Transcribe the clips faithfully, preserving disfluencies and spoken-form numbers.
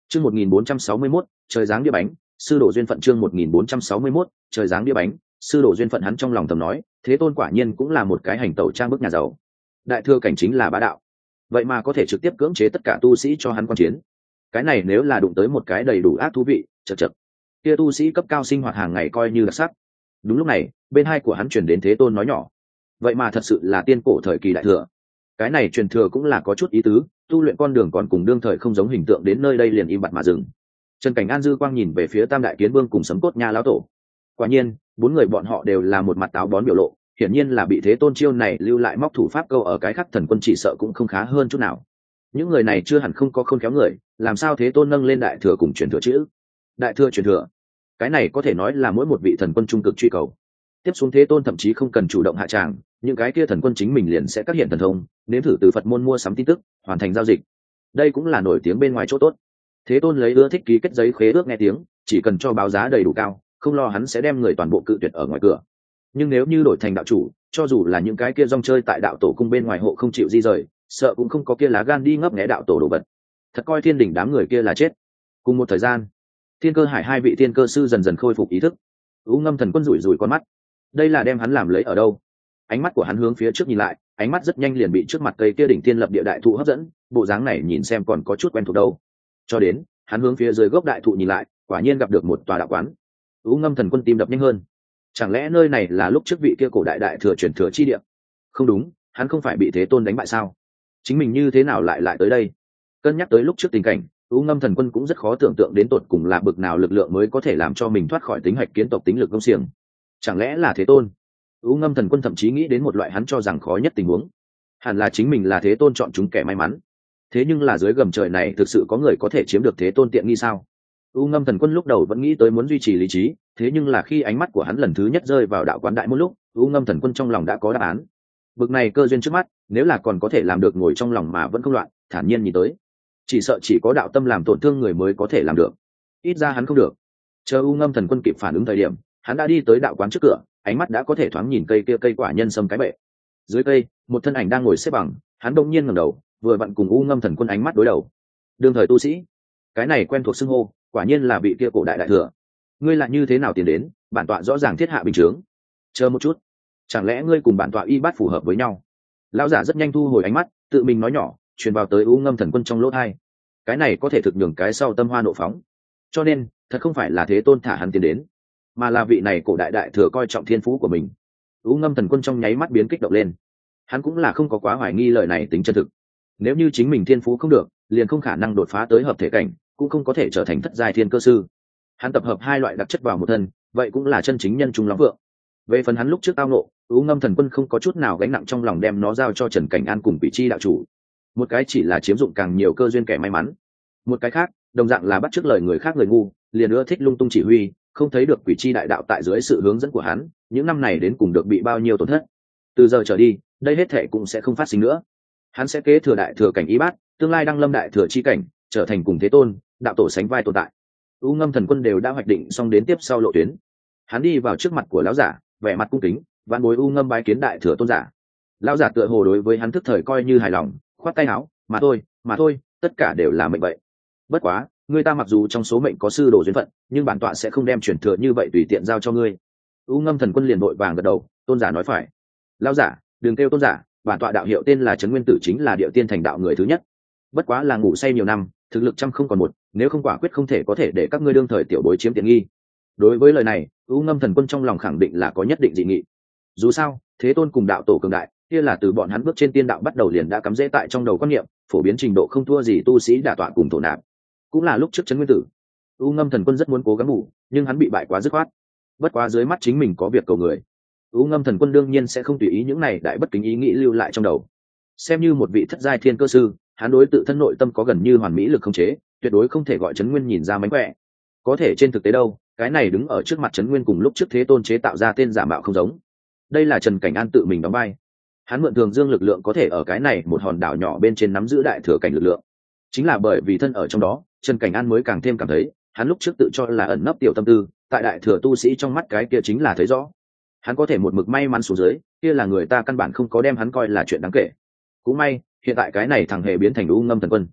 Chương một nghìn bốn trăm sáu mươi mốt, trời giáng đĩa bánh, sư đồ duyên phận. Chương một nghìn bốn trăm sáu mươi mốt, trời giáng đĩa bánh, sư đồ duyên phận. Hắn trong lòng thầm nói, Thế Tôn quả nhiên cũng là một cái hành tẩu trang bức nhà giàu. Đại thừa cảnh chính là bá đạo, vậy mà có thể trực tiếp cưỡng chế tất cả tu sĩ cho hắn quan chiến. Cái này nếu là đụng tới một cái đầy đủ ác thú vị, chậc chậc. Kia tu sĩ cấp cao sinh hoạt hàng ngày coi như đặc sắc. Đúng lúc này, bên hai của hắn truyền đến Thế Tôn nói nhỏ, vậy mà thật sự là tiên cổ thời kỳ đại thừa. Cái này truyền thừa cũng là có chút ý tứ, tu luyện con đường còn cùng đương thời không giống hình tượng, đến nơi đây liền im bặt mà dừng. Trần Cảnh An dư quang nhìn về phía Tam Đại Kiến Vương cùng Sấm Cốt Nha lão tổ. Quả nhiên, bốn người bọn họ đều là một mặt táo bón biểu lộ, hiển nhiên là bị Thế Tôn chiêu này lưu lại móc thủ pháp câu ở cái khắc thần quân chỉ sợ cũng không khá hơn chút nào. Những người này chưa hẳn không có khôn khéo người, làm sao Thế Tôn nâng lên đại thừa cùng truyền thừa chữ? Đại thừa truyền thừa, cái này có thể nói là mỗi một vị thần quân trung cực truy cầu. Tiếp xuống Thế Tôn thậm chí không cần chủ động hạ tràng, những cái kia thần quân chính mình liền sẽ các hiện thần thông, nếm thử từ Phật môn mua sắm tin tức, hoàn thành giao dịch. Đây cũng là nổi tiếng bên ngoài chỗ tốt. Thế Tôn lấy ưa thích ký kết giấy khế ước nghe tiếng, chỉ cần cho báo giá đầy đủ cao, không lo hắn sẽ đem người toàn bộ cự tuyệt ở ngoài cửa. Nhưng nếu như đổi thành đạo chủ, cho dù là những cái kia rong chơi tại đạo tổ cung bên ngoài hộ không chịu di rời, sợ cũng không có kia lá gan đi ngấp nghé đạo tổ đồ vật. Thật coi thiên đỉnh đám người kia là chết. Cùng một thời gian, Thiên Cơ Hải hai vị thiên cơ sư dần dần khôi phục ý thức. U Ngâm thần quân rủi rủi con mắt, đây là đem hắn làm lấy ở đâu? Ánh mắt của hắn hướng phía trước nhìn lại, ánh mắt rất nhanh liền bị trước mặt cây kia đỉnh tiên lập địa đại thụ hấp dẫn, bộ dáng này nhìn xem còn có chút quen thuộc đâu. Cho đến hắn hướng phía dưới gốc đại thụ nhìn lại, quả nhiên gặp được một tòa đạo quán. U Ngâm thần quân tim đập nhanh hơn, chẳng lẽ nơi này là lúc trước vị kia cổ đại đại thừa truyền thừa chi địa? Không đúng, hắn không phải bị Thế Tôn đánh bại sao? Chính mình như thế nào lại lại tới đây? Cân nhắc tới lúc trước tình cảnh, U Ngâm thần quân cũng rất khó tưởng tượng đến tột cùng là bực nào lực lượng mới có thể làm cho mình thoát khỏi tính hạch kiến tộc tính lực công xiềng. Chẳng lẽ là Thế Tôn? U Ngâm thần quân thậm chí nghĩ đến một loại hắn cho rằng khó nhất tình huống, hẳn là chính mình là Thế Tôn chọn chúng kẻ may mắn. Thế nhưng là dưới gầm trời này thực sự có người có thể chiếm được Thế Tôn tiện nghi sao? U Ngâm thần quân lúc đầu vẫn nghĩ tới muốn duy trì lý trí, thế nhưng là khi ánh mắt của hắn lần thứ nhất rơi vào đạo quán đại môn lúc, U Ngâm thần quân trong lòng đã có đáp án. Bực này cơ duyên trước mắt, nếu là còn có thể làm được ngồi trong lòng mà vẫn không loạn, thản nhiên nhìn tới, chỉ sợ chỉ có đạo tâm làm tổn thương người mới có thể làm được. Ít ra hắn không được. Chờ U Ngâm thần quân kịp phản ứng thời điểm, hắn đã đi tới đạo quán trước cửa, ánh mắt đã có thể thoáng nhìn cây kia cây quả nhân sâm cái bệ. Dưới cây, một thân ảnh đang ngồi xếp bằng, hắn đột nhiên ngẩng đầu, vừa vặn cùng U Ngâm thần quân ánh mắt đối đầu. Đương thời tu sĩ, cái này quen thuộc xưng hô, quả nhiên là vị kia cổ đại đại thừa. Ngươi là như thế nào tiến đến? Bản tọa rõ ràng thiết hạ bình chướng. Chờ một chút, chẳng lẽ ngươi cùng bản tọa y bát phù hợp với nhau? Lão giả rất nhanh thu hồi ánh mắt, tự mình nói nhỏ, truyền vào tới U Ngâm thần quân trong lỗ tai. Cái này có thể thực nhường cái sau tâm hoa nộ phóng. Cho nên, thật không phải là Thế Tôn thả hắn tiến đến, mà là vị này cổ đại đại thừa coi trọng thiên phú của mình. U Ngâm thần quân trong nháy mắt biến kích động lên. Hắn cũng là không có quá hoài nghi lời này tính chân thực. Nếu như chính mình thiên phú không được, liền không khả năng đột phá tới hợp thể cảnh, cũng không có thể trở thành thất giai thiên cơ sư. Hắn tập hợp hai loại đặc chất vào một thân, vậy cũng là chân chính nhân trung lắm vượng. Về phần hắn lúc trước tao nộ, U Ngâm thần quân không có chút nào gánh nặng trong lòng, đem nó giao cho Trần Cảnh An cùng Quỷ Chi đạo chủ. Một cái chỉ là chiếm dụng càng nhiều cơ duyên kẻ may mắn, một cái khác đồng dạng là bắt chước lời người khác người ngu, liền ưa thích lung tung chỉ huy, không thấy được Quỷ Chi đại đạo tại dưới sự hướng dẫn của hắn, những năm này đến cùng được bị bao nhiêu tổn thất. Từ giờ trở đi, đây hết thệ cũng sẽ không phát sinh nữa. Hắn sẽ kế thừa đại thừa cảnh y bát, tương lai đăng lâm đại thừa chi cảnh, trở thành cùng Thế Tôn, đạo tổ sánh vai tồn tại. U Ngâm thần quân đều đã hoạch định xong đến tiếp sau lộ tuyến. Hắn đi vào trước mặt của lão giả, vẻ mặt cung kính, vạn bối U Ngâm bái kiến đại thừa tôn giả. Lão giả tựa hồ đối với hắn thức thời coi như hài lòng, khoát tay áo, mà thôi, mà thôi, tất cả đều là mệnh vậy. Bất quá, người ta mặc dù trong số mệnh có sư đồ duyên phận, nhưng bản tọa sẽ không đem truyền thừa như vậy tùy tiện giao cho ngươi. U Ngâm thần quân liền vội vàng gật đầu, tôn giả nói phải. Lão giả, đừng kêu tôn giả, bản tọa đạo hiệu tên là Trấn Nguyên Tử, chính là Điệu Tiên thành đạo người thứ nhất. Bất quá là ngủ say nhiều năm, thực lực trăm không còn một, nếu không quả quyết không thể có thể để các ngươi đương thời tiểu bối chiếm tiện nghi. Đối với lời này, U Ngâm thần quân trong lòng khẳng định là có nhất định dị nghị. Dù sao, Thế Tôn cùng đạo tổ cường đại, kia là từ bọn hắn bước trên tiên đạo bắt đầu liền đã cắm rễ tại trong đầu quan niệm, phổ biến trình độ không thua gì tu sĩ đả tọa cùng thổ nạp. Cũng là lúc trước Trấn Nguyên Tử, U Ngâm thần quân rất muốn cố gắng ngủ, nhưng hắn bị bại quá dứt khoát. Bất quá dưới mắt chính mình có việc cầu người, U Ngâm thần quân đương nhiên sẽ không tùy ý những này đại bất kính ý nghĩ lưu lại trong đầu. Xem như một vị thất giai thiên cơ sư, hắn đối tự thân nội tâm có gần như hoàn mỹ lực khống chế, tuyệt đối không thể gọi Trấn Nguyên nhìn ra mánh khỏe. Có thể trên thực tế đâu, cái này đứng ở trước mặt Trấn Nguyên cùng lúc trước Thế Tôn chế tạo ra tên giả mạo không giống. Đây là Trần Cảnh An tự mình đóng vai. Hắn mượn thường dương lực lượng có thể ở cái này một hòn đảo nhỏ bên trên nắm giữ đại thừa cảnh lực lượng. Chính là bởi vì thân ở trong đó, Trần Cảnh An mới càng thêm cảm thấy, hắn lúc trước tự cho là ẩn nấp tiểu tâm tư, tại đại thừa tu sĩ trong mắt cái kia chính là thấy rõ. Hắn có thể một mực may mắn xuống dưới, kia là người ta căn bản không có đem hắn coi là chuyện đáng kể. Cũng may, hiện tại cái này thằng hề biến thành U Ngâm thần quân.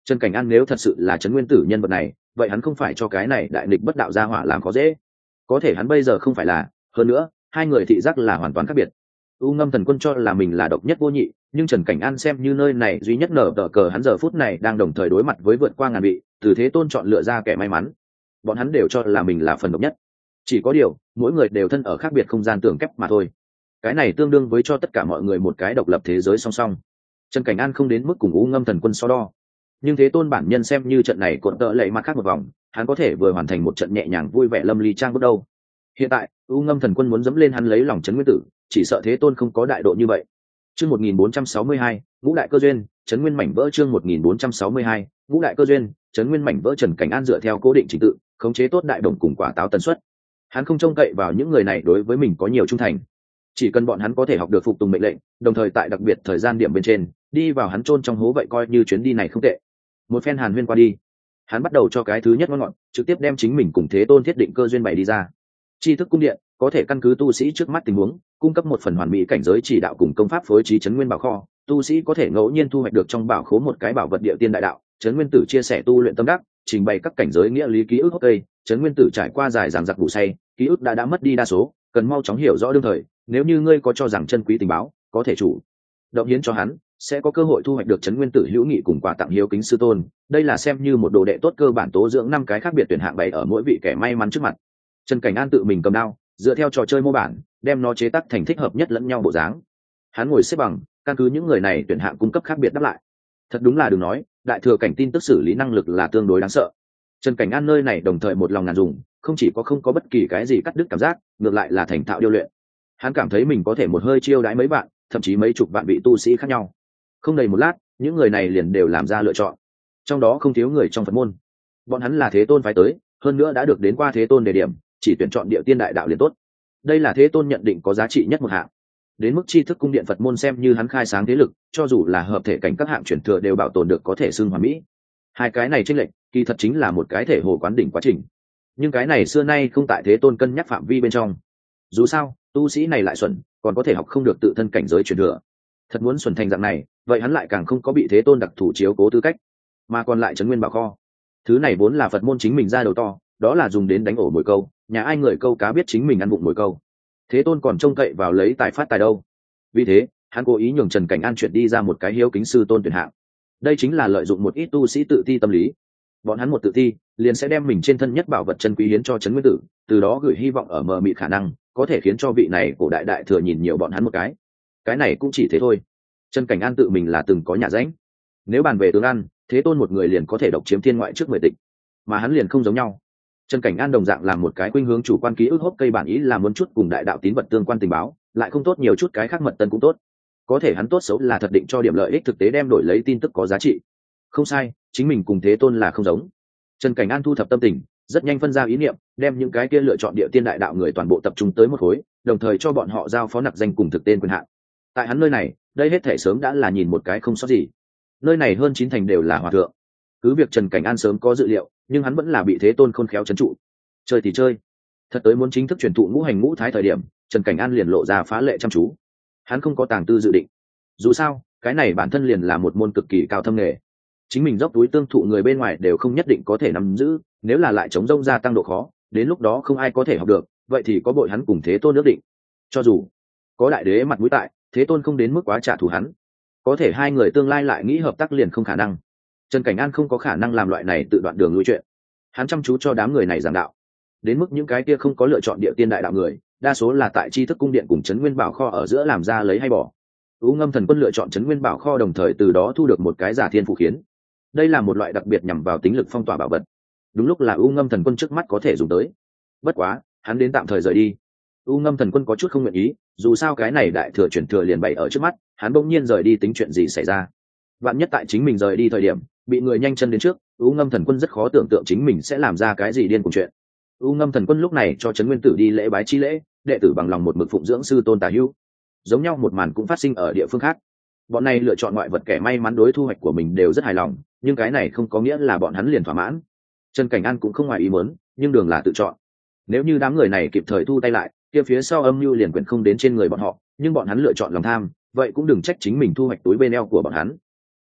Trần Cảnh An nếu thật sự là Trấn Nguyên Tử nhân vật này, vậy hắn không phải cho cái này đại nghịch bất đạo gia hỏa làm khó dễ. Có thể hắn bây giờ không phải là, hơn nữa, hai người thị giác là hoàn toàn khác biệt. U Ngâm Thần Quân cho là mình là độc nhất vô nhị, nhưng Trần Cảnh An xem như nơi này duy nhất nở tờ cờ, hắn giờ phút này đang đồng thời đối mặt với vượt qua ngàn vị, từ Thế Tôn chọn lựa ra kẻ may mắn. Bọn hắn đều cho là mình là phần độc nhất. Chỉ có điều, mỗi người đều thân ở khác biệt không gian tường kép mà thôi. Cái này tương đương với cho tất cả mọi người một cái độc lập thế giới song song. Trần Cảnh An không đến mức cùng U Ngâm Thần Quân so đo, nhưng Thế Tôn bản nhân xem như trận này cuộn tợ lệ mặt khác một vòng, hắn có thể vừa hoàn thành một trận nhẹ nhàng vui vẻ lâm ly trang bước đầu. Hiện tại, U Ngâm Thần Quân muốn dẫm lên hắn lấy lòng Trấn Nguyên Tử, chỉ sợ Thế Tôn không có đại độ như vậy. Chương một nghìn bốn trăm sáu mươi hai, ngũ đại cơ duyên, Trấn Nguyên mảnh vỡ. Chương một nghìn bốn trăm sáu mươi hai, ngũ đại cơ duyên, Trấn Nguyên mảnh vỡ. Trần Cảnh An dựa theo cố định trình tự, khống chế tốt đại đồng cùng quả táo tần suất. Hắn không trông cậy vào những người này đối với mình có nhiều trung thành, chỉ cần bọn hắn có thể học được phục tùng mệnh lệnh, đồng thời tại đặc biệt thời gian điểm bên trên đi vào hắn chôn trong hố, vậy coi như chuyến đi này không tệ. Một phen hàn huyên qua đi, hắn bắt đầu cho cái thứ nhất ngon ngọt, trực tiếp đem chính mình cùng Thế Tôn thiết định cơ duyên bày đi ra. Tri thức cung điện có thể căn cứ tu sĩ trước mắt tình huống, cung cấp một phần hoàn mỹ cảnh giới chỉ đạo cùng công pháp phối trí Trấn Nguyên bảo kho. Tu sĩ có thể ngẫu nhiên thu hoạch được trong bảo khố một cái bảo vật địa tiên đại đạo. Trấn Nguyên Tử chia sẻ tu luyện tâm đắc, trình bày các cảnh giới nghĩa lý ký ức. Ok, Trấn Nguyên Tử trải qua dài dằng dặc ngủ say, ký ức đã đã mất đi đa số, cần mau chóng hiểu rõ đương thời. Nếu như ngươi có cho rằng chân quý tình báo, có thể chủ động hiến cho hắn, sẽ có cơ hội thu hoạch được Trấn Nguyên Tử hữu nghị cùng quà tặng hiếu kính sư tôn. Đây là xem như một đồ đệ tốt cơ bản tố dưỡng năm cái khác biệt tuyển hạng bày ở mỗi vị kẻ may mắn trước mặt. Trần Cảnh An tự mình cầm đao, dựa theo trò chơi mô bản, đem nó chế tác thành thích hợp nhất lẫn nhau bộ dáng. Hắn ngồi xếp bằng, căn cứ những người này tuyển hạng cung cấp khác biệt đáp lại. Thật đúng là đừng nói, đại thừa cảnh tin tức xử lý năng lực là tương đối đáng sợ. Trần Cảnh An nơi này đồng thời một lòng ngàn dùng, không chỉ có không có bất kỳ cái gì cắt đứt cảm giác, ngược lại là thành thạo điêu luyện. Hắn cảm thấy mình có thể một hơi chiêu đãi mấy bạn, thậm chí mấy chục vạn vị tu sĩ khác nhau. Không đầy một lát, những người này liền đều làm ra lựa chọn. Trong đó không thiếu người trong Phật môn. Bọn hắn là Thế Tôn phái tới, hơn nữa đã được đến qua Thế Tôn đề điểm, chỉ tuyển chọn địa tiên đại đạo liền tốt. Đây là Thế Tôn nhận định có giá trị nhất một hạng. Đến mức tri thức cung điện Phật môn xem như hắn khai sáng thế lực, cho dù là hợp thể cảnh các hạng chuyển thừa đều bảo tồn được có thể xưng hoàn mỹ. Hai cái này chênh lệch, kỳ thật chính là một cái thể hồ quán đỉnh quá trình. Nhưng cái này xưa nay không tại Thế Tôn cân nhắc phạm vi bên trong. Dù sao, tu sĩ này lại xuẩn, còn có thể học không được tự thân cảnh giới chuyển thừa. Thật muốn xuẩn thành dạng này, vậy hắn lại càng không có bị Thế Tôn đặc thủ chiếu cố tư cách, mà còn lại Trấn Nguyên bảo kho. Thứ này vốn là Phật môn chính mình ra đầu to, đó là dùng đến đánh ổ mồi câu, nhà ai người câu cá biết chính mình ăn bụng mồi câu. Thế Tôn còn trông cậy vào lấy tài phát tài đâu. Vì thế, hắn cố ý nhường Trần Cảnh An chuyển đi ra một cái hiếu kính sư tôn tuyển hạng. Đây chính là lợi dụng một ít tu sĩ tự ti tâm lý. Bọn hắn một tự ti, liền sẽ đem mình trên thân nhất bảo vật chân quý hiến cho Trấn Nguyên Tử, từ đó gửi hy vọng ở mờ mịt khả năng có thể khiến cho vị này cổ đại đại thừa nhìn nhiều bọn hắn một cái. Cái này cũng chỉ thế thôi. Trần Cảnh An tự mình là từng có nhà rãnh. Nếu bàn về tướng ăn, Thế Tôn một người liền có thể độc chiếm thiên ngoại trước mười tịch, mà hắn liền không giống nhau. Trần Cảnh An đồng dạng làm một cái khuynh hướng chủ quan ký ức hốc cây bản ý là muốn chút cùng đại đạo tín vật tương quan tình báo, lại không tốt nhiều chút cái khác mật tân cũng tốt. Có thể hắn tốt xấu là thật định cho điểm lợi ích thực tế đem đổi lấy tin tức có giá trị. Không sai, chính mình cùng Thế Tôn là không giống. Trần Cảnh An thu thập tâm tình, rất nhanh phân ra ý niệm, đem những cái kia lựa chọn địa tiên đại đạo người toàn bộ tập trung tới một khối, đồng thời cho bọn họ giao phó nặc danh cùng thực tên quyền hạn. Tại hắn nơi này, đây hết thể sớm đã là nhìn một cái không sót gì. Nơi này hơn chín thành đều là hòa thượng. Cứ việc Trần Cảnh An sớm có dự liệu, nhưng hắn vẫn là bị Thế Tôn khôn khéo trấn trụ. Chơi thì chơi, thật tới muốn chính thức truyền thụ ngũ hành ngũ thái thời điểm, Trần Cảnh An liền lộ ra phá lệ chăm chú. Hắn không có tàng tư dự định. Dù sao, cái này bản thân liền là một môn cực kỳ cao thâm nghề. Chính mình dốc túi tương thụ người bên ngoài đều không nhất định có thể nắm giữ, nếu là lại chống rông gia tăng độ khó, đến lúc đó không ai có thể học được, vậy thì có bội hắn cùng Thế Tôn ước định. Cho dù có đại đế mặt mũi tại, Thế Tôn không đến mức quá trả thù hắn, có thể hai người tương lai lại nghĩ hợp tác liền không khả năng. Trần Cảnh An không có khả năng làm loại này tự đoạn đường lui chuyện. Hắn chăm chú cho đám người này giảng đạo. Đến mức những cái kia không có lựa chọn địa tiên đại đạo người, đa số là tại tri thức cung điện cùng Trấn Nguyên bảo kho ở giữa làm ra lấy hay bỏ. U Ngâm Thần Quân lựa chọn Trấn Nguyên bảo kho, đồng thời từ đó thu được một cái giả thiên phù khiến. Đây là một loại đặc biệt nhằm vào tính lực phong tỏa bảo vật. Đúng lúc là U Ngâm Thần Quân trước mắt có thể dùng tới. Bất quá, hắn đến tạm thời rời đi. U Ngâm Thần Quân có chút không nguyện ý, dù sao cái này đại thừa chuyển thừa liền bày ở trước mắt, hắn bỗng nhiên rời đi tính chuyện gì xảy ra. Vạn nhất tại chính mình rời đi thời điểm, bị người nhanh chân đến trước, U Ngâm Thần Quân rất khó tưởng tượng chính mình sẽ làm ra cái gì điên cùng chuyện. U Ngâm Thần Quân lúc này cho Trấn Nguyên Tử đi lễ bái chi lễ, đệ tử bằng lòng một mực phụng dưỡng sư tôn Tả Hữu. Giống nhau một màn cũng phát sinh ở địa phương khác. Bọn này lựa chọn ngoại vật kẻ may mắn đối thu hoạch của mình đều rất hài lòng, nhưng cái này không có nghĩa là bọn hắn liền thỏa mãn. Trần Cảnh An cũng không ngoài ý muốn, nhưng đường là tự chọn. Nếu như đám người này kịp thời thu tay lại, kia phía sau âm mưu liền quyển không đến trên người bọn họ, nhưng bọn hắn lựa chọn lòng tham, vậy cũng đừng trách chính mình thu hoạch túi bên eo của bọn hắn.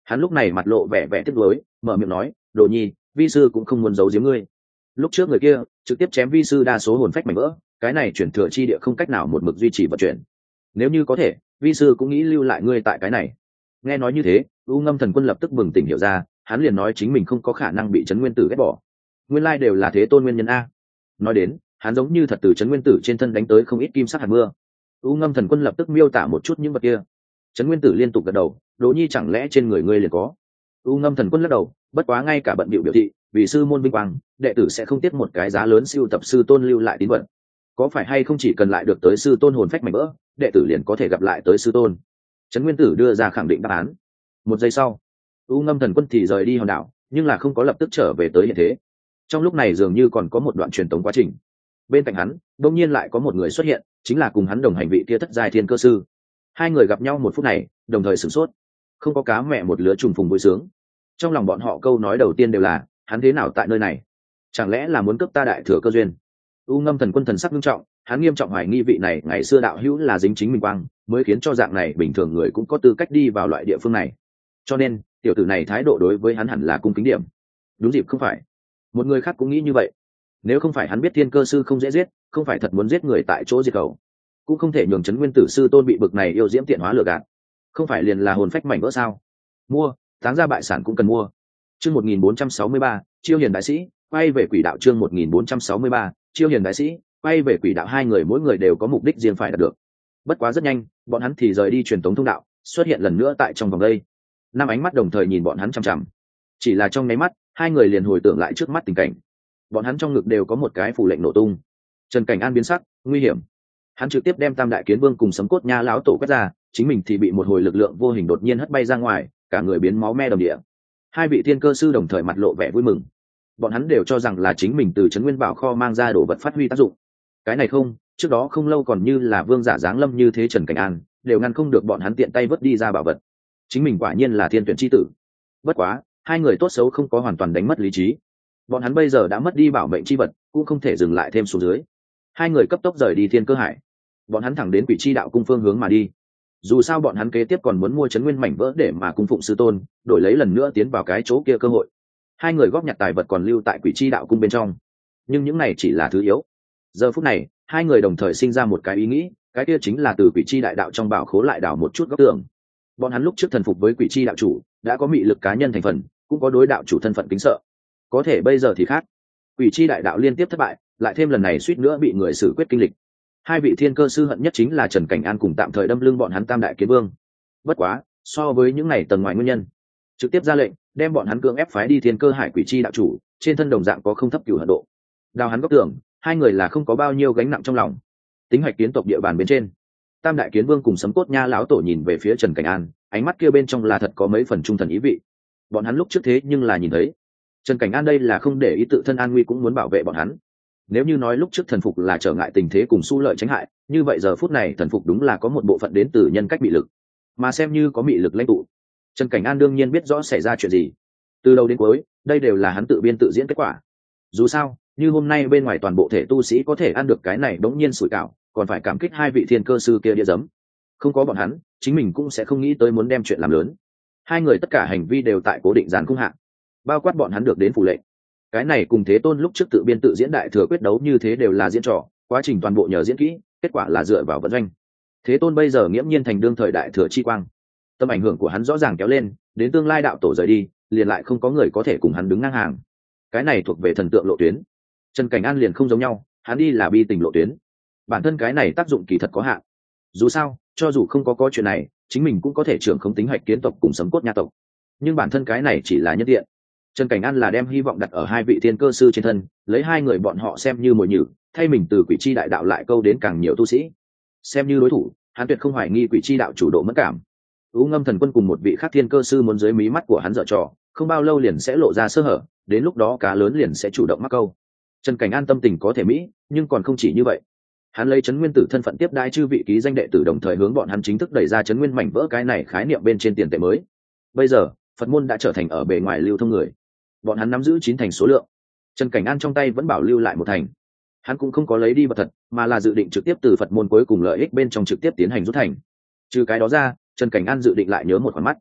Hắn lúc này mặt lộ vẻ vẻ tiếc nuối, mở miệng nói, đồ nhi, vi sư cũng không muốn giấu giếm ngươi. Lúc trước người kia trực tiếp chém vi sư đa số hồn phách mảnh vỡ, cái này chuyển thừa chi địa không cách nào một mực duy trì vận chuyển. Nếu như có thể, vi sư cũng nghĩ lưu lại ngươi tại cái này. Nghe nói như thế, U Ngâm Thần Quân lập tức bừng tỉnh hiểu ra, hắn liền nói chính mình không có khả năng bị Trấn Nguyên Tử ghét bỏ. Nguyên lai đều là thế tôn nguyên nhân a. Nói đến, hắn giống như thật từ Trấn Nguyên Tử trên thân đánh tới không ít kim sắc hạt mưa. U Ngâm Thần Quân lập tức miêu tả một chút những vật kia. Trấn Nguyên Tử liên tục gật đầu, Đỗ Nhi chẳng lẽ trên người ngươi liền có? U Ngâm Thần Quân lắc đầu, bất quá ngay cả bận bịu biểu thị, vì sư môn vinh quang, đệ tử sẽ không tiếc một cái giá lớn siêu tập sư tôn lưu lại tín vật. Có phải hay không chỉ cần lại được tới sư tôn hồn phách mảnh vỡ, đệ tử liền có thể gặp lại tới sư tôn? Trấn Nguyên Tử đưa ra khẳng định đáp án. Một giây sau, U Ngâm Thần Quân thì rời đi hòn đảo, nhưng là không có lập tức trở về tới hiện thế. Trong lúc này dường như còn có một đoạn truyền tống quá trình. Bên cạnh hắn, đột nhiên lại có một người xuất hiện, chính là cùng hắn đồng hành vị kia thất giai thiên cơ sư. Hai người gặp nhau một phút này, đồng thời sửng sốt. Không có cá mẹ một lứa trùng phùng vui sướng. Trong lòng bọn họ câu nói đầu tiên đều là, hắn thế nào tại nơi này? Chẳng lẽ là muốn cướp ta đại thừa cơ duyên? U Ngâm Thần Quân thần sắc nghiêm trọng, hắn nghiêm trọng hoài nghi vị này ngày xưa đạo hữu là dính chính mình quang, mới khiến cho dạng này bình thường người cũng có tư cách đi vào loại địa phương này. Cho nên, tiểu tử này thái độ đối với hắn hẳn là cung kính điểm. Đúng dịp không phải? Một người khác cũng nghĩ như vậy. Nếu không phải hắn biết thiên cơ sư không dễ giết, không phải thật muốn giết người tại chỗ diệt khẩu, cũng không thể nhường Trấn Nguyên Tử sư tôn bị bực này yêu diễm tiện hóa lừa gạt. Không phải liền là hồn phách mảnh vỡ sao? Mua, táng ra bại sản cũng cần mua. Chương một nghìn bốn trăm sáu mươi ba, Chiêu Hiền đại sĩ, quay về quỷ đạo. Chương một nghìn bốn trăm sáu mươi ba, Chiêu Hiền đại sĩ, quay về quỷ đạo. Hai người mỗi người đều có mục đích riêng phải đạt được. Bất quá rất nhanh, bọn hắn thì rời đi truyền tống thông đạo, xuất hiện lần nữa tại trong vòng đây. Năm ánh mắt đồng thời nhìn bọn hắn chằm chằm. Chỉ là trong nháy mắt, hai người liền hồi tưởng lại trước mắt tình cảnh. Bọn hắn trong ngực đều có một cái phù lệnh nổ tung. Trần Cảnh An biến sắc, nguy hiểm. Hắn trực tiếp đem Tam Đại Kiến Vương cùng Sấm Cốt Nha lão tổ quét ra, chính mình thì bị một hồi lực lượng vô hình đột nhiên hất bay ra ngoài, cả người biến máu me đầm địa. Hai vị thiên cơ sư đồng thời mặt lộ vẻ vui mừng. Bọn hắn đều cho rằng là chính mình từ Trấn Nguyên Bảo kho mang ra đồ vật phát huy tác dụng. Cái này không, trước đó không lâu còn như là vương giả giáng lâm như thế Trần Cảnh An, đều ngăn không được bọn hắn tiện tay vứt đi ra bảo vật. Chính mình quả nhiên là thiên tuyển chi tử. Bất quá, hai người tốt xấu không có hoàn toàn đánh mất lý trí. Bọn hắn bây giờ đã mất đi bảo mệnh chi vật, cũng không thể dừng lại thêm xuống dưới. Hai người cấp tốc rời đi Thiên Cơ Hải. Bọn hắn thẳng đến Quỷ Chi đạo cung phương hướng mà đi. Dù sao bọn hắn kế tiếp còn muốn mua Trấn Nguyên mảnh vỡ để mà cung phụng sư tôn, đổi lấy lần nữa tiến vào cái chỗ kia cơ hội. Hai người góp nhặt tài vật còn lưu tại Quỷ Chi đạo cung bên trong, nhưng những này chỉ là thứ yếu. Giờ phút này, hai người đồng thời sinh ra một cái ý nghĩ, cái kia chính là từ Quỷ Chi đại đạo trong bảo khố lại đào một chút góc tường. Bọn hắn lúc trước thần phục với Quỷ Chi đạo chủ, đã có mị lực cá nhân thành phần, cũng có đối đạo chủ thân phận kính sợ. Có thể bây giờ thì khác. Quỷ Chi đại đạo liên tiếp thất bại, lại thêm lần này suýt nữa bị người xử quyết kinh lịch. Hai vị thiên cơ sư hận nhất chính là Trần Cảnh An cùng tạm thời đâm lưng bọn hắn Tam Đại Kiến Vương. Bất quá, so với những này tầng ngoài nguyên nhân, trực tiếp ra lệnh đem bọn hắn cưỡng ép phái đi Thiên Cơ Hải Quỷ Chi đạo chủ, trên thân đồng dạng có không thấp cửu hận độ. Đào hắn góc tưởng, hai người là không có bao nhiêu gánh nặng trong lòng. Tính hoạch kiến tộc địa bàn bên trên, Tam Đại Kiến Vương cùng Sấm Cốt Nha lão tổ nhìn về phía Trần Cảnh An, ánh mắt kia bên trong là thật có mấy phần trung thần ý vị. Bọn hắn lúc trước thế nhưng là nhìn thấy Trần Cảnh An đây là không để ý tự thân an nguy cũng muốn bảo vệ bọn hắn. Nếu như nói lúc trước thần phục là trở ngại tình thế cùng xu lợi tránh hại, như vậy giờ phút này thần phục đúng là có một bộ phận đến từ nhân cách bị lực, mà xem như có bị lực lãnh tụ. Trần Cảnh An đương nhiên biết rõ xảy ra chuyện gì. Từ đầu đến cuối, đây đều là hắn tự biên tự diễn kết quả. Dù sao, như hôm nay bên ngoài toàn bộ thể tu sĩ có thể ăn được cái này đống nhiên sủi cảo, còn phải cảm kích hai vị thiên cơ sư kia đĩa giấm. Không có bọn hắn, chính mình cũng sẽ không nghĩ tới muốn đem chuyện làm lớn. Hai người tất cả hành vi đều tại cố định dàn khung hạng, bao quát bọn hắn được đến phủ lệnh. Cái này cùng Thế Tôn lúc trước tự biên tự diễn đại thừa quyết đấu như thế đều là diễn trò, quá trình toàn bộ nhờ diễn kỹ, kết quả là dựa vào vận doanh. Thế Tôn bây giờ nghiễm nhiên thành đương thời đại thừa chi quang, tâm ảnh hưởng của hắn rõ ràng kéo lên, đến tương lai đạo tổ rời đi, liền lại không có người có thể cùng hắn đứng ngang hàng. Cái này thuộc về thần tượng lộ tuyến. Trần Cảnh An liền không giống nhau, hắn đi là bi tình lộ tuyến. Bản thân cái này tác dụng kỳ thật có hạn. Dù sao, cho dù không có có chuyện này, chính mình cũng có thể trưởng không tính hoạch kiến tộc cùng Sấm Cốt Nha tộc. Nhưng bản thân cái này chỉ là nhân tiện. Trần Cảnh An là đem hy vọng đặt ở hai vị thiên cơ sư trên thân, lấy hai người bọn họ xem như mồi nhử, thay mình từ Quỷ Chi đại đạo lại câu đến càng nhiều tu sĩ. Xem như đối thủ, hắn tuyệt không hoài nghi Quỷ Chi đạo chủ độ mất cảm. U Ngâm Thần Quân cùng một vị khác thiên cơ sư muốn dưới mí mắt của hắn dở trò, không bao lâu liền sẽ lộ ra sơ hở, đến lúc đó cá lớn liền sẽ chủ động mắc câu. Trần Cảnh An tâm tình có thể mỹ, nhưng còn không chỉ như vậy. Hắn lấy Trấn Nguyên Tử thân phận tiếp đai chư vị ký danh đệ tử, đồng thời hướng bọn hắn chính thức đẩy ra Trấn Nguyên mảnh vỡ cái này khái niệm bên trên tiền tệ mới. Bây giờ, Phật môn đã trở thành ở bề ngoài lưu thông người. Bọn hắn nắm giữ chín thành số lượng. Trần Cảnh An trong tay vẫn bảo lưu lại một thành. Hắn cũng không có lấy đi vật thật, mà là dự định trực tiếp từ Phật môn cuối cùng lợi ích bên trong trực tiếp tiến hành rút thành. Trừ cái đó ra, Trần Cảnh An dự định lại nhớ một khoản mắt.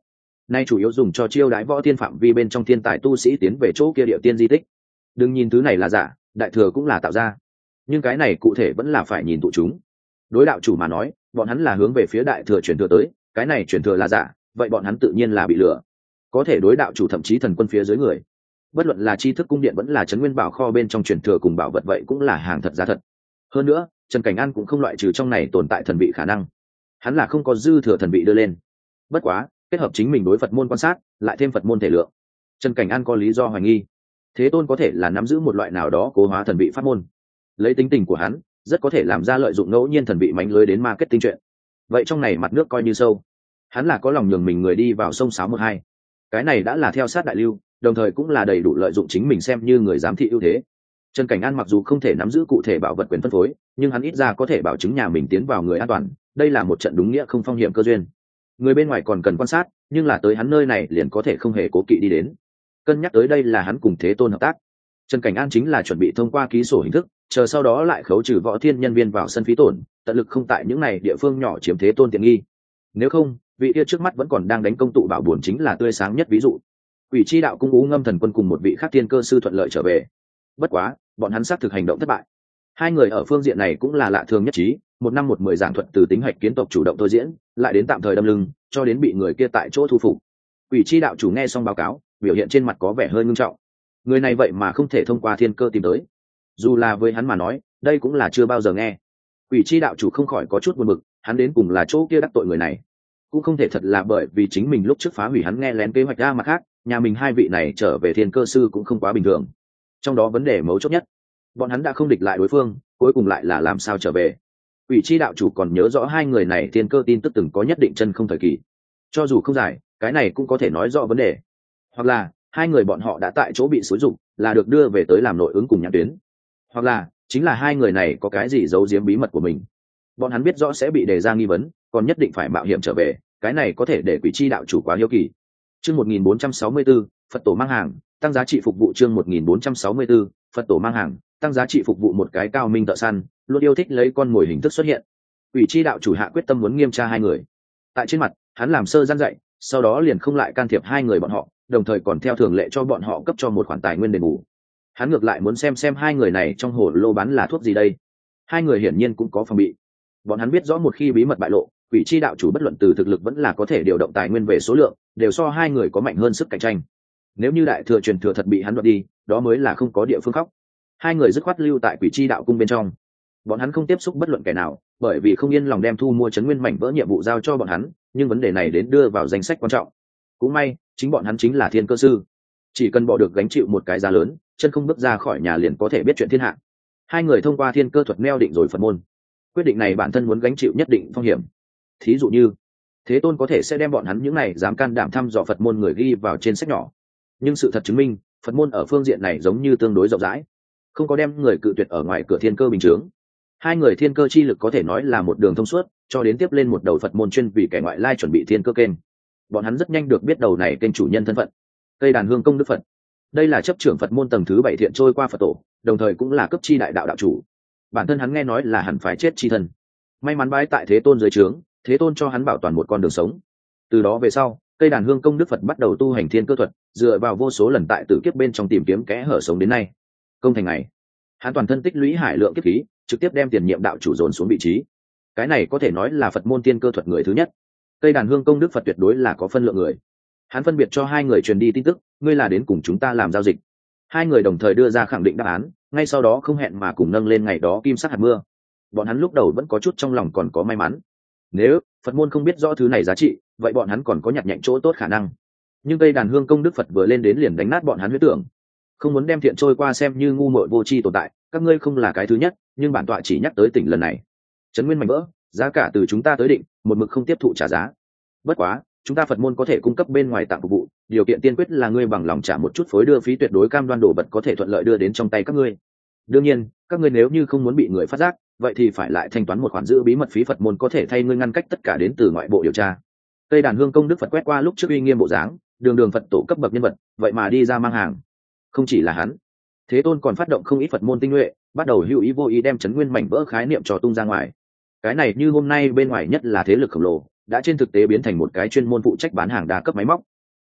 nay chủ yếu dùng cho chiêu đãi võ tiên phạm vi bên trong thiên tài tu sĩ tiến về chỗ kia địa tiên di tích. Đừng nhìn thứ này là giả, đại thừa cũng là tạo ra, nhưng cái này cụ thể vẫn là phải nhìn tụ chúng. Đối đạo chủ mà nói, bọn hắn là hướng về phía đại thừa truyền thừa tới, cái này truyền thừa là giả, vậy bọn hắn tự nhiên là bị lừa. Có thể đối đạo chủ thậm chí thần quân phía dưới người, bất luận là tri thức cung điện vẫn là trấn nguyên bảo kho bên trong truyền thừa cùng bảo vật, vậy cũng là hàng thật giá thật. Hơn nữa, Trần Cảnh An cũng không loại trừ trong này tồn tại thần vị khả năng, hắn là không có dư thừa thần vị đưa lên. Bất quá, kết hợp chính mình đối Phật môn quan sát, lại thêm Phật môn thể lượng, Trần Cảnh An có lý do hoài nghi Thế Tôn có thể là nắm giữ một loại nào đó cố hóa thần vị pháp môn. Lấy tính tình của hắn, rất có thể làm ra lợi dụng ngẫu nhiên thần vị mánh lưới đến marketing chuyện. Vậy trong này mặt nước coi như sâu, hắn là có lòng nhường mình người đi vào sông sáo một hai, cái này đã là theo sát đại lưu, đồng thời cũng là đầy đủ lợi dụng chính mình xem như người giám thị ưu thế. Trần Cảnh An mặc dù không thể nắm giữ cụ thể bảo vật quyền phân phối, nhưng hắn ít ra có thể bảo chứng nhà mình tiến vào người an toàn, đây là một trận đúng nghĩa không phong hiểm cơ duyên. Người bên ngoài còn cần quan sát, nhưng là tới hắn nơi này liền có thể không hề cố kỵ đi đến. Cân nhắc tới đây là hắn cùng Thế Tôn hợp tác. Trần Cảnh An chính là chuẩn bị thông qua ký sổ hình thức, chờ sau đó lại khấu trừ võ thiên nhân viên vào sân phí tổn, tận lực không tại những này địa phương nhỏ chiếm Thế Tôn tiện nghi. Nếu không, vị kia trước mắt vẫn còn đang đánh công tụ bảo buồn chính là tươi sáng nhất ví dụ. Quỷ chi đạo cung Ú Ngâm thần quân cùng một vị khác tiên cơ sư thuận lợi trở về. Bất quá, bọn hắn xác thực hành động thất bại. Hai người ở phương diện này cũng là lạ thường nhất trí, một năm một mười giảng thuật từ tính hạch kiến tộc chủ động thôi diễn, lại đến tạm thời đâm lưng, cho đến bị người kia tại chỗ thu phục. Quỷ chi đạo chủ nghe xong báo cáo, biểu hiện trên mặt có vẻ hơi ngưng trọng. Người này vậy mà không thể thông qua thiên cơ tìm tới, dù là với hắn mà nói, đây cũng là chưa bao giờ nghe. Quỷ chi đạo chủ không khỏi có chút buồn bực, hắn đến cùng là chỗ kia đắc tội người này, cũng không thể thật là bởi vì chính mình lúc trước phá hủy hắn nghe lén kế hoạch ra, mặt khác nhà mình hai vị này trở về thiên cơ sư cũng không quá bình thường. Trong đó vấn đề mấu chốt nhất, bọn hắn đã không địch lại đối phương, cuối cùng lại là làm sao trở về. Quỷ chi đạo chủ còn nhớ rõ hai người này thiên cơ tin tức từng có nhất định chân không thời kỳ, cho dù không dài, cái này cũng có thể nói rõ vấn đề. Hoặc là hai người bọn họ đã tại chỗ bị xúi dục, là được đưa về tới làm nội ứng cùng nhãn tuyến, hoặc là chính là hai người này có cái gì giấu giếm bí mật của mình, bọn hắn biết rõ sẽ bị đề ra nghi vấn, còn nhất định phải mạo hiểm trở về, cái này có thể để quỷ chi đạo chủ quá hiếu kỳ. Chương một nghìn bốn trăm sáu mươi tư, Phật tổ mang hàng, tăng giá trị phục vụ. Chương một nghìn bốn trăm sáu mươi tư, Phật tổ mang hàng, tăng giá trị phục vụ. Một cái cao minh thợ săn, luôn yêu thích lấy con mồi hình thức xuất hiện. Quỷ chi đạo chủ hạ quyết tâm muốn nghiêm tra hai người. Tại trên mặt, hắn làm sơ gian dạy, sau đó liền không lại can thiệp hai người bọn họ, đồng thời còn theo thường lệ cho bọn họ cấp cho một khoản tài nguyên đền bù. Hắn ngược lại muốn xem xem hai người này trong hồ lô bán là thuốc gì đây. Hai người hiển nhiên cũng có phòng bị, bọn hắn biết rõ một khi bí mật bại lộ, quỷ chi đạo chủ bất luận từ thực lực vẫn là có thể điều động tài nguyên về số lượng, đều so hai người có mạnh hơn sức cạnh tranh. Nếu như đại thừa truyền thừa thật bị hắn đoạt đi, đó mới là không có địa phương khóc. Hai người dứt khoát lưu tại quỷ chi đạo cung bên trong, bọn hắn không tiếp xúc bất luận kẻ nào, bởi vì không yên lòng đem thu mua trấn nguyên mảnh vỡ nhiệm vụ giao cho bọn hắn, nhưng vấn đề này đến đưa vào danh sách quan trọng. Cũng may, chính bọn hắn chính là thiên cơ sư, chỉ cần bỏ được gánh chịu một cái giá lớn, chân không bước ra khỏi nhà liền có thể biết chuyện thiên hạ. Hai người thông qua thiên cơ thuật neo định rồi Phật môn, quyết định này bản thân muốn gánh chịu nhất định phong hiểm. Thí dụ như Thế Tôn có thể sẽ đem bọn hắn những này dám can đảm thăm dò Phật môn người ghi vào trên sách nhỏ, nhưng sự thật chứng minh Phật môn ở phương diện này giống như tương đối rộng rãi, không có đem người cự tuyệt ở ngoài cửa thiên cơ bình chướng. Hai người thiên cơ chi lực có thể nói là một đường thông suốt, cho đến tiếp lên một đầu Phật môn chuyên vì kẻ ngoại lai chuẩn bị thiên cơ kênh. Bọn hắn rất nhanh được biết đầu này kênh chủ nhân thân phận, Cây Đàn Hương Công Đức Phật. Đây là chấp trưởng Phật môn tầng thứ bảy thiện trôi qua Phật tổ, đồng thời cũng là cấp chi đại đạo đạo chủ. Bản thân hắn nghe nói là hẳn phải chết chi thân, may mắn bái tại Thế Tôn dưới trướng, Thế Tôn cho hắn bảo toàn một con đường sống. Từ đó về sau, Cây Đàn Hương Công Đức Phật bắt đầu tu hành thiên cơ thuật, dựa vào vô số lần tại tử kiếp bên trong tìm kiếm kẽ hở sống đến nay. Công thành này, hắn toàn thân tích lũy hải lượng kiếp khí, trực tiếp đem tiền nhiệm đạo chủ dồn xuống vị trí. Cái này có thể nói là Phật môn thiên cơ thuật người thứ nhất. Cây Đàn Hương Công Đức Phật tuyệt đối là có phân lượng người. Hắn phân biệt cho hai người truyền đi tin tức, ngươi là đến cùng chúng ta làm giao dịch. Hai người đồng thời đưa ra khẳng định đáp án, ngay sau đó không hẹn mà cùng nâng lên ngày đó kim sắc hạt mưa. Bọn hắn lúc đầu vẫn có chút trong lòng còn có may mắn, nếu Phật môn không biết rõ thứ này giá trị, vậy bọn hắn còn có nhặt nhạnh chỗ tốt khả năng. Nhưng Cây Đàn Hương Công Đức Phật vừa lên đến liền đánh nát bọn hắn huyết tưởng, không muốn đem thiện trôi qua xem như ngu muội vô tri tồn tại. Các ngươi không là cái thứ nhất, nhưng bản tọa chỉ nhắc tới tỉnh lần này. Trấn nguyên mảnh vỡ, giá cả từ chúng ta tới định, một mực không tiếp thụ trả giá. Bất quá, chúng ta Phật môn có thể cung cấp bên ngoài tặng phục vụ, điều kiện tiên quyết là ngươi bằng lòng trả một chút phối đưa phí, tuyệt đối cam đoan đồ vật có thể thuận lợi đưa đến trong tay các ngươi. Đương nhiên, các ngươi nếu như không muốn bị người phát giác, vậy thì phải lại thanh toán một khoản giữ bí mật phí. Phật môn có thể thay ngươi ngăn cách tất cả đến từ ngoại bộ điều tra. Cây Đàn Hương Công Đức Phật quét qua lúc trước uy nghiêm bộ dáng, đường đường Phật tổ cấp bậc nhân vật, vậy mà đi ra mang hàng. Không chỉ là hắn, Thế Tôn còn phát động không ít Phật môn tinh nhuệ, bắt đầu hữu ý vô ý đem trấn nguyên mảnh vỡ khái niệm cho tung ra ngoài. Cái này như hôm nay bên ngoài nhất là thế lực khổng lồ, đã trên thực tế biến thành một cái chuyên môn phụ trách bán hàng đa cấp máy móc.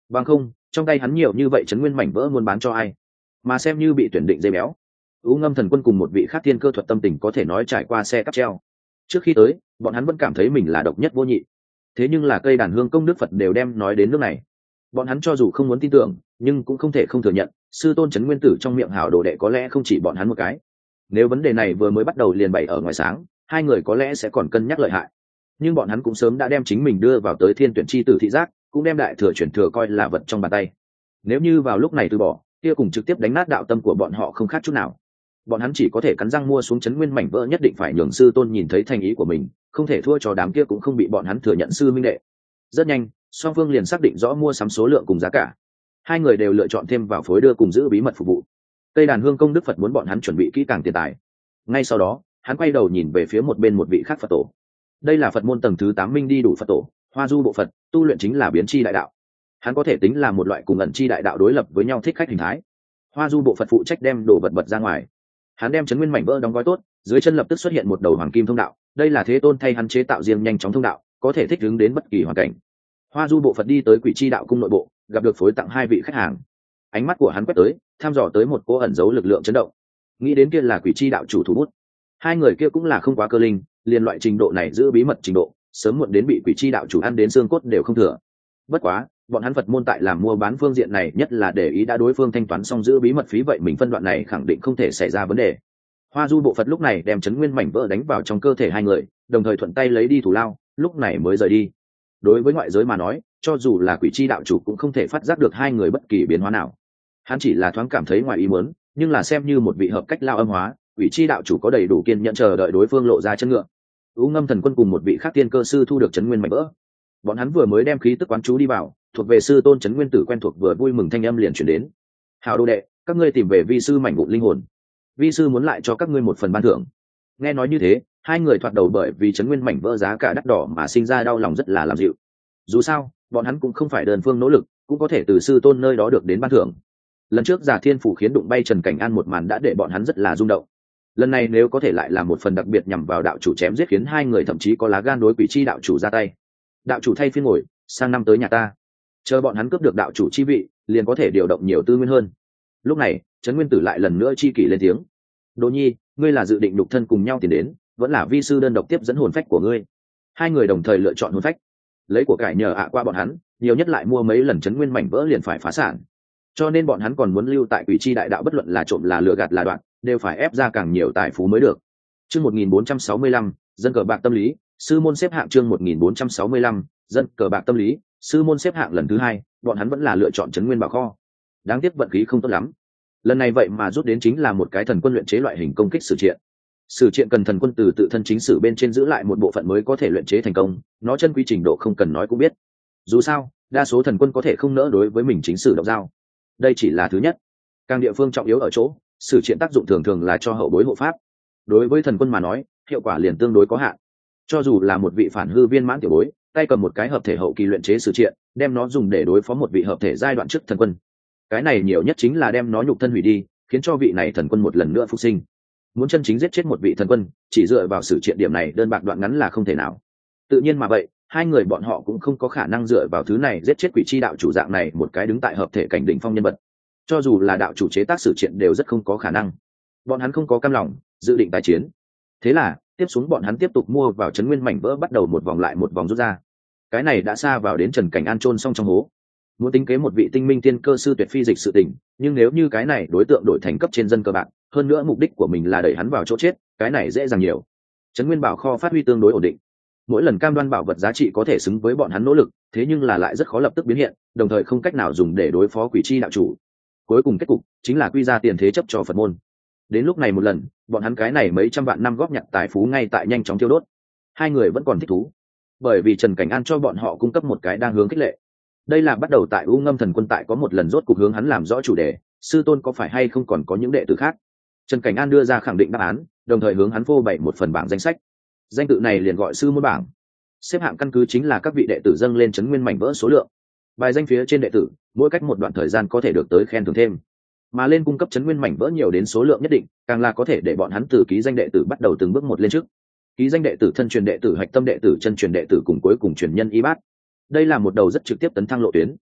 bằng không trong tay hắn nhiều như vậy chấn nguyên mảnh vỡ muốn bán cho ai, mà xem như bị tuyển định dây béo. U Ngâm Thần Quân cùng một vị khác thiên cơ thuật tâm tình có thể nói trải qua xe cắp treo. Trước khi tới bọn hắn vẫn cảm thấy mình là độc nhất vô nhị, thế nhưng là cây đàn hương công đức Phật đều đem nói đến nước này, bọn hắn cho dù không muốn tin tưởng nhưng cũng không thể không thừa nhận sư tôn trấn nguyên tử trong miệng hảo đồ đệ có lẽ không chỉ bọn hắn một cái. Nếu vấn đề này vừa mới bắt đầu liền bày ở ngoài sáng, hai người có lẽ sẽ còn cân nhắc lợi hại, nhưng bọn hắn cũng sớm đã đem chính mình đưa vào tới thiên tuyển chi tử thị giác, cũng đem đại thừa chuyển thừa coi là vật trong bàn tay. Nếu như vào lúc này từ bỏ, kia cùng trực tiếp đánh nát đạo tâm của bọn họ không khác chút nào. Bọn hắn chỉ có thể cắn răng mua xuống chấn nguyên mảnh vỡ, nhất định phải nhường sư tôn nhìn thấy thành ý của mình, không thể thua cho đám kia cũng không bị bọn hắn thừa nhận sư minh đệ. Rất nhanh song phương liền xác định rõ mua sắm số lượng cùng giá cả, hai người đều lựa chọn thêm vào phối đưa cùng giữ bí mật phục vụ. Cây đàn hương công đức Phật muốn bọn hắn chuẩn bị kỹ càng tiền tài. Ngay sau đó hắn quay đầu nhìn về phía một bên một vị khác Phật tổ. Đây là Phật môn tầng thứ tám minh đi đủ Phật tổ, Hoa Du bộ Phật, tu luyện chính là biến chi đại đạo. Hắn có thể tính là một loại cùng ẩn chi đại đạo đối lập với nhau thích khách hình thái. Hoa Du bộ Phật phụ trách đem đồ vật bật ra ngoài. Hắn đem chấn nguyên mảnh vỡ đóng gói tốt, dưới chân lập tức xuất hiện một đầu hoàng kim thông đạo. Đây là Thế Tôn thay hắn chế tạo riêng nhanh chóng thông đạo, có thể thích ứng đến bất kỳ hoàn cảnh. Hoa Du bộ Phật đi tới Quỷ Chi đạo cung nội bộ, gặp được phối tặng hai vị khách hàng. Ánh mắt của hắn quét tới, thăm dò tới một cô ẩn giấu lực lượng chấn động. Nghĩ đến kia là Quỷ Chi đạo chủ thủ bút. Hai người kia cũng là không quá cơ linh, liền loại trình độ này giữ bí mật trình độ, sớm muộn đến bị Quỷ Chi đạo chủ ăn đến xương cốt đều không thừa. Bất quá bọn hắn Phật môn tại làm mua bán phương diện này nhất là để ý đã đối phương thanh toán xong giữ bí mật phí, vậy mình phân đoạn này khẳng định không thể xảy ra vấn đề. Hoa Du bộ Phật lúc này đem chấn nguyên mảnh vỡ đánh vào trong cơ thể hai người, đồng thời thuận tay lấy đi thủ lao, lúc này mới rời đi. Đối với ngoại giới mà nói, cho dù là Quỷ Chi đạo chủ cũng không thể phát giác được hai người bất kỳ biến hóa nào. Hắn chỉ là thoáng cảm thấy ngoài ý muốn, nhưng là xem như một vị hợp cách lao âm hóa, Quỷ Chi đạo chủ có đầy đủ kiên nhẫn chờ đợi đối phương lộ ra chân ngựa. U Ngâm Thần Quân cùng một vị khác tiên cơ sư thu được chấn nguyên mảnh vỡ. Bọn hắn vừa mới đem khí tức quán chú đi vào, thuộc về sư tôn chấn nguyên tử quen thuộc vừa vui mừng thanh âm liền chuyển đến. Hào đồ đệ, các ngươi tìm về vi sư mảnh vụn linh hồn, vi sư muốn lại cho các ngươi một phần ban thưởng. Nghe nói như thế, hai người thoạt đầu bởi vì chấn nguyên mảnh vỡ giá cả đắt đỏ mà sinh ra đau lòng rất là làm dịu. Dù sao bọn hắn cũng không phải đơn phương nỗ lực, cũng có thể từ sư tôn nơi đó được đến ban thưởng. Lần trước Già Thiên Phủ khiến đụng bay Trần Cảnh An một màn đã để bọn hắn rất là rung động. Lần này nếu có thể lại làm một phần đặc biệt nhằm vào đạo chủ chém giết, khiến hai người thậm chí có lá gan đối Quỷ Chi đạo chủ ra tay. Đạo chủ thay phiên ngồi, sang năm tới nhà ta, chờ bọn hắn cướp được đạo chủ chi vị, liền có thể điều động nhiều tư nguyên hơn. Lúc này Trấn Nguyên Tử lại lần nữa chi kỷ lên tiếng. Đỗ Nhi, ngươi là dự định đục thân cùng nhau tiến đến, vẫn là vi sư đơn độc tiếp dẫn hồn phách của ngươi? Hai người đồng thời lựa chọn hồn phách, lấy của cải nhờ ạ qua bọn hắn, nhiều nhất lại mua mấy lần chấn nguyên mảnh vỡ liền phải phá sản, cho nên bọn hắn còn muốn lưu tại Quỷ Chi đại đạo, bất luận là trộm là lừa gạt là đoạn, đều phải ép ra càng nhiều tài phú mới được. Chương một nghìn bốn trăm sáu mươi lăm, dân cờ bạc tâm lý, sư môn xếp hạng. Chương một nghìn bốn trăm sáu mươi lăm, dân cờ bạc tâm lý, sư môn xếp hạng lần thứ hai, bọn hắn vẫn là lựa chọn chấn nguyên bảo kho. Đáng tiếc vận khí không tốt lắm, lần này vậy mà rút đến chính là một cái thần quân luyện chế loại hình công kích sử triện. Sử triện cần thần quân từ tự thân chính sử bên trên giữ lại một bộ phận mới có thể luyện chế thành công, nó chân quý trình độ không cần nói cũng biết. Dù sao đa số thần quân có thể không nỡ đối với mình chính sử động dao, đây chỉ là thứ nhất. Càng địa phương trọng yếu ở chỗ sử triện tác dụng thường thường là cho hậu bối hộ pháp, đối với thần quân mà nói hiệu quả liền tương đối có hạn. Cho dù là một vị phản hư viên mãn tiểu bối, tay cầm một cái hợp thể hậu kỳ luyện chế sử triện, đem nó dùng để đối phó một vị hợp thể giai đoạn trước thần quân, cái này nhiều nhất chính là đem nó nhục thân hủy đi, khiến cho vị này thần quân một lần nữa phục sinh. Muốn chân chính giết chết một vị thần quân, chỉ dựa vào sử triện điểm này đơn bạc đoạn ngắn là không thể nào. Tự nhiên mà vậy, hai người bọn họ cũng không có khả năng dựa vào thứ này giết chết Quỷ Chi đạo chủ dạng này một cái đứng tại hợp thể cảnh đỉnh phong nhân vật. Cho dù là đạo chủ chế tác sử triện đều rất không có khả năng. Bọn hắn không có cam lòng, dự định tái chiến. Thế là tiếp xuống bọn hắn tiếp tục mua vào chấn nguyên mảnh vỡ, bắt đầu một vòng lại một vòng rút ra. Cái này đã xa vào đến Trần Cảnh An chôn xong trong hố. Muốn tính kế một vị tinh minh tiên cơ sư tuyệt phi dịch sự tình, nhưng nếu như cái này đối tượng đổi thành cấp trên dân cơ bạc, hơn nữa mục đích của mình là đẩy hắn vào chỗ chết, cái này dễ dàng nhiều. Trấn Nguyên Bảo kho phát huy tương đối ổn định, mỗi lần cam đoan bảo vật giá trị có thể xứng với bọn hắn nỗ lực, thế nhưng là lại rất khó lập tức biến hiện, đồng thời không cách nào dùng để đối phó Quỷ Chi đạo chủ. Cuối cùng kết cục chính là quy ra tiền thế chấp cho Phật môn. Đến lúc này một lần, bọn hắn cái này mấy trăm vạn năm góp nhặt tài phú ngay tại nhanh chóng tiêu đốt. Hai người vẫn còn thích thú, bởi vì Trần Cảnh An cho bọn họ cung cấp một cái đang hướng khích lệ. Đây là bắt đầu tại U Ngâm Thần Quân tại có một lần rốt cuộc hướng hắn làm rõ chủ đề, sư tôn có phải hay không còn có những đệ tử khác. Trần Cảnh An đưa ra khẳng định đáp án, đồng thời hướng hắn phô bày một phần bảng danh sách. Danh tự này liền gọi sư môn bảng. Xếp hạng căn cứ chính là các vị đệ tử dâng lên chấn nguyên mảnh vỡ số lượng. Bài danh phía trên đệ tử, mỗi cách một đoạn thời gian có thể được tới khen thưởng thêm. Mà lên cung cấp chấn nguyên mảnh vỡ nhiều đến số lượng nhất định, càng là có thể để bọn hắn từ ký danh đệ tử bắt đầu từng bước một lên trước. Ký danh đệ tử, thân truyền đệ tử, hạch tâm đệ tử, chân truyền đệ tử cùng cuối cùng truyền nhân y bát. Đây là một đầu rất trực tiếp tấn thăng lộ tuyến.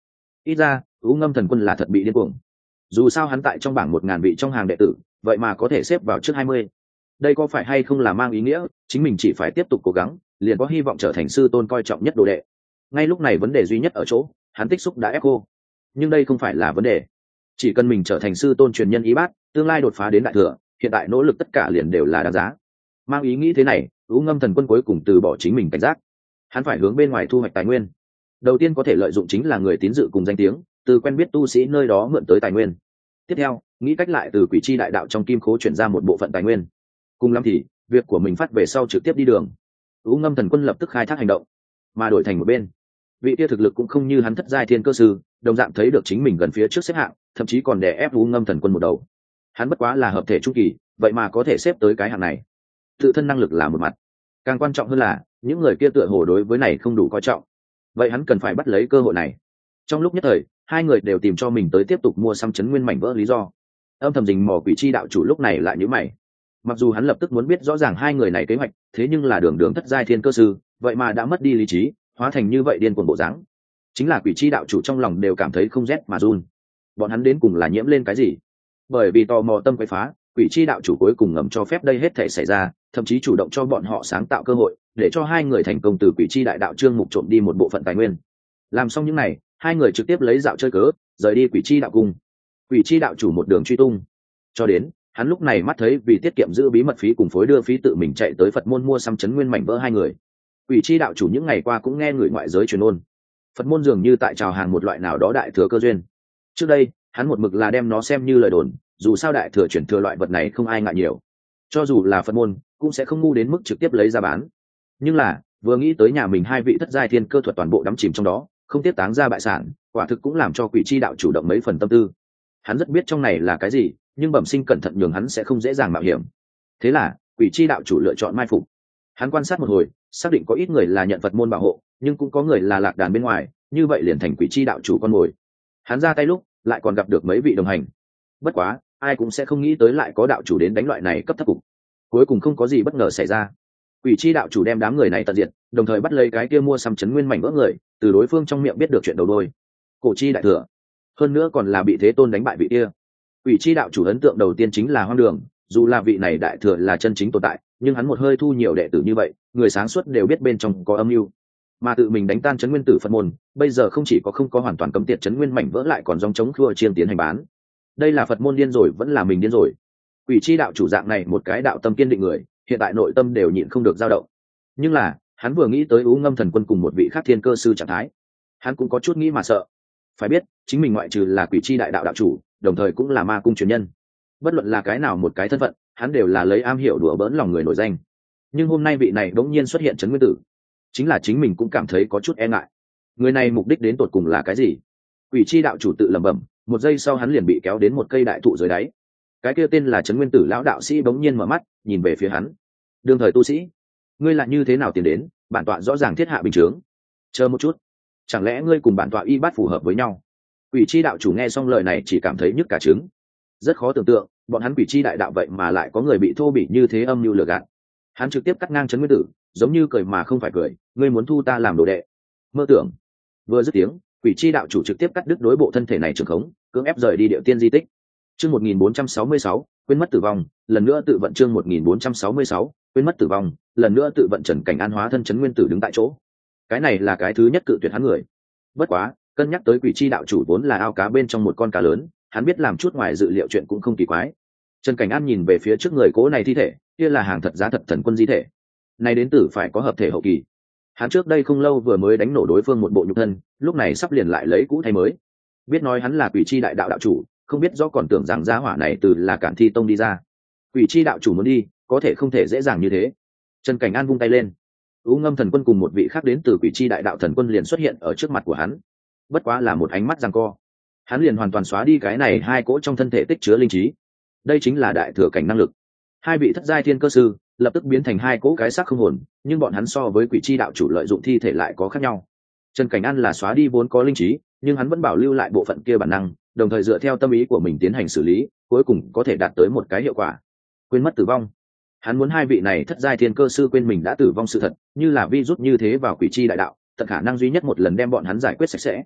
ít ra U Ngâm Thần Quân là thật bị điên cuồng. Dù sao hắn tại trong bảng một ngàn vị trong hàng đệ tử, vậy mà có thể xếp vào trước hai mươi. Đây có phải hay không là mang ý nghĩa chính mình chỉ phải tiếp tục cố gắng, liền có hy vọng trở thành sư tôn coi trọng nhất đồ đệ. Ngay lúc này vấn đề duy nhất ở chỗ, hắn tích xúc đã ép cô. Nhưng đây không phải là vấn đề. Chỉ cần mình trở thành sư tôn truyền nhân y bát, tương lai đột phá đến đại thừa, hiện tại nỗ lực tất cả liền đều là đáng giá. Mang ý nghĩ thế này, U Ngâm Thần Quân cuối cùng từ bỏ chính mình cảnh giác. Hắn phải hướng bên ngoài thu hoạch tài nguyên. Đầu tiên có thể lợi dụng chính là người tín dự cùng danh tiếng, từ quen biết tu sĩ nơi đó mượn tới tài nguyên. Tiếp theo, nghĩ cách lại từ Quỷ Chi đại đạo trong kim khố chuyển ra một bộ phận tài nguyên. Cùng lắm thì, việc của mình phát về sau trực tiếp đi đường. U Ngâm Thần Quân lập tức khai thác hành động, mà đổi thành một bên. Vị kia thực lực cũng không như hắn thất giai thiên cơ sư, đồng dạng thấy được chính mình gần phía trước xếp hạng, thậm chí còn đè ép U Ngâm Thần Quân một đầu. Hắn bất quá là hợp thể trung kỳ, vậy mà có thể xếp tới cái hạng này. Tự thân năng lực là một mặt, càng quan trọng hơn là những người kia tựa hồ đối với này không đủ coi trọng. Vậy hắn cần phải bắt lấy cơ hội này. Trong lúc nhất thời, hai người đều tìm cho mình tới tiếp tục mua xăm chấn nguyên mảnh vỡ lý do. Âm thầm rình mò Quỷ Chi đạo chủ lúc này lại nhíu mày. Mặc dù hắn lập tức muốn biết rõ ràng hai người này kế hoạch, thế nhưng là đường đường thất giai thiên cơ sư, vậy mà đã mất đi lý trí, hóa thành như vậy điên cuồng bộ dáng. Chính là Quỷ Chi đạo chủ trong lòng đều cảm thấy không rét mà run. Bọn hắn đến cùng là nhiễm lên cái gì? Bởi vì tò mò tâm quấy phá, Quỷ Chi đạo chủ cuối cùng ngầm cho phép đây hết thể xảy ra, thậm chí chủ động cho bọn họ sáng tạo cơ hội, để cho hai người thành công từ Quỷ Chi đại đạo trương mục trộm đi một bộ phận tài nguyên. Làm xong những này, hai người trực tiếp lấy dạo chơi cớ, rời đi Quỷ Chi đạo cung. Quỷ Chi đạo chủ một đường truy tung, cho đến hắn lúc này mắt thấy vì tiết kiệm giữ bí mật phí cùng phối đưa phí tự mình chạy tới Phật môn mua xăm chấn nguyên mảnh vỡ hai người. Quỷ Chi đạo chủ những ngày qua cũng nghe người ngoại giới truyền ôn, Phật môn dường như tại chào hàng một loại nào đó đại thừa cơ duyên. Trước đây, hắn một mực là đem nó xem như lời đồn, dù sao đại thừa chuyển thừa loại vật này không ai ngại nhiều, cho dù là Phật môn cũng sẽ không ngu đến mức trực tiếp lấy ra bán. Nhưng là vừa nghĩ tới nhà mình hai vị thất giai thiên cơ thuật toàn bộ đắm chìm trong đó, không tiếp táng ra bại sản, quả thực cũng làm cho Quỷ Chi đạo chủ động mấy phần tâm tư. Hắn rất biết trong này là cái gì, nhưng bẩm sinh cẩn thận nhường hắn sẽ không dễ dàng mạo hiểm. Thế là Quỷ Chi đạo chủ lựa chọn mai phục. Hắn quan sát một hồi, xác định có ít người là nhận Phật môn bảo hộ, nhưng cũng có người là lạc đàn bên ngoài, như vậy liền thành Quỷ Chi đạo chủ con mồi. Hắn ra tay lúc lại còn gặp được mấy vị đồng hành. Bất quá ai cũng sẽ không nghĩ tới lại có đạo chủ đến đánh loại này cấp thấp cục. Cuối cùng không có gì bất ngờ xảy ra. Quỷ Chi đạo chủ đem đám người này tận diệt, đồng thời bắt lấy cái kia mua xăm chấn nguyên mảnh vỡ người, từ đối phương trong miệng biết được chuyện đầu đuôi. Cổ Chi đại thừa, hơn nữa còn là bị Thế Tôn đánh bại vị kia. Quỷ Chi đạo chủ ấn tượng đầu tiên chính là hoang đường, dù là vị này đại thừa là chân chính tồn tại, nhưng hắn một hơi thu nhiều đệ tử như vậy, người sáng suốt đều biết bên trong có âm mưu. Mà tự mình đánh tan chấn nguyên tử Phật môn, bây giờ không chỉ có không có hoàn toàn cấm tiệt chấn nguyên mảnh vỡ lại còn dòng chống khua chiên tiến hành bán. Đây là Phật môn điên rồi vẫn là mình điên rồi. Quỷ Chi đạo chủ dạng này một cái đạo tâm kiên định người, hiện tại nội tâm đều nhịn không được dao động. Nhưng là hắn vừa nghĩ tới U Ngâm Thần Quân cùng một vị khác thiên cơ sư trạng thái, hắn cũng có chút nghĩ mà sợ. Phải biết chính mình ngoại trừ là Quỷ Chi đại đạo đạo chủ, đồng thời cũng là ma cung truyền nhân, bất luận là cái nào một cái thân phận, hắn đều là lấy am hiểu đùa bỡn lòng người nổi danh. Nhưng hôm nay vị này đống nhiên xuất hiện chấn nguyên tử, chính là chính mình cũng cảm thấy có chút e ngại. Người này mục đích đến tột cùng là cái gì? Quỷ Chi đạo chủ tự lẩm bẩm, một giây sau hắn liền bị kéo đến một cây đại thụ dưới đáy. Cái kia tên là chấn nguyên tử lão đạo sĩ bỗng nhiên mở mắt nhìn về phía hắn. Đương thời tu sĩ, ngươi lại như thế nào tiến đến? Bản tọa rõ ràng thiết hạ bình chướng. Chờ một chút, chẳng lẽ ngươi cùng bản tọa y bát phù hợp với nhau? Quỷ Chi đạo chủ nghe xong lời này chỉ cảm thấy nhức cả trứng. Rất khó tưởng tượng, bọn hắn Quỷ Chi đại đạo vậy mà lại có người bị thô bỉ như thế âm mưu lừa gạt. Hắn trực tiếp cắt ngang chấn nguyên tử, giống như cười mà không phải cười, ngươi muốn thu ta làm đồ đệ? Mơ tưởng. Vừa dứt tiếng, Quỷ Chi đạo chủ trực tiếp cắt đứt đối bộ thân thể này trường khống, cưỡng ép rời đi địa tiên di tích. Chương một nghìn bốn trăm sáu mươi sáu, quên mất tử vong, lần nữa tự vận chương một nghìn bốn trăm sáu mươi sáu, quên mất tử vong, lần nữa tự vận Trần Cảnh An hóa thân chấn nguyên tử đứng tại chỗ. Cái này là cái thứ nhất cự tuyệt hắn người. Bất quá, cân nhắc tới Quỷ Chi đạo chủ vốn là ao cá bên trong một con cá lớn, hắn biết làm chút ngoài dự liệu chuyện cũng không kỳ quái. Trần Cảnh An nhìn về phía trước người cố này thi thể, kia là hàng thật giá thật thần quân di thể. Này đến tử phải có hợp thể hậu kỳ. Hắn trước đây không lâu vừa mới đánh nổ đối phương một bộ nhục thân, lúc này sắp liền lại lấy cũ thay mới. Biết nói hắn là Quỷ Chi đại đạo đạo chủ, không biết do còn tưởng rằng gia hỏa này từ là Cản Thi tông đi ra. Quỷ Chi đạo chủ muốn đi, có thể không thể dễ dàng như thế. Trần Cảnh An vung tay lên, U Ngâm Thần Quân cùng một vị khác đến từ Quỷ Chi đại đạo thần quân liền xuất hiện ở trước mặt của hắn. Bất quá là một ánh mắt giằng co, hắn liền hoàn toàn xóa đi cái này hai cỗ trong thân thể tích chứa linh trí. Đây chính là đại thừa cảnh năng lực. Hai vị thất giai thiên cơ sư lập tức biến thành hai cỗ cái xác không hồn, nhưng bọn hắn so với Quỷ Chi đạo chủ lợi dụng thi thể lại có khác nhau. Trần Cảnh An là xóa đi vốn có linh trí, nhưng hắn vẫn bảo lưu lại bộ phận kia bản năng, đồng thời dựa theo tâm ý của mình tiến hành xử lý, cuối cùng có thể đạt tới một cái hiệu quả. Quên mất tử vong. Hắn muốn hai vị này thất giai thiên cơ sư quên mình đã tử vong sự thật, như là virus như thế vào Quỷ Chi đại đạo, tận khả năng duy nhất một lần đem bọn hắn giải quyết sạch sẽ.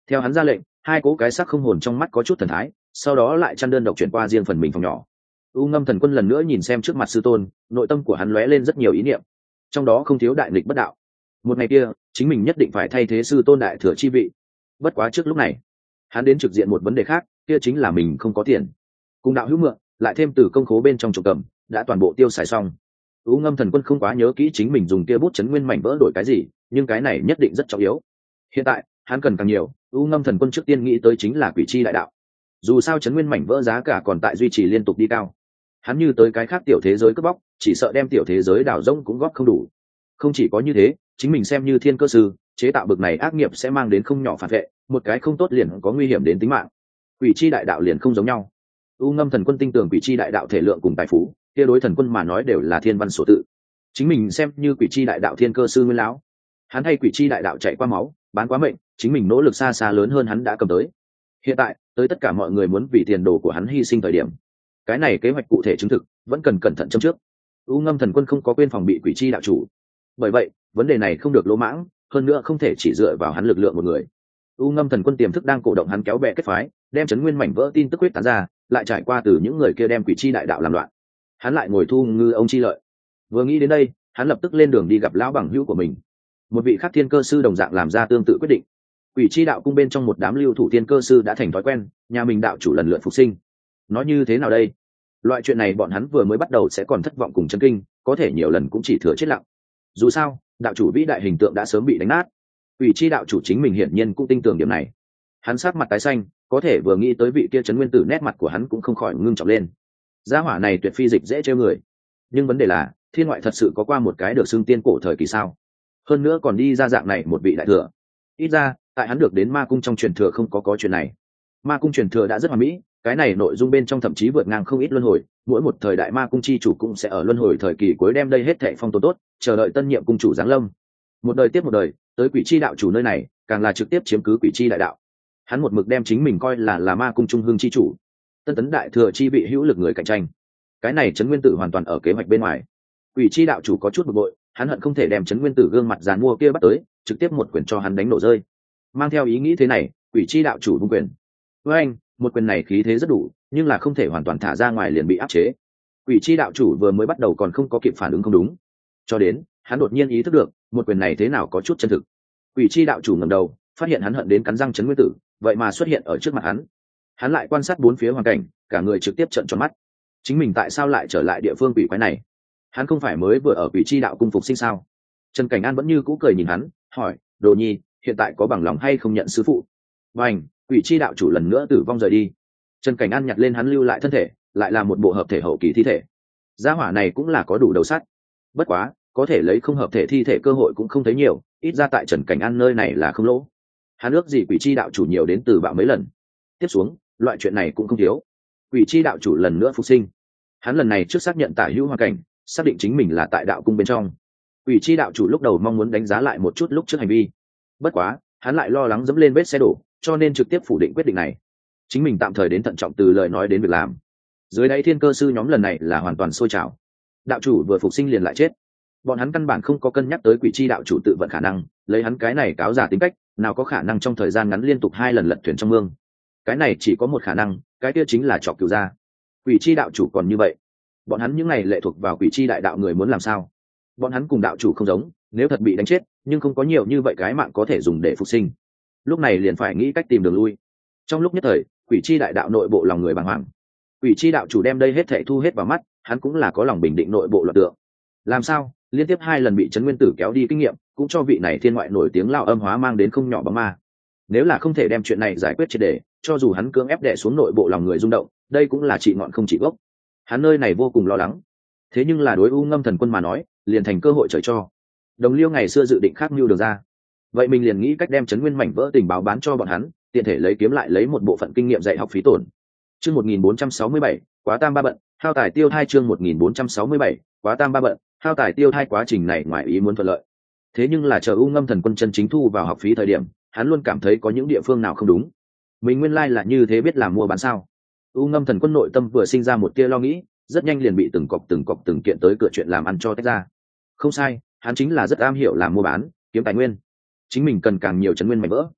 Theo hắn ra lệnh, hai cố cái xác không hồn trong mắt có chút thần thái, sau đó lại chăn đơn độc chuyển qua riêng phần mình phòng nhỏ. U Ngâm Thần Quân lần nữa nhìn xem trước mặt sư tôn, nội tâm của hắn lóe lên rất nhiều ý niệm, trong đó không thiếu đại nghịch bất đạo. Một ngày kia, chính mình nhất định phải thay thế sư tôn đại thừa chi vị. Bất quá trước lúc này, hắn đến trực diện một vấn đề khác, kia chính là mình không có tiền. Cùng đạo hữu mượn, lại thêm từ công khố bên trong trộm cầm, đã toàn bộ tiêu xài xong. U Ngâm Thần Quân không quá nhớ kỹ chính mình dùng kia bút chấn nguyên mảnh vỡ đổi cái gì, nhưng cái này nhất định rất trọng yếu. Hiện tại, hắn cần càng nhiều, U Ngâm Thần Quân trước tiên nghĩ tới chính là quỷ chi đại đạo. Dù sao chấn nguyên mảnh vỡ giá cả còn tại duy trì liên tục đi cao. Hắn như tới cái khác tiểu thế giới cướp bóc, chỉ sợ đem tiểu thế giới đảo rỗng cũng góp không đủ. Không chỉ có như thế, chính mình xem như thiên cơ sư, chế tạo bực này ác nghiệp sẽ mang đến không nhỏ phản vệ, một cái không tốt liền có nguy hiểm đến tính mạng. Quỷ chi đại đạo liền không giống nhau. U Ngâm Thần Quân tin tưởng quỷ chi đại đạo thể lượng cùng tài phú, kia đối thần quân mà nói đều là thiên văn số tự. Chính mình xem như quỷ chi đại đạo thiên cơ sư nguyên lão, hắn hay quỷ chi đại đạo chạy qua máu, bán quá mệnh, chính mình nỗ lực xa xa lớn hơn hắn đã cầm tới. Hiện tại, tới tất cả mọi người muốn vì tiền đồ của hắn hy sinh thời điểm. Cái này kế hoạch cụ thể chứng thực, vẫn cần cẩn thận châm trước. U Ngâm Thần Quân không có quên phòng bị quỷ chi đạo chủ. Bởi vậy, vấn đề này không được lỗ mãng, hơn nữa không thể chỉ dựa vào hắn lực lượng một người. U Ngâm Thần Quân tiềm thức đang cổ động hắn kéo bè kết phái, đem chấn nguyên mảnh vỡ tin tức quyết tán ra, lại trải qua từ những người kia đem quỷ chi đại đạo làm loạn. Hắn lại ngồi thu ngư ông chi lợi. Vừa nghĩ đến đây, hắn lập tức lên đường đi gặp lão bằng hữu của mình. Một vị khác thiên cơ sư đồng dạng làm ra tương tự quyết định. Quỷ chi đạo cung bên trong một đám lưu thủ thiên cơ sư đã thành thói quen, nhà mình đạo chủ lần lượt phục sinh. Nói như thế nào đây? Loại chuyện này bọn hắn vừa mới bắt đầu sẽ còn thất vọng cùng chấn kinh, có thể nhiều lần cũng chỉ thừa chết lặng. Dù sao, đạo chủ vĩ đại hình tượng đã sớm bị đánh nát. Quỷ chi đạo chủ chính mình hiển nhiên cũng tin tưởng điểm này. Hắn sát mặt tái xanh, có thể vừa nghĩ tới vị kia chấn nguyên tử, nét mặt của hắn cũng không khỏi ngưng trọng lên. Gia hỏa này tuyệt phi dịch dễ trêu người, nhưng vấn đề là thiên ngoại thật sự có qua một cái được xưng tiên cổ thời kỳ sao? Hơn nữa còn đi ra dạng này một vị đại thừa. Ít ra, tại hắn được đến ma cung trong truyền thừa không có có chuyện này. Ma cung truyền thừa đã rất hoàn mỹ, cái này nội dung bên trong thậm chí vượt ngang không ít luân hồi, mỗi một thời đại ma cung chi chủ cũng sẽ ở luân hồi thời kỳ cuối đem đây hết thảy phong tồn tốt, chờ đợi tân nhiệm cung chủ giáng lâm. Một đời tiếp một đời, tới quỷ chi đạo chủ nơi này, càng là trực tiếp chiếm cứ quỷ chi đại đạo. Hắn một mực đem chính mình coi là là ma cung trung hương chi chủ, tân tấn đại thừa chi vị hữu lực người cạnh tranh. Cái này trấn nguyên tử hoàn toàn ở kế hoạch bên ngoài. Quỷ chi đạo chủ có chút bực bội, hắn hận không thể đem trấn nguyên tử gương mặt dàn mua kia bắt tới, trực tiếp một quyền cho hắn đánh nổ rơi. Mang theo ý nghĩ thế này, quỷ chi đạo chủ vung quyền. Với anh, một quyền này khí thế rất đủ, nhưng là không thể hoàn toàn thả ra ngoài liền bị áp chế. Quỷ chi đạo chủ vừa mới bắt đầu còn không có kịp phản ứng không đúng, cho đến hắn đột nhiên ý thức được, một quyền này thế nào có chút chân thực. Quỷ chi đạo chủ ngẩng đầu, phát hiện hắn hận đến cắn răng trấn nguyên tử, vậy mà xuất hiện ở trước mặt hắn. Hắn lại quan sát bốn phía hoàn cảnh, cả người trực tiếp trợn tròn mắt. Chính mình tại sao lại trở lại địa phương quỷ quái này? Hắn không phải mới vừa ở quỷ chi đạo cung phục sinh sao? Trần Cảnh An vẫn như cũ cười nhìn hắn, hỏi: Đồ Nhi, hiện tại có bằng lòng hay không nhận sư phụ? Vành, quỷ chi đạo chủ lần nữa tử vong rời đi. Trần Cảnh An nhặt lên hắn lưu lại thân thể, lại là một bộ hợp thể hậu kỳ thi thể. Gia hỏa này cũng là có đủ đầu sắt. Bất quá, có thể lấy không hợp thể thi thể cơ hội cũng không thấy nhiều, ít ra tại Trần Cảnh An nơi này là không lỗ. Hắn ước gì quỷ chi đạo chủ nhiều đến từ bạo mấy lần. Tiếp xuống, loại chuyện này cũng không thiếu. Quỷ chi đạo chủ lần nữa phục sinh. Hắn lần này trước xác nhận tả hữu hoàn cảnh, xác định chính mình là tại đạo cung bên trong. Quỷ chi đạo chủ lúc đầu mong muốn đánh giá lại một chút lúc trước hành vi, bất quá hắn lại lo lắng dẫm lên vết xe đổ, cho nên trực tiếp phủ định quyết định này. Chính mình tạm thời đến thận trọng từ lời nói đến việc làm. Dưới đây thiên cơ sư nhóm lần này là hoàn toàn sôi trào. Đạo chủ vừa phục sinh liền lại chết, bọn hắn căn bản không có cân nhắc tới quỷ chi đạo chủ tự vận khả năng, lấy hắn cái này cáo giả tính cách, nào có khả năng trong thời gian ngắn liên tục hai lần lật thuyền trong mương. Cái này chỉ có một khả năng, cái kia chính là chọc cửu gia. Quỷ chi đạo chủ còn như vậy, bọn hắn những ngày lệ thuộc vào quỷ chi đại đạo người muốn làm sao? Bọn hắn cùng đạo chủ không giống, nếu thật bị đánh chết, nhưng không có nhiều như vậy cái mạng có thể dùng để phục sinh. Lúc này liền phải nghĩ cách tìm đường lui. Trong lúc nhất thời, quỷ chi đại đạo nội bộ lòng người bàng hoàng. Quỷ chi đạo chủ đem đây hết thảy thu hết vào mắt, hắn cũng là có lòng bình định nội bộ loạn tượng. Làm sao? Liên tiếp hai lần bị trấn nguyên tử kéo đi kinh nghiệm, cũng cho vị này thiên ngoại nổi tiếng lao âm hóa mang đến không nhỏ bóng ma. Nếu là không thể đem chuyện này giải quyết triệt để, cho dù hắn cưỡng ép đè xuống nội bộ lòng người rung động, đây cũng là trị ngọn không trị gốc. Hắn nơi này vô cùng lo lắng. Thế nhưng là đối U Ngâm Thần Quân mà nói, liền thành cơ hội trời cho. Đồng Liêu ngày xưa dự định khác mưu được ra, vậy mình liền nghĩ cách đem chấn nguyên mảnh vỡ tình báo bán cho bọn hắn, tiện thể lấy kiếm lại lấy một bộ phận kinh nghiệm dạy học phí tổn. Chương một nghìn bốn trăm sáu mươi bảy, quá tam ba bận, hao tài tiêu thai. Chương một nghìn bốn trăm sáu mươi bảy, quá tam ba bận, hao tài tiêu thai. Quá trình này ngoài ý muốn thuận lợi. Thế nhưng là chờ U Ngâm Thần Quân chân chính thu vào học phí thời điểm, hắn luôn cảm thấy có những địa phương nào không đúng. Mình nguyên lai là như thế biết làm mua bán sao? U Ngâm Thần Quân nội tâm vừa sinh ra một tia lo nghĩ, rất nhanh liền bị từng cọc từng cọc từng kiện tới cửa chuyện làm ăn cho tách ra. Không sai, hắn chính là rất am hiểu làm mua bán, kiếm tài nguyên. Chính mình cần càng nhiều chấn nguyên mảnh vỡ.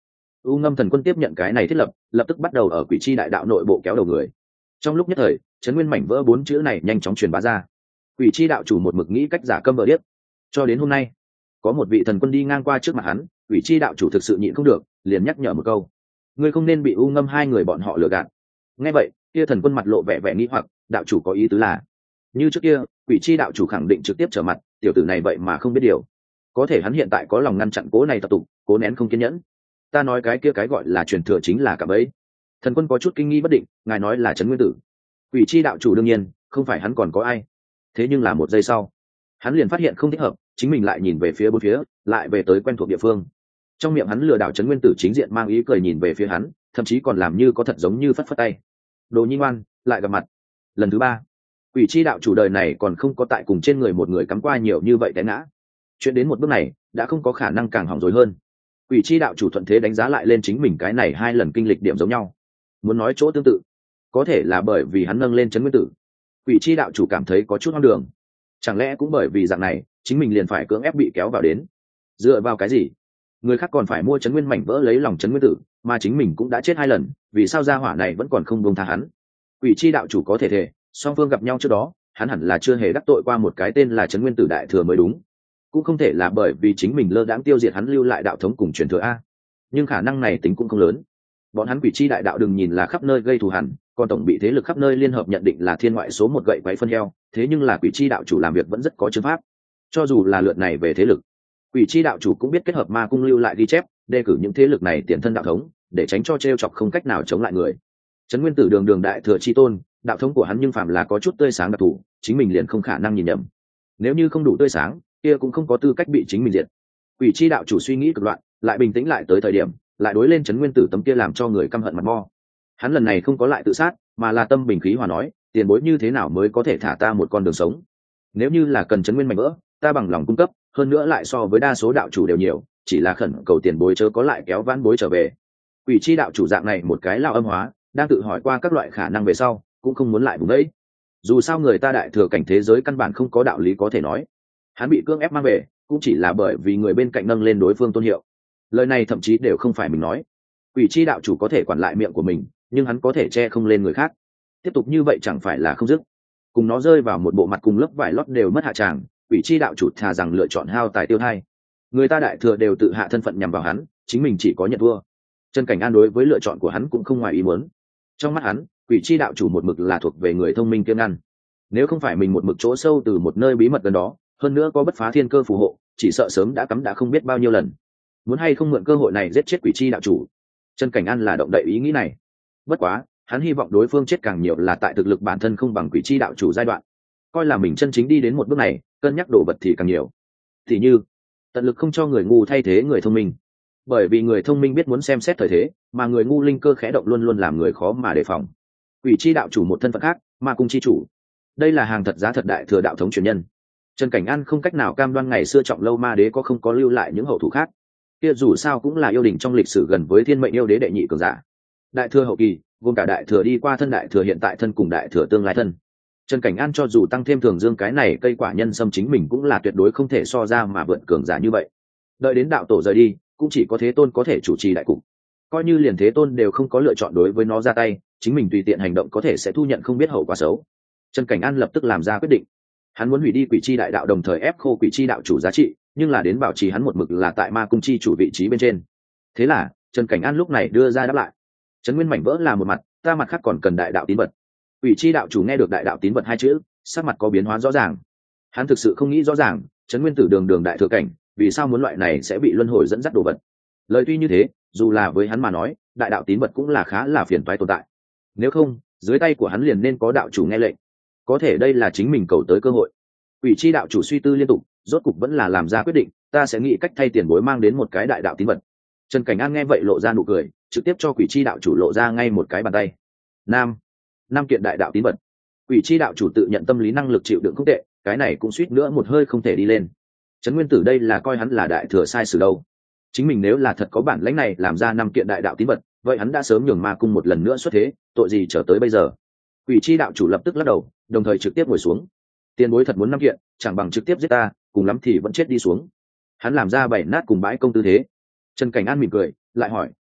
U Ngâm Thần Quân tiếp nhận cái này thiết lập, lập tức bắt đầu ở Quỷ Chi Đại Đạo nội bộ kéo đầu người. Trong lúc nhất thời, Trấn Nguyên mảnh vỡ bốn chữ này nhanh chóng truyền bá ra. Quỷ Chi Đạo chủ một mực nghĩ cách giả câm vợ điếc. Cho đến hôm nay, có một vị thần quân đi ngang qua trước mặt hắn, Quỷ Chi Đạo chủ thực sự nhịn không được, liền nhắc nhở một câu: "Ngươi không nên bị U Ngâm hai người bọn họ lừa gạt." Nghe vậy, kia thần quân mặt lộ vẻ vẻ nghi hoặc, đạo chủ có ý tứ là? Như trước kia, Quỷ Chi Đạo chủ khẳng định trực tiếp trở mặt, tiểu tử này vậy mà không biết điều. Có thể hắn hiện tại có lòng ngăn chặn cố này tập tục, cố nén không kiên nhẫn. Ta nói cái kia cái gọi là truyền thừa chính là cả bấy. Thần quân có chút kinh nghi bất định, ngài nói là Trấn Nguyên Tử. Quỷ Chi Đạo chủ đương nhiên, không phải hắn còn có ai. Thế nhưng là một giây sau, hắn liền phát hiện không thích hợp, chính mình lại nhìn về phía bốn phía, lại về tới quen thuộc địa phương. Trong miệng hắn lừa đảo Trấn Nguyên Tử chính diện mang ý cười nhìn về phía hắn, thậm chí còn làm như có thật giống như phất phất tay. Đồ Nhi ngoan, lại gặp mặt. Lần thứ ba, Quỷ Chi Đạo chủ đời này còn không có tại cùng trên người một người cắm qua nhiều như vậy té ngã. Chuyện đến một bước này, đã không có khả năng càng hỏng rồi hơn. Quỷ Chi Đạo chủ thuận thế đánh giá lại lên chính mình cái này hai lần kinh lịch điểm giống nhau. Muốn nói chỗ tương tự, có thể là bởi vì hắn nâng lên Trấn Nguyên Tử. Quỷ Chi Đạo chủ cảm thấy có chút hoang đường. Chẳng lẽ cũng bởi vì dạng này, chính mình liền phải cưỡng ép bị kéo vào đến? Dựa vào cái gì? Người khác còn phải mua Trấn Nguyên mảnh vỡ lấy lòng Trấn Nguyên Tử, mà chính mình cũng đã chết hai lần, vì sao gia hỏa này vẫn còn không buông tha hắn? Quỷ Chi Đạo chủ có thể thể, song phương gặp nhau trước đó, hắn hẳn là chưa hề đắc tội qua một cái tên là Trấn Nguyên Tử đại thừa mới đúng. Cũng không thể là bởi vì chính mình lơ đãng tiêu diệt hắn lưu lại đạo thống cùng truyền thừa a. Nhưng khả năng này tính cũng không lớn. Bọn hắn Quỷ Chi Đại Đạo đừng nhìn là khắp nơi gây thù hằn, còn tổng bị thế lực khắp nơi liên hợp nhận định là thiên ngoại số một gậy quấy phân heo, thế nhưng là Quỷ Chi Đạo chủ làm việc vẫn rất có chứng pháp. Cho dù là lượt này về thế lực, Quỷ Chi Đạo chủ cũng biết kết hợp ma cung lưu lại ghi chép, đề cử những thế lực này tiền thân đạo thống, để tránh cho trêu chọc không cách nào chống lại người. Trấn Nguyên Tử đường đường đại thừa chi tôn, đạo thống của hắn nhưng phàm là có chút tươi sáng đặc thù, chính mình liền không khả năng nhìn nhầm. Nếu như không đủ tươi sáng, kia cũng không có tư cách bị chính mình diệt. Quỷ Chi Đạo chủ suy nghĩ cực loạn, lại bình tĩnh lại tới thời điểm, lại đối lên Trấn Nguyên Tử tấm kia làm cho người căm hận mặt mo. Hắn lần này không có lại tự sát, mà là tâm bình khí hòa nói, tiền bối như thế nào mới có thể thả ta một con đường sống? Nếu như là cần Trấn Nguyên mảnh vỡ, ta bằng lòng cung cấp, hơn nữa lại so với đa số đạo chủ đều nhiều, chỉ là khẩn cầu tiền bối chớ có lại kéo vãn bối trở về. Quỷ Chi Đạo chủ dạng này một cái lao âm hóa, đang tự hỏi qua các loại khả năng về sau, cũng không muốn lại vùng ấy. Dù sao người ta đại thừa cảnh thế giới căn bản không có đạo lý có thể nói. Hắn bị cưỡng ép mang về, cũng chỉ là bởi vì người bên cạnh nâng lên đối phương tôn hiệu. Lời này thậm chí đều không phải mình nói. Quỷ Chi Đạo chủ có thể quản lại miệng của mình, nhưng hắn có thể che không lên người khác. Tiếp tục như vậy chẳng phải là không dứt. Cùng nó rơi vào một bộ mặt cùng lớp vải lót đều mất hạ tràng, Quỷ Chi Đạo chủ thà rằng lựa chọn hao tài tiêu thai. Người ta đại thừa đều tự hạ thân phận nhằm vào hắn, chính mình chỉ có nhận thua. Trần Cảnh An đối với lựa chọn của hắn cũng không ngoài ý muốn. Trong mắt hắn, Quỷ Chi Đạo chủ một mực là thuộc về người thông minh kiêng ăn. Nếu không phải mình một mực chỗ sâu từ một nơi bí mật gần đó, hơn nữa có bất phá thiên cơ phù hộ, chỉ sợ sớm đã cắm đã không biết bao nhiêu lần. Muốn hay không mượn cơ hội này giết chết Quỷ Chi Đạo chủ, Trần Cảnh An là động đậy ý nghĩ này. Bất quá, hắn hy vọng đối phương chết càng nhiều là tại thực lực bản thân không bằng Quỷ Chi Đạo chủ giai đoạn. Coi là mình chân chính đi đến một bước này, cân nhắc đổ vật thì càng nhiều. Thì như, tận lực không cho người ngu thay thế người thông minh. Bởi vì người thông minh biết muốn xem xét thời thế, mà người ngu linh cơ khẽ động luôn luôn làm người khó mà đề phòng. Quỷ Chi Đạo chủ một thân phận khác, Ma cung chi chủ. Đây là hàng thật giá thật đại thừa đạo thống truyền nhân. Trần Cảnh An không cách nào cam đoan ngày xưa Trọng Lâu Ma đế có không có lưu lại những hậu thủ khác. Kia dù sao cũng là yêu đình trong lịch sử gần với thiên mệnh yêu đế đệ nhị cường giả. Đại thừa hậu kỳ, gồm cả đại thừa đi qua thân đại thừa hiện tại thân cùng đại thừa tương lai thân. Trần Cảnh An cho dù tăng thêm thường dương cái này cây quả nhân xâm chính mình cũng là tuyệt đối không thể so ra mà vượt cường giả như vậy. Đợi đến đạo tổ rời đi, cũng chỉ có Thế Tôn có thể chủ trì đại cục. Coi như liền Thế Tôn đều không có lựa chọn đối với nó ra tay, chính mình tùy tiện hành động có thể sẽ thu nhận không biết hậu quả xấu. Trần Cảnh An lập tức làm ra quyết định. Hắn muốn hủy đi Quỷ Chi Đại Đạo đồng thời ép khô Quỷ Chi Đạo chủ giá trị, nhưng là đến bảo trì hắn một mực là tại Ma cung chi chủ vị trí bên trên. Thế là, Trần Cảnh An lúc này đưa ra đáp lại. Trấn Nguyên mảnh vỡ là một mặt, ta mặt khác còn cần đại đạo tín vật. Quỷ Chi Đạo chủ nghe được đại đạo tín vật hai chữ, sắc mặt có biến hóa rõ ràng. Hắn thực sự không nghĩ rõ ràng, Trấn Nguyên Tử đường đường đại thừa cảnh, vì sao muốn loại này sẽ bị luân hồi dẫn dắt đồ vật. Lời tuy như thế, dù là với hắn mà nói, đại đạo tín vật cũng là khá là phiền toái tồn tại. Nếu không, dưới tay của hắn liền nên có đạo chủ nghe lệnh. Có thể đây là chính mình cầu tới cơ hội. Quỷ Chi Đạo chủ suy tư liên tục, rốt cục vẫn là làm ra quyết định, ta sẽ nghĩ cách thay tiền bối mang đến một cái đại đạo tín vật. Trần Cảnh An nghe vậy lộ ra nụ cười, trực tiếp cho Quỷ Chi Đạo chủ lộ ra ngay một cái bàn tay. Nam, năm kiện đại đạo tín vật. Quỷ Chi Đạo chủ tự nhận tâm lý năng lực chịu đựng không tệ, cái này cũng suýt nữa một hơi không thể đi lên. Trấn Nguyên Tử đây là coi hắn là đại thừa sai sử đâu. Chính mình nếu là thật có bản lãnh này làm ra năm kiện đại đạo tín vật, vậy hắn đã sớm nhường Ma cung một lần nữa xuất thế, tội gì trở tới bây giờ. Quỷ Chi Đạo chủ lập tức lắc đầu, đồng thời trực tiếp ngồi xuống. Tiền bối thật muốn năm kiện, chẳng bằng trực tiếp giết ta, cùng lắm thì vẫn chết đi xuống. Hắn làm ra bảy nát cùng bãi công tư thế. Trần Cảnh An mỉm cười, lại hỏi,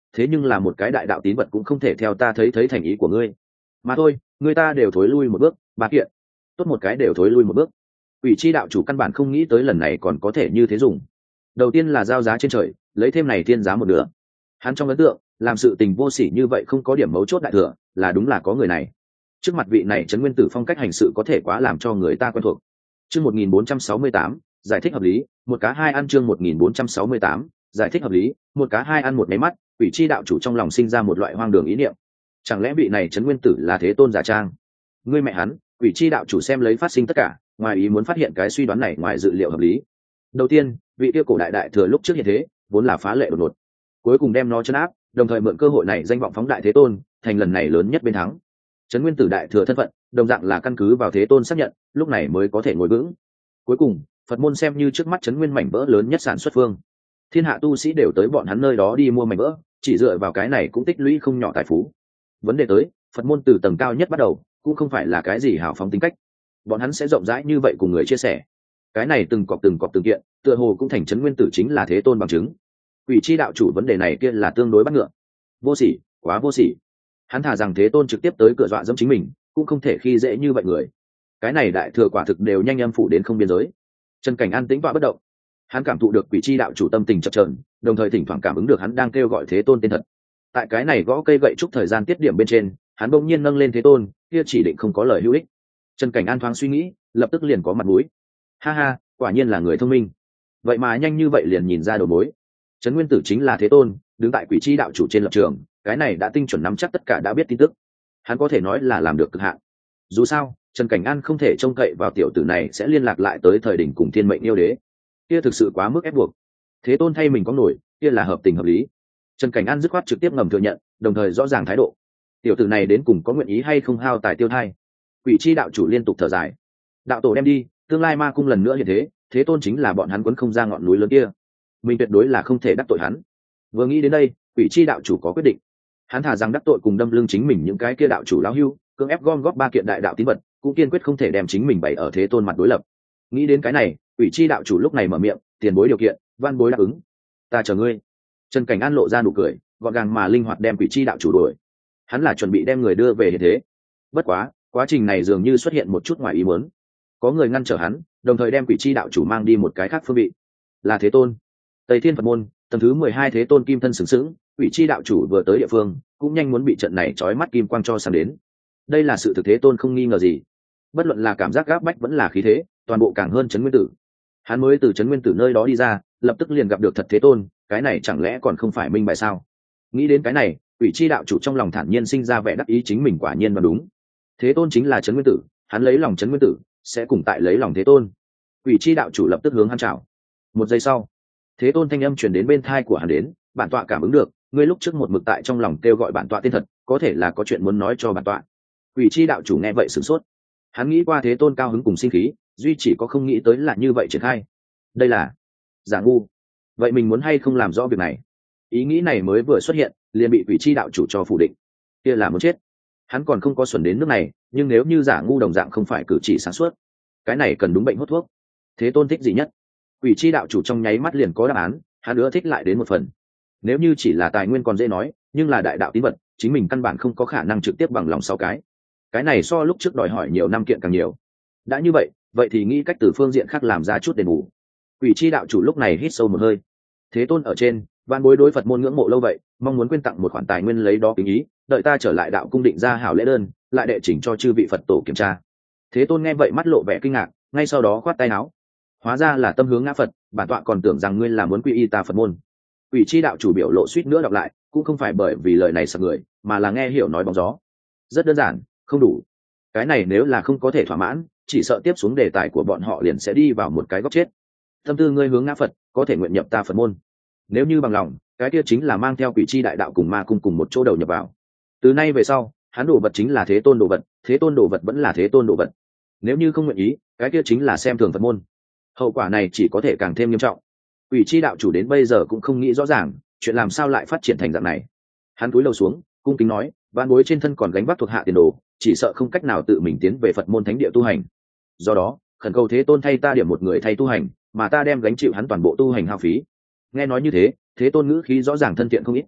thế nhưng là một cái đại đạo tín vật cũng không thể theo ta thấy thấy thành ý của ngươi mà thôi. Người ta đều thối lui một bước, ba kiện tốt một cái đều thối lui một bước. Ủy chi đạo chủ căn bản không nghĩ tới lần này còn có thể như thế dùng. Đầu tiên là giao giá trên trời, lấy thêm này thiên giá một nửa. Hắn trong ấn tượng làm sự tình vô sỉ như vậy không có điểm mấu chốt đại thừa, là đúng là có người này. Trước mặt vị này trấn nguyên tử phong cách hành sự có thể quá làm cho người ta quen thuộc. Chương một nghìn bốn trăm sáu mươi tám, giải thích hợp lý, một cá hai ăn. Chương một nghìn bốn trăm sáu mươi tám, giải thích hợp lý, một cá hai ăn. Một máy mắt, Ủy chi đạo chủ trong lòng sinh ra một loại hoang đường ý niệm. Chẳng lẽ vị này trấn nguyên tử là thế tôn giả trang? Ngươi mẹ hắn! Ủy chi đạo chủ xem lấy phát sinh tất cả, ngoài ý muốn phát hiện cái suy đoán này ngoài dự liệu hợp lý. Đầu tiên, vị tiêu cổ đại đại thừa lúc trước hiện thế vốn là phá lệ đột ngột, cuối cùng đem nó chấn áp, đồng thời mượn cơ hội này danh vọng phóng đại thế tôn, thành lần này lớn nhất bên thắng. Trấn nguyên tử đại thừa thân phận đồng dạng là căn cứ vào thế tôn xác nhận, lúc này mới có thể ngồi vững. Cuối cùng Phật môn xem như trước mắt trấn nguyên mảnh vỡ lớn nhất sản xuất phương, thiên hạ tu sĩ đều tới bọn hắn nơi đó đi mua mảnh vỡ, chỉ dựa vào cái này cũng tích lũy không nhỏ tài phú. Vấn đề tới, Phật môn từ tầng cao nhất bắt đầu cũng không phải là cái gì hào phóng tính cách, bọn hắn sẽ rộng rãi như vậy cùng người chia sẻ. Cái này từng cọp từng cọp từng kiện, tựa hồ cũng thành trấn nguyên tử chính là thế tôn bằng chứng. Ủy chi đạo chủ vấn đề này kia là tương đối bắt ngựa, vô sỉ, quá vô sỉ. Hắn thả rằng thế tôn trực tiếp tới cửa dọa dẫm chính mình, cũng không thể khi dễ như vậy người. Cái này đại thừa quả thực đều nhanh âm phủ đến không biên giới. Trần Cảnh An tĩnh tọa bất động, hắn cảm thụ được quỷ chi đạo chủ tâm tình chập chờn, đồng thời thỉnh thoảng cảm ứng được hắn đang kêu gọi thế tôn tên thật. Tại cái này gõ cây gậy trúc thời gian tiết điểm bên trên, hắn bỗng nhiên nâng lên thế tôn, kia chỉ định không có lời hữu ích. Trần Cảnh An thoáng suy nghĩ, lập tức liền có mặt mũi. Ha ha, quả nhiên là người thông minh. Vậy mà nhanh như vậy liền nhìn ra đầu mối. Trấn nguyên tử chính là thế tôn, đứng tại quỷ chi đạo chủ trên lập trường, cái này đã tinh chuẩn nắm chắc tất cả đã biết tin tức. Hắn có thể nói là làm được cực hạn. Dù sao, Trần Cảnh An không thể trông cậy vào tiểu tử này sẽ liên lạc lại tới thời đỉnh cùng thiên mệnh yêu đế. Kia thực sự quá mức ép buộc. Thế tôn thay mình có nổi, kia là hợp tình hợp lý. Trần Cảnh An dứt khoát trực tiếp ngầm thừa nhận, đồng thời rõ ràng thái độ. Tiểu tử này đến cùng có nguyện ý hay không hao tài tiêu thai. Quỷ chi đạo chủ liên tục thở dài. Đạo tổ đem đi, tương lai ma cung lần nữa như thế, thế tôn chính là bọn hắn quấn không ra ngọn núi lớn kia. Mình tuyệt đối là không thể đắc tội hắn. Vừa nghĩ đến đây, quỷ chi đạo chủ có quyết định. Hắn thả rằng đắc tội cùng đâm lưng chính mình những cái kia đạo chủ lão hưu, cưỡng ép gom góp ba kiện đại đạo tín vật, cũng kiên quyết không thể đem chính mình bày ở thế tôn mặt đối lập. Nghĩ đến cái này, quỷ chi đạo chủ lúc này mở miệng, tiền bối điều kiện, van bối đáp ứng. Ta chờ ngươi. Trần Cảnh An lộ ra nụ cười, gọn gàng mà linh hoạt đem quỷ chi đạo chủ đuổi. Hắn là chuẩn bị đem người đưa về hiện thế. Bất quá, quá trình này dường như xuất hiện một chút ngoài ý muốn. Có người ngăn trở hắn, đồng thời đem quỷ chi đạo chủ mang đi một cái khác phương vị. Là thế tôn. Tây Thiên Phật môn, tầng thứ mười hai thế tôn kim thân sừng sững, quỷ chi đạo chủ vừa tới địa phương, cũng nhanh muốn bị trận này chói mắt kim quang cho sáng đến. Đây là sự thực thế tôn không nghi ngờ gì. Bất luận là cảm giác gáp bách vẫn là khí thế, toàn bộ càng hơn trấn nguyên tử. Hắn mới từ trấn nguyên tử nơi đó đi ra, lập tức liền gặp được thật thế tôn, cái này chẳng lẽ còn không phải minh bạch sao? Nghĩ đến cái này, quỷ chi đạo chủ trong lòng thản nhiên sinh ra vẻ đắc ý, chính mình quả nhiên mà đúng. Thế tôn chính là trấn nguyên tử, hắn lấy lòng trấn nguyên tử, sẽ cùng tại lấy lòng thế tôn. Quỷ chi đạo chủ lập tức hướng hắn chào. Một giây sau, thế tôn thanh âm truyền đến bên thai của hắn đến, bản tọa cảm ứng được, ngươi lúc trước một mực tại trong lòng kêu gọi bản tọa tên thật, có thể là có chuyện muốn nói cho bản tọa. Quỷ chi đạo chủ nghe vậy sửng sốt. Hắn nghĩ qua thế tôn cao hứng cùng sinh khí, duy chỉ có không nghĩ tới là như vậy triển khai. Đây là giả ngu. Vậy mình muốn hay không làm rõ việc này? Ý nghĩ này mới vừa xuất hiện, liền bị quỷ chi đạo chủ cho phủ định. Kia là muốn chết. Hắn còn không có xuẩn đến nước này, nhưng nếu như giả ngu đồng dạng không phải cử chỉ sáng suốt, cái này cần đúng bệnh hút thuốc. Thế tôn thích gì nhất? Quỷ chi đạo chủ trong nháy mắt liền có đáp án, hắn nữa thích lại đến một phần. Nếu như chỉ là tài nguyên còn dễ nói, nhưng là đại đạo tín vật, chính mình căn bản không có khả năng trực tiếp bằng lòng sáu cái. Cái này so lúc trước đòi hỏi nhiều năm kiện càng nhiều. Đã như vậy, vậy thì nghĩ cách từ phương diện khác làm ra chút đền bù. Quỷ chi đạo chủ lúc này hít sâu một hơi. Thế tôn ở trên, van bối đối Phật môn ngưỡng mộ lâu vậy, mong muốn quyên tặng một khoản tài nguyên lấy đó kính ý, đợi ta trở lại đạo cung định ra hảo lễ đơn, lại đệ chỉnh cho chư vị Phật tổ kiểm tra. Thế tôn nghe vậy mắt lộ vẻ kinh ngạc, ngay sau đó khoát tay áo. Hóa ra là tâm hướng ngã Phật, bản tọa còn tưởng rằng ngươi là muốn quy y ta Phật môn. Quỷ chi đạo chủ biểu lộ suýt nữa đọc lại, cũng không phải bởi vì lời này sặc người, mà là nghe hiểu nói bóng gió. Rất đơn giản, không đủ. Cái này nếu là không có thể thỏa mãn, chỉ sợ tiếp xuống đề tài của bọn họ liền sẽ đi vào một cái góc chết. Tâm tư ngươi hướng ngã Phật, có thể nguyện nhập ta Phật môn. Nếu như bằng lòng, cái kia chính là mang theo quỷ chi đại đạo cùng ma cung cùng một chỗ đầu nhập vào. Từ nay về sau, hắn đồ vật chính là thế tôn đồ vật, thế tôn đồ vật vẫn là thế tôn đồ vật. Nếu như không nguyện ý, cái kia chính là xem thường Phật môn. Hậu quả này chỉ có thể càng thêm nghiêm trọng. Quỷ chi đạo chủ đến bây giờ cũng không nghĩ rõ ràng, chuyện làm sao lại phát triển thành dạng này. Hắn cúi đầu xuống, cung kính nói, vạn bối trên thân còn gánh vác thuộc hạ tiền đồ, chỉ sợ không cách nào tự mình tiến về Phật môn thánh địa tu hành. Do đó, khẩn cầu thế tôn thay ta điểm một người thay tu hành, mà ta đem gánh chịu hắn toàn bộ tu hành hao phí. Nghe nói như thế, thế tôn ngữ khí rõ ràng thân thiện không ít.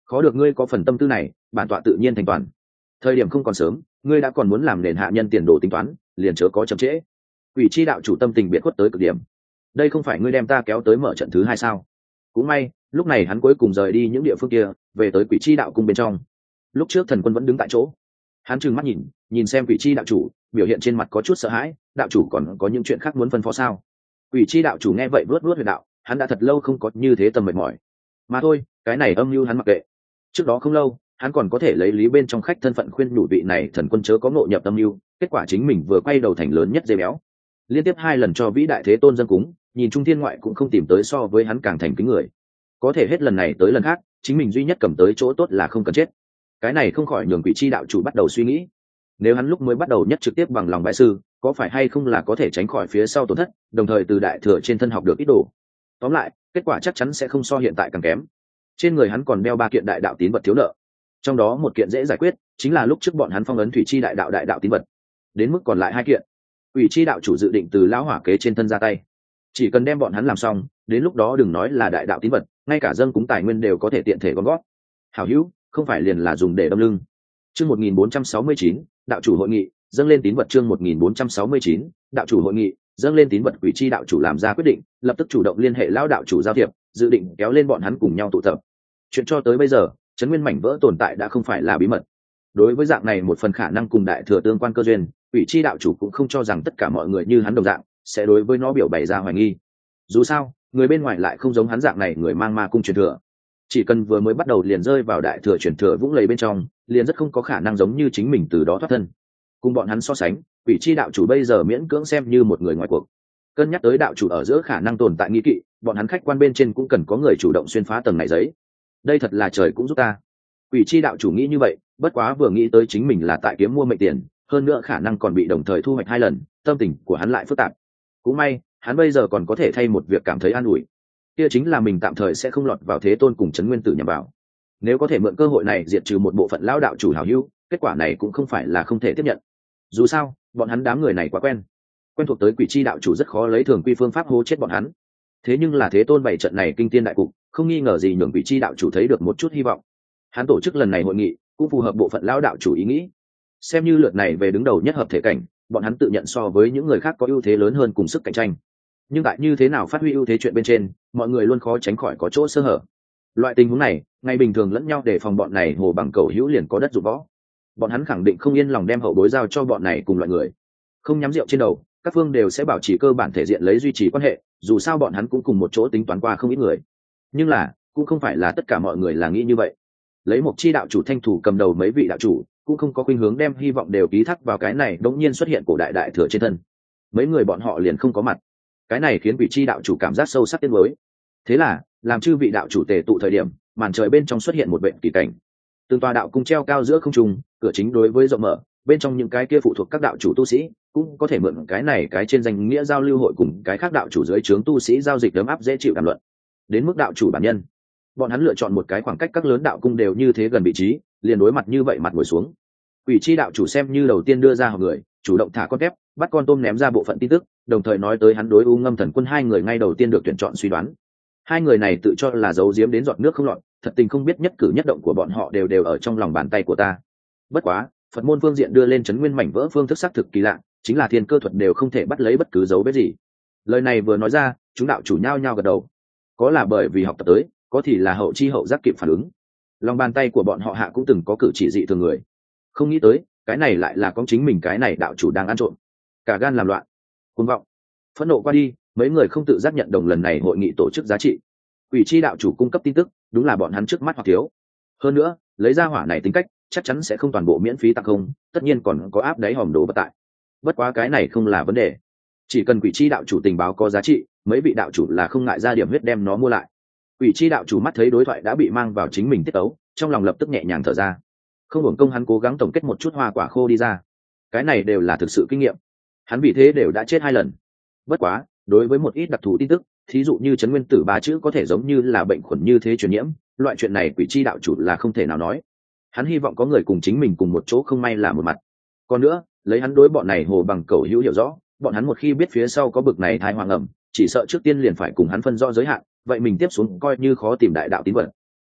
khó được ngươi có phần tâm tư này, bản tọa tự nhiên thành toàn. Thời điểm không còn sớm, ngươi đã còn muốn làm nền hạ nhân tiền đồ tính toán, liền chớ có chậm trễ. Quỷ chi đạo chủ tâm tình biệt khuất tới cực điểm. Đây không phải ngươi đem ta kéo tới mở trận thứ hai sao? Cũng may, lúc này hắn cuối cùng rời đi những địa phương kia, về tới quỷ chi đạo cung bên trong. Lúc trước thần quân vẫn đứng tại chỗ, hắn trừng mắt nhìn, nhìn xem quỷ chi đạo chủ, biểu hiện trên mặt có chút sợ hãi. Đạo chủ còn có những chuyện khác muốn phân phó sao? Quỷ chi đạo chủ nghe vậy vuốt vuốt huyệt đạo, hắn đã thật lâu không có như thế tầm mệt mỏi. Mà thôi, cái này âm mưu hắn mặc kệ. Trước đó không lâu, hắn còn có thể lấy lý bên trong khách thân phận khuyên nhủ vị này thần quân chớ có ngộ nhập tâm mưu, kết quả chính mình vừa quay đầu thành lớn nhất dê béo, liên tiếp hai lần cho vĩ đại thế tôn dân cúng, nhìn trung thiên ngoại cũng không tìm tới so với hắn càng thành kính người. Có thể hết lần này tới lần khác, chính mình duy nhất cầm tới chỗ tốt là không cần chết. Cái này không khỏi nhường quỷ chi đạo chủ bắt đầu suy nghĩ, nếu hắn lúc mới bắt đầu nhất trực tiếp bằng lòng bái sư, có phải hay không là có thể tránh khỏi phía sau tổn thất, đồng thời từ đại thừa trên thân học được ít đồ. Tóm lại, kết quả chắc chắn sẽ không so hiện tại càng kém. Trên người hắn còn đeo ba kiện đại đạo tín vật thiếu nợ, trong đó một kiện dễ giải quyết, chính là lúc trước bọn hắn phong ấn thủy chi đại đạo đại đạo tín vật. Đến mức còn lại hai kiện, quỷ chi đạo chủ dự định từ lão hỏa kế trên thân ra tay, chỉ cần đem bọn hắn làm xong, đến lúc đó đừng nói là đại đạo tín vật, ngay cả dâng cúng tài nguyên đều có thể tiện thể gom gót. Hảo hữu, không phải liền là dùng để đâm lưng. Chương một nghìn bốn trăm sáu mươi chín, đạo chủ hội nghị, dâng lên tín vật. Chương một nghìn bốn trăm sáu mươi chín, đạo chủ hội nghị, dâng lên tín vật. Quỷ chi đạo chủ làm ra quyết định, lập tức chủ động liên hệ lão đạo chủ giao thiệp, dự định kéo lên bọn hắn cùng nhau tụ tập. Chuyện cho tới bây giờ, chấn nguyên mảnh vỡ tồn tại đã không phải là bí mật. Đối với dạng này một phần khả năng cùng đại thừa tương quan cơ duyên, quỷ chi đạo chủ cũng không cho rằng tất cả mọi người như hắn đồng dạng sẽ đối với nó biểu bày ra hoài nghi. Dù sao, người bên ngoài lại không giống hắn dạng này người mang ma cung truyền thừa, chỉ cần vừa mới bắt đầu liền rơi vào đại thừa truyền thừa vũng lầy bên trong, liền rất không có khả năng giống như chính mình từ đó thoát thân. Cùng bọn hắn so sánh, quỷ chi đạo chủ bây giờ miễn cưỡng xem như một người ngoài cuộc. Cân nhắc tới đạo chủ ở giữa khả năng tồn tại nghi kỵ, bọn hắn khách quan bên trên cũng cần có người chủ động xuyên phá tầng này giấy. Đây thật là trời cũng giúp ta. Quỷ chi đạo chủ nghĩ như vậy, bất quá vừa nghĩ tới chính mình là tại kiếm mua mệnh tiền, hơn nữa khả năng còn bị đồng thời thu hoạch hai lần, tâm tình của hắn lại phức tạp. Cũng may, hắn bây giờ còn có thể thay một việc cảm thấy an ủi, kia chính là mình tạm thời sẽ không lọt vào thế tôn cùng trấn nguyên tử nhằm vào. Nếu có thể mượn cơ hội này diệt trừ một bộ phận lão đạo chủ hảo hữu, kết quả này cũng không phải là không thể tiếp nhận. Dù sao, bọn hắn đám người này quá quen, quen thuộc tới quỷ chi đạo chủ rất khó lấy thường quy phương pháp hô chết bọn hắn. Thế nhưng là thế tôn bảy trận này kinh tiên đại cục, không nghi ngờ gì nhường quỷ chi đạo chủ thấy được một chút hy vọng. Hắn tổ chức lần này hội nghị cũng phù hợp bộ phận lão đạo chủ ý nghĩ, xem như lượt này về đứng đầu nhất hợp thể cảnh, bọn hắn tự nhận so với những người khác có ưu thế lớn hơn cùng sức cạnh tranh. Nhưng tại như thế nào phát huy ưu thế chuyện bên trên, mọi người luôn khó tránh khỏi có chỗ sơ hở. Loại tình huống này, ngày bình thường lẫn nhau để phòng bọn này hồ bằng cầu hữu liền có đất dụng võ. Bọn hắn khẳng định không yên lòng đem hậu bối giao cho bọn này cùng loại người. Không nhắm rượu trên đầu, các phương đều sẽ bảo trì cơ bản thể diện lấy duy trì quan hệ, dù sao bọn hắn cũng cùng một chỗ tính toán qua không ít người. Nhưng là, cũng không phải là tất cả mọi người là nghĩ như vậy. Lấy một chi đạo chủ thanh thủ cầm đầu mấy vị đạo chủ, cũng không có khuynh hướng đem hy vọng đều ký thác vào cái này đống nhiên xuất hiện cổ đại đại thừa trên thân. Mấy người bọn họ liền không có mặt. Cái này khiến vị chi đạo chủ cảm giác sâu sắc tiếc nuối. Thế là, làm chư vị đạo chủ tề tụ thời điểm, màn trời bên trong xuất hiện một vệ kỳ cảnh. Từng tòa đạo cung treo cao giữa không trung, cửa chính đối với rộng mở, bên trong những cái kia phụ thuộc các đạo chủ tu sĩ, cũng có thể mượn cái này cái trên danh nghĩa giao lưu hội cùng cái khác đạo chủ dưới trướng tu sĩ giao dịch ấm áp dễ chịu đàm luận. Đến mức đạo chủ bản nhân, bọn hắn lựa chọn một cái khoảng cách các lớn đạo cung đều như thế gần vị trí, liền đối mặt như vậy mặt ngồi xuống. Quỷ chi đạo chủ xem như đầu tiên đưa ra họp người, chủ động thả con tép, bắt con tôm ném ra bộ phận tin tức, đồng thời nói tới hắn đối U Ngâm Thần Quân hai người ngay đầu tiên được tuyển chọn suy đoán. Hai người này tự cho là giấu giếm đến giọt nước không lọt, thật tình không biết nhất cử nhất động của bọn họ đều đều ở trong lòng bàn tay của ta. Bất quá, Phật môn phương diện đưa lên trấn nguyên mảnh vỡ phương thức xác thực kỳ lạ, chính là thiên cơ thuật đều không thể bắt lấy bất cứ dấu vết gì. Lời này vừa nói ra, chúng đạo chủ nhao nhao gật đầu. Có là bởi vì học tập tới, có thì là hậu chi hậu giác kịp phản ứng. Lòng bàn tay của bọn họ hạ cũng từng có cử chỉ dị thường người. Không nghĩ tới, cái này lại là con chính mình cái này đạo chủ đang ăn trộm. Cả gan làm loạn, cuồng vọng, phẫn nộ qua đi, mấy người không tự giác nhận đồng lần này hội nghị tổ chức giá trị. Quỷ chi đạo chủ cung cấp tin tức, đúng là bọn hắn trước mắt hoặc thiếu. Hơn nữa, lấy ra hỏa này tính cách, chắc chắn sẽ không toàn bộ miễn phí tặng không, tất nhiên còn có áp đáy hòm đồ bất tại. Bất quá cái này không là vấn đề. Chỉ cần quỷ chi đạo chủ tình báo có giá trị, mấy vị đạo chủ là không ngại ra điểm huyết đem nó mua lại. Quỷ chi đạo chủ mắt thấy đối thoại đã bị mang vào chính mình tiết tấu, trong lòng lập tức nhẹ nhàng thở ra. Không hưởng công hắn cố gắng tổng kết một chút hoa quả khô đi ra. Cái này đều là thực sự kinh nghiệm. Hắn vì thế đều đã chết hai lần. Bất quá, đối với một ít đặc thù tin tức, thí dụ như trấn nguyên tử ba chữ có thể giống như là bệnh khuẩn như thế truyền nhiễm, loại chuyện này quỷ chi đạo chủ là không thể nào nói. Hắn hy vọng có người cùng chính mình cùng một chỗ không may là một mặt. Còn nữa, lấy hắn đối bọn này hồ bằng cầu hữu hiểu rõ, bọn hắn một khi biết phía sau có bực này thai hoàng ẩm, chỉ sợ trước tiên liền phải cùng hắn phân rõ giới hạn, vậy mình tiếp xuống coi như khó tìm đại đạo tín vật.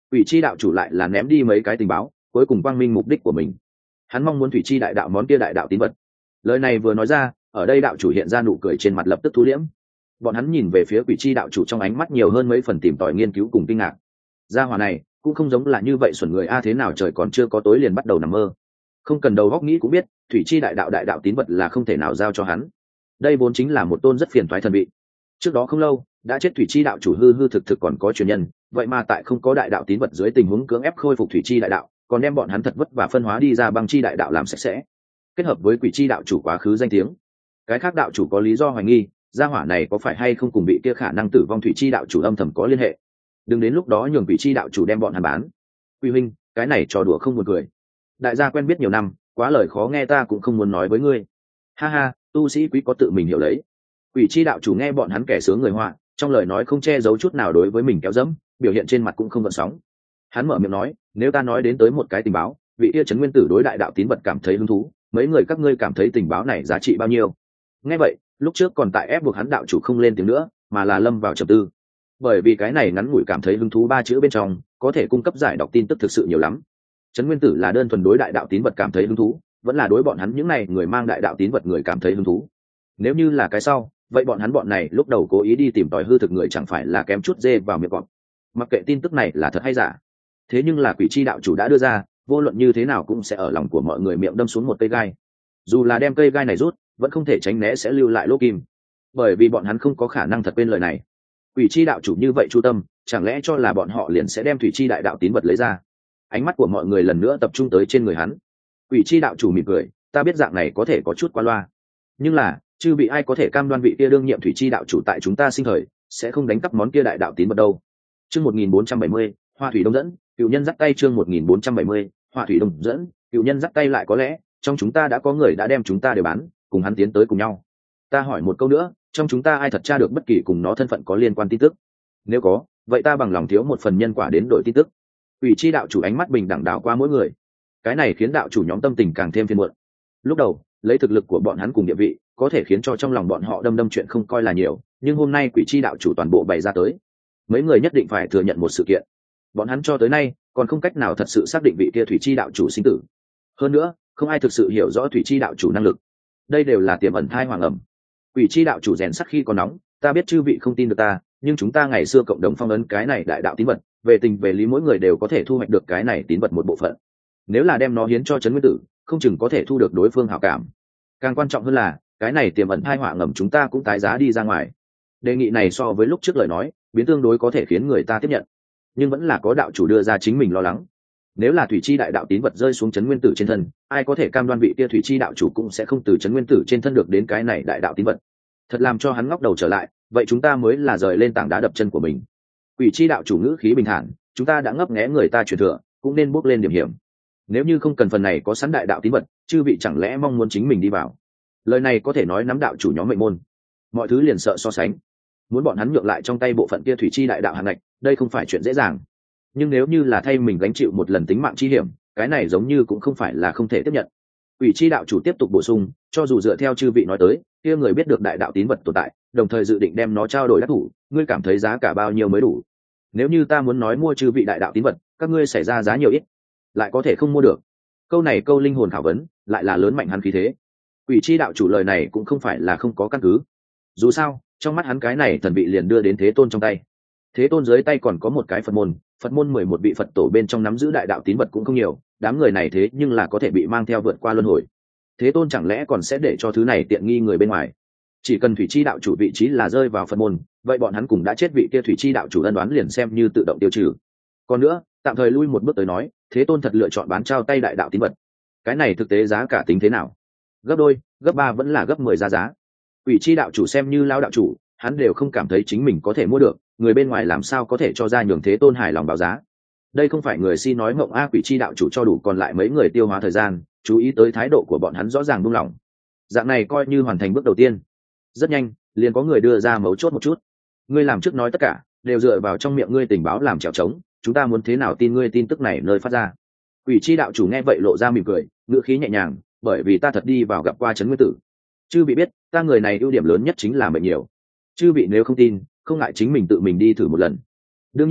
Quỷ chi đạo chủ lại là ném đi mấy cái tình báo, cuối cùng quang minh mục đích của mình. Hắn mong muốn thủy chi đại đạo món kia đại đạo tín vật. Lời này vừa nói ra, ở đây đạo chủ hiện ra nụ cười trên mặt lập tức thu liễm. Bọn hắn nhìn về phía quỷ chi đạo chủ trong ánh mắt nhiều hơn mấy phần tìm tòi nghiên cứu cùng kinh ngạc. Gia hỏa này cũng không giống là như vậy xuẩn người a, thế nào trời còn chưa có tối liền bắt đầu nằm mơ. Không cần đầu góc nghĩ cũng biết, thủy chi đại đạo đại đạo tín vật là không thể nào giao cho hắn. Đây vốn chính là một tôn rất phiền toái thần vị. Trước đó không lâu, đã chết thủy chi đạo chủ hư hư thực thực còn có truyền nhân, vậy mà tại không có đại đạo tín vật dưới tình huống cưỡng ép khôi phục thủy chi đại đạo, còn đem bọn hắn thật vất vả phân hóa đi ra băng chi đại đạo làm sạch sẽ. Kết hợp với quỷ chi đạo chủ quá khứ danh tiếng, cái khác đạo chủ có lý do hoài nghi, gia hỏa này có phải hay không cùng bị kia khả năng tử vong thủy chi đạo chủ âm thầm có liên hệ. Đừng đến lúc đó nhường quỷ chi đạo chủ đem bọn hắn bán. Quy huynh, cái này trò đùa không buồn cười. Đại gia quen biết nhiều năm, quá lời khó nghe ta cũng không muốn nói với ngươi. Ha ha, tu sĩ quý có tự mình hiểu lấy. Quỷ chi đạo chủ nghe bọn hắn kẻ sướng người họa, trong lời nói không che giấu chút nào đối với mình kéo dẫm, biểu hiện trên mặt cũng không gợn sóng. Hắn mở miệng nói, nếu ta nói đến tới một cái tình báo, vị kia trấn nguyên tử đối đại đạo tín vật cảm thấy hứng thú, mấy người các ngươi cảm thấy tình báo này giá trị bao nhiêu? Nghe vậy, lúc trước còn tại ép buộc hắn đạo chủ không lên tiếng nữa, mà là lâm vào trầm tư. Bởi vì cái này ngắn ngủi cảm thấy hứng thú ba chữ bên trong, có thể cung cấp giải đọc tin tức thực sự nhiều lắm. Trấn nguyên tử là đơn thuần đối đại đạo tín vật cảm thấy hứng thú, vẫn là đối bọn hắn những này người mang đại đạo tín vật người cảm thấy hứng thú. Nếu như là cái sau, vậy bọn hắn bọn này lúc đầu cố ý đi tìm tòi hư thực người chẳng phải là kém chút dê vào miệng cọp. Mặc kệ tin tức này là thật hay giả, thế nhưng là quỷ chi đạo chủ đã đưa ra, vô luận như thế nào cũng sẽ ở lòng của mọi người miệng đâm xuống một cây gai. Dù là đem cây gai này rút, vẫn không thể tránh né sẽ lưu lại lỗ kim, bởi vì bọn hắn không có khả năng thật quên lời này. Quỷ chi đạo chủ như vậy chu tâm, chẳng lẽ cho là bọn họ liền sẽ đem thủy chi đại đạo tín vật lấy ra? Ánh mắt của mọi người lần nữa tập trung tới trên người hắn. Quỷ chi đạo chủ mỉm cười, ta biết dạng này có thể có chút quá loa, nhưng là chư vị ai có thể cam đoan vị kia đương nhiệm thủy chi đạo chủ tại chúng ta sinh thời sẽ không đánh cắp món kia đại đạo tín vật đâu? Chương một nghìn bốn trăm bảy mươi, Hoa thủy đông dẫn, cựu nhân dắt tay. Chương một nghìn bốn trăm bảy mươi, Hoa thủy đông dẫn, cựu nhân dắt tay. Lại có lẽ trong chúng ta đã có người đã đem chúng ta để bán, cùng hắn tiến tới cùng nhau. Ta hỏi một câu nữa, trong chúng ta ai thật tra được bất kỳ cùng nó thân phận có liên quan tin tức? Nếu có, vậy ta bằng lòng thiếu một phần nhân quả đến đổi tin tức. Ủy chi đạo chủ ánh mắt bình đẳng đảo qua mỗi người, cái này khiến đạo chủ nhóm tâm tình càng thêm phiền muộn. Lúc đầu lấy thực lực của bọn hắn cùng địa vị, có thể khiến cho trong lòng bọn họ đâm đâm chuyện không coi là nhiều, nhưng hôm nay quỷ chi đạo chủ toàn bộ bày ra tới, mấy người nhất định phải thừa nhận một sự kiện: bọn hắn cho tới nay còn không cách nào thật sự xác định vị kia thủy chi đạo chủ sinh tử. Hơn nữa, không ai thực sự hiểu rõ thủy chi đạo chủ năng lực. Đây đều là tiềm ẩn thai hoàng ẩm. Quỷ chi đạo chủ rèn sắt khi còn nóng, ta biết chư vị không tin được ta, nhưng chúng ta ngày xưa cộng đồng phong ấn cái này đại đạo tín vật, về tình về lý mỗi người đều có thể thu hoạch được cái này tín vật một bộ phận. Nếu là đem nó hiến cho trấn nguyên tử, không chừng có thể thu được đối phương hảo cảm. Càng quan trọng hơn là, cái này tiềm ẩn thai họa ngầm chúng ta cũng tái giá đi ra ngoài. Đề nghị này so với lúc trước lời nói, biến tương đối có thể khiến người ta tiếp nhận, nhưng vẫn là có đạo chủ đưa ra chính mình lo lắng. Nếu là thủy chi đại đạo tín vật rơi xuống trấn nguyên tử trên thân, ai có thể cam đoan vị kia thủy chi đạo chủ cũng sẽ không từ trấn nguyên tử trên thân được đến cái này đại đạo tín vật? Thật làm cho hắn ngóc đầu trở lại, vậy chúng ta mới là rời lên tảng đá đập chân của mình. Quỷ chi đạo chủ ngữ khí bình thản, chúng ta đã ngấp nghé người ta truyền thừa, cũng nên bước lên điểm hiểm. Nếu như không cần phần này có sẵn đại đạo tín vật, chư vị chẳng lẽ mong muốn chính mình đi vào? Lời này có thể nói nắm đạo chủ nhóm mệnh môn, mọi thứ liền sợ so sánh. Muốn bọn hắn nhượng lại trong tay bộ phận kia thủy chi đại đạo hạng ngạch, đây không phải chuyện dễ dàng. Nhưng nếu như là thay mình gánh chịu một lần tính mạng chi hiểm, cái này giống như cũng không phải là không thể tiếp nhận. Quỷ chi đạo chủ tiếp tục bổ sung, cho dù dựa theo chư vị nói tới, kia người biết được đại đạo tín vật tồn tại, đồng thời dự định đem nó trao đổi đắc thủ, ngươi cảm thấy giá cả bao nhiêu mới đủ? Nếu như ta muốn nói mua chư vị đại đạo tín vật, các ngươi xảy ra giá nhiều ít, lại có thể không mua được. Câu này câu linh hồn khảo vấn, lại là lớn mạnh hắn khí thế. Quỷ chi đạo chủ lời này cũng không phải là không có căn cứ. Dù sao, trong mắt hắn cái này thần vị liền đưa đến Thế Tôn trong tay. Thế Tôn dưới tay còn có một cái Phật môn, Phật môn mười một vị Phật tổ bên trong nắm giữ đại đạo tín vật cũng không nhiều, đám người này thế nhưng là có thể bị mang theo vượt qua luân hồi. Thế Tôn chẳng lẽ còn sẽ để cho thứ này tiện nghi người bên ngoài? Chỉ cần thủy chi đạo chủ vị trí là rơi vào Phật môn, vậy bọn hắn cùng đã chết vị kia thủy chi đạo chủ ân đoán liền xem như tự động tiêu trừ. Còn nữa, tạm thời lui một bước tới nói, Thế Tôn thật lựa chọn bán trao tay đại đạo tín vật, cái này thực tế giá cả tính thế nào? Gấp đôi, gấp ba vẫn là gấp mười giá giá. Quỷ chi đạo chủ xem như lao đạo chủ, hắn đều không cảm thấy chính mình có thể mua được, người bên ngoài làm sao có thể cho ra nhường Thế Tôn hài lòng báo giá? Đây không phải người si nói mộng a. Quỷ chi đạo chủ cho đủ còn lại mấy người tiêu hóa thời gian, chú ý tới thái độ của bọn hắn rõ ràng buông lỏng. Dạng này coi như hoàn thành bước đầu tiên. Rất nhanh, liền có người đưa ra mấu chốt một chút. Ngươi làm trước nói tất cả đều dựa vào trong miệng ngươi tình báo làm trèo trống, chúng ta muốn thế nào tin ngươi tin tức này nơi phát ra? Quỷ chi đạo chủ nghe vậy lộ ra mỉm cười, ngữ khí nhẹ nhàng, bởi vì ta thật đi vào gặp qua trấn nguyên tử. Chư vị biết, ta người này ưu điểm lớn nhất chính là mệnh nhiều. Chư vị nếu không tin, không ngại chính mình tự mình đi thử một lần. Đương nhiên,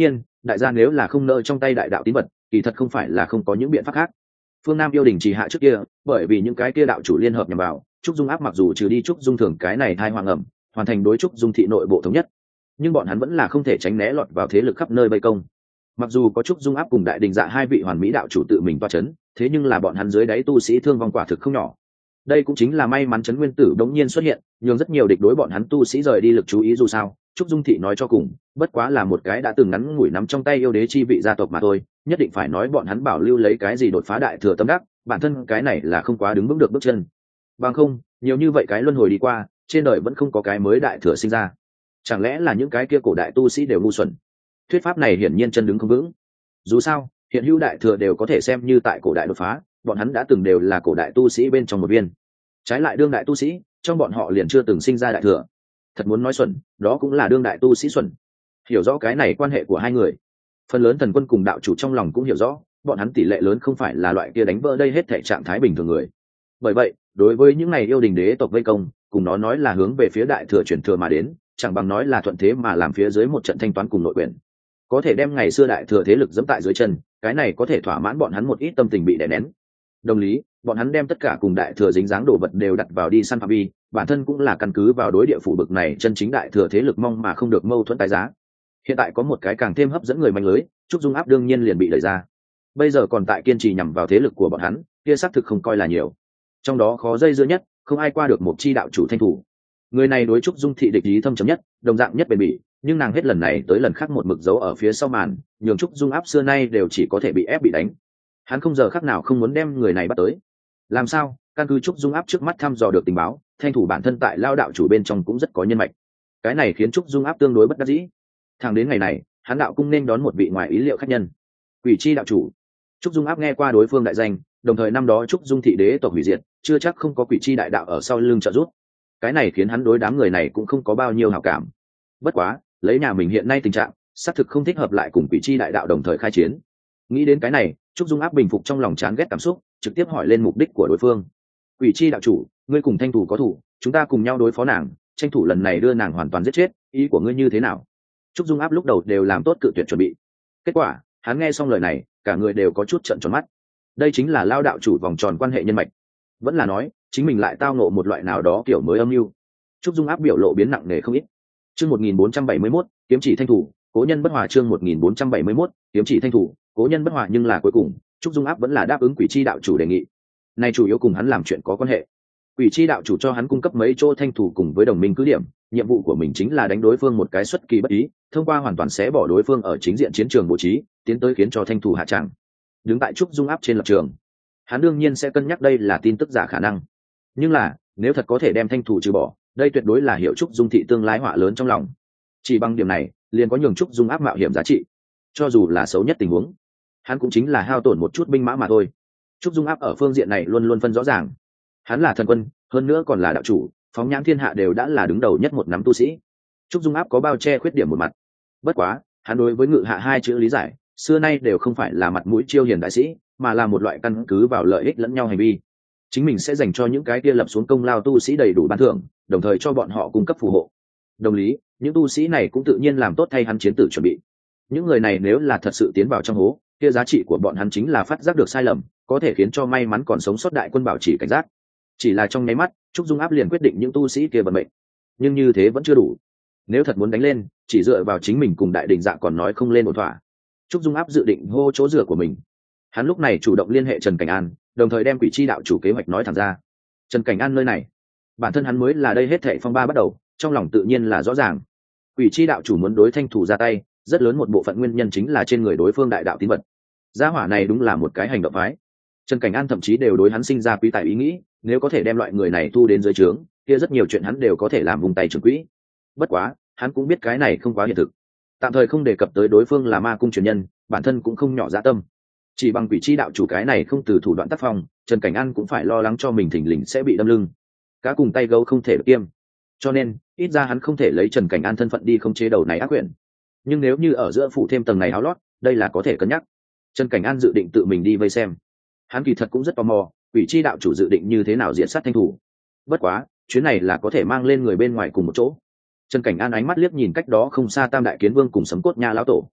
đại gia nếu là không nợ trong tay đại đạo tín vật kỳ thật không phải là không có những biện pháp khác. Phương Nam yêu đình trì hạ trước kia bởi vì những cái kia đạo chủ liên hợp nhằm vào trúc dung áp, mặc dù trừ đi trúc dung thường cái này thai hoàng ẩm hoàn thành đối trúc dung thị nội bộ thống nhất, nhưng bọn hắn vẫn là không thể tránh né lọt vào thế lực khắp nơi vây công. Mặc dù có trúc dung áp cùng đại đình dạ hai vị hoàn mỹ đạo chủ tự mình toa chấn, thế nhưng là bọn hắn dưới đáy tu sĩ thương vong quả thực không nhỏ. Đây cũng chính là may mắn trấn nguyên tử đống nhiên xuất hiện, nhường rất nhiều địch đối bọn hắn tu sĩ rời đi lực chú ý. Dù sao trúc dung thị nói cho cùng bất quá là một cái đã từng ngắn ngủi nắm trong tay yêu đế chi vị gia tộc mà thôi, nhất định phải nói bọn hắn bảo lưu lấy cái gì đột phá đại thừa tâm đắc, bản thân cái này là không quá đứng vững được bước chân. Bằng không nhiều như vậy cái luân hồi đi qua, trên đời vẫn không có cái mới đại thừa sinh ra. Chẳng lẽ là những cái kia cổ đại tu sĩ đều ngu xuẩn? Thuyết pháp này hiển nhiên chân đứng không vững. Dù sao hiện hữu đại thừa đều có thể xem như tại cổ đại đột phá, bọn hắn đã từng đều là cổ đại tu sĩ bên trong một viên. Trái lại đương đại tu sĩ trong bọn họ liền chưa từng sinh ra đại thừa. Thật muốn nói xuẩn, đó cũng là đương đại tu sĩ xuẩn. Hiểu rõ cái này quan hệ của hai người, phần lớn thần quân cùng đạo chủ trong lòng cũng hiểu rõ, bọn hắn tỷ lệ lớn không phải là loại kia đánh vỡ đây hết thể trạng thái bình thường người. Bởi vậy đối với những này yêu đình đế tộc vây công, cùng nó nói là hướng về phía đại thừa chuyển thừa mà đến, chẳng bằng nói là thuận thế mà làm phía dưới một trận thanh toán cùng nội quyền. Có thể đem ngày xưa đại thừa thế lực dẫm tại dưới chân, cái này có thể thỏa mãn bọn hắn một ít tâm tình bị đè nén. Đồng lý, bọn hắn đem tất cả cùng đại thừa dính dáng đồ vật đều đặt vào đi săn phạm vi, bản thân cũng là căn cứ vào đối địa phủ bực này chân chính đại thừa thế lực mong mà không được mâu thuẫn tái giá. Hiện tại có một cái càng thêm hấp dẫn người manh lưới, trúc dung áp đương nhiên liền bị đẩy ra. Bây giờ còn tại kiên trì nhằm vào thế lực của bọn hắn, kia xác thực không coi là nhiều. Trong đó khó dây dưa nhất, không ai qua được một chi đạo chủ Thanh Thủ. Người này đối trúc dung thị địch ý thâm chấm nhất, đồng dạng nhất bền bỉ, nhưng nàng hết lần này tới lần khác một mực dấu ở phía sau màn, nhường trúc dung áp xưa nay đều chỉ có thể bị ép bị đánh. Hắn không giờ khác nào không muốn đem người này bắt tới. Làm sao? Căn cứ trúc dung áp trước mắt thăm dò được tình báo, Thanh Thủ bản thân tại lao đạo chủ bên trong cũng rất có nhân mạch. Cái này khiến trúc dung áp tương đối bất đắc dĩ. Thẳng đến ngày này, hắn đạo cung nên đón một vị ngoài ý liệu khách nhân, Quỷ Chi đạo chủ. Trúc dung áp nghe qua đối phương đại danh, đồng thời năm đó trúc dung thị đế tộc hủy diệt, chưa chắc không có Quỷ Chi đại đạo ở sau lưng trợ giúp. Cái này khiến hắn đối đám người này cũng không có bao nhiêu hảo cảm. Bất quá lấy nhà mình hiện nay tình trạng, xác thực không thích hợp lại cùng Quỷ Chi đại đạo đồng thời khai chiến. Nghĩ đến cái này, trúc dung áp bình phục trong lòng chán ghét cảm xúc, trực tiếp hỏi lên mục đích của đối phương. Quỷ Chi đạo chủ, ngươi cùng Thanh Thủ có thủ, chúng ta cùng nhau đối phó nàng, tranh thủ lần này đưa nàng hoàn toàn giết chết, ý của ngươi như thế nào? Trúc dung áp lúc đầu đều làm tốt cự tuyệt chuẩn bị, kết quả hắn nghe xong lời này, cả người đều có chút trợn tròn mắt. Đây chính là lao đạo chủ vòng tròn quan hệ nhân mạch, vẫn là nói chính mình lại tao ngộ một loại nào đó kiểu mới âm mưu. Trúc dung áp biểu lộ biến nặng nề không ít. Chương một nghìn bốn trăm bảy mươi mốt, kiếm chỉ Thanh Thủ, cố nhân bất hòa. Chương một nghìn bốn trăm bảy mươi mốt, kiếm chỉ Thanh Thủ, cố nhân bất hòa. Nhưng là cuối cùng Trúc dung áp vẫn là đáp ứng Quỷ Chi đạo chủ đề nghị. Này chủ yếu cùng hắn làm chuyện có quan hệ. Quỷ Chi đạo chủ cho hắn cung cấp mấy chỗ Thanh Thủ cùng với đồng minh cứ điểm, nhiệm vụ của mình chính là đánh đối phương một cái xuất kỳ bất ý, thông qua hoàn toàn xé bỏ đối phương ở chính diện chiến trường bố trí, tiến tới khiến cho Thanh Thủ hạ tràng. Đứng tại trúc dung áp trên lập trường, hắn đương nhiên sẽ cân nhắc đây là tin tức giả khả năng. Nhưng là nếu thật có thể đem Thanh Thủ trừ bỏ, đây tuyệt đối là hiệu trúc dung thị tương lai họa lớn trong lòng. Chỉ bằng điểm này liền có nhường trúc dung áp mạo hiểm giá trị. Cho dù là xấu nhất tình huống, hắn cũng chính là hao tổn một chút binh mã mà thôi. Trúc dung áp ở phương diện này luôn luôn phân rõ ràng. Hắn là thần quân, hơn nữa còn là đạo chủ, phóng nhãn thiên hạ đều đã là đứng đầu nhất một nắm tu sĩ. Trúc dung áp có bao che khuyết điểm một mặt. Bất quá hắn đối với ngự hạ hai chữ lý giải xưa nay đều không phải là mặt mũi chiêu hiền đại sĩ, mà là một loại căn cứ vào lợi ích lẫn nhau hành vi. Chính mình sẽ dành cho những cái kia lập xuống công lao tu sĩ đầy đủ ban thưởng, đồng thời cho bọn họ cung cấp phù hộ. Đồng lý, những tu sĩ này cũng tự nhiên làm tốt thay hắn chiến tử chuẩn bị. Những người này nếu là thật sự tiến vào trong hố, kia giá trị của bọn hắn chính là phát giác được sai lầm, có thể khiến cho may mắn còn sống sót đại quân bảo trì cảnh giác. Chỉ là trong nháy mắt, Trúc dung áp liền quyết định những tu sĩ kia vận mệnh. Nhưng như thế vẫn chưa đủ. Nếu thật muốn đánh lên, chỉ dựa vào chính mình cùng đại đình dạ còn nói không lên ổn thỏa. Trúc dung áp dự định hô chỗ dựa của mình. Hắn lúc này chủ động liên hệ Trần Cảnh An, đồng thời đem Quỷ Chi đạo chủ kế hoạch nói thẳng ra. Trần Cảnh An nơi này, bản thân hắn mới là đây hết thảy phong ba bắt đầu, trong lòng tự nhiên là rõ ràng. Quỷ Chi đạo chủ muốn đối Thanh Thủ ra tay, rất lớn một bộ phận nguyên nhân chính là trên người đối phương đại đạo tín vật. Gia hỏa này đúng là một cái hành động phái. Trần Cảnh An thậm chí đều đối hắn sinh ra quý tài ý nghĩ, nếu có thể đem loại người này thu đến dưới trướng, kia rất nhiều chuyện hắn đều có thể làm vùng tay trưởng quỹ. Bất quá hắn cũng biết cái này không quá hiện thực, tạm thời không đề cập tới đối phương là ma cung truyền nhân, bản thân cũng không nhỏ dạ tâm. Chỉ bằng Quỷ Chi đạo chủ cái này không từ thủ đoạn tác phong, Trần Cảnh An cũng phải lo lắng cho mình thình lình sẽ bị đâm lưng. Cá cùng tay gấu không thể được kiêm, cho nên ít ra hắn không thể lấy Trần Cảnh An thân phận đi không chế đầu này ác quyền. Nhưng nếu như ở giữa phủ thêm tầng này áo lót, đây là có thể cân nhắc. Trần Cảnh An dự định tự mình đi vây xem. Hắn kỳ thật cũng rất tò mò, Quỷ Chi đạo chủ dự định như thế nào diện sát Thanh Thủ. Bất quá chuyến này là có thể mang lên người bên ngoài cùng một chỗ. Trần Cảnh An ánh mắt liếc nhìn cách đó không xa Tam Đại Kiến Vương cùng Sấm Cốt Nha lão tổ.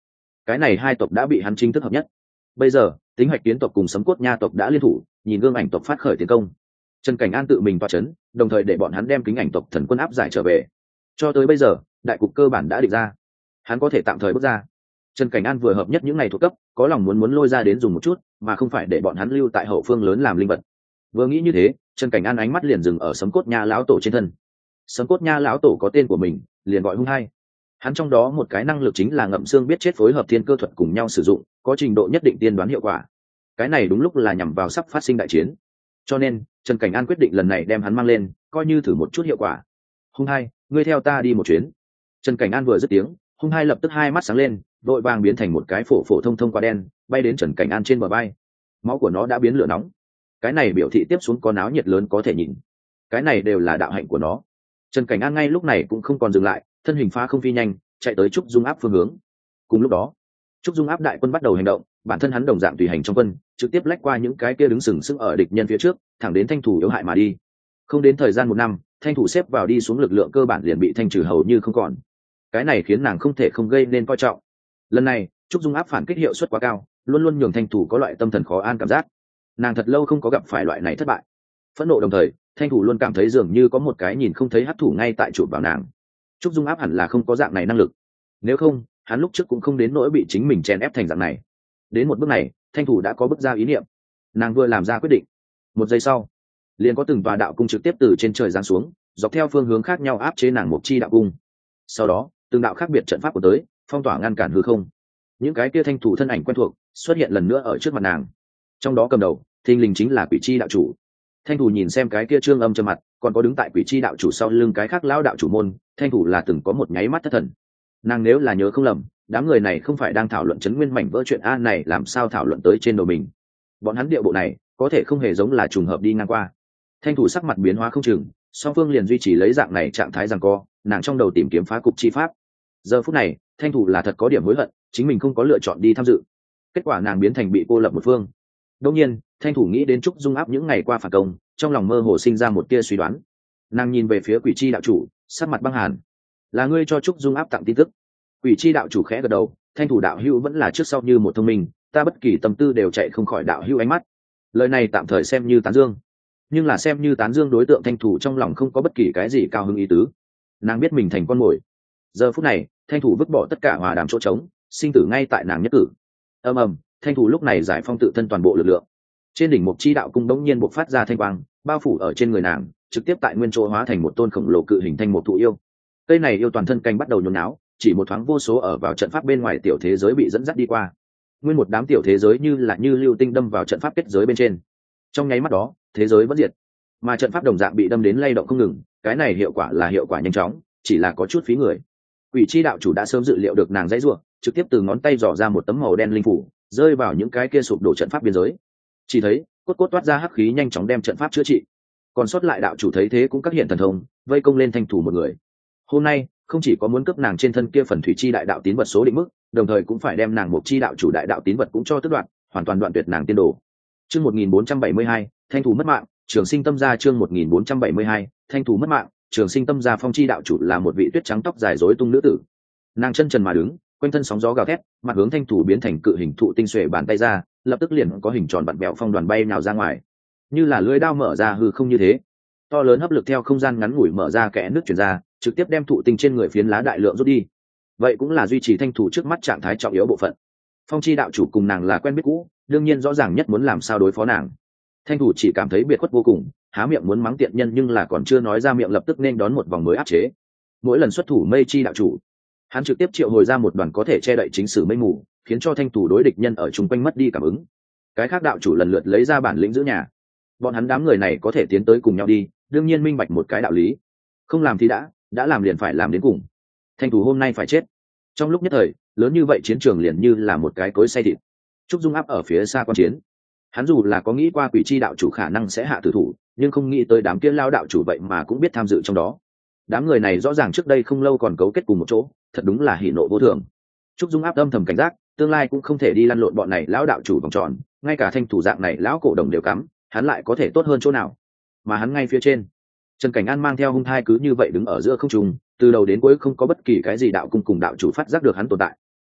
cái này hai tộc đã bị hắn chính thức hợp nhất. Bây giờ Tính Hoạch Kiến tộc cùng Sấm Cốt Nha tộc đã liên thủ, nhìn Gương Ảnh tộc phát khởi tiến công. Trần Cảnh An tự mình toa chấn, đồng thời để bọn hắn đem Kính Ảnh tộc thần quân áp giải trở về. Cho tới bây giờ đại cục cơ bản đã định ra, hắn có thể tạm thời bước ra. Trần Cảnh An vừa hợp nhất những ngày thuộc cấp, có lòng muốn muốn lôi ra đến dùng một chút, mà không phải để bọn hắn lưu tại hậu phương lớn làm linh vật. Vừa nghĩ như thế, Trần Cảnh An ánh mắt liền dừng ở Sấm Cốt Nha lão tổ trên thân. Sấm Cốt Nha lão tổ có tên của mình, liền gọi Hung Hai. Hắn trong đó một cái năng lực chính là ngậm xương biết chết phối hợp thiên cơ thuật cùng nhau sử dụng, có trình độ nhất định tiên đoán hiệu quả. Cái này đúng lúc là nhằm vào sắp phát sinh đại chiến. Cho nên, Trần Cảnh An quyết định lần này đem hắn mang lên, coi như thử một chút hiệu quả. Hung Hai, ngươi theo ta đi một chuyến. Trần Cảnh An vừa dứt tiếng, Hung Hai lập tức hai mắt sáng lên, vội vàng biến thành một cái phổ phổ thông thông quả đen, bay đến Trần Cảnh An trên bờ vai. Máu của nó đã biến lửa nóng. Cái này biểu thị tiếp xuống có náo nhiệt lớn có thể nhìn. Cái này đều là đạo hạnh của nó. Trần Cảnh An ngay lúc này cũng không còn dừng lại, thân hình phá không phi nhanh, chạy tới Trúc Dung Áp phương hướng. Cùng lúc đó, Trúc Dung Áp đại quân bắt đầu hành động, bản thân hắn đồng dạng tùy hành trong quân, trực tiếp lách qua những cái kia đứng sừng sững ở địch nhân phía trước, thẳng đến Thanh Thủ yếu hại mà đi. Không đến thời gian một năm, Thanh Thủ xếp vào đi xuống lực lượng cơ bản liền bị thanh trừ hầu như không còn. Cái này khiến nàng không thể không gây nên coi trọng. Lần này, Trúc Dung Áp phản kích hiệu suất quá cao, luôn luôn nhường Thanh Thủ có loại tâm thần khó an cảm giác. Nàng thật lâu không có gặp phải loại này thất bại. Phẫn nộ đồng thời, Thanh Thủ luôn cảm thấy dường như có một cái nhìn không thấy hắc thủ ngay tại chụp vào nàng. Trúc Dung Áp hẳn là không có dạng này năng lực. Nếu không, hắn lúc trước cũng không đến nỗi bị chính mình chèn ép thành dạng này. Đến một bước này, Thanh Thủ đã có bước ra ý niệm. Nàng vừa làm ra quyết định, một giây sau, liền có từng tòa đạo cung trực tiếp từ trên trời giáng xuống, dọc theo phương hướng khác nhau áp chế nàng một chi đạo cung. Sau đó, từng đạo khác biệt trận pháp của tới, phong tỏa ngăn cản hư không. Những cái kia Thanh Thủ thân ảnh quen thuộc xuất hiện lần nữa ở trước mặt nàng. Trong đó cầm đầu, thình lình chính là Quỷ Chi đạo chủ. Thanh Thủ nhìn xem cái kia trương âm trầm mặt, còn có đứng tại Quỷ Chi đạo chủ sau lưng cái khác lão đạo chủ môn, Thanh Thủ là từng có một nháy mắt thất thần. Nàng nếu là nhớ không lầm, đám người này không phải đang thảo luận chấn nguyên mảnh vỡ chuyện a này làm sao thảo luận tới trên đầu mình. Bọn hắn điệu bộ này có thể không hề giống là trùng hợp đi ngang qua. Thanh Thủ sắc mặt biến hóa không chừng, song phương liền duy trì lấy dạng này trạng thái giằng co, nàng trong đầu tìm kiếm phá cục chi pháp. Giờ phút này, Thanh Thủ là thật có điểm hối hận, chính mình không có lựa chọn đi tham dự. Kết quả nàng biến thành bị cô lập một phương. Đương nhiên, Thanh Thủ nghĩ đến Trúc Dung Áp những ngày qua phản công, trong lòng mơ hồ sinh ra một tia suy đoán. Nàng nhìn về phía Quỷ Chi đạo chủ, sắc mặt băng hàn. Là ngươi cho Trúc Dung Áp tặng tin tức? Quỷ Chi đạo chủ khẽ gật đầu, Thanh Thủ đạo hữu vẫn là trước sau như một thông minh, ta bất kỳ tâm tư đều chạy không khỏi đạo hữu ánh mắt. Lời này tạm thời xem như tán dương, nhưng là xem như tán dương đối tượng Thanh Thủ trong lòng không có bất kỳ cái gì cao hứng ý tứ. Nàng biết mình thành con mồi. Giờ phút này, Thanh Thủ vứt bỏ tất cả hòa đàm chỗ trống, sinh tử ngay tại nàng nhất cử. Ầm ầm, Thanh Thủ lúc này giải phong tự thân toàn bộ lực lượng. Trên đỉnh Mộc Chi đạo cung đống nhiên bộc phát ra thanh quang, bao phủ ở trên người nàng, trực tiếp tại nguyên chỗ hóa thành một tôn khổng lồ cự hình thanh mục thụ yêu. Cây này yêu toàn thân canh bắt đầu nhốn náo, chỉ một thoáng vô số ở vào trận pháp bên ngoài tiểu thế giới bị dẫn dắt đi qua. Nguyên một đám tiểu thế giới như là như lưu tinh đâm vào trận pháp kết giới bên trên. Trong nháy mắt đó, thế giới vẫn diệt, mà trận pháp đồng dạng bị đâm đến lay động không ngừng. Cái này hiệu quả là hiệu quả nhanh chóng, chỉ là có chút phí người. Quỷ Chi đạo chủ đã sớm dự liệu được nàng dãy rủa, trực tiếp từ ngón tay dò ra một tấm màu đen linh phủ, rơi vào những cái kia sụp đổ trận pháp biên giới. Chỉ thấy cốt cốt toát ra hắc khí nhanh chóng đem trận pháp chữa trị. Còn sót lại đạo chủ thấy thế cũng các hiện thần thông, vây công lên Thanh Thủ một người. Hôm nay không chỉ có muốn cướp nàng trên thân kia phần thủy chi đại đạo tín vật số định mức, đồng thời cũng phải đem nàng Mộc Chi đạo chủ đại đạo tín vật cũng cho tước đoạt, hoàn toàn đoạn tuyệt nàng tiên đồ. Chương một nghìn bốn trăm bảy mươi hai, Thanh Thủ mất mạng, Trường Sinh Tâm gia chương một nghìn bốn trăm bảy mươi hai, Thanh Thủ mất mạng, Trường Sinh Tâm gia. Phong Chi đạo chủ là một vị tuyết trắng tóc dài rối tung nữ tử. Nàng chân trần mà đứng, quanh thân sóng gió gào thét, mặt hướng Thanh Thủ biến thành cự hình thụ tinh xuề bàn tay ra, lập tức liền có hình tròn vặn bẹo phong đoàn bay nào ra ngoài, như là lưỡi đao mở ra hư không như thế. To lớn hấp lực theo không gian ngắn ngủi mở ra kẽ nước truyền ra, trực tiếp đem thụ tinh trên người phiến lá đại lượng rút đi. Vậy cũng là duy trì Thanh Thủ trước mắt trạng thái trọng yếu bộ phận. Phong Chi đạo chủ cùng nàng là quen biết cũ, đương nhiên rõ ràng nhất muốn làm sao đối phó nàng. Thanh Thủ chỉ cảm thấy biệt khuất vô cùng, há miệng muốn mắng tiện nhân nhưng là còn chưa nói ra miệng lập tức nên đón một vòng mới áp chế. Mỗi lần xuất thủ Mây Chi đạo chủ, hắn trực tiếp triệu hồi ra một đoàn có thể che đậy chính sử mây mù, khiến cho Thanh Thủ đối địch nhân ở chung quanh mất đi cảm ứng. Cái khác đạo chủ lần lượt lấy ra bản lĩnh giữ nhà. Bọn hắn đám người này có thể tiến tới cùng nhau đi, đương nhiên minh bạch một cái đạo lý, không làm thì đã đã làm liền phải làm đến cùng. Thanh Thủ hôm nay phải chết. Trong lúc nhất thời, lớn như vậy chiến trường liền như là một cái cối xay thịt. Trúc Dung Áp ở phía xa quan chiến, hắn dù là có nghĩ qua Quỷ Chi đạo chủ khả năng sẽ hạ tử thủ, nhưng không nghĩ tới đám kia lao đạo chủ vậy mà cũng biết tham dự trong đó. Đám người này rõ ràng trước đây không lâu còn cấu kết cùng một chỗ, thật đúng là hỉ nộ vô thường. Trúc Dung Áp âm thầm cảnh giác, tương lai cũng không thể đi lăn lộn bọn này lão đạo chủ vòng tròn, ngay cả Thanh Thủ dạng này lão cổ đồng đều cắm, hắn lại có thể tốt hơn chỗ nào? Mà hắn ngay phía trên, Trần Cảnh An mang theo Hung Thai cứ như vậy đứng ở giữa không trung, từ đầu đến cuối không có bất kỳ cái gì đạo cung cùng đạo chủ phát giác được hắn tồn tại.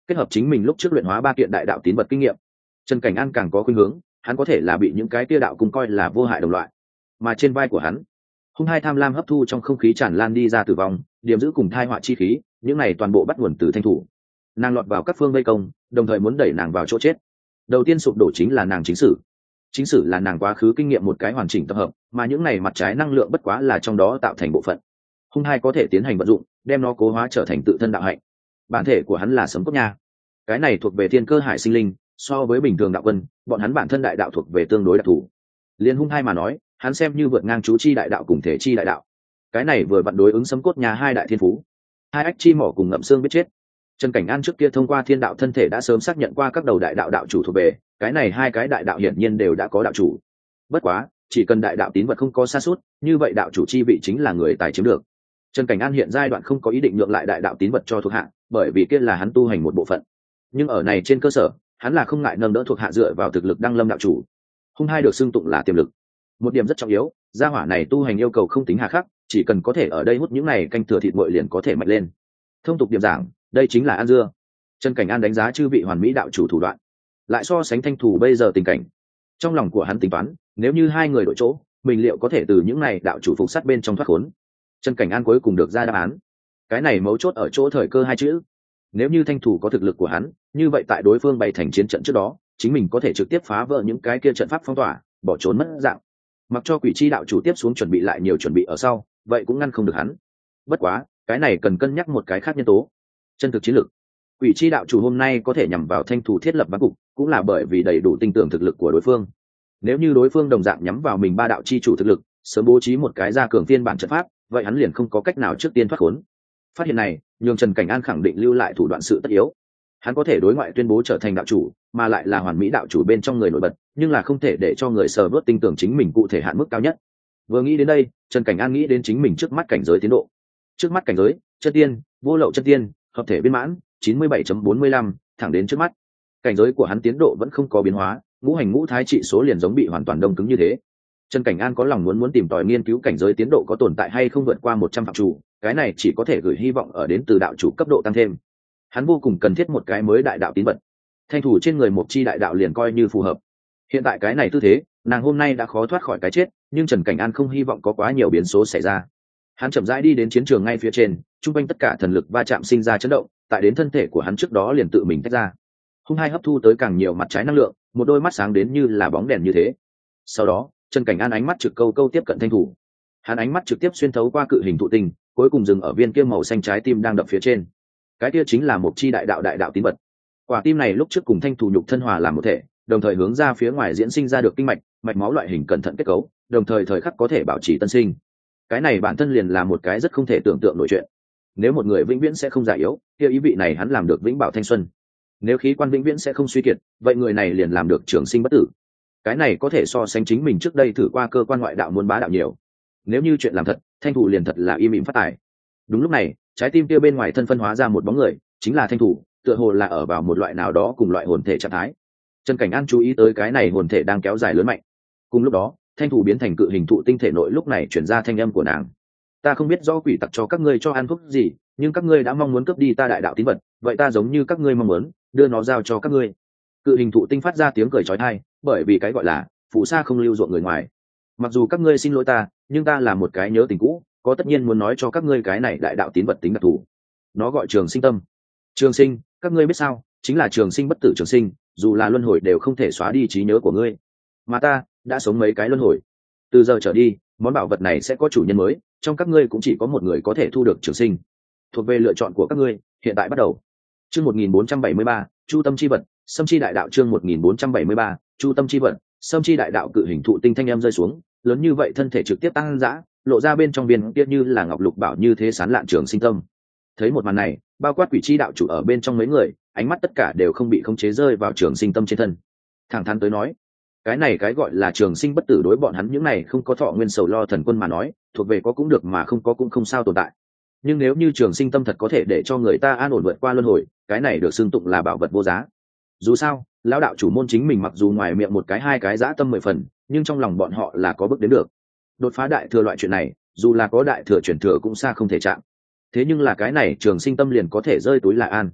kết hợp chính mình lúc trước luyện hóa ba kiện đại đạo tín vật kinh nghiệm, Trần Cảnh An càng có khuynh hướng hắn có thể là bị những cái tia đạo cùng coi là vô hại đồng loại, mà trên vai của hắn hung hai tham lam hấp thu trong không khí tràn lan đi ra tử vong, điểm giữ cùng thai họa chi khí, những này toàn bộ bắt nguồn từ Thanh Thủ. Nàng lọt vào các phương vây công, đồng thời muốn đẩy nàng vào chỗ chết. Đầu tiên sụp đổ chính là nàng chính sử. Chính sử là nàng quá khứ kinh nghiệm một cái hoàn chỉnh tập hợp, mà những này mặt trái năng lượng bất quá là trong đó tạo thành bộ phận. Hung hai có thể tiến hành vận dụng, đem nó cố hóa trở thành tự thân đạo hạnh. Bản thể của hắn là sấm cốt nha. Cái này thuộc về thiên cơ hải sinh linh, so với bình thường đạo vân, bọn hắn bản thân đại đạo thuộc về tương đối đặc thù. Liên hung hai mà nói, hắn xem như vượt ngang chú chi đại đạo cùng thể chi đại đạo. Cái này vừa vặn đối ứng sấm cốt nhà hai đại thiên phú. Hai ách chi mỏ cùng ngậm xương biết chết. Trần Cảnh An trước kia thông qua thiên đạo thân thể đã sớm xác nhận qua các đầu đại đạo đạo chủ thuộc về, cái này hai cái đại đạo hiển nhiên đều đã có đạo chủ. Bất quá, chỉ cần đại đạo tín vật không có sa sút, như vậy đạo chủ chi vị chính là người tài chiếm được. Trần Cảnh An hiện giai đoạn không có ý định nhượng lại đại đạo tín vật cho thuộc hạ, bởi vì kia là hắn tu hành một bộ phận. Nhưng ở này trên cơ sở, hắn là không ngại nâng đỡ thuộc hạ dựa vào thực lực đăng lâm đạo chủ. Hung hai được xưng tụng là tiềm lực. Một điểm rất trọng yếu, gia hỏa này tu hành yêu cầu không tính hà khắc, chỉ cần có thể ở đây hút những này canh thừa thịt nguội liền có thể mạnh lên. Thông tục điểm giảng, đây chính là ăn dưa. Trần Cảnh An đánh giá chư vị hoàn mỹ đạo chủ thủ đoạn, lại so sánh Thanh Thủ bây giờ tình cảnh, trong lòng của hắn tính toán, nếu như hai người đổi chỗ, mình liệu có thể từ những này đạo chủ phục sát bên trong thoát khốn. Trần Cảnh An cuối cùng được ra đáp án. Cái này mấu chốt ở chỗ thời cơ hai chữ. Nếu như Thanh Thủ có thực lực của hắn, như vậy tại đối phương bày thành chiến trận trước đó, chính mình có thể trực tiếp phá vỡ những cái kia trận pháp phong tỏa, bỏ trốn mất dạng. Mặc cho quỷ chi đạo chủ tiếp xuống chuẩn bị lại nhiều chuẩn bị ở sau, vậy cũng ngăn không được hắn. Bất quá, cái này cần cân nhắc một cái khác nhân tố. Chân thực chiến lược. Quỷ chi đạo chủ hôm nay có thể nhằm vào Thanh Thủ thiết lập ván cục, cũng là bởi vì đầy đủ tin tưởng thực lực của đối phương. Nếu như đối phương đồng dạng nhắm vào mình ba đạo chi chủ thực lực, sớm bố trí một cái gia cường phiên bản trận pháp, vậy hắn liền không có cách nào trước tiên thoát khốn. Phát hiện này, nhường Trần Cảnh An khẳng định lưu lại thủ đoạn sự tất yếu. Hắn có thể đối ngoại tuyên bố trở thành đạo chủ, mà lại là hoàn mỹ đạo chủ bên trong người nổi bật, nhưng là không thể để cho người sờ vớt tin tưởng chính mình cụ thể hạn mức cao nhất. Vừa nghĩ đến đây, Trần Cảnh An nghĩ đến chính mình trước mắt cảnh giới tiến độ. Trước mắt cảnh giới, chân tiên, vô lậu chân tiên, hợp thể viên mãn, chín mươi bảy chấm bốn mươi lăm, thẳng đến trước mắt. Cảnh giới của hắn tiến độ vẫn không có biến hóa, ngũ hành ngũ thái trị số liền giống bị hoàn toàn đông cứng như thế. Trần Cảnh An có lòng muốn muốn tìm tòi nghiên cứu cảnh giới tiến độ có tồn tại hay không vượt qua một trăm phạm chủ, cái này chỉ có thể gửi hy vọng ở đến từ đạo chủ cấp độ tăng thêm. Hắn vô cùng cần thiết một cái mới đại đạo tín vật. Thanh Thủ trên người một chi đại đạo liền coi như phù hợp. Hiện tại cái này tư thế, nàng hôm nay đã khó thoát khỏi cái chết, nhưng Trần Cảnh An không hy vọng có quá nhiều biến số xảy ra. Hắn chậm rãi đi đến chiến trường ngay phía trên, trung quanh tất cả thần lực va chạm sinh ra chấn động, tại đến thân thể của hắn trước đó liền tự mình tách ra. Hung hai hấp thu tới càng nhiều mặt trái năng lượng, một đôi mắt sáng đến như là bóng đèn như thế. Sau đó, Trần Cảnh An ánh mắt trực câu câu tiếp cận Thanh Thủ. Hắn ánh mắt trực tiếp xuyên thấu qua cự hình thụ tinh, cuối cùng dừng ở viên kia màu xanh trái tim đang đập phía trên. Cái kia chính là một chi đại đạo đại đạo tín vật. Quả tim này lúc trước cùng Thanh Thủ nhục thân hòa làm một thể, đồng thời hướng ra phía ngoài diễn sinh ra được kinh mạch, mạch máu loại hình cẩn thận kết cấu, đồng thời thời khắc có thể bảo trì tân sinh. Cái này bản thân liền là một cái rất không thể tưởng tượng nổi chuyện. Nếu một người vĩnh viễn sẽ không già yếu, kia ý vị này hắn làm được vĩnh bảo thanh xuân. Nếu khí quan vĩnh viễn sẽ không suy kiệt, vậy người này liền làm được trường sinh bất tử. Cái này có thể so sánh chính mình trước đây thử qua cơ quan ngoại đạo muốn bá đạo nhiều. Nếu như chuyện làm thật, Thanh Thủ liền thật là im ỉm phát tài. Đúng lúc này, trái tim kia bên ngoài thân phân hóa ra một bóng người, chính là Thanh Thủ, tựa hồ là ở vào một loại nào đó cùng loại hồn thể trạng thái. Trần Cảnh An chú ý tới cái này hồn thể đang kéo dài lớn mạnh. Cùng lúc đó, Thanh Thủ biến thành cự hình thụ tinh thể nội lúc này chuyển ra thanh âm của nàng. Ta không biết do quỷ tặc cho các ngươi cho ăn thuốc gì, nhưng các ngươi đã mong muốn cướp đi ta đại đạo tín vật, vậy ta giống như các ngươi mong muốn, đưa nó giao cho các ngươi. Cự hình thụ tinh phát ra tiếng cười chói tai, bởi vì cái gọi là phù sa không lưu ruộng người ngoài. Mặc dù các ngươi xin lỗi ta, nhưng ta là một cái nhớ tình cũ, có tất nhiên muốn nói cho các ngươi cái này đại đạo tín vật tính đặc thù. Nó gọi trường sinh tâm. Trường sinh, các ngươi biết sao, chính là trường sinh bất tử trường sinh, dù là luân hồi đều không thể xóa đi trí nhớ của ngươi. Mà ta đã sống mấy cái luân hồi, từ giờ trở đi, món bảo vật này sẽ có chủ nhân mới, trong các ngươi cũng chỉ có một người có thể thu được trường sinh. Thuộc về lựa chọn của các ngươi, hiện tại bắt đầu. Chương một nghìn bốn trăm bảy mươi ba, Chu tâm chi vật, Sâm chi đại đạo. Chương một nghìn bốn trăm bảy mươi ba, Chu tâm chi vật, Sâm chi đại đạo. Cự hình thụ tinh thanh em rơi xuống, lớn như vậy thân thể trực tiếp tăng dã, lộ ra bên trong viên kia như là ngọc lục bảo như thế sán lạn trường sinh tâm. Thấy một màn này, bao quát quỷ chi đạo chủ ở bên trong mấy người, ánh mắt tất cả đều không bị khống chế rơi vào trường sinh tâm trên thân. Thẳng thắn tới nói, cái này cái gọi là trường sinh bất tử đối bọn hắn những này không có thọ nguyên sầu lo thần quân mà nói, thuộc về có cũng được mà không có cũng không sao tồn tại. Nhưng nếu như trường sinh tâm thật có thể để cho người ta an ổn vượt qua luân hồi, cái này được xưng tụng là bảo vật vô giá. Dù sao, lão đạo chủ môn chính mình mặc dù ngoài miệng một cái hai cái dã tâm mười phần, nhưng trong lòng bọn họ là có bước đến được. Đột phá đại thừa loại chuyện này, dù là có đại thừa chuyển thừa cũng xa không thể chạm. Thế nhưng là cái này trường sinh tâm liền có thể rơi túi là an.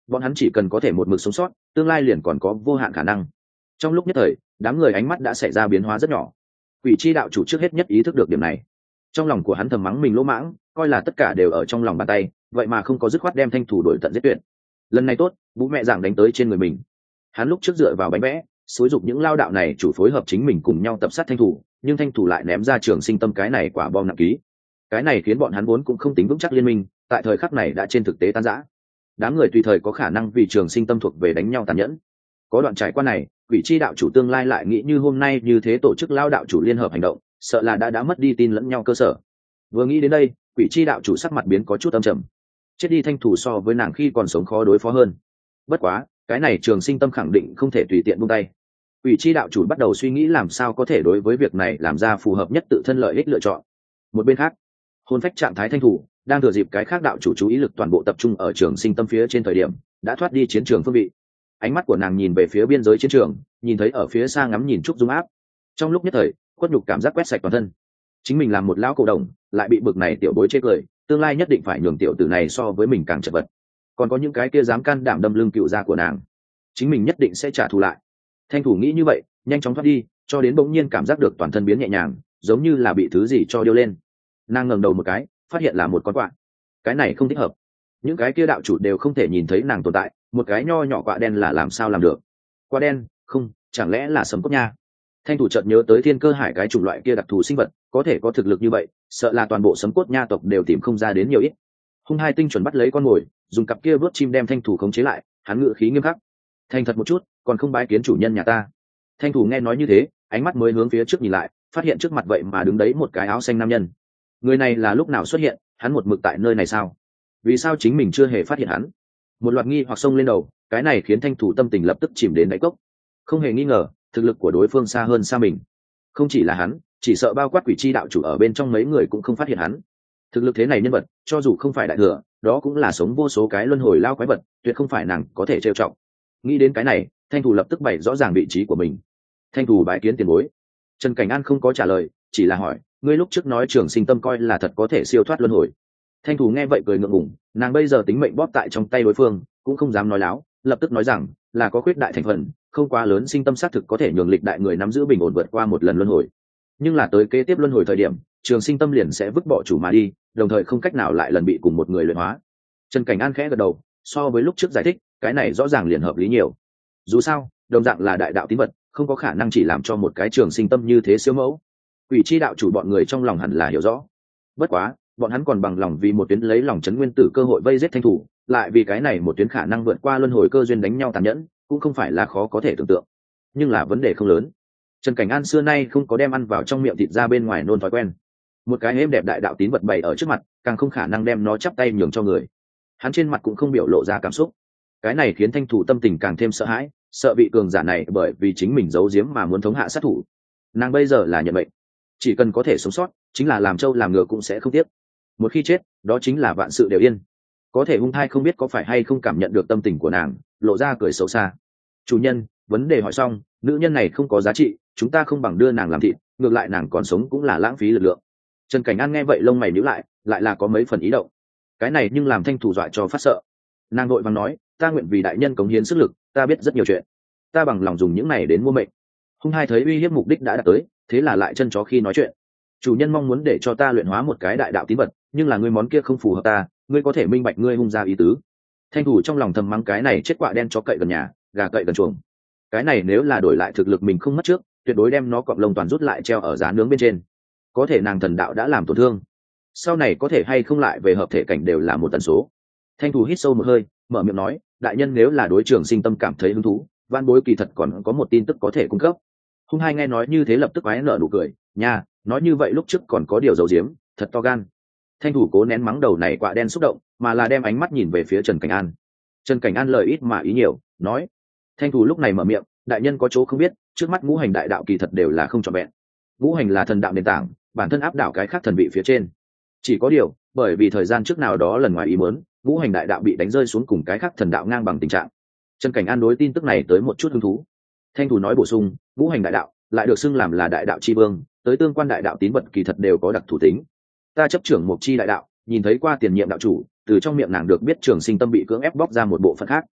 bọn hắn chỉ cần có thể một mực sống sót, tương lai liền còn có vô hạn khả năng. Trong lúc nhất thời, đám người ánh mắt đã xảy ra biến hóa rất nhỏ. Quỷ chi đạo chủ trước hết nhất ý thức được điểm này, trong lòng của hắn thầm mắng mình lỗ mãng, coi là tất cả đều ở trong lòng bàn tay, vậy mà không có dứt khoát đem thanh thủ đổi tận giết tuyệt. Lần này tốt, bố mẹ giảng đánh tới trên người mình. Hắn lúc trước dựa vào bánh vẽ xúi dục những lao đạo này chủ phối hợp chính mình cùng nhau tập sát thanh thủ, nhưng thanh thủ lại ném ra Trường Sinh Tâm cái này quả bom nặng ký. Cái này khiến bọn hắn vốn cũng không tính vững chắc liên minh, tại thời khắc này đã trên thực tế tan rã. Đám người tùy thời có khả năng vì Trường Sinh Tâm thuộc về đánh nhau tàn nhẫn. Có đoạn trải qua này, quỷ chi đạo chủ tương lai lại nghĩ như hôm nay như thế tổ chức lao đạo chủ liên hợp hành động, sợ là đã đã mất đi tin lẫn nhau cơ sở. Vừa nghĩ đến đây, quỷ chi đạo chủ sắc mặt biến có chút âm trầm. Chết đi thanh thủ so với nàng khi còn sống khó đối phó hơn. Bất quá, cái này Trường Sinh Tâm khẳng định không thể tùy tiện buông tay. Quỷ chi đạo chủ bắt đầu suy nghĩ làm sao có thể đối với việc này làm ra phù hợp nhất tự thân lợi ích lựa chọn. Một bên khác, hồn phách trạng thái thanh thủ đang thừa dịp cái khác đạo chủ chú ý lực toàn bộ tập trung ở Trường Sinh Tâm phía trên thời điểm đã thoát đi chiến trường phương vị. Ánh mắt của nàng nhìn về phía biên giới chiến trường, nhìn thấy ở phía xa ngắm nhìn trúc dung áp. Trong lúc nhất thời, khuất nhục cảm giác quét sạch toàn thân. Chính mình làm một lão cổ đồng, lại bị bực này tiểu bối chê cười, tương lai nhất định phải nhường tiểu tử này so với mình càng chật vật. Còn có những cái kia dám can đảm đâm lưng cựu gia của nàng, chính mình nhất định sẽ trả thù lại. Thanh thủ nghĩ như vậy, nhanh chóng thoát đi, cho đến bỗng nhiên cảm giác được toàn thân biến nhẹ nhàng, giống như là bị thứ gì cho điêu lên. Nàng ngẩng đầu một cái, phát hiện là một con quạ. Cái này không thích hợp. Những cái kia đạo chủ đều không thể nhìn thấy nàng tồn tại, một cái nho nhỏ quạ đen là làm sao làm được? Quạ đen? Không, chẳng lẽ là sấm cốt nha? Thanh thủ chợt nhớ tới Thiên Cơ Hải cái chủng loại kia đặc thù sinh vật, có thể có thực lực như vậy, sợ là toàn bộ sấm cốt nha tộc đều tìm không ra đến nhiều ít. Hung hai tinh chuẩn bắt lấy con mồi, dùng cặp kia vớt chim đem thanh thủ khống chế lại, hắn ngự khí nghiêm khắc. Thành thật một chút, còn không bái kiến chủ nhân nhà ta. Thanh thủ nghe nói như thế, ánh mắt mới hướng phía trước nhìn lại, phát hiện trước mặt vậy mà đứng đấy một cái áo xanh nam nhân. Người này là lúc nào xuất hiện, hắn một mực tại nơi này sao? Vì sao chính mình chưa hề phát hiện hắn? Một loạt nghi hoặc xông lên đầu, cái này khiến thanh thủ tâm tình lập tức chìm đến đáy cốc. Không hề nghi ngờ, thực lực của đối phương xa hơn xa mình. Không chỉ là hắn, chỉ sợ bao quát quỷ chi đạo chủ ở bên trong mấy người cũng không phát hiện hắn. Thực lực thế này nhân vật, cho dù không phải đại thừa, đó cũng là sống vô số cái luân hồi lao quái vật, tuyệt không phải nàng có thể trêu trọng. Nghĩ đến cái này, thanh thủ lập tức bày rõ ràng vị trí của mình. Thanh thủ bái kiến tiền bối. Trần Cảnh An không có trả lời, chỉ là hỏi, ngươi lúc trước nói Trường Sinh Tâm coi là thật có thể siêu thoát luân hồi. Thanh thủ nghe vậy cười ngượng ngùng, nàng bây giờ tính mệnh bóp tại trong tay đối phương, cũng không dám nói láo, lập tức nói rằng là có khuyết đại thành phần, không quá lớn sinh tâm xác thực có thể nhường lịch đại người nắm giữ bình ổn vượt qua một lần luân hồi. Nhưng là tới kế tiếp luân hồi thời điểm, Trường Sinh Tâm liền sẽ vứt bỏ chủ mà đi, đồng thời không cách nào lại lần bị cùng một người luyện hóa. Trần Cảnh An khẽ gật đầu, so với lúc trước giải thích, cái này rõ ràng liền hợp lý nhiều. Dù sao, đồng dạng là đại đạo tín vật, không có khả năng chỉ làm cho một cái Trường Sinh Tâm như thế siêu mẫu. Quỷ chi đạo chủ bọn người trong lòng hẳn là hiểu rõ. Bất quá, bọn hắn còn bằng lòng vì một tuyến lấy lòng trấn nguyên tử cơ hội vây giết thanh thủ, lại vì cái này một tuyến khả năng vượt qua luân hồi cơ duyên đánh nhau tàn nhẫn, cũng không phải là khó có thể tưởng tượng. Nhưng là vấn đề không lớn. Trần Cảnh An xưa nay không có đem ăn vào trong miệng thịt ra bên ngoài nôn thói quen. Một cái êm đẹp đại đạo tín vật bày ở trước mặt, càng không khả năng đem nó chắp tay nhường cho người. Hắn trên mặt cũng không biểu lộ ra cảm xúc. Cái này khiến thanh thủ tâm tình càng thêm sợ hãi, sợ vị cường giả này bởi vì chính mình giấu giếm mà muốn thống hạ sát thủ. Nàng bây giờ là nhận mệnh, chỉ cần có thể sống sót, chính là làm trâu làm ngựa cũng sẽ không tiếc. Một khi chết, đó chính là vạn sự đều yên. Có thể hung thai không biết có phải hay không cảm nhận được tâm tình của nàng, lộ ra cười xấu xa. Chủ nhân, vấn đề hỏi xong, nữ nhân này không có giá trị, chúng ta không bằng đưa nàng làm thịt, ngược lại nàng còn sống cũng là lãng phí lực lượng. Trần Cảnh An nghe vậy lông mày nhíu lại, lại là có mấy phần ý động. Cái này nhưng làm thanh thủ dọa cho phát sợ. Nàng vội vàng nói, ta nguyện vì đại nhân cống hiến sức lực, ta biết rất nhiều chuyện, ta bằng lòng dùng những này đến mua mệnh. Hung hai thấy uy hiếp mục đích đã đạt tới, thế là lại chân chó khi nói chuyện. Chủ nhân mong muốn để cho ta luyện hóa một cái đại đạo tín vật, nhưng là ngươi món kia không phù hợp ta, ngươi có thể minh bạch ngươi hung ra ý tứ. Thanh thủ trong lòng thầm mắng cái này chết quạ đen chó cậy gần nhà, gà cậy gần chuồng. Cái này nếu là đổi lại thực lực mình không mất trước, tuyệt đối đem nó cọp lông toàn rút lại treo ở giá nướng bên trên. Có thể nàng thần đạo đã làm tổn thương, sau này có thể hay không lại về hợp thể cảnh đều là một tần số. Thanh thủ hít sâu một hơi, mở miệng nói, đại nhân nếu là đối Trường Sinh Tâm cảm thấy hứng thú, van bối kỳ thật còn có một tin tức có thể cung cấp. Hung hai nghe nói như thế lập tức ái nở nụ cười, nha, nói như vậy lúc trước còn có điều giấu giếm, thật to gan. Thanh thủ cố nén mắng đầu này quạ đen xúc động, mà là đem ánh mắt nhìn về phía Trần Cảnh An. Trần Cảnh An lời ít mà ý nhiều, nói, thanh thủ lúc này mở miệng, đại nhân có chỗ không biết, trước mắt ngũ hành đại đạo kỳ thật đều là không trọn vẹn. Ngũ hành là thần đạo nền tảng, bản thân áp đảo cái khác thần vị phía trên. Chỉ có điều, bởi vì thời gian trước nào đó lần ngoài ý muốn, ngũ hành đại đạo bị đánh rơi xuống cùng cái khác thần đạo ngang bằng tình trạng. Trần Cảnh An đối tin tức này tới một chút hứng thú. Thanh thủ nói bổ sung, ngũ hành đại đạo lại được xưng làm là đại đạo chi vương, tới tương quan đại đạo tín vật kỳ thật đều có đặc thủ tính. Ta chấp trưởng một chi đại đạo, nhìn thấy qua tiền nhiệm đạo chủ, từ trong miệng nàng được biết Trường Sinh Tâm bị cưỡng ép bóc ra một bộ phận khác,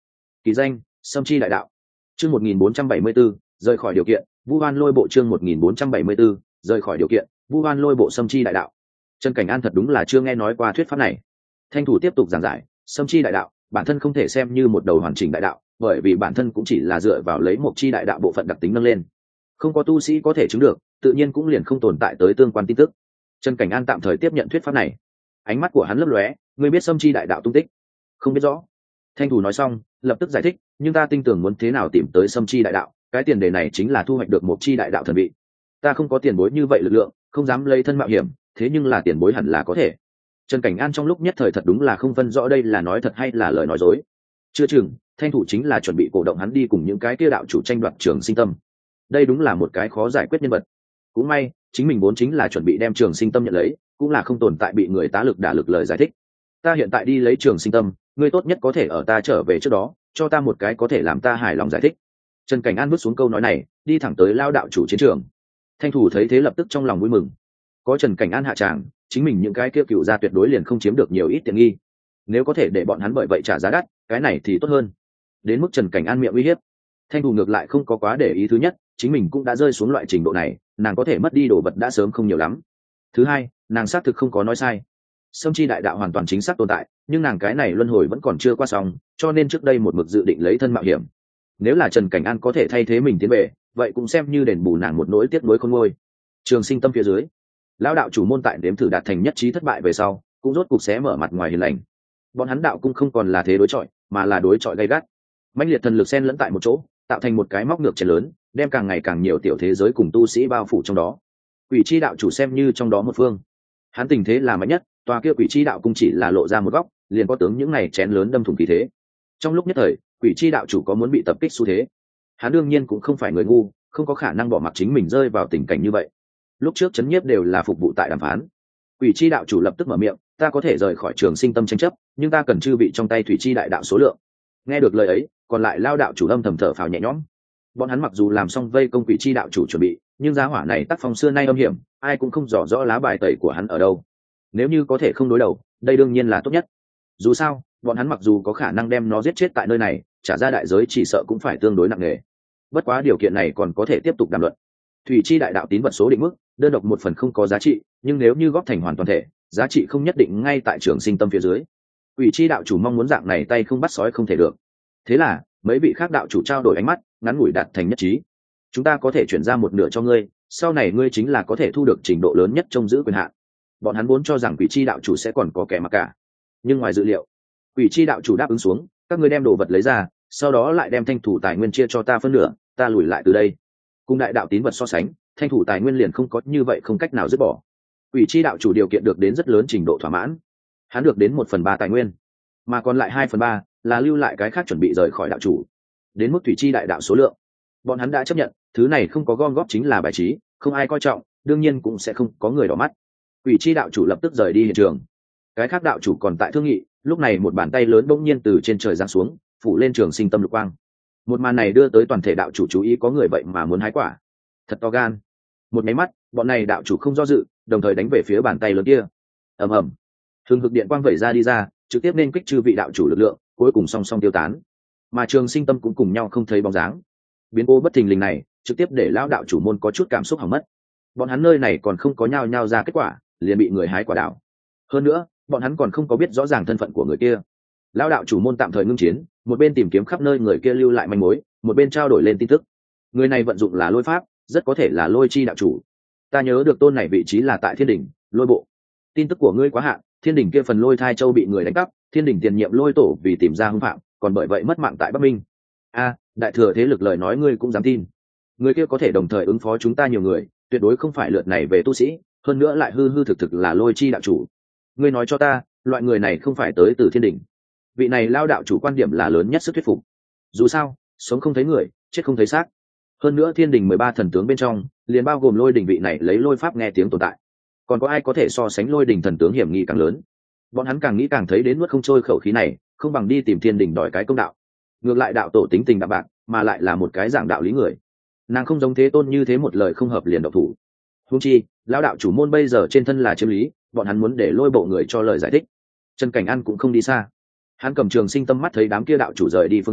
Kỳ danh: Sâm Chi đại đạo. Chương một nghìn bốn trăm bảy mươi 4, rời khỏi điều kiện, Vu Hoan Lôi bộ. Chương một nghìn bốn trăm bảy mươi 4, rời khỏi điều kiện, Vu Hoan Lôi bộ. Sâm Chi đại đạo. Trần Cảnh An thật đúng là chưa nghe nói qua thuyết pháp này. Thanh thủ tiếp tục giảng giải: Sâm Chi đại đạo bản thân không thể xem như một đầu hoàn chỉnh đại đạo, bởi vì bản thân cũng chỉ là dựa vào lấy một chi đại đạo bộ phận đặc tính nâng lên, không có tu sĩ có thể chứng được, tự nhiên cũng liền không tồn tại tới tương quan tin tức. Trần Cảnh An tạm thời tiếp nhận thuyết pháp này. Ánh mắt của hắn lấp lóe: ngươi biết Sâm Chi đại đạo tung tích? Không biết rõ. Thanh thủ nói xong lập tức giải thích: nhưng ta tin tưởng muốn thế nào tìm tới Sâm Chi đại đạo, cái tiền đề này chính là thu hoạch được một chi đại đạo thần vị. Ta không có tiền bối như vậy lực lượng, không dám lấy thân mạo hiểm, thế nhưng là tiền bối hẳn là có thể. Trần Cảnh An trong lúc nhất thời thật đúng là không phân rõ đây là nói thật hay là lời nói dối. Chưa chừng Thanh thủ chính là chuẩn bị cổ động hắn đi cùng những cái kia đạo chủ tranh đoạt Trường Sinh Tâm. Đây đúng là một cái khó giải quyết nhân vật. Cũng may chính mình vốn chính là chuẩn bị đem Trường Sinh Tâm nhận lấy, cũng là không tồn tại bị người tá lực đả lực lời giải thích. Ta hiện tại đi lấy Trường Sinh Tâm, ngươi tốt nhất có thể ở ta trở về trước đó cho ta một cái có thể làm ta hài lòng giải thích. Trần Cảnh An bước xuống câu nói này, đi thẳng tới lao đạo chủ chiến trường. Thanh thủ thấy thế lập tức trong lòng vui mừng. Có Trần Cảnh An hạ tràng, chính mình những cái kia cựu gia tuyệt đối liền không chiếm được nhiều ít tiện nghi. Nếu có thể để bọn hắn bởi vậy trả giá đắt, cái này thì tốt hơn. Đến mức Trần Cảnh An miệng uy hiếp, Thanh thủ ngược lại không có quá để ý. Thứ nhất, chính mình cũng đã rơi xuống loại trình độ này, nàng có thể mất đi đồ vật đã sớm không nhiều lắm. Thứ hai, nàng xác thực không có nói sai. Sâm Chi đại đạo hoàn toàn chính xác tồn tại, nhưng nàng cái này luân hồi vẫn còn chưa qua xong, cho nên trước đây một mực dự định lấy thân mạo hiểm. Nếu là Trần Cảnh An có thể thay thế mình tiến về, vậy cũng xem như đền bù nàng một nỗi tiếc nuối khôn nguôi. Trường Sinh Tâm phía dưới, lão đạo chủ môn tại đếm thử đạt thành nhất trí thất bại về sau, cũng rốt cuộc xé mở mặt ngoài hiền lành. Bọn hắn đạo cũng không còn là thế đối chọi, mà là đối chọi gay gắt. Mãnh liệt thần lực xen lẫn tại một chỗ, tạo thành một cái móc ngược chén lớn, đem càng ngày càng nhiều tiểu thế giới cùng tu sĩ bao phủ trong đó. Quỷ chi đạo chủ xem như trong đó một phương, hắn tình thế là mạnh nhất, tòa kia quỷ chi đạo cũng chỉ là lộ ra một góc, liền có tướng những này chén lớn đâm thủng khí thế. Trong lúc nhất thời, quỷ chi đạo chủ có muốn bị tập kích xu thế. Hắn đương nhiên cũng không phải người ngu, không có khả năng bỏ mặc chính mình rơi vào tình cảnh như vậy. Lúc trước chấn nhiếp đều là phục vụ tại đàm phán. Quỷ chi đạo chủ lập tức mở miệng: ta có thể rời khỏi Trường Sinh Tâm tranh chấp, nhưng ta cần chư vị trong tay thủy chi đại đạo số lượng. Nghe được lời ấy, còn lại lao đạo chủ âm thầm thở phào nhẹ nhõm. Bọn hắn mặc dù làm xong vây công quỷ chi đạo chủ chuẩn bị, nhưng giá hỏa này tác phong xưa nay âm hiểm, ai cũng không rõ rõ lá bài tẩy của hắn ở đâu. Nếu như có thể không đối đầu, đây đương nhiên là tốt nhất. Dù sao, bọn hắn mặc dù có khả năng đem nó giết chết tại nơi này, trả ra đại giới chỉ sợ cũng phải tương đối nặng nề. Bất quá điều kiện này còn có thể tiếp tục đàm luận. Thủy chi đại đạo tín vật số định mức, đơn độc một phần không có giá trị, nhưng nếu như góp thành hoàn toàn thể, giá trị không nhất định ngay tại Trường Sinh Tâm phía dưới. Quỷ chi đạo chủ mong muốn dạng này tay không bắt sói không thể được. Thế là mấy vị khác đạo chủ trao đổi ánh mắt, ngắn ngủi đạt thành nhất trí. Chúng ta có thể chuyển ra một nửa cho ngươi, sau này ngươi chính là có thể thu được trình độ lớn nhất trông giữ quyền hạn. Bọn hắn vốn cho rằng quỷ chi đạo chủ sẽ còn có kẻ mặc cả, nhưng ngoài dự liệu, quỷ chi đạo chủ đáp ứng xuống: các ngươi đem đồ vật lấy ra, sau đó lại đem thanh thủ tài nguyên chia cho ta phân nửa, ta lùi lại từ đây. Cùng đại đạo tín vật so sánh, thanh thủ tài nguyên liền không có như vậy không cách nào dứt bỏ. Quỷ chi đạo chủ điều kiện được đến rất lớn trình độ thỏa mãn, hắn được đến một phần ba tài nguyên, mà còn lại hai phần ba là lưu lại cái khác chuẩn bị rời khỏi đạo chủ. Đến mức thủy chi đại đạo số lượng, bọn hắn đã chấp nhận, thứ này không có gom góp chính là bài trí, không ai coi trọng, đương nhiên cũng sẽ không có người đỏ mắt. Quỷ chi đạo chủ lập tức rời đi hiện trường. Cái khác đạo chủ còn tại thương nghị, lúc này một bàn tay lớn bỗng nhiên từ trên trời giáng xuống, phủ lên Trường Sinh Tâm lục quang. Một màn này đưa tới toàn thể đạo chủ chú ý, có người vậy mà muốn hái quả, thật to gan. Một máy mắt, bọn này đạo chủ không do dự, đồng thời đánh về phía bàn tay lớn kia. Ầm ầm, hừng hực điện quang vẩy ra đi ra, trực tiếp nên kích chư vị đạo chủ lực lượng, cuối cùng song song tiêu tán. Mà Trường Sinh Tâm cũng cùng nhau không thấy bóng dáng. Biến cố bất thình lình này trực tiếp để lão đạo chủ môn có chút cảm xúc hỏng mất. Bọn hắn nơi này còn không có nhao nhao ra kết quả, liền bị người hái quả đảo. Hơn nữa, bọn hắn còn không có biết rõ ràng thân phận của người kia. Lão đạo chủ môn tạm thời ngưng chiến, một bên tìm kiếm khắp nơi người kia lưu lại manh mối, một bên trao đổi lên tin tức. Người này vận dụng là lôi pháp, rất có thể là lôi chi đạo chủ. Ta nhớ được tôn này vị trí là tại Thiên Đỉnh, lôi bộ. Tin tức của ngươi quá hạn, Thiên Đỉnh kia phần lôi thai châu bị người đánh cắp, Thiên Đỉnh tiền nhiệm lôi tổ vì tìm ra hung phạm, còn bởi vậy mất mạng tại Bắc Minh. A, đại thừa thế lực lời nói ngươi cũng dám tin? Người kia có thể đồng thời ứng phó chúng ta nhiều người, tuyệt đối không phải lượt này về tu sĩ, hơn nữa lại hư hư thực thực là lôi chi đạo chủ. Ngươi nói cho ta, loại người này không phải tới từ Thiên Đỉnh? Vị này lao đạo chủ quan điểm là lớn nhất sức thuyết phục. Dù sao, sống không thấy người, chết không thấy xác. Hơn nữa Thiên Đỉnh mười ba thần tướng bên trong, liền bao gồm Lôi Đỉnh vị này lấy lôi pháp nghe tiếng tồn tại. Còn có ai có thể so sánh Lôi Đỉnh thần tướng hiểm nghi càng lớn? Bọn hắn càng nghĩ càng thấy đến nuốt không trôi khẩu khí này, không bằng đi tìm Thiên Đỉnh đòi cái công đạo. Ngược lại đạo tổ tính tình đạm bạc, mà lại là một cái giảng đạo lý người, nàng không giống Thế Tôn như thế một lời không hợp liền độc thủ. Huống chi lão đạo chủ môn bây giờ trên thân là chiếm lý, bọn hắn muốn để lôi bộ người cho lời giải thích. Trần Cảnh An cũng không đi xa, hắn cầm Trường Sinh Tâm mắt thấy đám kia đạo chủ rời đi phương hướng,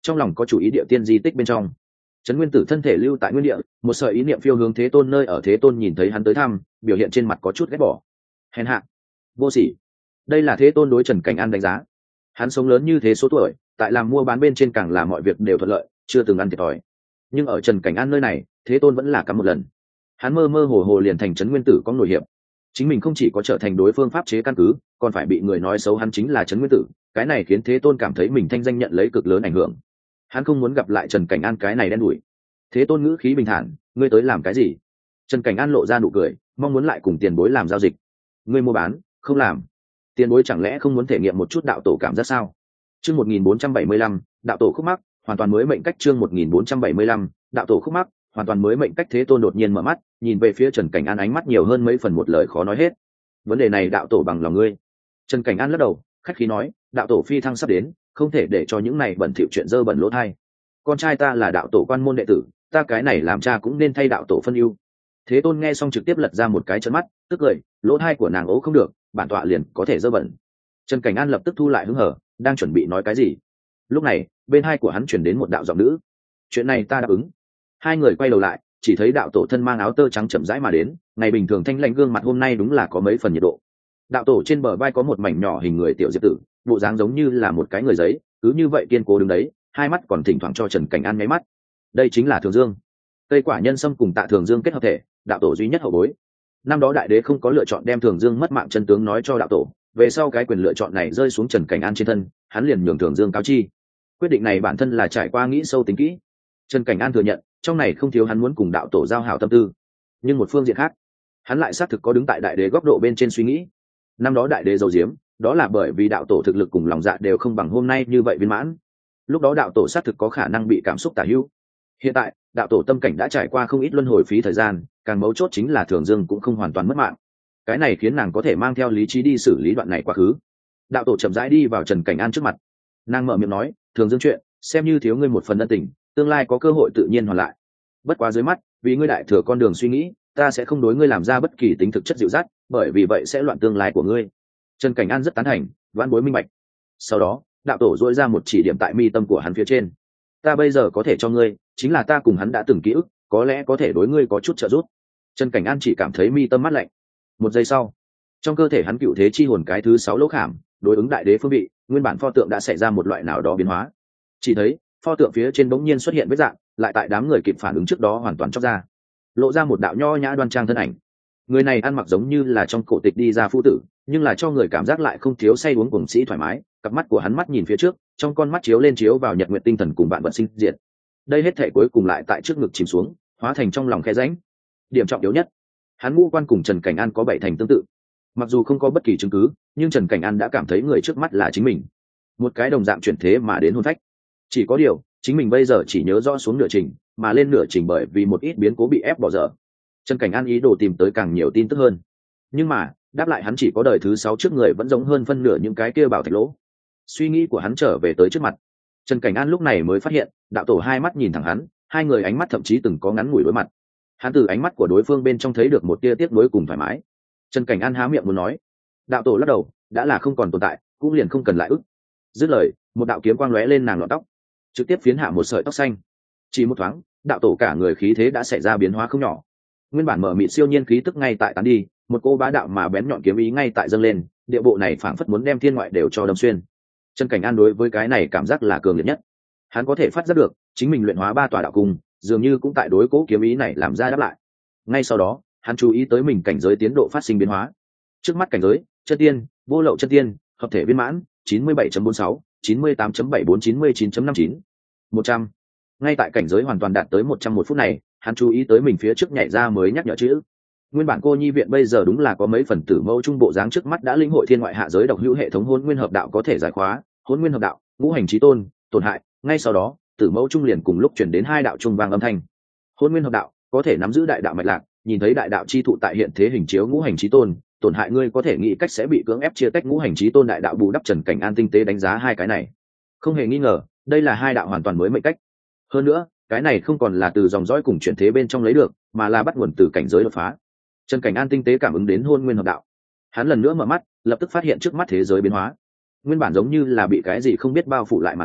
trong lòng có chủ ý địa tiên di tích bên trong. Trấn Nguyên Tử thân thể lưu tại nguyên địa, một sợi ý niệm phiêu hướng Thế Tôn nơi ở. Thế Tôn nhìn thấy hắn tới thăm, biểu hiện trên mặt có chút ghét bỏ, hèn hạ, vô sỉ. Đây là Thế Tôn đối Trần Cảnh An đánh giá. Hắn sống lớn như thế số tuổi, tại làm mua bán bên trên càng làm mọi việc đều thuận lợi, chưa từng ăn thiệt thòi. Nhưng ở Trần Cảnh An nơi này, Thế Tôn vẫn là cắm một lần. Hắn mơ mơ hồ hồ liền thành Trấn Nguyên Tử có nổi hiệp. Chính mình không chỉ có trở thành đối phương pháp chế căn cứ, còn phải bị người nói xấu hắn chính là Trấn Nguyên Tử. Cái này khiến Thế Tôn cảm thấy mình thanh danh nhận lấy cực lớn ảnh hưởng. Hắn không muốn gặp lại Trần Cảnh An cái này đen đủi. Thế Tôn ngữ khí bình thản, ngươi tới làm cái gì? Trần Cảnh An lộ ra nụ cười, mong muốn lại cùng tiền bối làm giao dịch. Ngươi mua bán, không làm. Tiền bối chẳng lẽ không muốn thể nghiệm một chút đạo tổ cảm giác sao? Chương một nghìn bốn trăm bảy mươi lăm, đạo tổ khúc mắc, hoàn toàn mới mệnh cách. Chương một nghìn bốn trăm bảy mươi lăm, đạo tổ khúc mắc, hoàn toàn mới mệnh cách. Thế Tôn đột nhiên mở mắt, nhìn về phía Trần Cảnh An, ánh mắt nhiều hơn mấy phần một lời khó nói hết. Vấn đề này đạo tổ bằng lòng ngươi. Trần Cảnh An lắc đầu, khách khí nói, đạo tổ phi thăng sắp đến, không thể để cho những này bẩn thỉu chuyện dơ bẩn lỗ thai. Con trai ta là đạo tổ quan môn đệ tử, ta cái này làm cha cũng nên thay đạo tổ phân ưu. Thế Tôn nghe xong trực tiếp lật ra một cái trợn mắt, tức cười, lỗ thai của nàng ố không được, bản tọa liền có thể dơ bẩn. Trần Cảnh An lập tức thu lại hứng hở, đang chuẩn bị nói cái gì. Lúc này bên hai của hắn chuyển đến một đạo giọng nữ, chuyện này ta đáp ứng. Hai người quay đầu lại, chỉ thấy đạo tổ thân mang áo tơ trắng chậm rãi mà đến. Ngày bình thường thanh lãnh gương mặt hôm nay đúng là có mấy phần nhiệt độ. Đạo tổ trên bờ vai có một mảnh nhỏ hình người tiểu diệp tử, bộ dáng giống như là một cái người giấy, cứ như vậy kiên cố đứng đấy, hai mắt còn thỉnh thoảng cho Trần Cảnh An nháy mắt. Đây chính là Thường Dương. Cây quả nhân sâm cùng Tạ Thường Dương kết hợp thể, đạo tổ duy nhất hậu bối. Năm đó đại đế không có lựa chọn đem Thường Dương mất mạng chân tướng nói cho đạo tổ, về sau cái quyền lựa chọn này rơi xuống Trần Cảnh An trên thân, hắn liền nhường Thường Dương cáo chi. Quyết định này bản thân là trải qua nghĩ sâu tính kỹ. Trần Cảnh An thừa nhận, trong này không thiếu hắn muốn cùng đạo tổ giao hảo tâm tư, nhưng một phương diện khác, hắn lại xác thực có đứng tại đại đế góc độ bên trên suy nghĩ. Năm đó đại đế giấu giếm, đó là bởi vì đạo tổ thực lực cùng lòng dạ đều không bằng hôm nay như vậy viên mãn. Lúc đó đạo tổ xác thực có khả năng bị cảm xúc tả hữu. Hiện tại đạo tổ tâm cảnh đã trải qua không ít luân hồi phí thời gian, càng mấu chốt chính là Thường Dương cũng không hoàn toàn mất mạng. Cái này khiến nàng có thể mang theo lý trí đi xử lý đoạn này quá khứ. Đạo tổ chậm rãi đi vào Trần Cảnh An trước mặt, nàng mở miệng nói, Thường Dương chuyện xem như thiếu ngươi một phần ân tình, tương lai có cơ hội tự nhiên hoàn lại. Bất quá dưới mắt, vì ngươi đại thừa con đường suy nghĩ, ta sẽ không đối ngươi làm ra bất kỳ tính thực chất dịu dắt, bởi vì vậy sẽ loạn tương lai của ngươi. Trần Cảnh An rất tán thành, vãn bối minh bạch. Sau đó đạo tổ dỗi ra một chỉ điểm tại mi tâm của hắn phía trên, ta bây giờ có thể cho ngươi chính là ta cùng hắn đã từng ký ức, có lẽ có thể đối ngươi có chút trợ giúp. Trần Cảnh An chỉ cảm thấy mi tâm mát lạnh. Một giây sau, trong cơ thể hắn cựu thế chi hồn cái thứ sáu lỗ khảm đối ứng đại đế phương vị, nguyên bản pho tượng đã xảy ra một loại nào đó biến hóa. Chỉ thấy pho tượng phía trên bỗng nhiên xuất hiện vết dạng, lại tại đám người kịp phản ứng trước đó hoàn toàn chóc ra, lộ ra một đạo nho nhã đoan trang thân ảnh. Người này ăn mặc giống như là trong cổ tịch đi ra phu tử, nhưng là cho người cảm giác lại không thiếu say uống cuồng sĩ thoải mái. Cặp mắt của hắn mắt nhìn phía trước, trong con mắt chiếu lên chiếu vào nhật nguyện tinh thần cùng bạn vận sinh diệt. Đây hết thể cuối cùng lại tại trước ngực chìm xuống, hóa thành trong lòng khe rãnh. Điểm trọng yếu nhất, hắn ngũ quan cùng Trần Cảnh An có bảy thành tương tự. Mặc dù không có bất kỳ chứng cứ, nhưng Trần Cảnh An đã cảm thấy người trước mắt là chính mình, một cái đồng dạng chuyển thế mà đến hôn phách. Chỉ có điều chính mình bây giờ chỉ nhớ rõ xuống nửa trình, mà lên nửa trình bởi vì một ít biến cố bị ép bỏ dở. Trần Cảnh An ý đồ tìm tới càng nhiều tin tức hơn, nhưng mà đáp lại hắn chỉ có đời thứ sáu trước người vẫn giống hơn phân nửa những cái kia bảo thạch lỗ. Suy nghĩ của hắn trở về tới trước mặt, Trần Cảnh An lúc này mới phát hiện đạo tổ hai mắt nhìn thẳng hắn, hai người ánh mắt thậm chí từng có ngắn ngủi đối mặt. Hắn từ ánh mắt của đối phương bên trong thấy được một tia tiếc nuối cùng thoải mái. Trần Cảnh An há miệng muốn nói, đạo tổ lắc đầu, đã là không còn tồn tại, cũng liền không cần lại ức. Dứt lời, một đạo kiếm quang lóe lên nàng lọn tóc, trực tiếp phiến hạ một sợi tóc xanh. Chỉ một thoáng, đạo tổ cả người khí thế đã xảy ra biến hóa không nhỏ. Nguyên bản mở mịt siêu nhiên khí tức ngay tại tán đi, một cô bá đạo mà bén nhọn kiếm ý ngay tại dâng lên, địa bộ này phảng phất muốn đem thiên ngoại đều cho đâm xuyên. Trần Cảnh An đối với cái này cảm giác là cường liệt nhất. Hắn có thể phát giác được chính mình luyện hóa ba tòa đạo cung, dường như cũng tại đối cố kiếm ý này làm ra đáp lại. Ngay sau đó, hắn chú ý tới mình cảnh giới tiến độ phát sinh biến hóa. Trước mắt cảnh giới, chân tiên, vô lậu chân tiên, hợp thể viên mãn, chín mươi bảy chấm bốn sáu, chín mươi tám chấm bảy bốn, chín mươi chín chấm năm chín, một trăm. Ngay tại cảnh giới hoàn toàn đạt tới một trăm một phút này, hắn chú ý tới mình phía trước nhảy ra mới nhắc nhở chữ. Nguyên bản cô nhi viện bây giờ đúng là có mấy phần tử mẫu trung bộ dáng, trước mắt đã linh hội thiên ngoại hạ giới độc hữu hệ thống hôn nguyên hợp đạo có thể giải khóa, hôn nguyên hợp đạo, ngũ hành chí tôn, tổn hại. Ngay sau đó, tử mẫu trung liền cùng lúc chuyển đến hai đạo trung vang âm thanh. Hôn nguyên hợp đạo có thể nắm giữ đại đạo mạch lạc, nhìn thấy đại đạo chi thụ tại hiện thế hình chiếu ngũ hành chí tôn, tổn hại ngươi có thể nghĩ cách sẽ bị cưỡng ép chia tách ngũ hành chí tôn đại đạo bù đắp. Trần Cảnh An tinh tế đánh giá hai cái này, không hề nghi ngờ, đây là hai đạo hoàn toàn mới mệnh cách. Hơn nữa, cái này không còn là từ dòng dõi cùng chuyển thế bên trong lấy được, mà là bắt nguồn từ cảnh giới đột phá. Trần Cảnh An tinh tế cảm ứng đến hôn nguyên hợp đạo, hắn lần nữa mở mắt, lập tức phát hiện trước mắt thế giới biến hóa. Nguyên bản giống như là bị cái gì không biết bao phủ lại màn trời,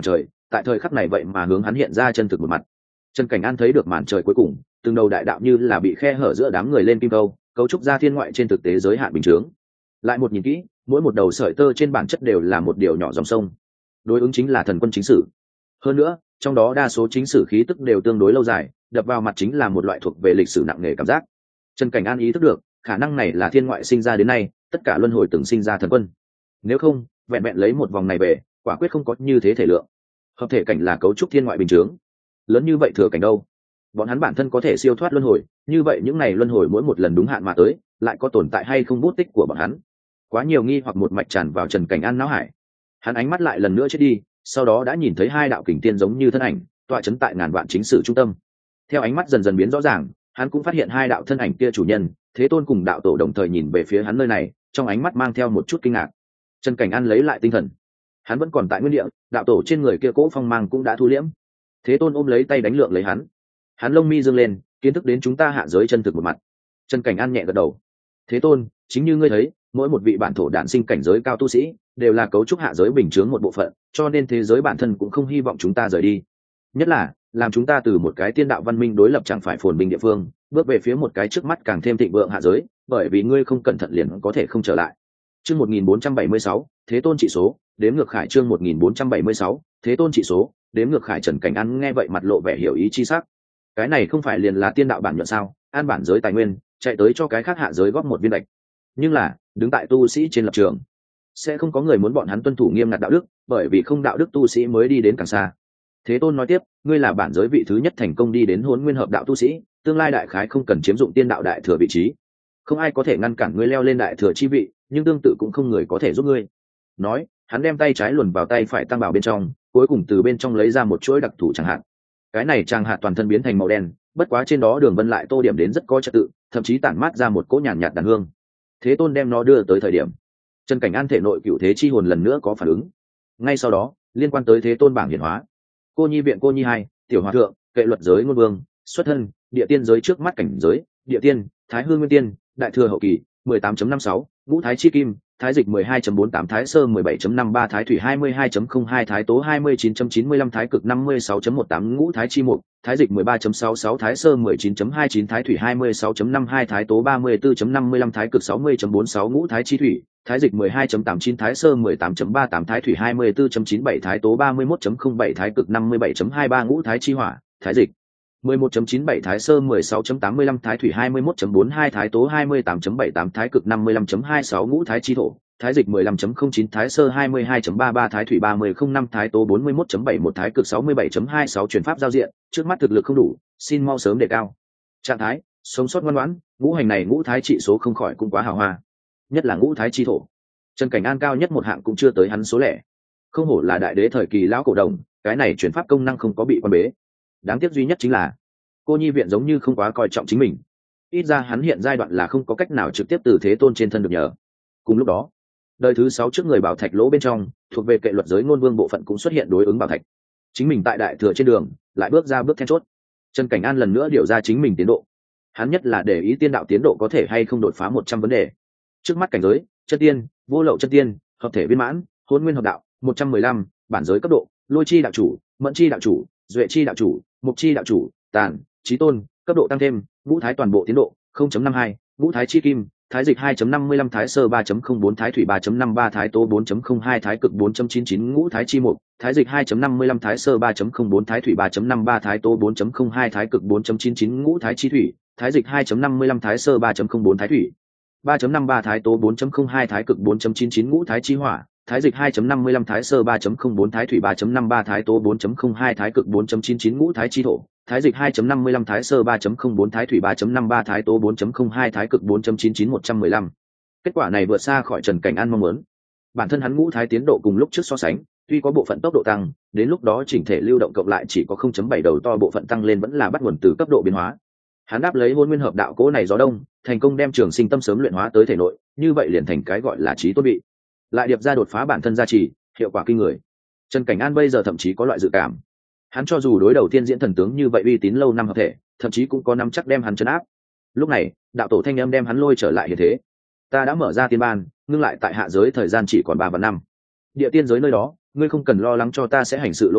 tại thời khắc này vậy mà hướng hắn hiện ra chân thực một mặt. Trần Cảnh An thấy được màn trời cuối cùng, từng đầu đại đạo như là bị khe hở giữa đám người lên kim câu, cấu trúc ra thiên ngoại trên thực tế giới hạn bình thường. Lại một nhìn kỹ, mỗi một đầu sợi tơ trên bản chất đều là một điều nhỏ dòng sông, đối ứng chính là thần quân chính sử. Hơn nữa, trong đó đa số chính sử khí tức đều tương đối lâu dài, đập vào mặt chính là một loại thuộc về lịch sử nặng nề cảm giác. Trần Cảnh An ý thức được, khả năng này là thiên ngoại sinh ra đến nay, tất cả luân hồi từng sinh ra thần quân. Nếu không, vẹn vẹn lấy một vòng này về, quả quyết không có như thế thể lượng. Hợp thể cảnh là cấu trúc thiên ngoại bình thường. Lớn như vậy thừa cảnh đâu? Bọn hắn bản thân có thể siêu thoát luân hồi, như vậy những này luân hồi mỗi một lần đúng hạn mà tới, lại có tồn tại hay không bút tích của bọn hắn? Quá nhiều nghi hoặc một mạch tràn vào Trần Cảnh An não hải. Hắn ánh mắt lại lần nữa chết đi, sau đó đã nhìn thấy hai đạo kình tiên giống như thân ảnh, tọa chấn tại ngàn vạn chính sử trung tâm. Theo ánh mắt dần dần biến rõ ràng, hắn cũng phát hiện hai đạo thân ảnh kia chủ nhân, Thế Tôn cùng đạo tổ đồng thời nhìn về phía hắn nơi này, trong ánh mắt mang theo một chút kinh ngạc. Trần Cảnh An lấy lại tinh thần, hắn vẫn còn tại nguyên địa, đạo tổ trên người kia cỗ phong mang cũng đã thu liễm. Thế Tôn ôm lấy tay đánh lượng lấy hắn, hắn lông mi dương lên, kiến thức đến chúng ta hạ giới chân thực một mặt. Trần Cảnh An nhẹ gật đầu. Thế Tôn, chính như ngươi thấy, mỗi một vị bản thổ đản sinh cảnh giới cao tu sĩ đều là cấu trúc hạ giới bình chướng một bộ phận, cho nên thế giới bản thân cũng không hy vọng chúng ta rời đi. Nhất là làm chúng ta từ một cái tiên đạo văn minh đối lập chẳng phải phồn bình địa phương, bước về phía một cái trước mắt càng thêm thịnh vượng hạ giới, bởi vì ngươi không cẩn thận liền có thể không trở lại. Chương một nghìn bốn trăm bảy mươi sáu, Thế Tôn trị số, đếm ngược khải chương một nghìn bốn trăm bảy mươi sáu, Thế Tôn trị số, đếm ngược khải. Trần Cảnh An nghe vậy mặt lộ vẻ hiểu ý chi sắc. Cái này không phải liền là tiên đạo bản nhuận sao? An bản giới tài nguyên, chạy tới cho cái khác hạ giới góp một viên lệch. Nhưng là, đứng tại tu sĩ trên lập trường, sẽ không có người muốn bọn hắn tuân thủ nghiêm ngặt đạo đức, bởi vì không đạo đức tu sĩ mới đi đến càng xa. Thế Tôn nói tiếp, ngươi là bản giới vị thứ nhất thành công đi đến Hỗn Nguyên hợp đạo tu sĩ, tương lai đại khái không cần chiếm dụng tiên đạo đại thừa vị trí. Không ai có thể ngăn cản ngươi leo lên đại thừa chi vị, nhưng tương tự cũng không người có thể giúp ngươi. Nói, hắn đem tay trái luồn vào tay phải tăng bảo bên trong, cuối cùng từ bên trong lấy ra một chuỗi đặc thù chẳng hạn. Cái này chẳng hạn toàn thân biến thành màu đen, bất quá trên đó đường vân lại tô điểm đến rất có trật tự, thậm chí tản mát ra một cỗ nhàn nhạt đàn hương. Thế Tôn đem nó đưa tới thời điểm, Trần Cảnh An thể nội cựu thế chi hồn lần nữa có phản ứng. Ngay sau đó, liên quan tới Thế Tôn bảng hiển hóa, cô nhi viện cô nhi hai, tiểu hòa thượng, kệ luật giới ngôn vương, xuất thân, địa tiên giới trước mắt cảnh giới, địa tiên, thái hư nguyên tiên, đại thừa hậu kỳ, mười tám chấm năm sáu, ngũ thái chi kim, thái dịch mười hai chấm bốn tám, thái sơ mười bảy chấm năm ba, thái thủy hai mươi hai chấm không hai, thái tố hai mươi chín chấm chín mươi lăm, thái cực năm mươi sáu chấm một tám, ngũ thái chi một, thái dịch mười ba chấm sáu sáu, thái sơ mười chín chấm hai chín, thái thủy hai mươi sáu chấm năm hai, thái tố ba mươi tư chấm năm mươi lăm, thái cực sáu mươi chấm bốn sáu, ngũ thái chi thủy, thái dịch mười hai chấm tám chín, thái sơ mười tám chấm ba tám, thái thủy hai mươi tư chấm chín bảy, thái tố ba mươi mốt chấm không bảy, thái cực năm mươi bảy chấm hai ba, ngũ thái chi hỏa, thái dịch mười một chấm chín bảy, thái sơ mười sáu chấm tám mươi lăm, thái thủy hai mươi mốt chấm bốn hai, thái tố hai mươi tám chấm bảy tám, thái cực năm mươi lăm chấm hai sáu, ngũ thái chi thổ, thái dịch mười lăm chấm không chín, thái sơ hai mươi hai chấm ba ba, thái thủy ba mươi không năm, thái tố bốn mươi mốt chấm bảy một, thái cực sáu mươi bảy chấm hai sáu. Chuyển pháp giao diện, trước mắt thực lực không đủ, xin mau sớm đề cao trạng thái, sống sót ngoan ngoãn. Ngũ hành này ngũ thái trị số không khỏi cũng quá hào hoa, nhất là ngũ thái chi thổ. Trần Cảnh An cao nhất một hạng cũng chưa tới hắn số lẻ, không hổ là đại đế thời kỳ lão cổ đồng, cái này chuyển pháp công năng không có bị quan bế. Đáng tiếc duy nhất chính là cô nhi viện giống như không quá coi trọng chính mình, ít ra hắn hiện giai đoạn là không có cách nào trực tiếp từ Thế Tôn trên thân được nhờ. Cùng lúc đó, đời thứ sáu trước người bảo thạch lỗ bên trong, thuộc về kệ luật giới ngôn vương bộ phận cũng xuất hiện đối ứng bảo thạch. Chính mình tại đại thừa trên đường lại bước ra bước then chốt. Trần Cảnh An lần nữa điều ra chính mình tiến độ, hắn nhất là để ý tiên đạo tiến độ có thể hay không đột phá một trăm vấn đề. Trước mắt cảnh giới chân tiên, vô lậu chân tiên, hợp thể viên mãn, hôn nguyên hợp đạo một trăm mười lăm, bản giới cấp độ lôi chi đạo chủ, mẫn chi đạo chủ, duệ chi đạo chủ, mục chi đạo chủ, tàn chí tôn, cấp độ tăng thêm, ngũ thái toàn bộ tiến độ không chấm năm hai, ngũ thái chi kim, thái dịch hai chấm năm mươi lăm, thái sơ ba chấm không bốn, thái thủy ba chấm năm ba, thái tố bốn chấm không hai, thái cực bốn chấm chín chín, ngũ thái chi một, thái dịch hai chấm năm mươi lăm, thái sơ ba chấm không bốn, thái thủy ba chấm năm ba, thái tố bốn chấm không hai, thái cực bốn chấm chín chín, ngũ thái chi thủy, thái dịch hai chấm năm mươi lăm, thái sơ ba chấm không bốn, thái thủy ba chấm năm ba, thái tố bốn chấm không hai, thái cực bốn chấm chín chín, ngũ thái chi hỏa, thái dịch hai chấm năm mươi lăm, thái sơ ba chấm không bốn, thái thủy ba chấm năm ba, thái tố bốn chấm không hai, thái cực bốn chấm chín chín, ngũ thái chi thổ, thái dịch hai chấm năm mươi lăm, thái sơ ba chấm không bốn, thái thủy ba chấm năm ba, thái tố bốn chấm không hai, thái cực bốn chấm chín chín, một trăm mười lăm. Kết quả này vượt xa khỏi Trần Cảnh An mong muốn. Bản thân hắn ngũ thái tiến độ cùng lúc trước so sánh, tuy có bộ phận tốc độ tăng, đến lúc đó chỉnh thể lưu động cộng lại chỉ có không chấm bảy đầu to, bộ phận tăng lên vẫn là bắt nguồn từ cấp độ biến hóa. Hắn đáp lấy hôn nguyên hợp đạo cố này gió đông, thành công đem trường sinh tâm sớm luyện hóa tới thể nội, như vậy liền thành cái gọi là trí tôn bị. Lại điệp ra đột phá bản thân gia trì, hiệu quả kinh người. Trần Cảnh An bây giờ thậm chí có loại dự cảm, hắn cho dù đối đầu tiên diễn thần tướng như vậy uy tín lâu năm hợp thể, thậm chí cũng có nắm chắc đem hắn trấn áp. Lúc này, đạo tổ thanh âm đem hắn lôi trở lại hiện thế. Ta đã mở ra tiên ban, ngưng lại tại hạ giới thời gian chỉ còn ba vạn năm. Địa tiên giới nơi đó, ngươi không cần lo lắng cho ta sẽ hành sự lỗ mãng,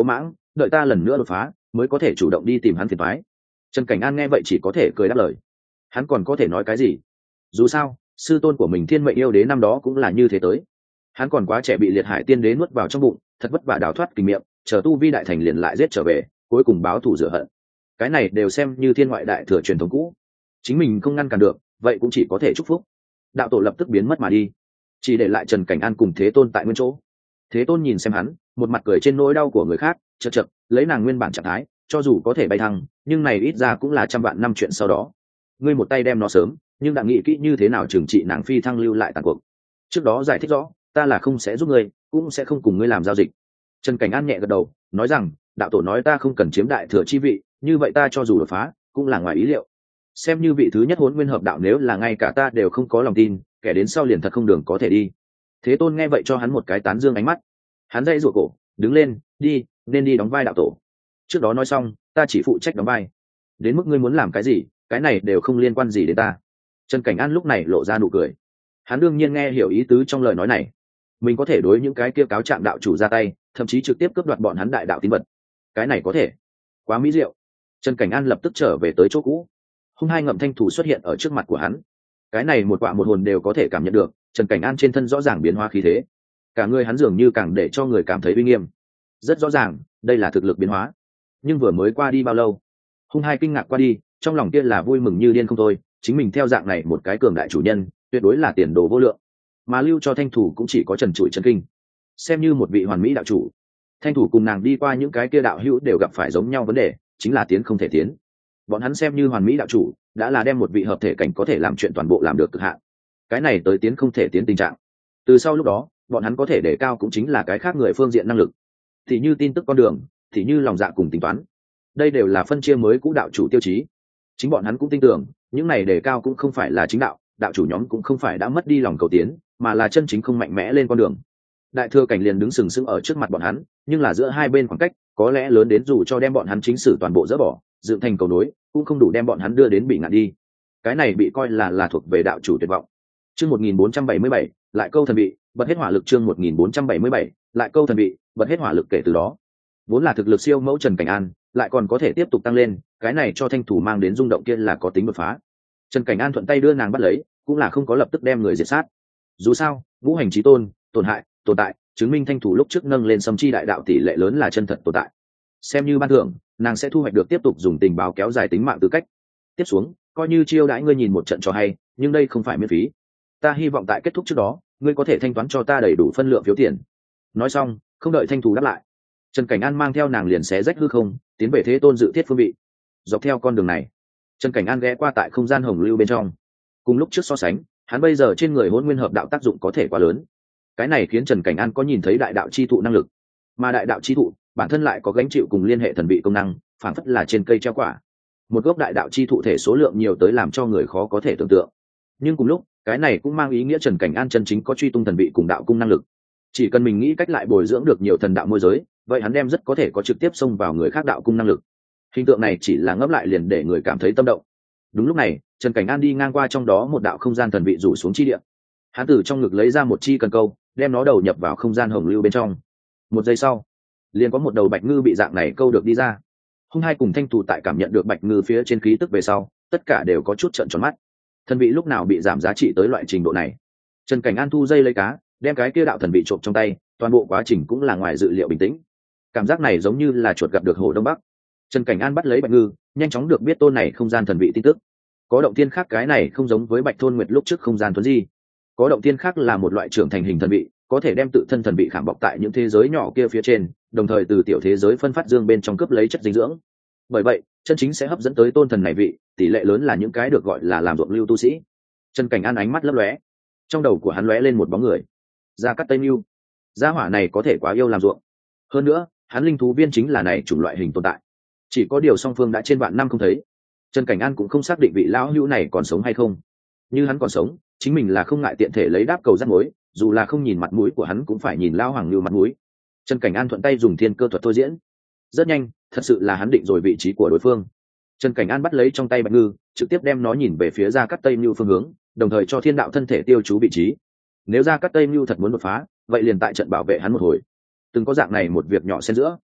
đợi ta lần nữa đột phá mới có thể chủ động đi tìm hắn phiền thoái. Trần Cảnh An nghe vậy chỉ có thể cười đáp lời. Hắn còn có thể nói cái gì? Dù sao sư tôn của mình Thiên Mệnh Yêu Đế năm đó cũng là như thế tới. Hắn còn quá trẻ bị Liệt Hải Tiên Đế nuốt vào trong bụng, thật vất vả đào thoát kinh miệng, chờ tu vi đại thành liền lại giết trở về, cuối cùng báo thù rửa hận. Cái này đều xem như thiên ngoại đại thừa truyền thống cũ, chính mình không ngăn cản được, vậy cũng chỉ có thể chúc phúc. Đạo tổ lập tức biến mất mà đi, chỉ để lại Trần Cảnh An cùng Thế Tôn tại nguyên chỗ. Thế Tôn nhìn xem hắn, một mặt cười trên nỗi đau của người khác, chật chật, lấy nàng nguyên bản trạng thái, cho dù có thể bay thăng, nhưng này ít ra cũng là trăm vạn năm chuyện sau đó. Ngươi một tay đem nó sớm, nhưng đã nghĩ kỹ như thế nào trừng trị nàng phi thăng lưu lại tàn cuộc. Trước đó giải thích rõ, ta là không sẽ giúp ngươi, cũng sẽ không cùng ngươi làm giao dịch. Trần Cảnh An nhẹ gật đầu, nói rằng, đạo tổ nói ta không cần chiếm đại thừa chi vị, như vậy ta cho dù đột phá, cũng là ngoài ý liệu. Xem như vị thứ nhất Hỗn Nguyên hợp đạo, nếu là ngay cả ta đều không có lòng tin, kẻ đến sau liền thật không đường có thể đi. Thế Tôn nghe vậy cho hắn một cái tán dương ánh mắt. Hắn dây rủa cổ, đứng lên, đi, nên đi đóng vai đạo tổ. Trước đó nói xong, ta chỉ phụ trách đóng vai. Đến mức ngươi muốn làm cái gì, cái này đều không liên quan gì đến ta. Trần Cảnh An lúc này lộ ra nụ cười. Hắn đương nhiên nghe hiểu ý tứ trong lời nói này. Mình có thể đối những cái kia cáo trạng đạo chủ ra tay, thậm chí trực tiếp cướp đoạt bọn hắn đại đạo tín vật. Cái này có thể. Quá mỹ diệu. Trần Cảnh An lập tức trở về tới chỗ cũ. Hung hai ngậm thanh thủ xuất hiện ở trước mặt của hắn. Cái này một quạ một hồn đều có thể cảm nhận được, Trần Cảnh An trên thân rõ ràng biến hóa khí thế. Cả người hắn dường như càng để cho người cảm thấy uy nghiêm. Rất rõ ràng, đây là thực lực biến hóa. Nhưng vừa mới qua đi bao lâu? Hung hai kinh ngạc qua đi, trong lòng kia là vui mừng như điên không thôi, chính mình theo dạng này một cái cường đại chủ nhân, tuyệt đối là tiền đồ vô lượng. Mà lưu cho thanh thủ cũng chỉ có trần trụi chân kinh. Xem như một vị hoàn mỹ đạo chủ, thanh thủ cùng nàng đi qua những cái kia đạo hữu đều gặp phải giống nhau vấn đề, chính là tiến không thể tiến. Bọn hắn xem như hoàn mỹ đạo chủ, đã là đem một vị hợp thể cảnh có thể làm chuyện toàn bộ làm được cực hạn. Cái này tới tiến không thể tiến tình trạng. Từ sau lúc đó, bọn hắn có thể đề cao cũng chính là cái khác người phương diện năng lực. Thì như tin tức con đường, thì như lòng dạ cùng tính toán. Đây đều là phân chia mới cũ đạo chủ tiêu chí. Chính bọn hắn cũng tin tưởng, những này đề cao cũng không phải là chính đạo, đạo chủ nhóm cũng không phải đã mất đi lòng cầu tiến, mà là chân chính không mạnh mẽ lên con đường. Đại thừa cảnh liền đứng sừng sững ở trước mặt bọn hắn, nhưng là giữa hai bên khoảng cách có lẽ lớn đến dù cho đem bọn hắn chính sử toàn bộ dỡ bỏ, dựng thành cầu nối, cũng không đủ đem bọn hắn đưa đến bị ngạn đi. Cái này bị coi là là thuộc về đạo chủ tuyệt vọng. Chương một nghìn bốn trăm bảy mươi bảy, lại câu thần vị, bật hết hỏa lực. Chương một nghìn bốn trăm bảy mươi bảy, lại câu thần vị, bật hết hỏa lực. Kể từ đó, vốn là thực lực siêu mẫu Trần Cảnh An, lại còn có thể tiếp tục tăng lên, cái này cho thanh thủ mang đến rung động kia là có tính đột phá. Trần Cảnh An thuận tay đưa nàng bắt lấy, cũng là không có lập tức đem người diệt sát. Dù sao, ngũ hành chí tôn, tổn hại, tồn tại, chứng minh thanh thủ lúc trước nâng lên Sâm Chi đại đạo tỷ lệ lớn là chân thật tồn tại. Xem như ban thưởng, nàng sẽ thu hoạch được tiếp tục dùng tình báo kéo dài tính mạng tư cách. Tiếp xuống, coi như chiêu đãi ngươi nhìn một trận cho hay, nhưng đây không phải miễn phí. Ta hy vọng tại kết thúc trước đó, ngươi có thể thanh toán cho ta đầy đủ phân lượng phiếu tiền. Nói xong, không đợi thanh thủ đáp lại, Trần Cảnh An mang theo nàng liền xé rách hư không, tiến về Thế Tôn dự thiết phương vị. Dọc theo con đường này, Trần Cảnh An ghé qua tại không gian hồng lưu bên trong. Cùng lúc trước so sánh, hắn bây giờ trên người Hỗn Nguyên hợp đạo tác dụng có thể quá lớn. Cái này khiến Trần Cảnh An có nhìn thấy đại đạo chi thụ năng lực, mà đại đạo chi thụ bản thân lại có gánh chịu cùng liên hệ thần vị công năng, phản phất là trên cây treo quả. Một gốc đại đạo chi thụ thể số lượng nhiều tới làm cho người khó có thể tưởng tượng. Nhưng cùng lúc, cái này cũng mang ý nghĩa Trần Cảnh An chân chính có truy tung thần vị cùng đạo cung năng lực. Chỉ cần mình nghĩ cách lại bồi dưỡng được nhiều thần đạo môi giới, vậy hắn đem rất có thể có trực tiếp xông vào người khác đạo cung năng lực. Hình tượng này chỉ là ngấp lại liền để người cảm thấy tâm động. Đúng lúc này, Trần Cảnh An đi ngang qua trong đó một đạo không gian thần vị rủ xuống chi địa. Hắn từ trong ngực lấy ra một chi cần câu, đem nó đầu nhập vào không gian hồng lưu bên trong. Một giây sau, liền có một đầu bạch ngư bị dạng này câu được đi ra. Hung hai cùng thanh thủ tại cảm nhận được bạch ngư phía trên khí tức về sau, tất cả đều có chút trợn tròn mắt. Thần vị lúc nào bị giảm giá trị tới loại trình độ này? Trần Cảnh An thu dây lấy cá, đem cái kia đạo thần vị trộm trong tay, toàn bộ quá trình cũng là ngoài dự liệu bình tĩnh. Cảm giác này giống như là chuột gặp được hổ đông bắc. Trần Cảnh An bắt lấy bạch ngư, nhanh chóng được biết tôn này không gian thần vị tin tức. Có động tiên khác, cái này không giống với bạch thôn nguyệt lúc trước không gian thuấn di. Có động tiên khác là một loại trưởng thành hình thần vị, có thể đem tự thân thần vị khảm bọc tại những thế giới nhỏ kia phía trên, đồng thời từ tiểu thế giới phân phát dương bên trong cướp lấy chất dinh dưỡng. Bởi vậy, chân chính sẽ hấp dẫn tới tôn thần này vị, tỷ lệ lớn là những cái được gọi là làm ruộng lưu tu sĩ. Trần Cảnh An ánh mắt lấp lóe, trong đầu của hắn lóe lên một bóng người. Gia Cát Tây Nưu. Gia hỏa này có thể quá yêu làm ruộng. Hơn nữa, hắn linh thú viên chính là này chủng loại hình tồn tại. Chỉ có điều song phương đã trên vạn năm không thấy, Trần Cảnh An cũng không xác định vị lão hữu này còn sống hay không. Như hắn còn sống, chính mình là không ngại tiện thể lấy đáp cầu rắc mối, dù là không nhìn mặt mũi của hắn cũng phải nhìn lão hoàng lưu mặt mũi. Trần Cảnh An thuận tay dùng thiên cơ thuật thôi diễn. Rất nhanh, thật sự là hắn định rồi vị trí của đối phương. Trần Cảnh An bắt lấy trong tay bạch ngư, trực tiếp đem nó nhìn về phía Gia Cát Tây Nưu phương hướng, đồng thời cho thiên đạo thân thể tiêu chú vị trí. Nếu Gia Cát Tây Nưu thật muốn đột phá, vậy liền tại trận bảo vệ hắn một hồi. Từng có dạng này một việc nhỏ xen giữa,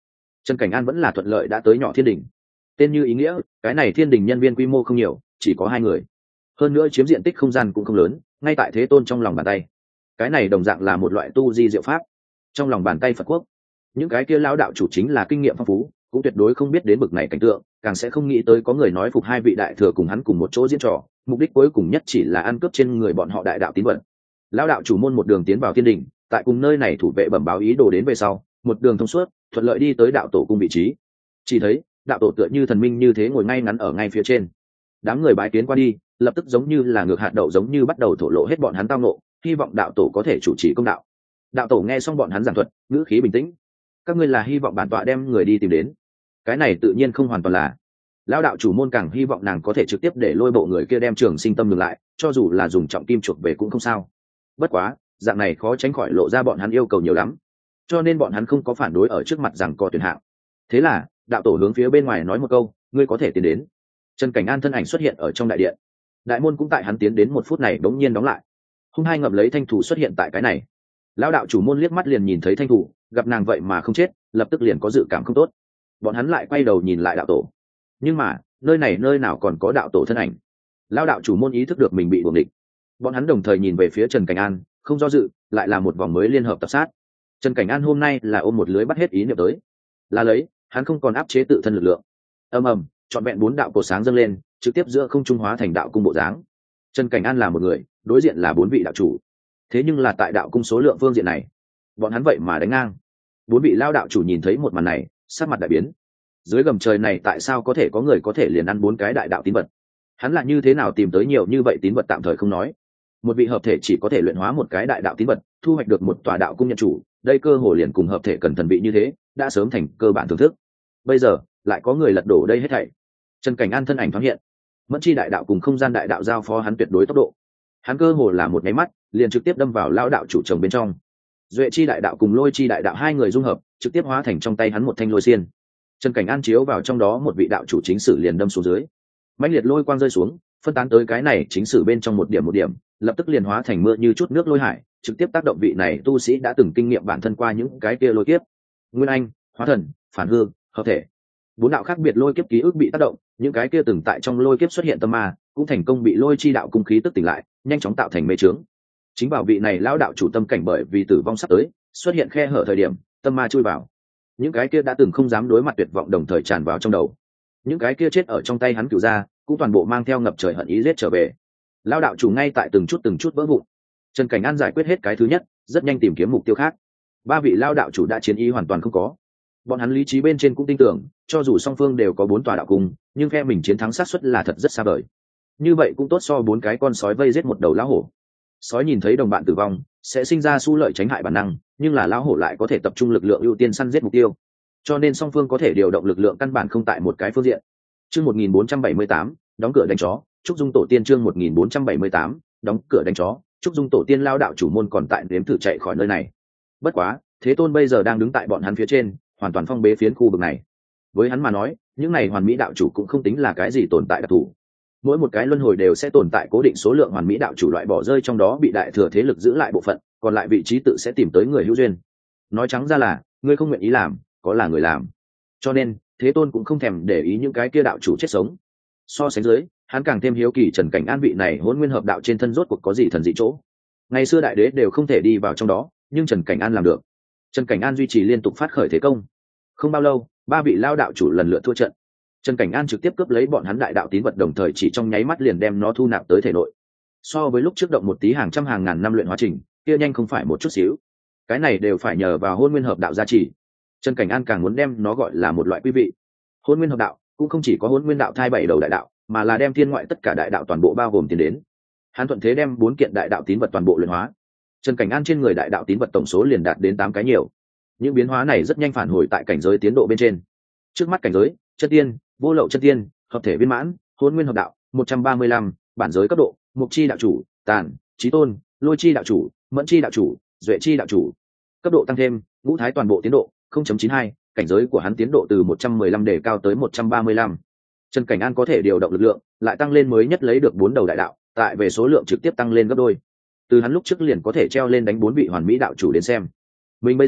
Trần Cảnh An vẫn là thuận lợi đã tới nhỏ thiên đình. Tên như ý nghĩa, cái này thiên đình nhân viên quy mô không nhiều, chỉ có hai người, hơn nữa chiếm diện tích không gian cũng không lớn, ngay tại Thế Tôn trong lòng bàn tay. Cái này đồng dạng là một loại tu di diệu pháp. Trong lòng bàn tay Phật quốc, những cái kia lão đạo chủ chính là kinh nghiệm phong phú, cũng tuyệt đối không biết đến bực này cảnh tượng, càng sẽ không nghĩ tới có người nói phục hai vị đại thừa cùng hắn cùng một chỗ diễn trò, mục đích cuối cùng nhất chỉ là ăn cướp trên người bọn họ đại đạo tín vật. Lão đạo chủ môn một đường tiến vào thiên đình, tại cùng nơi này thủ vệ bẩm báo ý đồ đến về sau, một đường thông suốt, thuận lợi đi tới đạo tổ cung vị trí. Chỉ thấy đạo tổ tựa như thần minh như thế ngồi ngay ngắn ở ngay phía trên. Đám người bái kiến qua đi, lập tức giống như là ngược hạt đậu giống như bắt đầu thổ lộ hết bọn hắn tao nộ, hy vọng đạo tổ có thể chủ trì công đạo. Đạo tổ nghe xong bọn hắn giảng thuật, ngữ khí bình tĩnh: các ngươi là hy vọng bản tọa đem người đi tìm đến. Cái này tự nhiên không hoàn toàn là. Lão đạo chủ môn càng hy vọng nàng có thể trực tiếp để lôi bộ người kia đem Trường Sinh Tâm ngừng lại, cho dù là dùng trọng kim chuộc về cũng không sao. Bất quá dạng này khó tránh khỏi lộ ra bọn hắn yêu cầu nhiều lắm, cho nên bọn hắn không có phản đối ở trước mặt rằng có tuyển hạng. Thế là đạo tổ hướng phía bên ngoài nói một câu: ngươi có thể tiến đến. Trần Cảnh An thân ảnh xuất hiện ở trong đại điện, đại môn cũng tại hắn tiến đến một phút này đống nhiên đóng lại. Hung hai ngậm lấy thanh thủ xuất hiện tại cái này. Lão đạo chủ môn liếc mắt liền nhìn thấy thanh thủ, gặp nàng vậy mà không chết, lập tức liền có dự cảm không tốt. Bọn hắn lại quay đầu nhìn lại đạo tổ, nhưng mà nơi này nơi nào còn có đạo tổ thân ảnh. Lão đạo chủ môn ý thức được mình bị buồng địch, bọn hắn đồng thời nhìn về phía Trần Cảnh An, không do dự, lại là một vòng mới liên hợp tập sát. Trần Cảnh An hôm nay là ôm một lưới bắt hết ý niệm tới, là lấy hắn không còn áp chế tự thân lực lượng. Ầm ầm, trọn vẹn bốn đạo cổ sáng dâng lên, trực tiếp giữa không trung hóa thành đạo cung bộ dáng. Trần Cảnh An là một người, đối diện là bốn vị đạo chủ. Thế nhưng là tại đạo cung số lượng phương diện này, bọn hắn vậy mà đánh ngang. Bốn vị lao đạo chủ nhìn thấy một màn này, sắc mặt đại biến. Dưới gầm trời này tại sao có thể có người có thể liền ăn bốn cái đại đạo tín vật? Hắn là như thế nào tìm tới nhiều như vậy tín vật tạm thời không nói. Một vị hợp thể chỉ có thể luyện hóa một cái đại đạo tín vật, thu hoạch được một tòa đạo cung nhận chủ, đây cơ hồ liền cùng hợp thể cần thần vị như thế, đã sớm thành cơ bản thưởng thức. Bây giờ lại có người lật đổ đây hết thảy. Trần Cảnh An thân ảnh thoáng hiện, mẫn chi đại đạo cùng không gian đại đạo giao phó hắn tuyệt đối tốc độ. Hắn cơ hồ là một nháy mắt liền trực tiếp đâm vào lao đạo chủ chồng bên trong. Duệ chi đại đạo cùng lôi chi đại đạo hai người dung hợp, trực tiếp hóa thành trong tay hắn một thanh lôi xiên. Trần Cảnh An chiếu vào trong đó một vị đạo chủ chính sử liền đâm xuống dưới, mãnh liệt lôi quang rơi xuống, phân tán tới cái này chính sử bên trong một điểm một điểm, lập tức liền hóa thành mưa như chút nước lôi hải, trực tiếp tác động vị này tu sĩ đã từng kinh nghiệm bản thân qua những cái kia lôi kiếp. Nguyên anh, hóa thần, phản hư, hợp thể, bốn đạo khác biệt lôi kiếp ký ức bị tác động, những cái kia từng tại trong lôi kiếp xuất hiện tâm ma cũng thành công bị lôi chi đạo cung khí tức tỉnh lại, nhanh chóng tạo thành mê trướng. Chính bảo vị này lão đạo chủ tâm cảnh bởi vì tử vong sắp tới, xuất hiện khe hở thời điểm, tâm ma chui vào. Những cái kia đã từng không dám đối mặt tuyệt vọng đồng thời tràn vào trong đầu. Những cái kia chết ở trong tay hắn cửu ra, cũng toàn bộ mang theo ngập trời hận ý giết trở về. Lão đạo chủ ngay tại từng chút từng chút vỡ vụn. Trần Cảnh An giải quyết hết cái thứ nhất, rất nhanh tìm kiếm mục tiêu khác. Ba vị lão đạo chủ đã chiến ý hoàn toàn không có. Bọn hắn lý trí bên trên cũng tin tưởng, cho dù song phương đều có bốn tòa đạo cung, nhưng phe mình chiến thắng xác suất là thật rất xa vời. Như vậy cũng tốt so bốn cái con sói vây giết một đầu lão hổ. Sói nhìn thấy đồng bạn tử vong sẽ sinh ra xu lợi tránh hại bản năng, nhưng là lão hổ lại có thể tập trung lực lượng ưu tiên săn giết mục tiêu, cho nên song phương có thể điều động lực lượng căn bản không tại một cái phương diện. Chương một nghìn bốn trăm bảy mươi tám, đóng cửa đánh chó. Trúc Dung tổ tiên. Chương một nghìn bốn trăm bảy mươi tám, đóng cửa đánh chó. Trúc Dung tổ tiên lao đạo chủ môn còn tại nếm thử chạy khỏi nơi này. Bất quá, Thế Tôn bây giờ đang đứng tại bọn hắn phía trên, hoàn toàn phong bế phiến khu vực này. Với hắn mà nói, những này hoàn mỹ đạo chủ cũng không tính là cái gì tồn tại đặc thù. Mỗi một cái luân hồi đều sẽ tồn tại cố định số lượng hoàn mỹ đạo chủ loại bỏ rơi trong đó bị đại thừa thế lực giữ lại bộ phận, còn lại vị trí tự sẽ tìm tới người hữu duyên. Nói trắng ra là, ngươi không nguyện ý làm, có là người làm. Cho nên, Thế Tôn cũng không thèm để ý những cái kia đạo chủ chết sống. So sánh dưới, hắn càng thêm hiếu kỳ Trần Cảnh An vị này hỗn nguyên hợp đạo trên thân rốt cuộc có gì thần dị chỗ. Ngày xưa đại đế đều không thể đi vào trong đó, nhưng Trần Cảnh An làm được. Trần Cảnh An duy trì liên tục phát khởi thế công. Không bao lâu, ba vị lao đạo chủ lần lượt thua trận. Trần Cảnh An trực tiếp cướp lấy bọn hắn đại đạo tín vật, đồng thời chỉ trong nháy mắt liền đem nó thu nạp tới thể nội. So với lúc trước động một tí hàng trăm hàng ngàn năm luyện hóa trình, kia nhanh không phải một chút xíu. Cái này đều phải nhờ vào hôn nguyên hợp đạo gia trì. Trần Cảnh An càng muốn đem nó gọi là một loại quý vị. Hôn nguyên hợp đạo cũng không chỉ có hôn nguyên đạo thai bảy đầu đại đạo, mà là đem thiên ngoại tất cả đại đạo toàn bộ bao gồm tiến đến. Hắn thuận thế đem bốn kiện đại đạo tín vật toàn bộ luyện hóa. Trần Cảnh An trên người đại đạo tín vật tổng số liền đạt đến tám cái nhiều. Những biến hóa này rất nhanh phản hồi tại cảnh giới tiến độ bên trên. Trước mắt cảnh giới, chân tiên, vô lậu chân tiên, hợp thể viên mãn, hôn nguyên hợp đạo, một trăm ba mươi lăm, bản giới cấp độ, mục chi đạo chủ, tàn, chí tôn, lôi chi đạo chủ, mẫn chi đạo chủ, duệ chi đạo chủ. Cấp độ tăng thêm, ngũ thái toàn bộ tiến độ không chấm chín hai, cảnh giới của hắn tiến độ từ một trăm mười lăm đề cao tới một trăm ba mươi lăm. Trần Cảnh An có thể điều động lực lượng, lại tăng lên mới nhất lấy được bốn đầu đại đạo, tại về số lượng trực tiếp tăng lên gấp đôi. Từ hắn lúc trước liền có thể treo lên đánh bốn vị hoàn mỹ đạo chủ đến xem. Mình bây giờ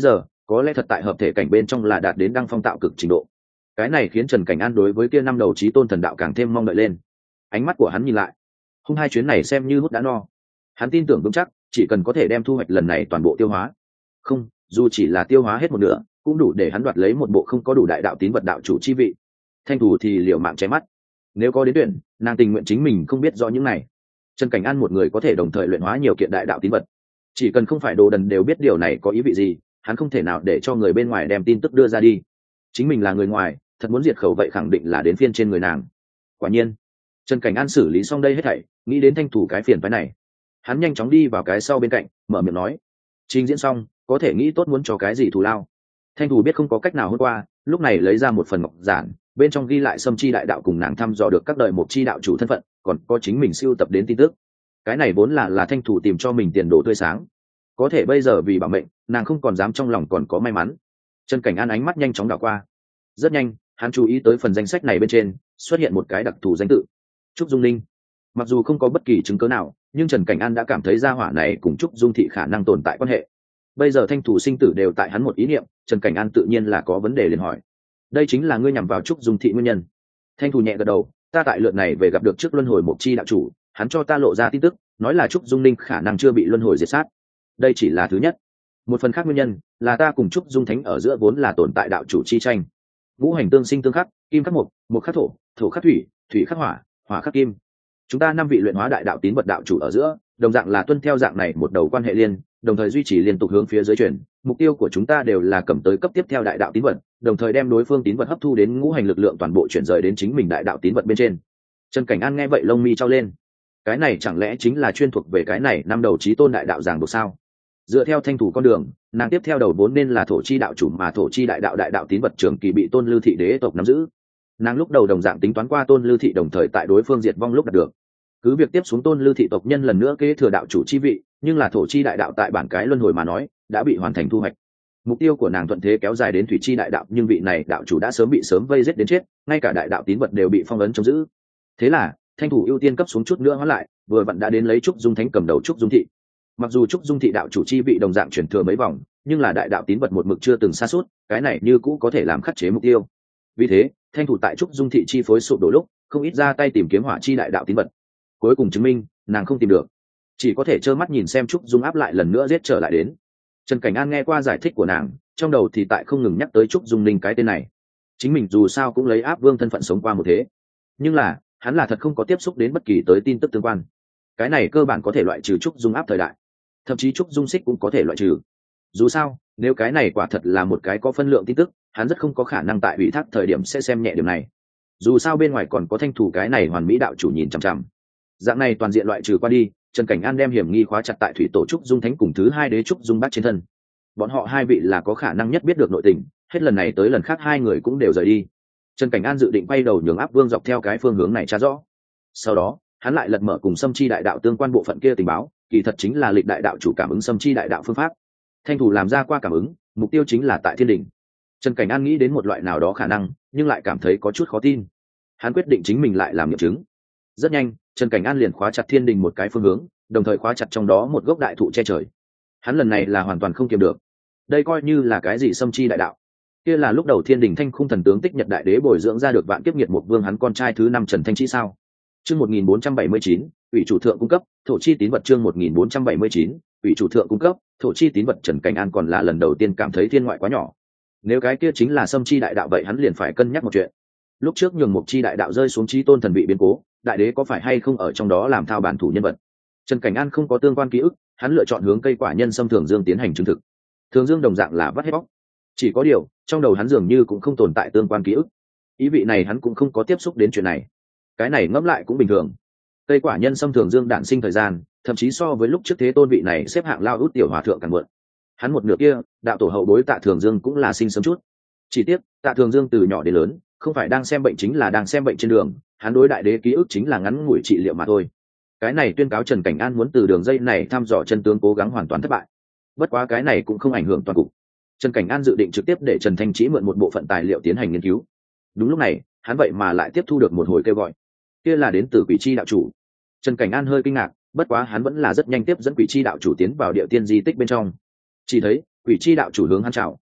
có lẽ thật tại hợp thể cảnh bên trong là đạt đến đăng phong tạo cực trình độ. Cái này khiến Trần Cảnh An đối với kia năm đầu chí tôn thần đạo càng thêm mong đợi lên. Ánh mắt của hắn nhìn lại, hung hai chuyến này xem như hút đã no. Hắn tin tưởng vững chắc chỉ cần có thể đem thu hoạch lần này toàn bộ tiêu hóa, không dù chỉ là tiêu hóa hết một nửa cũng đủ để hắn đoạt lấy một bộ không có đủ đại đạo tín vật đạo chủ chi vị. Thanh Thủ thì liều mạng che mắt, nếu có đến tuyển nàng tình nguyện chính mình không biết rõ những này. Trần Cảnh An một người có thể đồng thời luyện hóa nhiều kiện đại đạo tín vật, chỉ cần không phải đồ đần đều biết điều này có ý vị gì. Hắn không thể nào để cho người bên ngoài đem tin tức đưa ra đi. Chính mình là người ngoài, thật muốn diệt khẩu vậy khẳng định là đến phiên trên người nàng. Quả nhiên, Trần Cảnh An xử lý xong đây hết thảy, nghĩ đến Thanh Thủ cái phiền phái này, hắn nhanh chóng đi vào cái sau bên cạnh, mở miệng nói: trình diễn xong có thể nghĩ tốt muốn cho cái gì thù lao. Thanh Thủ biết không có cách nào hôm qua, lúc này lấy ra một phần ngọc giản, bên trong ghi lại Sâm Chi đại đạo cùng nàng thăm dò được các đời một chi đạo chủ thân phận, còn có chính mình siêu tập đến tin tức. Cái này vốn là là Thanh Thủ tìm cho mình tiền đồ tươi sáng, có thể bây giờ vì bảo mệnh nàng không còn dám trong lòng còn có may mắn. Trần Cảnh An ánh mắt nhanh chóng đảo qua, rất nhanh hắn chú ý tới phần danh sách này bên trên xuất hiện một cái đặc thù danh tự: Trúc Dung Linh. Mặc dù không có bất kỳ chứng cớ nào, nhưng Trần Cảnh An đã cảm thấy gia hỏa này cùng Trúc Dung thị khả năng tồn tại quan hệ. Bây giờ Thanh Thủ sinh tử đều tại hắn một ý niệm, Trần Cảnh An tự nhiên là có vấn đề liền hỏi: đây chính là ngươi nhằm vào Trúc Dung thị nguyên nhân? Thanh Thủ nhẹ gật đầu: ta tại lượt này về gặp được trước luân hồi một chi đạo chủ, hắn cho ta lộ ra tin tức, nói là Trúc Dung Linh khả năng chưa bị luân hồi diệt sát. Đây chỉ là thứ nhất. Một phần khác nguyên nhân là ta cùng Trúc Dung Thánh ở giữa vốn là tồn tại đạo chủ chi tranh, ngũ hành tương sinh tương khắc, kim khắc mộc, mộc khắc thổ, thổ khắc thủy, thủy khắc hỏa, hỏa khắc kim. Chúng ta năm vị luyện hóa đại đạo tín vật đạo chủ ở giữa đồng dạng là tuân theo dạng này một đầu quan hệ liên, đồng thời duy trì liên tục hướng phía dưới chuyển. Mục tiêu của chúng ta đều là cầm tới cấp tiếp theo đại đạo tín vật, đồng thời đem đối phương tín vật hấp thu đến ngũ hành lực lượng toàn bộ chuyển rời đến chính mình đại đạo tín vật bên trên. Trần Cảnh An nghe vậy lông mi trao lên, cái này chẳng lẽ chính là chuyên thuộc về cái này năm đầu chí tôn đại đạo giảng buộc sao? Dựa theo Thanh Thủ con đường, nàng tiếp theo đầu vốn nên là thổ chi đạo chủ, mà thổ chi đại đạo đại đạo tín vật trường kỳ bị Tôn Lư thị đế tộc nắm giữ. Nàng lúc đầu đồng dạng tính toán qua Tôn Lư thị đồng thời tại đối phương diệt vong lúc đạt được, cứ việc tiếp xuống Tôn Lư thị tộc nhân lần nữa kế thừa đạo chủ chi vị, nhưng là thổ chi đại đạo tại bản cái luân hồi mà nói đã bị hoàn thành thu hoạch. Mục tiêu của nàng thuận thế kéo dài đến thủy chi đại đạo, nhưng vị này đạo chủ đã sớm bị sớm vây giết đến chết, ngay cả đại đạo tín vật đều bị phong ấn trông giữ. Thế là Thanh Thủ ưu tiên cấp xuống chút nữa hóa lại, vừa vặn đã đến lấy Trúc Dung Thánh cầm đầu Trúc Dung thị. Mặc dù Trúc Dung thị đạo chủ chi vị đồng dạng chuyển thừa mấy vòng, nhưng là đại đạo tín vật một mực chưa từng xa suốt, cái này như cũ có thể làm khắc chế mục tiêu. Vì thế Thanh Thủ tại Trúc Dung thị chi phối sụp đổ lúc không ít ra tay tìm kiếm hỏa chi đại đạo tín vật. Cuối cùng chứng minh nàng không tìm được, chỉ có thể trơ mắt nhìn xem Trúc Dung áp lại lần nữa giết trở lại đến. Trần Cảnh An nghe qua giải thích của nàng, trong đầu thì tại không ngừng nhắc tới Trúc Dung Linh cái tên này. Chính mình dù sao cũng lấy áp vương thân phận sống qua một thế, nhưng là hắn là thật không có tiếp xúc đến bất kỳ tới tin tức tương quan. Cái này cơ bản có thể loại trừ Trúc Dung áp thời đại, thậm chí Trúc Dung xích cũng có thể loại trừ. Dù sao nếu cái này quả thật là một cái có phân lượng tin tức, hắn rất không có khả năng tại ủy thác thời điểm sẽ xem nhẹ điểm này. Dù sao bên ngoài còn có Thanh Thủ cái này hoàn mỹ đạo chủ nhìn chằm chằm. Dạng này toàn diện loại trừ qua đi, Trần Cảnh An đem hiểm nghi khóa chặt tại thủy tổ Trúc Dung Thánh cùng thứ hai đế Trúc Dung Bát trên thân. Bọn họ hai vị là có khả năng nhất biết được nội tình, hết lần này tới lần khác hai người cũng đều rời đi. Trần Cảnh An dự định quay đầu nhường áp vương dọc theo cái phương hướng này tra rõ. Sau đó hắn lại lật mở cùng Sâm Chi đại đạo tương quan bộ phận kia tình báo, kỳ thật chính là lịch đại đạo chủ cảm ứng Sâm Chi đại đạo phương pháp. Thanh Thủ làm ra qua cảm ứng, mục tiêu chính là tại Thiên Đình. Trần Cảnh An nghĩ đến một loại nào đó khả năng, nhưng lại cảm thấy có chút khó tin. Hắn quyết định chính mình lại làm nghiệm chứng. Rất nhanh Trần Cảnh An liền khóa chặt Thiên Đình một cái phương hướng, đồng thời khóa chặt trong đó một gốc đại thụ che trời. Hắn lần này là hoàn toàn không kiềm được. Đây coi như là cái gì Sâm Chi đại đạo? Kia là lúc đầu Thiên Đình Thanh Khung thần tướng Tích Nhật đại đế bồi dưỡng ra được vạn kiếp nghiệt một vương hắn con trai thứ năm Trần Thanh Chi sao? Chương một nghìn bốn trăm bảy mươi chín, ủy chủ thượng cung cấp, thổ chi tín vật chương một nghìn bốn trăm bảy mươi chín, ủy chủ thượng cung cấp, thổ chi tín vật. Trần Cảnh An còn là lần đầu tiên cảm thấy thiên ngoại quá nhỏ. Nếu cái kia chính là Sâm Chi đại đạo vậy hắn liền phải cân nhắc một chuyện. Lúc trước nhường Mộc Chi đại đạo rơi xuống chí tôn thần vị biến cố, đại đế có phải hay không ở trong đó làm thao bản thủ nhân vật? Trần Cảnh An không có tương quan ký ức, hắn lựa chọn hướng cây quả nhân Sâm Thường Dương tiến hành chứng thực. Thường Dương đồng dạng là vắt hết bóc, chỉ có điều trong đầu hắn dường như cũng không tồn tại tương quan ký ức. Ý vị này hắn cũng không có tiếp xúc đến chuyện này. Cái này ngẫm lại cũng bình thường. Cây quả nhân Sâm Thường Dương đản sinh thời gian, thậm chí so với lúc trước thế tôn vị này xếp hạng lao út tiểu hòa thượng càng muộn. Hắn một nửa kia, đạo tổ hậu bối Tạ Thường Dương cũng là sinh sớm chút. Chỉ tiếc, Tạ Thường Dương từ nhỏ đến lớn, không phải đang xem bệnh chính là đang xem bệnh trên đường, hắn đối đại đế ký ức chính là ngắn ngủi trị liệu mà thôi. Cái này tuyên cáo Trần Cảnh An muốn từ đường dây này thăm dò chân tướng cố gắng hoàn toàn thất bại. Bất quá cái này cũng không ảnh hưởng toàn cục. Trần Cảnh An dự định trực tiếp để Trần Thanh Chí mượn một bộ phận tài liệu tiến hành nghiên cứu. Đúng lúc này, hắn vậy mà lại tiếp thu được một hồi kêu gọi. Kia là đến từ Quỷ Chi đạo chủ. Trần Cảnh An hơi kinh ngạc, bất quá hắn vẫn là rất nhanh tiếp dẫn Quỷ Chi đạo chủ tiến vào địa tiên di tích bên trong. Chỉ thấy Quỷ Chi đạo chủ hướng hắn chào,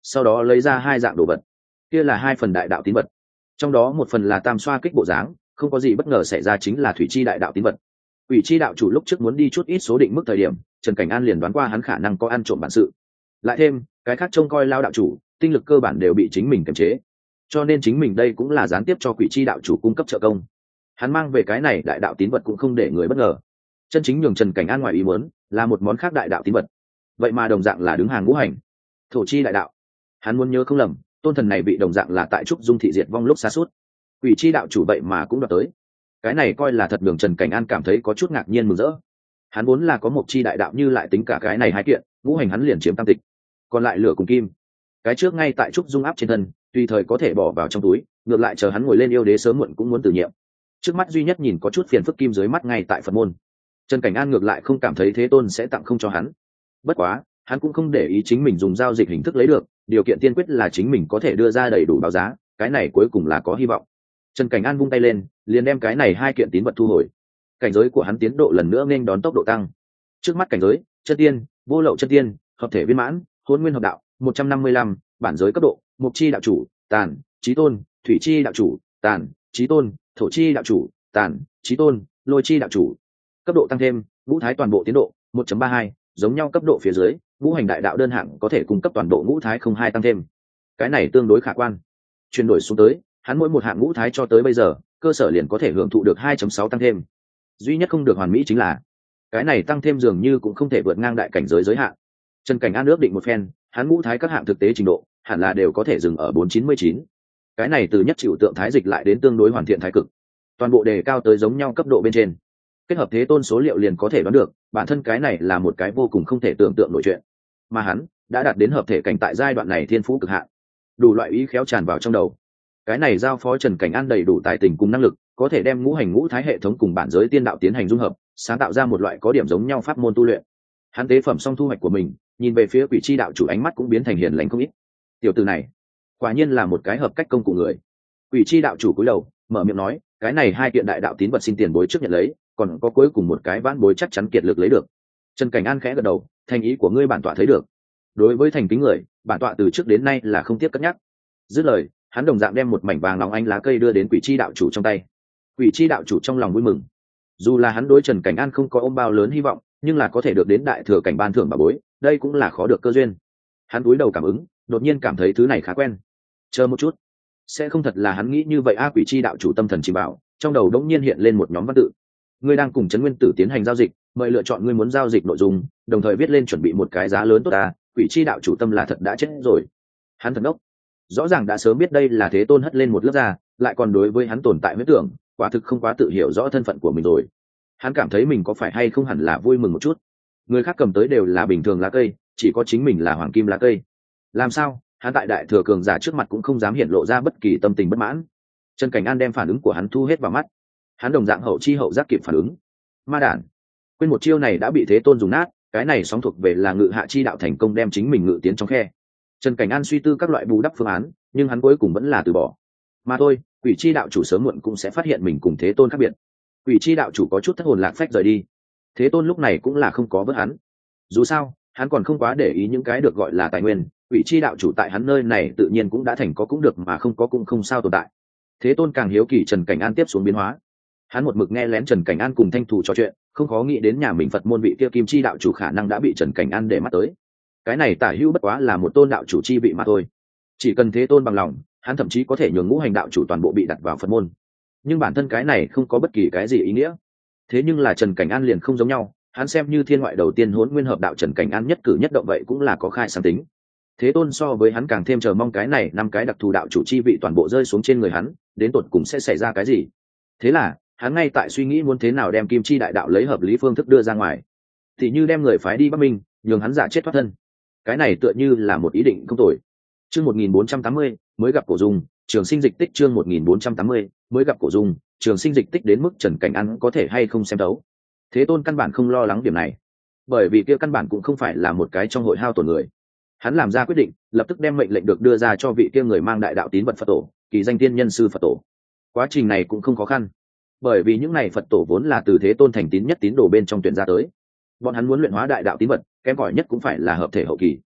sau đó lấy ra hai dạng đồ vật. Kia là hai phần đại đạo tín vật, trong đó một phần là tam xoa kích bộ dáng, không có gì bất ngờ xảy ra chính là thủy chi đại đạo tín vật. Quỷ chi đạo chủ lúc trước muốn đi chút ít số định mức thời điểm, Trần Cảnh An liền đoán qua hắn khả năng có ăn trộm bản sự. Lại thêm cái khác trông coi lao đạo chủ, tinh lực cơ bản đều bị chính mình kiềm chế, cho nên chính mình đây cũng là gián tiếp cho quỷ chi đạo chủ cung cấp trợ công. Hắn mang về cái này đại đạo tín vật cũng không để người bất ngờ. Chân chính nhường Trần Cảnh An ngoài ý muốn là một món khác đại đạo tín vật, vậy mà đồng dạng là đứng hàng ngũ hành thổ chi đại đạo. Hắn muốn nhớ không lầm, tôn thần này bị đồng dạng là tại trúc dung thị diệt vong lúc xa suốt, quỷ chi đạo chủ vậy mà cũng đoạt tới. Cái này coi là thật, đường Trần Cảnh An cảm thấy có chút ngạc nhiên mừng rỡ. Hắn vốn là có một chi đại đạo, như lại tính cả cái này hai kiện ngũ hành, hắn liền chiếm tam tịch, còn lại lửa cùng kim cái trước ngay tại trúc dung áp trên thân, tùy thời có thể bỏ vào trong túi, ngược lại chờ hắn ngồi lên yêu đế sớm muộn cũng muốn từ nhiệm. Trước mắt duy nhất nhìn có chút phiền phức kim dưới mắt ngay tại Phật môn. Trần Cảnh An ngược lại không cảm thấy Thế Tôn sẽ tặng không cho hắn, bất quá hắn cũng không để ý chính mình dùng giao dịch hình thức lấy được, điều kiện tiên quyết là chính mình có thể đưa ra đầy đủ báo giá, cái này cuối cùng là có hy vọng. Trần Cảnh An vung tay lên, liền đem cái này hai kiện tín vật thu hồi. Cảnh giới của hắn tiến độ lần nữa nên đón tốc độ tăng. Trước mắt cảnh giới chân tiên, vô lậu chân tiên, hợp thể viên mãn, hôn nguyên hợp đạo một trăm năm mươi lăm, bản giới cấp độ mục chi đạo chủ tàn chí tôn, thủy chi đạo chủ tàn chí tôn, thổ chi đạo chủ tàn chí tôn, lôi chi đạo chủ. Cấp độ tăng thêm, ngũ thái toàn bộ tiến độ một chấm ba hai, giống nhau cấp độ phía dưới ngũ hành đại đạo đơn hạng có thể cung cấp toàn bộ ngũ thái không hai tăng thêm, cái này tương đối khả quan. Chuyển đổi xuống tới, hắn mỗi một hạng ngũ thái cho tới bây giờ cơ sở liền có thể hưởng thụ được hai chấm sáu tăng thêm. Duy nhất không được hoàn mỹ chính là cái này tăng thêm dường như cũng không thể vượt ngang đại cảnh giới giới hạn. Trần Cảnh An ước định một phen, hắn ngũ thái các hạng thực tế trình độ hẳn là đều có thể dừng ở bốn chín mươi chín. Cái này từ nhất chịu tượng thái dịch lại đến tương đối hoàn thiện thái cực, toàn bộ đề cao tới giống nhau cấp độ bên trên. Kết hợp Thế Tôn số liệu liền có thể đoán được, bản thân cái này là một cái vô cùng không thể tưởng tượng nổi chuyện. Mà hắn đã đạt đến hợp thể cảnh tại giai đoạn này thiên phú cực hạn, đủ loại ý khéo tràn vào trong đầu. Cái này giao phó Trần Cảnh An đầy đủ tài tình cùng năng lực, có thể đem ngũ hành ngũ thái hệ thống cùng bản giới tiên đạo tiến hành dung hợp, sáng tạo ra một loại có điểm giống nhau pháp môn tu luyện. Hắn tế phẩm xong thu hoạch của mình, nhìn về phía quỷ chi đạo chủ, ánh mắt cũng biến thành hiền lành không ít. Tiểu tử này quả nhiên là một cái hợp cách công cụ người. Quỷ chi đạo chủ cúi đầu mở miệng nói, cái này hai kiện đại đạo tín vật xin tiền bối trước nhận lấy, còn có cuối cùng một cái vãn bối chắc chắn kiệt lực lấy được. Trần Cảnh An khẽ gật đầu, thành ý của ngươi bản tọa thấy được. Đối với thành kính người, bản tọa từ trước đến nay là không tiếc cất nhắc. Dứt lời, hắn đồng dạng đem một mảnh vàng óng ánh lá cây đưa đến quỷ chi đạo chủ trong tay. Quỷ chi đạo chủ trong lòng vui mừng, dù là hắn đối Trần Cảnh An không có ôm bao lớn hy vọng, nhưng là có thể được đến đại thừa cảnh ban thưởng bà bối, đây cũng là khó được cơ duyên. Hắn cúi đầu cảm ứng, đột nhiên cảm thấy thứ này khá quen. Chờ một chút, sẽ không thật là hắn nghĩ như vậy a? Quỷ chi đạo chủ tâm thần chỉ bảo, trong đầu đống nhiên hiện lên một nhóm văn tự. Ngươi đang cùng Trấn Nguyên Tử tiến hành giao dịch, mời lựa chọn ngươi muốn giao dịch nội dung, đồng thời viết lên chuẩn bị một cái giá lớn tốt ta. Quỷ chi đạo chủ tâm là thật đã chết rồi. Hắn thật ngốc, rõ ràng đã sớm biết đây là Thế Tôn hất lên một lớp da, lại còn đối với hắn tồn tại huyết tưởng, quả thực không quá tự hiểu rõ thân phận của mình rồi. Hắn cảm thấy mình có phải hay không hẳn là vui mừng một chút. Người khác cầm tới đều là bình thường lá cây, chỉ có chính mình là hoàng kim lá cây. Làm sao hắn tại đại thừa cường giả trước mặt cũng không dám hiện lộ ra bất kỳ tâm tình bất mãn. Trần Cảnh An đem phản ứng của hắn thu hết vào mắt, hắn đồng dạng hậu chi hậu giác kịp phản ứng. Ma đản, quên một chiêu này đã bị Thế Tôn dùng nát, cái này sóng thuộc về là ngự hạ chi đạo thành công đem chính mình ngự tiến trong khe. Trần Cảnh An suy tư các loại bù đắp phương án, nhưng hắn cuối cùng vẫn là từ bỏ. Mà thôi, quỷ chi đạo chủ sớm muộn cũng sẽ phát hiện mình cùng Thế Tôn khác biệt. Quỷ chi đạo chủ có chút thất hồn lạc phách rời đi. Thế Tôn lúc này cũng là không có vớt hắn, dù sao hắn còn không quá để ý những cái được gọi là tài nguyên. Quỷ chi đạo chủ tại hắn nơi này tự nhiên cũng đã thành có cũng được, mà không có cũng không sao tồn tại. Thế Tôn càng hiếu kỳ Trần Cảnh An tiếp xuống biến hóa. Hắn một mực nghe lén Trần Cảnh An cùng Thanh Thù trò chuyện, không khó nghĩ đến nhà mình Phật môn vị kia kim chi đạo chủ khả năng đã bị Trần Cảnh An để mắt tới. Cái này tả hữu bất quá là một tôn đạo chủ chi vị mà thôi. Chỉ cần Thế Tôn bằng lòng, hắn thậm chí có thể nhường ngũ hành đạo chủ toàn bộ bị đặt vào Phật môn. Nhưng bản thân cái này không có bất kỳ cái gì ý nghĩa. Thế nhưng là Trần Cảnh An liền không giống nhau, hắn xem như thiên ngoại đầu tiên Hỗn Nguyên hợp đạo, Trần Cảnh An nhất cử nhất động vậy cũng là có khai sáng tính. Thế Tôn so với hắn càng thêm chờ mong cái này năm cái đặc thù đạo chủ chi vị toàn bộ rơi xuống trên người hắn, đến tột cùng sẽ xảy ra cái gì. Thế là hắn ngay tại suy nghĩ muốn thế nào đem kim chi đại đạo lấy hợp lý phương thức đưa ra ngoài, thì như đem người phái đi Bắc Minh, nhường hắn giả chết thoát thân. Cái này tựa như là một ý định không tồi. Chương một nghìn bốn trăm tám mươi mới gặp Cổ Dung, Trường Sinh Dịch Tích. Chương một nghìn bốn trăm tám mươi mới gặp Cổ Dung, Trường Sinh Dịch Tích. Đến mức Trần Cảnh An có thể hay không xem đấu, Thế Tôn căn bản không lo lắng điểm này, bởi vì kia căn bản cũng không phải là một cái trong hội hao tổn người. Hắn làm ra quyết định, lập tức đem mệnh lệnh được đưa ra cho vị kia người mang đại đạo tín vật Phật tổ, kỳ danh tiên nhân sư Phật tổ. Quá trình này cũng không khó khăn, bởi vì những này Phật tổ vốn là từ Thế Tôn thành tín nhất tín đồ bên trong tuyển ra tới. Bọn hắn muốn luyện hóa đại đạo tín vật, kém cỏi nhất cũng phải là hợp thể hậu kỳ.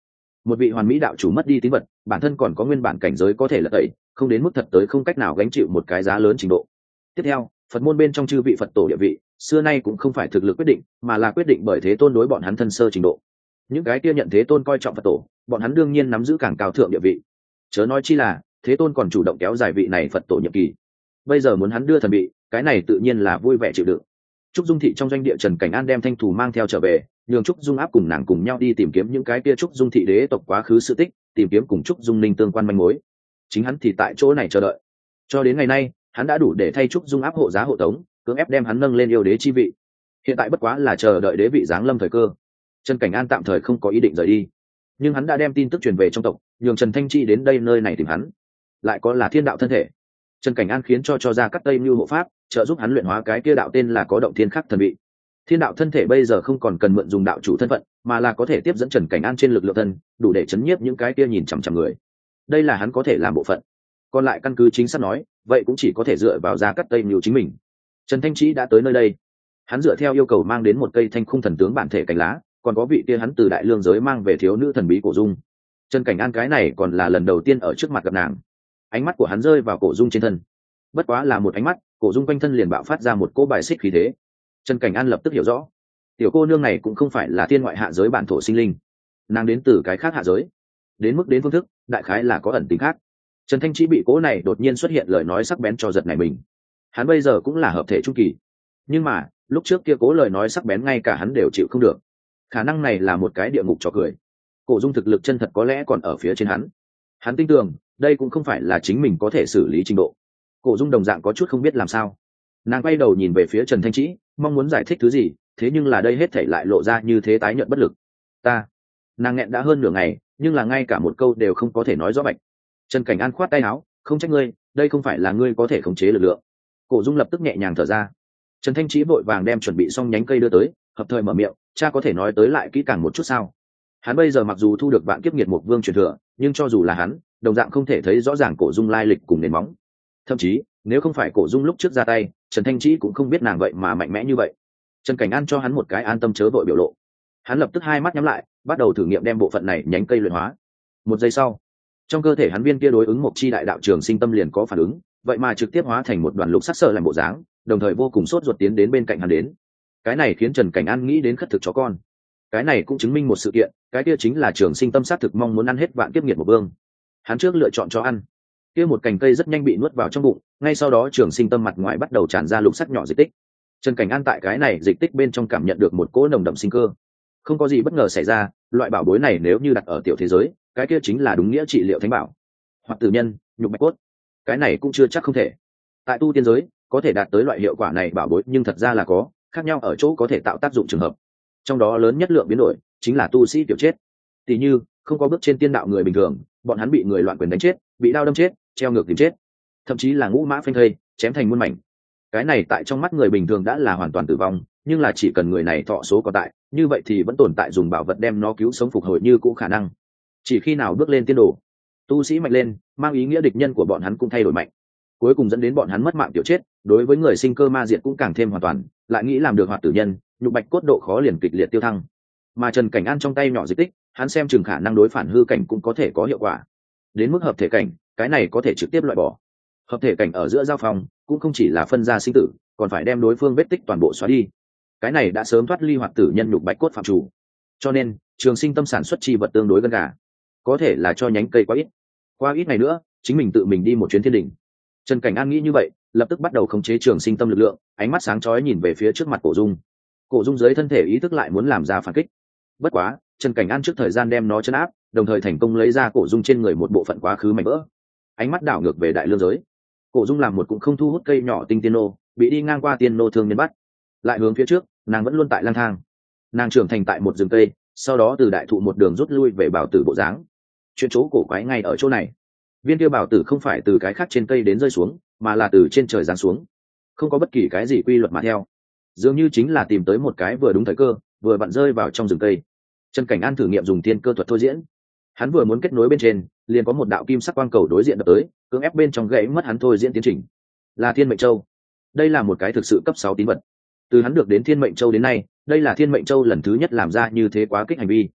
một vị hoàn mỹ đạo chủ mất đi tín vật, bản thân còn có nguyên bản cảnh giới có thể lật tẩy, không đến mức thật tới không cách nào gánh chịu một cái giá lớn trình độ. Tiếp theo, Phật môn bên trong chư vị Phật tổ địa vị, xưa nay cũng không phải thực lực quyết định, mà là quyết định bởi Thế Tôn đối bọn hắn thân sơ trình độ. Những cái kia nhận Thế Tôn coi trọng Phật tổ, bọn hắn đương nhiên nắm giữ càng cao thượng địa vị. Chớ nói chi là, Thế Tôn còn chủ động kéo dài vị này Phật tổ nhiệm kỳ. Bây giờ muốn hắn đưa thần bị, cái này tự nhiên là vui vẻ chịu đựng. Trúc Dung thị trong doanh địa Trần Cảnh An đem Thanh Thù mang theo trở về, nhường Trúc Dung Áp cùng nàng cùng nhau đi tìm kiếm những cái kia Trúc Dung thị đế tộc quá khứ sự tích, tìm kiếm cùng Trúc Dung Ninh tương quan manh mối. Chính hắn thì tại chỗ này chờ đợi. Cho đến ngày nay, hắn đã đủ để thay Trúc Dung Áp hộ giá hộ tống, cưỡng ép đem hắn nâng lên yêu đế chi vị. Hiện tại bất quá là chờ đợi đế vị giáng lâm thời cơ. Trần Cảnh An tạm thời không có ý định rời đi, nhưng hắn đã đem tin tức truyền về trong tộc, nhường Trần Thanh Chi đến đây nơi này tìm hắn. Lại có là thiên đạo thân thể. Trần Cảnh An khiến cho cho ra cắt tây như hộ pháp, trợ giúp hắn luyện hóa cái kia đạo tên là có động thiên khắc thần vị. Thiên đạo thân thể bây giờ không còn cần mượn dùng đạo chủ thân phận, mà là có thể tiếp dẫn Trần Cảnh An trên lực lượng thân, đủ để chấn nhiếp những cái kia nhìn chằm chằm người. Đây là hắn có thể làm bộ phận. Còn lại căn cứ chính xác nói, vậy cũng chỉ có thể dựa vào ra cắt tây như chính mình. Trần Thanh Chi đã tới nơi đây, hắn dựa theo yêu cầu mang đến một cây thanh khung thần tướng bản thể cánh lá, còn có vị kia hắn từ đại lương giới mang về thiếu nữ thần bí Cổ Dung. Trần Cảnh An cái này còn là lần đầu tiên ở trước mặt gặp nàng. Ánh mắt của hắn rơi vào Cổ Dung trên thân, bất quá là một ánh mắt, Cổ Dung quanh thân liền bạo phát ra một cỗ bài xích khí thế. Trần Cảnh An lập tức hiểu rõ, tiểu cô nương này cũng không phải là thiên ngoại hạ giới bản thổ sinh linh, nàng đến từ cái khác hạ giới, đến mức đến phương thức đại khái là có ẩn tính khác. Trần Thanh Chi bị cỗ này đột nhiên xuất hiện lời nói sắc bén cho giật nảy mình. Hắn bây giờ cũng là hợp thể trung kỳ, nhưng mà lúc trước kia cố lời nói sắc bén ngay cả hắn đều chịu không được. Khả năng này là một cái địa ngục trò cười. Cổ Dung thực lực chân thật có lẽ còn ở phía trên hắn. Hắn tin tưởng đây cũng không phải là chính mình có thể xử lý trình độ. Cổ Dung đồng dạng có chút không biết làm sao. Nàng quay đầu nhìn về phía Trần Thanh Trĩ, mong muốn giải thích thứ gì, thế nhưng là đây hết thảy lại lộ ra như thế tái nhợt bất lực. Ta, nàng nghẹn đã hơn nửa ngày, nhưng là ngay cả một câu đều không có thể nói rõ bạch. Trần Cảnh An khoát tay áo, không trách ngươi, đây không phải là ngươi có thể khống chế lực lượng. Cổ Dung lập tức nhẹ nhàng thở ra. Trần Thanh Trĩ vội vàng đem chuẩn bị xong nhánh cây đưa tới, hợp thời mở miệng, cha có thể nói tới lại kỹ càng một chút sao? Hắn bây giờ mặc dù thu được vạn kiếp nghiệt mục vương truyền thừa, nhưng cho dù là hắn, đồng dạng không thể thấy rõ ràng Cổ Dung lai lịch cùng nền móng. Thậm chí, nếu không phải Cổ Dung lúc trước ra tay, Trần Thanh Trĩ cũng không biết nàng vậy mà mạnh mẽ như vậy. Trần Cảnh An cho hắn một cái an tâm chớ vội biểu lộ. Hắn lập tức hai mắt nhắm lại, bắt đầu thử nghiệm đem bộ phận này nhánh cây luyện hóa. Một giây sau, trong cơ thể hắn viên kia đối ứng một chi đại đạo trường sinh tâm liền có phản ứng, vậy mà trực tiếp hóa thành một đoàn lục sắc sợ làm bộ dáng, đồng thời vô cùng sốt ruột tiến đến bên cạnh hắn đến. Cái này khiến Trần Cảnh An nghĩ đến khất thực chó con. Cái này cũng chứng minh một sự kiện, cái kia chính là trường sinh tâm sát thực mong muốn ăn hết vạn kiếp nghiệt một vương. Hắn trước lựa chọn cho ăn, kia một cành cây rất nhanh bị nuốt vào trong bụng, ngay sau đó trường sinh tâm mặt ngoài bắt đầu tràn ra lục sắc nhỏ dịch tích. Trần Cảnh An tại cái này dịch tích bên trong cảm nhận được một cỗ nồng đậm sinh cơ. Không có gì bất ngờ xảy ra, loại bảo bối này nếu như đặt ở tiểu thế giới, cái kia chính là đúng nghĩa trị liệu thánh bảo. Hoặc tử nhân, nhục bạch cốt, cái này cũng chưa chắc không thể. Tại tu tiên giới, có thể đạt tới loại hiệu quả này bảo bối nhưng thật ra là có, khác nhau ở chỗ có thể tạo tác dụng trường hợp. Trong đó lớn nhất lượng biến đổi chính là tu sĩ tiểu chết. Tỷ như, không có bước trên tiên đạo người bình thường, bọn hắn bị người loạn quyền đánh chết, bị đao đâm chết, treo ngược tìm chết, thậm chí là ngũ mã phanh thây, chém thành muôn mảnh. Cái này tại trong mắt người bình thường đã là hoàn toàn tử vong, nhưng là chỉ cần người này thọ số còn tại, như vậy thì vẫn tồn tại dùng bảo vật đem nó cứu sống phục hồi như cũ khả năng. Chỉ khi nào bước lên tiên đồ, tu sĩ mạnh lên, mang ý nghĩa địch nhân của bọn hắn cũng thay đổi mạnh, cuối cùng dẫn đến bọn hắn mất mạng tiểu chết. Đối với người sinh cơ ma diệt cũng càng thêm hoàn toàn, lại nghĩ làm được hoạt tử nhân, nhục bạch cốt độ khó liền kịch liệt tiêu thăng. Mà Trần Cảnh An trong tay nhỏ dịch tích, hắn xem chừng khả năng đối phản hư cảnh cũng có thể có hiệu quả. Đến mức hợp thể cảnh, cái này có thể trực tiếp loại bỏ. Hợp thể cảnh ở giữa giao phòng cũng không chỉ là phân ra sinh tử, còn phải đem đối phương vết tích toàn bộ xóa đi. Cái này đã sớm thoát ly hoạt tử nhân nhục bạch cốt phạm chủ. Cho nên trường sinh tâm sản xuất chi vật tương đối gần gà, có thể là cho nhánh cây quá ít. Qua ít ngày nữa, chính mình tự mình đi một chuyến thiên đình. Trần Cảnh An nghĩ như vậy, lập tức bắt đầu khống chế trường sinh tâm lực lượng, ánh mắt sáng chói nhìn về phía trước mặt Cổ Dung. Cổ Dung dưới thân thể ý thức lại muốn làm ra phản kích. Bất quá, Trần Cảnh An trước thời gian đem nó chấn áp, đồng thời thành công lấy ra Cổ Dung trên người một bộ phận quá khứ mảnh vỡ. Ánh mắt đảo ngược về đại lương giới. Cổ Dung làm một cũng không thu hút cây nhỏ tinh tiên nô, bị đi ngang qua tiên nô thương nhân bắt. Lại hướng phía trước, nàng vẫn luôn tại lang thang. Nàng trưởng thành tại một rừng cây, sau đó từ đại thụ một đường rút lui về bảo tử bộ dáng. Chuyện chỗ cổ quái ngay ở chỗ này. Viên kia bảo tử không phải từ cái khác trên cây đến rơi xuống, mà là từ trên trời giáng xuống, không có bất kỳ cái gì quy luật mà theo, dường như chính là tìm tới một cái vừa đúng thời cơ, vừa vặn rơi vào trong rừng cây. Trần Cảnh An thử nghiệm dùng tiên cơ thuật thôi diễn, hắn vừa muốn kết nối bên trên, liền có một đạo kim sắc quang cầu đối diện đập tới, cưỡng ép bên trong gãy mất hắn thôi diễn tiến trình. Là Thiên Mệnh Châu. Đây là một cái thực sự cấp sáu tín vật. Từ hắn được đến Thiên Mệnh Châu đến nay, đây là Thiên Mệnh Châu lần thứ nhất làm ra như thế quá kích hành vi.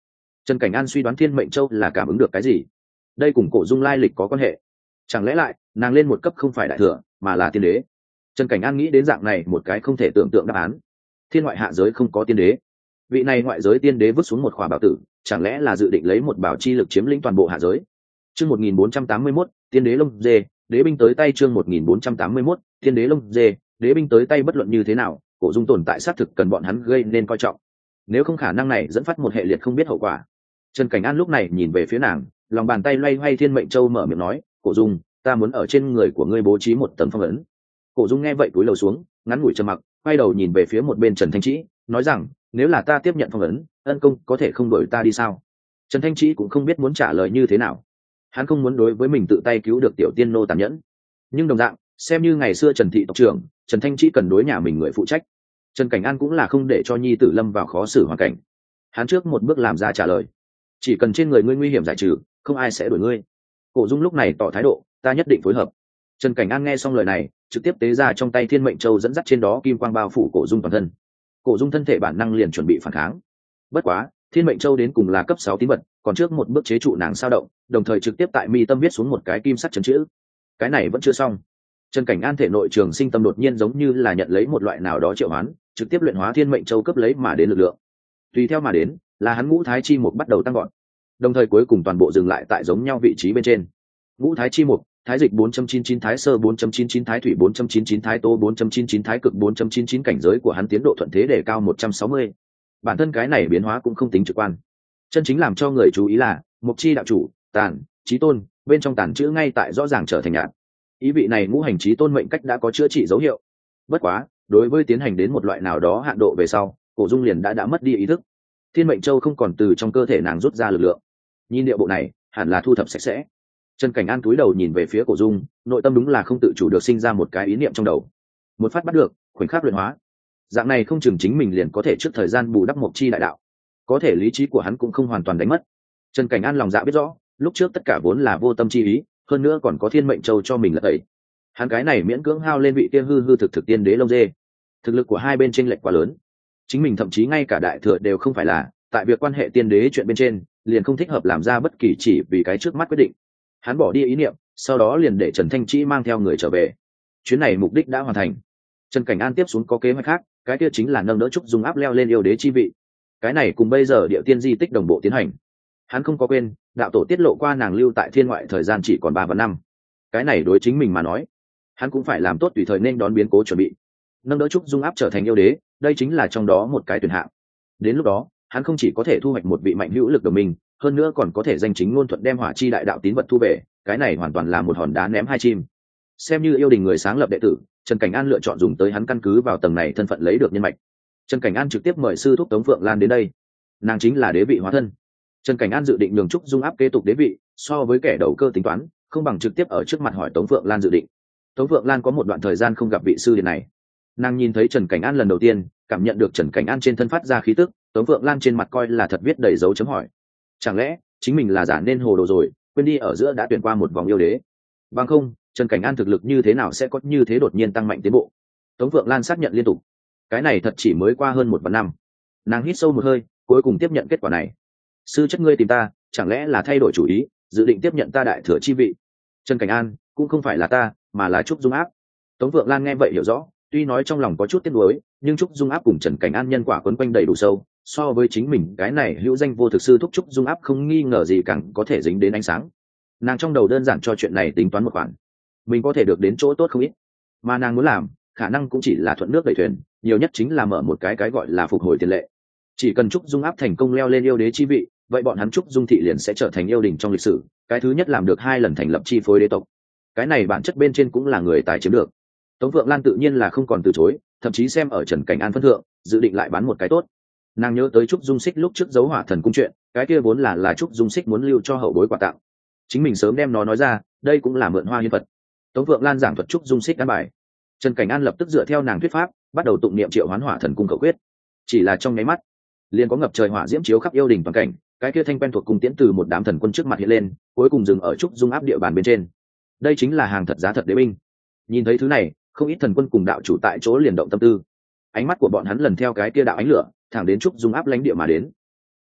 Trần Cảnh An suy đoán Thiên Mệnh Châu là cảm ứng được cái gì, đây cùng Cổ Dung lai lịch có quan hệ. Chẳng lẽ lại nàng lên một cấp không phải đại thừa mà là tiên đế? Trần Cảnh An nghĩ đến dạng này một cái không thể tưởng tượng đáp án. Thiên ngoại hạ giới không có tiên đế, vị này ngoại giới tiên đế vứt xuống một khỏa bảo tử, chẳng lẽ là dự định lấy một bảo chi lực chiếm lĩnh toàn bộ hạ giới? Chương một nghìn bốn trăm tám mươi mốt, tiên đế lông dê, đế binh tới tay. Chương một nghìn bốn trăm tám mươi mốt, tiên đế lông dê, đế binh tới tay. Bất luận như thế nào, Cổ Dung tồn tại xác thực cần bọn hắn gây nên coi trọng, nếu không khả năng này dẫn phát một hệ liệt không biết hậu quả. Trần Cảnh An lúc này nhìn về phía nàng, lòng bàn tay loay hoay Thiên Mệnh Châu, mở miệng nói, Cổ Dung, ta muốn ở trên người của ngươi bố trí một tầng phong ấn. Cổ Dung nghe vậy cúi đầu xuống, ngắn ngủi trầm mặc, quay đầu nhìn về phía một bên Trần Thanh Trĩ, nói rằng, nếu là ta tiếp nhận phong ấn, ân công có thể không đổi ta đi sao? Trần Thanh Trĩ cũng không biết muốn trả lời như thế nào. Hắn không muốn đối với mình tự tay cứu được tiểu tiên nô tàn nhẫn, nhưng đồng dạng, xem như ngày xưa Trần thị tộc trưởng, Trần Thanh Trĩ cần đối nhà mình người phụ trách. Trần Cảnh An cũng là không để cho nhi tử lâm vào khó xử hoàn cảnh. Hắn trước một bước làm ra trả lời, chỉ cần trên người ngươi nguy hiểm giải trừ, không ai sẽ đuổi ngươi. Cổ Dung lúc này tỏ thái độ, ta nhất định phối hợp. Trần Cảnh An nghe xong lời này, trực tiếp tế ra trong tay Thiên Mệnh Châu, dẫn dắt trên đó kim quang bao phủ Cổ Dung toàn thân. Cổ Dung thân thể bản năng liền chuẩn bị phản kháng, bất quá Thiên Mệnh Châu đến cùng là cấp sáu tín vật, còn trước một bước chế trụ nàng sao động, đồng thời trực tiếp tại mi tâm viết xuống một cái kim sắc chấn chữ. Cái này vẫn chưa xong, Trần Cảnh An thể nội trường sinh tâm đột nhiên giống như là nhận lấy một loại nào đó triệu hoán, trực tiếp luyện hóa Thiên Mệnh Châu cấp lấy mà đến lực lượng. Tùy theo mà đến là hắn ngũ thái chi mục bắt đầu tăng gọn, đồng thời cuối cùng toàn bộ dừng lại tại giống nhau vị trí bên trên. Ngũ thái chi mục, thái dịch bốn chấm chín chín, thái sơ bốn chấm chín chín, thái thủy bốn chấm chín chín, thái tô bốn chấm chín chín, thái cực bốn chấm chín chín. Cảnh giới của hắn tiến độ thuận thế đề cao một trăm sáu mươi. Bản thân cái này biến hóa cũng không tính trực quan, chân chính làm cho người chú ý là mục chi đạo chủ tàn chí tôn, bên trong tàn chữ ngay tại rõ ràng trở thành nhạt, ý vị này ngũ hành chí tôn mệnh cách đã có chữa trị dấu hiệu. Bất quá đối với tiến hành đến một loại nào đó hạn độ về sau, Cổ Dung liền đã đã mất đi ý thức. Thiên Mệnh Châu không còn từ trong cơ thể nàng rút ra lực lượng, nhìn điệu bộ này hẳn là thu thập sạch sẽ. Trần Cảnh An cúi đầu nhìn về phía Cổ Dung, nội tâm đúng là không tự chủ được sinh ra một cái ý niệm trong đầu, một phát bắt được, khoảnh khắc luyện hóa. Dạng này không chừng chính mình liền có thể trước thời gian bù đắp mộc chi đại đạo, có thể lý trí của hắn cũng không hoàn toàn đánh mất. Trần Cảnh An lòng dạ biết rõ, lúc trước tất cả vốn là vô tâm chi ý, hơn nữa còn có Thiên Mệnh Châu cho mình là tẩy. Hắn cái này miễn cưỡng hao lên vị kia hư hư thực thực tiên đế lông dê, thực lực của hai bên chênh lệch quá lớn, chính mình thậm chí ngay cả đại thừa đều không phải là, tại việc quan hệ tiên đế chuyện bên trên liền không thích hợp làm ra bất kỳ chỉ vì cái trước mắt quyết định. Hắn bỏ đi ý niệm, sau đó liền để Trần Thanh Trĩ mang theo người trở về. Chuyến này mục đích đã hoàn thành. Trần Cảnh An tiếp xuống có kế hoạch khác, cái kia chính là nâng đỡ Trúc Dung áp leo lên yêu đế chi vị. Cái này cùng bây giờ địa tiên di tích đồng bộ tiến hành. Hắn không có quên, đạo tổ tiết lộ qua nàng lưu tại thiên ngoại thời gian chỉ còn ba và năm. Cái này đối chính mình mà nói, hắn cũng phải làm tốt tùy thời nên đón biến cố chuẩn bị. Nâng đỡ Trúc Dung áp trở thành yêu đế, đây chính là trong đó một cái tuyển hạng. Đến lúc đó, hắn không chỉ có thể thu hoạch một vị mạnh hữu lực đồng minh, hơn nữa còn có thể danh chính ngôn thuận đem hỏa chi đại đạo tín vật thu về. Cái này hoàn toàn là một hòn đá ném hai chim. Xem như yêu đình người sáng lập đệ tử, Trần Cảnh An lựa chọn dùng tới hắn căn cứ vào tầng này thân phận lấy được nhân mạch. Trần Cảnh An trực tiếp mời sư thúc Tống Phượng Lan đến đây, nàng chính là đế vị hóa thân. Trần Cảnh An dự định nhường Trúc Dung áp kế tục đế vị, so với kẻ đầu cơ tính toán, không bằng trực tiếp ở trước mặt hỏi Tống Phượng Lan dự định. Tống Phượng Lan có một đoạn thời gian không gặp vị sư điện này, nàng nhìn thấy Trần Cảnh An lần đầu tiên, cảm nhận được Trần Cảnh An trên thân phát ra khí tức, Tống Phượng Lan trên mặt coi là thật viết đầy dấu chấm hỏi. Chẳng lẽ chính mình là giả nên hồ đồ rồi, quên đi ở giữa đã tuyển qua một vòng yêu đế? Bằng không, Trần Cảnh An thực lực như thế nào sẽ có như thế đột nhiên tăng mạnh tiến bộ? Tống Phượng Lan xác nhận liên tục, cái này thật chỉ mới qua hơn một vạn năm. Nàng hít sâu một hơi, cuối cùng tiếp nhận kết quả này. Sư chất ngươi tìm ta, chẳng lẽ là thay đổi chủ ý, dự định tiếp nhận ta đại thừa chi vị? Trần Cảnh An, cũng không phải là ta, mà là Trúc Dung áp. Tống Phượng Lan nghe vậy hiểu rõ, tuy nói trong lòng có chút tiếc nuối, nhưng Trúc Dung áp cùng Trần Cảnh An nhân quả quấn quanh đầy đủ sâu, so với chính mình cái này hữu danh vô thực sư thúc Trúc Dung áp không nghi ngờ gì càng có thể dính đến ánh sáng. Nàng trong đầu đơn giản cho chuyện này tính toán một khoản, mình có thể được đến chỗ tốt không ít, mà nàng muốn làm khả năng cũng chỉ là thuận nước đẩy thuyền, nhiều nhất chính là mở một cái cái gọi là phục hồi tiền lệ. Chỉ cần Trúc Dung áp thành công leo lên yêu đế chi vị, vậy bọn hắn Trúc Dung thị liền sẽ trở thành yêu đình trong lịch sử cái thứ nhất làm được hai lần thành lập chi phối đế tộc. Cái này bản chất bên trên cũng là người tài chiếm được. Tống Vượng Lan tự nhiên là không còn từ chối, thậm chí xem ở Trần Cảnh An phân thượng, dự định lại bán một cái tốt. Nàng nhớ tới Trúc Dung Xích lúc trước giấu hỏa thần cung chuyện, cái kia vốn là là Trúc Dung Xích muốn lưu cho hậu bối quà tặng, chính mình sớm đem nó nói ra, đây cũng là mượn hoa hiến vật. Tống Vượng Lan giảng thuật Trúc Dung Xích căn bài, Trần Cảnh An lập tức dựa theo nàng thuyết pháp, bắt đầu tụng niệm triệu hoán hỏa thần cung cầu quyết. Chỉ là trong nháy mắt, liền có ngập trời hỏa diễm chiếu khắp yêu đình toàn cảnh, cái kia thanh quen thuộc cung tiễn từ một đám thần quân trước mặt hiện lên, cuối cùng dừng ở Trúc Dung áp địa bàn bên trên. Đây chính là hàng thật giá thật đế binh. Nhìn thấy thứ này, không ít thần quân cùng đạo chủ tại chỗ liền động tâm tư. Ánh mắt của bọn hắn lần theo cái kia đạo ánh lửa, thẳng đến Trúc Dung áp lãnh địa mà đến.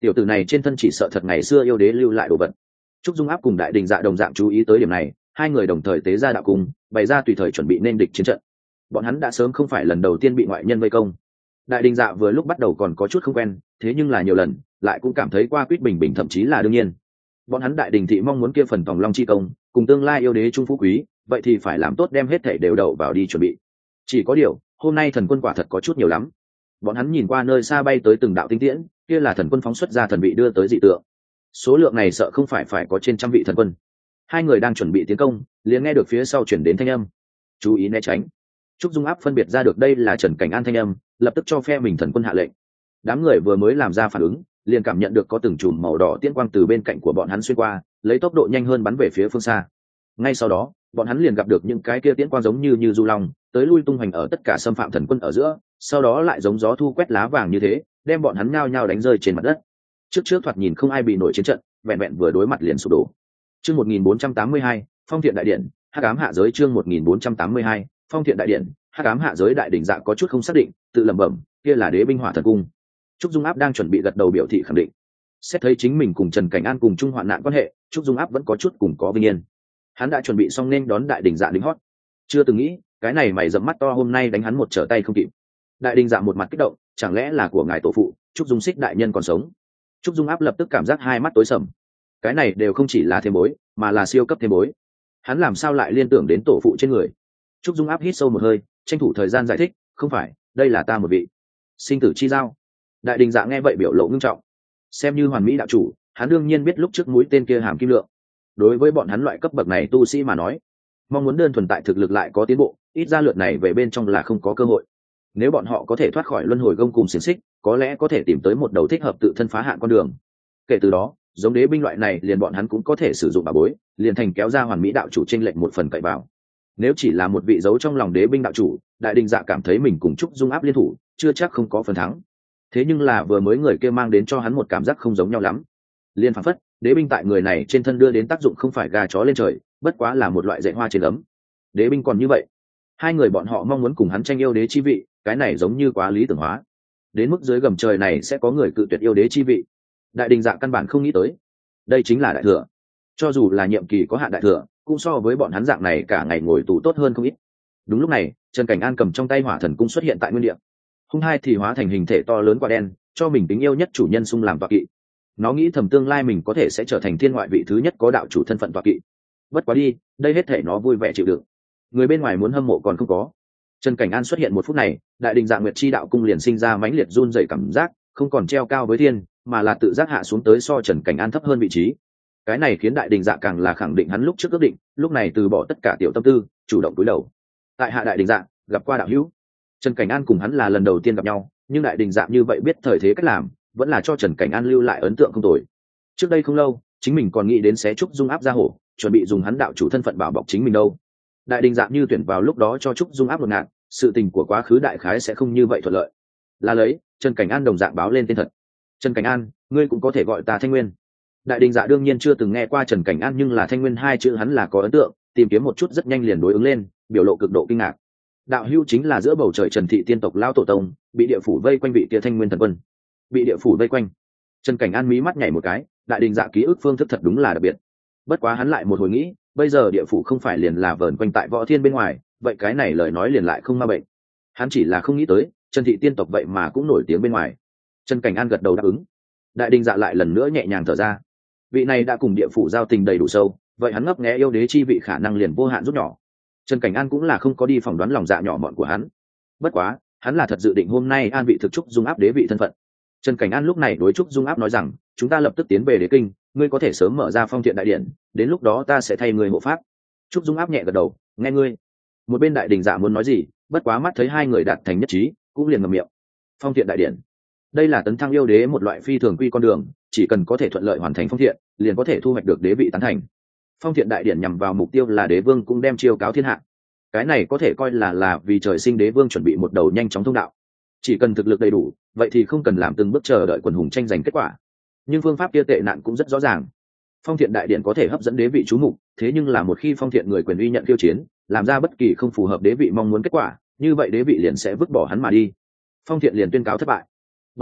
tiểu tử này trên thân chỉ sợ thật ngày xưa yêu đế lưu lại đồ vật. Trúc Dung Áp cùng Đại Đình Dạ đồng dạng chú ý tới điểm này, hai người đồng thời tế ra đạo cung, bày ra tùy thời chuẩn bị nên địch chiến trận. Bọn hắn đã sớm không phải lần đầu tiên bị ngoại nhân vây công. Đại Đình Dạ vừa lúc bắt đầu còn có chút không quen, thế nhưng là nhiều lần, lại cũng cảm thấy qua quýt bình bình thậm chí là đương nhiên. Bọn hắn Đại Đình thị mong muốn kia phần tòng long chi công, cùng tương lai yêu đế trung phú quý, vậy thì phải làm tốt đem hết thảy đều đậu vào đi chuẩn bị. Chỉ có điều, hôm nay thần quân quả thật có chút nhiều lắm. Bọn hắn nhìn qua nơi xa bay tới từng đạo tinh tiễn, kia là thần quân phóng xuất ra thần vị đưa tới dị tượng. Số lượng này sợ không phải phải có trên trăm vị thần quân. Hai người đang chuẩn bị tiến công, liền nghe được phía sau chuyển đến thanh âm. Chú ý né tránh. Trúc Dung Áp phân biệt ra được đây là Trần Cảnh An thanh âm, lập tức cho phe mình thần quân hạ lệnh. Đám người vừa mới làm ra phản ứng, liền cảm nhận được có từng chùm màu đỏ tiễn quang từ bên cạnh của bọn hắn xuyên qua, lấy tốc độ nhanh hơn bắn về phía phương xa. Ngay sau đó, bọn hắn liền gặp được những cái kia tiễn quang giống như như du long, tới lui tung hoành ở tất cả xâm phạm thần quân ở giữa, sau đó lại giống gió thu quét lá vàng như thế, đem bọn hắn nhao nhao đánh rơi trên mặt đất. Trước trước thoạt nhìn không ai bị nổi chiến trận, vẹn vẹn vừa đối mặt liền sụp đổ. Chương một nghìn bốn trăm tám mươi hai, Phong Thiện đại điện, Hắc ám hạ giới chương một nghìn bốn trăm tám mươi hai, Phong Thiện đại điện, Hắc ám hạ giới. Đại đỉnh dạ có chút không xác định, tự lẩm bẩm, kia là đế binh hỏa thần cung. Trúc Dung Áp đang chuẩn bị gật đầu biểu thị khẳng định. Xét thấy chính mình cùng Trần Cảnh An cùng chung hoạn nạn quan hệ, Trúc Dung Áp vẫn có chút cùng có vinh yên. Hắn đã chuẩn bị xong nên đón đại đỉnh dạ lính hót. Chưa từng nghĩ, cái này mày dẫm mắt to hôm nay đánh hắn một trở tay không kịp. Đại đỉnh dạ một mặt kích động, chẳng lẽ là của ngài tổ phụ, Trúc Dung Xích đại nhân còn sống? Trúc Dung Áp lập tức cảm giác hai mắt tối sầm. Cái này đều không chỉ là thêm bối, mà là siêu cấp thêm bối. Hắn làm sao lại liên tưởng đến tổ phụ trên người? Trúc Dung Áp hít sâu một hơi, tranh thủ thời gian giải thích, không phải, đây là ta một vị sinh tử chi giao. Đại đình dạ nghe vậy biểu lộ ngưng trọng. Xem như hoàn mỹ đạo chủ, hắn đương nhiên biết lúc trước mũi tên kia hàm kim lượng. Đối với bọn hắn loại cấp bậc này tu sĩ mà nói, mong muốn đơn thuần tại thực lực lại có tiến bộ, ít ra lượt này về bên trong là không có cơ hội. Nếu bọn họ có thể thoát khỏi luân hồi gông cùng xiềng xích, có lẽ có thể tìm tới một đầu thích hợp tự thân phá hạn con đường. Kể từ đó, giống đế binh loại này liền bọn hắn cũng có thể sử dụng bảo bối, liền thành kéo ra hoàn mỹ đạo chủ chênh lệch một phần cậy vào. Nếu chỉ là một vị dấu trong lòng đế binh đạo chủ, Đại đình dạ cảm thấy mình cùng Trúc Dung Áp liên thủ, chưa chắc không có phần thắng. Thế nhưng là vừa mới người kia mang đến cho hắn một cảm giác không giống nhau lắm. Liên phảng phất, đế binh tại người này trên thân đưa đến tác dụng không phải gà chó lên trời, bất quá là một loại dạy hoa trên ấm. Đế binh còn như vậy, hai người bọn họ mong muốn cùng hắn tranh yêu đế chi vị, cái này giống như quá lý tưởng hóa. Đến mức dưới gầm trời này sẽ có người cự tuyệt yêu đế chi vị. Đại đình dạ căn bản không nghĩ tới. Đây chính là đại thừa. Cho dù là nhiệm kỳ có hạn đại thừa, cũng so với bọn hắn dạng này cả ngày ngồi tù tốt hơn không ít. Đúng lúc này, Trần Cảnh An cầm trong tay hỏa thần cung xuất hiện tại nguyên địa. Hung hai thì hóa thành hình thể to lớn quả đen, cho mình tính yêu nhất chủ nhân xung làm tọa kỵ. Nó nghĩ thầm tương lai mình có thể sẽ trở thành thiên ngoại vị thứ nhất có đạo chủ thân phận tọa kỵ. Bất quá đi, đây hết thể nó vui vẻ chịu đựng. Người bên ngoài muốn hâm mộ còn không có. Trần Cảnh An xuất hiện một phút này, đại đình dạ nguyệt chi đạo cung liền sinh ra mãnh liệt run rẩy cảm giác, không còn treo cao với thiên, mà là tự giác hạ xuống tới so Trần Cảnh An thấp hơn vị trí. Cái này khiến đại đình dạ càng là khẳng định hắn lúc trước ước định, lúc này từ bỏ tất cả tiểu tâm tư, chủ động cúi đầu. Tại hạ đại đình dạ, gặp qua đạo hữu. Trần Cảnh An cùng hắn là lần đầu tiên gặp nhau, nhưng đại đình dạ như vậy biết thời thế cách làm, vẫn là cho Trần Cảnh An lưu lại ấn tượng không tồi. Trước đây không lâu, chính mình còn nghĩ đến xé Trúc Dung Áp ra hổ, chuẩn bị dùng hắn đạo chủ thân phận bảo bọc chính mình đâu. Đại đình dạ như tuyển vào lúc đó cho Trúc Dung Áp một ngạn, sự tình của quá khứ đại khái sẽ không như vậy thuận lợi. Là lấy, Trần Cảnh An đồng dạng báo lên tên thật. Trần Cảnh An, ngươi cũng có thể gọi ta Thanh Nguyên. Đại đình dạ đương nhiên chưa từng nghe qua Trần Cảnh An, nhưng là Thanh Nguyên hai chữ hắn là có ấn tượng, tìm kiếm một chút rất nhanh liền đối ứng lên, biểu lộ cực độ kinh ngạc. Đạo hữu chính là giữa bầu trời Trần thị tiên tộc lao tổ tông, bị địa phủ vây quanh vị kia Thanh Nguyên thần quân. Bị địa phủ vây quanh. Trần Cảnh An mí mắt nhảy một cái, đại đình dạ ký ức phương thức thật đúng là đặc biệt. Bất quá hắn lại một hồi nghĩ, bây giờ địa phủ không phải liền là vờn quanh tại Võ Thiên bên ngoài, vậy cái này lời nói liền lại không ma bệnh. Hắn chỉ là không nghĩ tới, Trần thị tiên tộc vậy mà cũng nổi tiếng bên ngoài. Trần Cảnh An gật đầu đáp ứng. Đại đình dạ lại lần nữa nhẹ nhàng thở ra. Vị này đã cùng địa phủ giao tình đầy đủ sâu, vậy hắn ngấp nghé yêu đế chi vị khả năng liền vô hạn rút nhỏ. Trần Cảnh An cũng là không có đi phỏng đoán lòng dạ nhỏ mọn của hắn. Bất quá, hắn là thật dự định hôm nay an vị thực Trúc Dung Áp đế vị thân phận. Trần Cảnh An lúc này đối Trúc Dung Áp nói rằng, chúng ta lập tức tiến về đế kinh, ngươi có thể sớm mở ra Phong Thiện đại điện, đến lúc đó ta sẽ thay ngươi hộ pháp. Trúc Dung Áp nhẹ gật đầu, nghe ngươi. Một bên đại đình dạ muốn nói gì, bất quá mắt thấy hai người đạt thành nhất trí, cũng liền ngậm miệng. Phong Thiện đại điện, đây là tấn thăng yêu đế một loại phi thường quy con đường, chỉ cần có thể thuận lợi hoàn thành phong thiện, liền có thể thu hoạch được đế vị tán thành. Phong Thiện đại điện nhằm vào mục tiêu là đế vương cũng đem chiêu cáo thiên hạ. Cái này có thể coi là là vì trời sinh đế vương chuẩn bị một đầu nhanh chóng thông đạo. Chỉ cần thực lực đầy đủ, vậy thì không cần làm từng bước chờ đợi quần hùng tranh giành kết quả. Nhưng phương pháp kia tệ nạn cũng rất rõ ràng. Phong Thiện đại điện có thể hấp dẫn đế vị chú mục, thế nhưng là một khi Phong Thiện người quyền uy nhận khiêu chiến, làm ra bất kỳ không phù hợp đế vị mong muốn kết quả, như vậy đế vị liền sẽ vứt bỏ hắn mà đi. Phong Thiện liền tuyên cáo thất bại. Bởi vậy,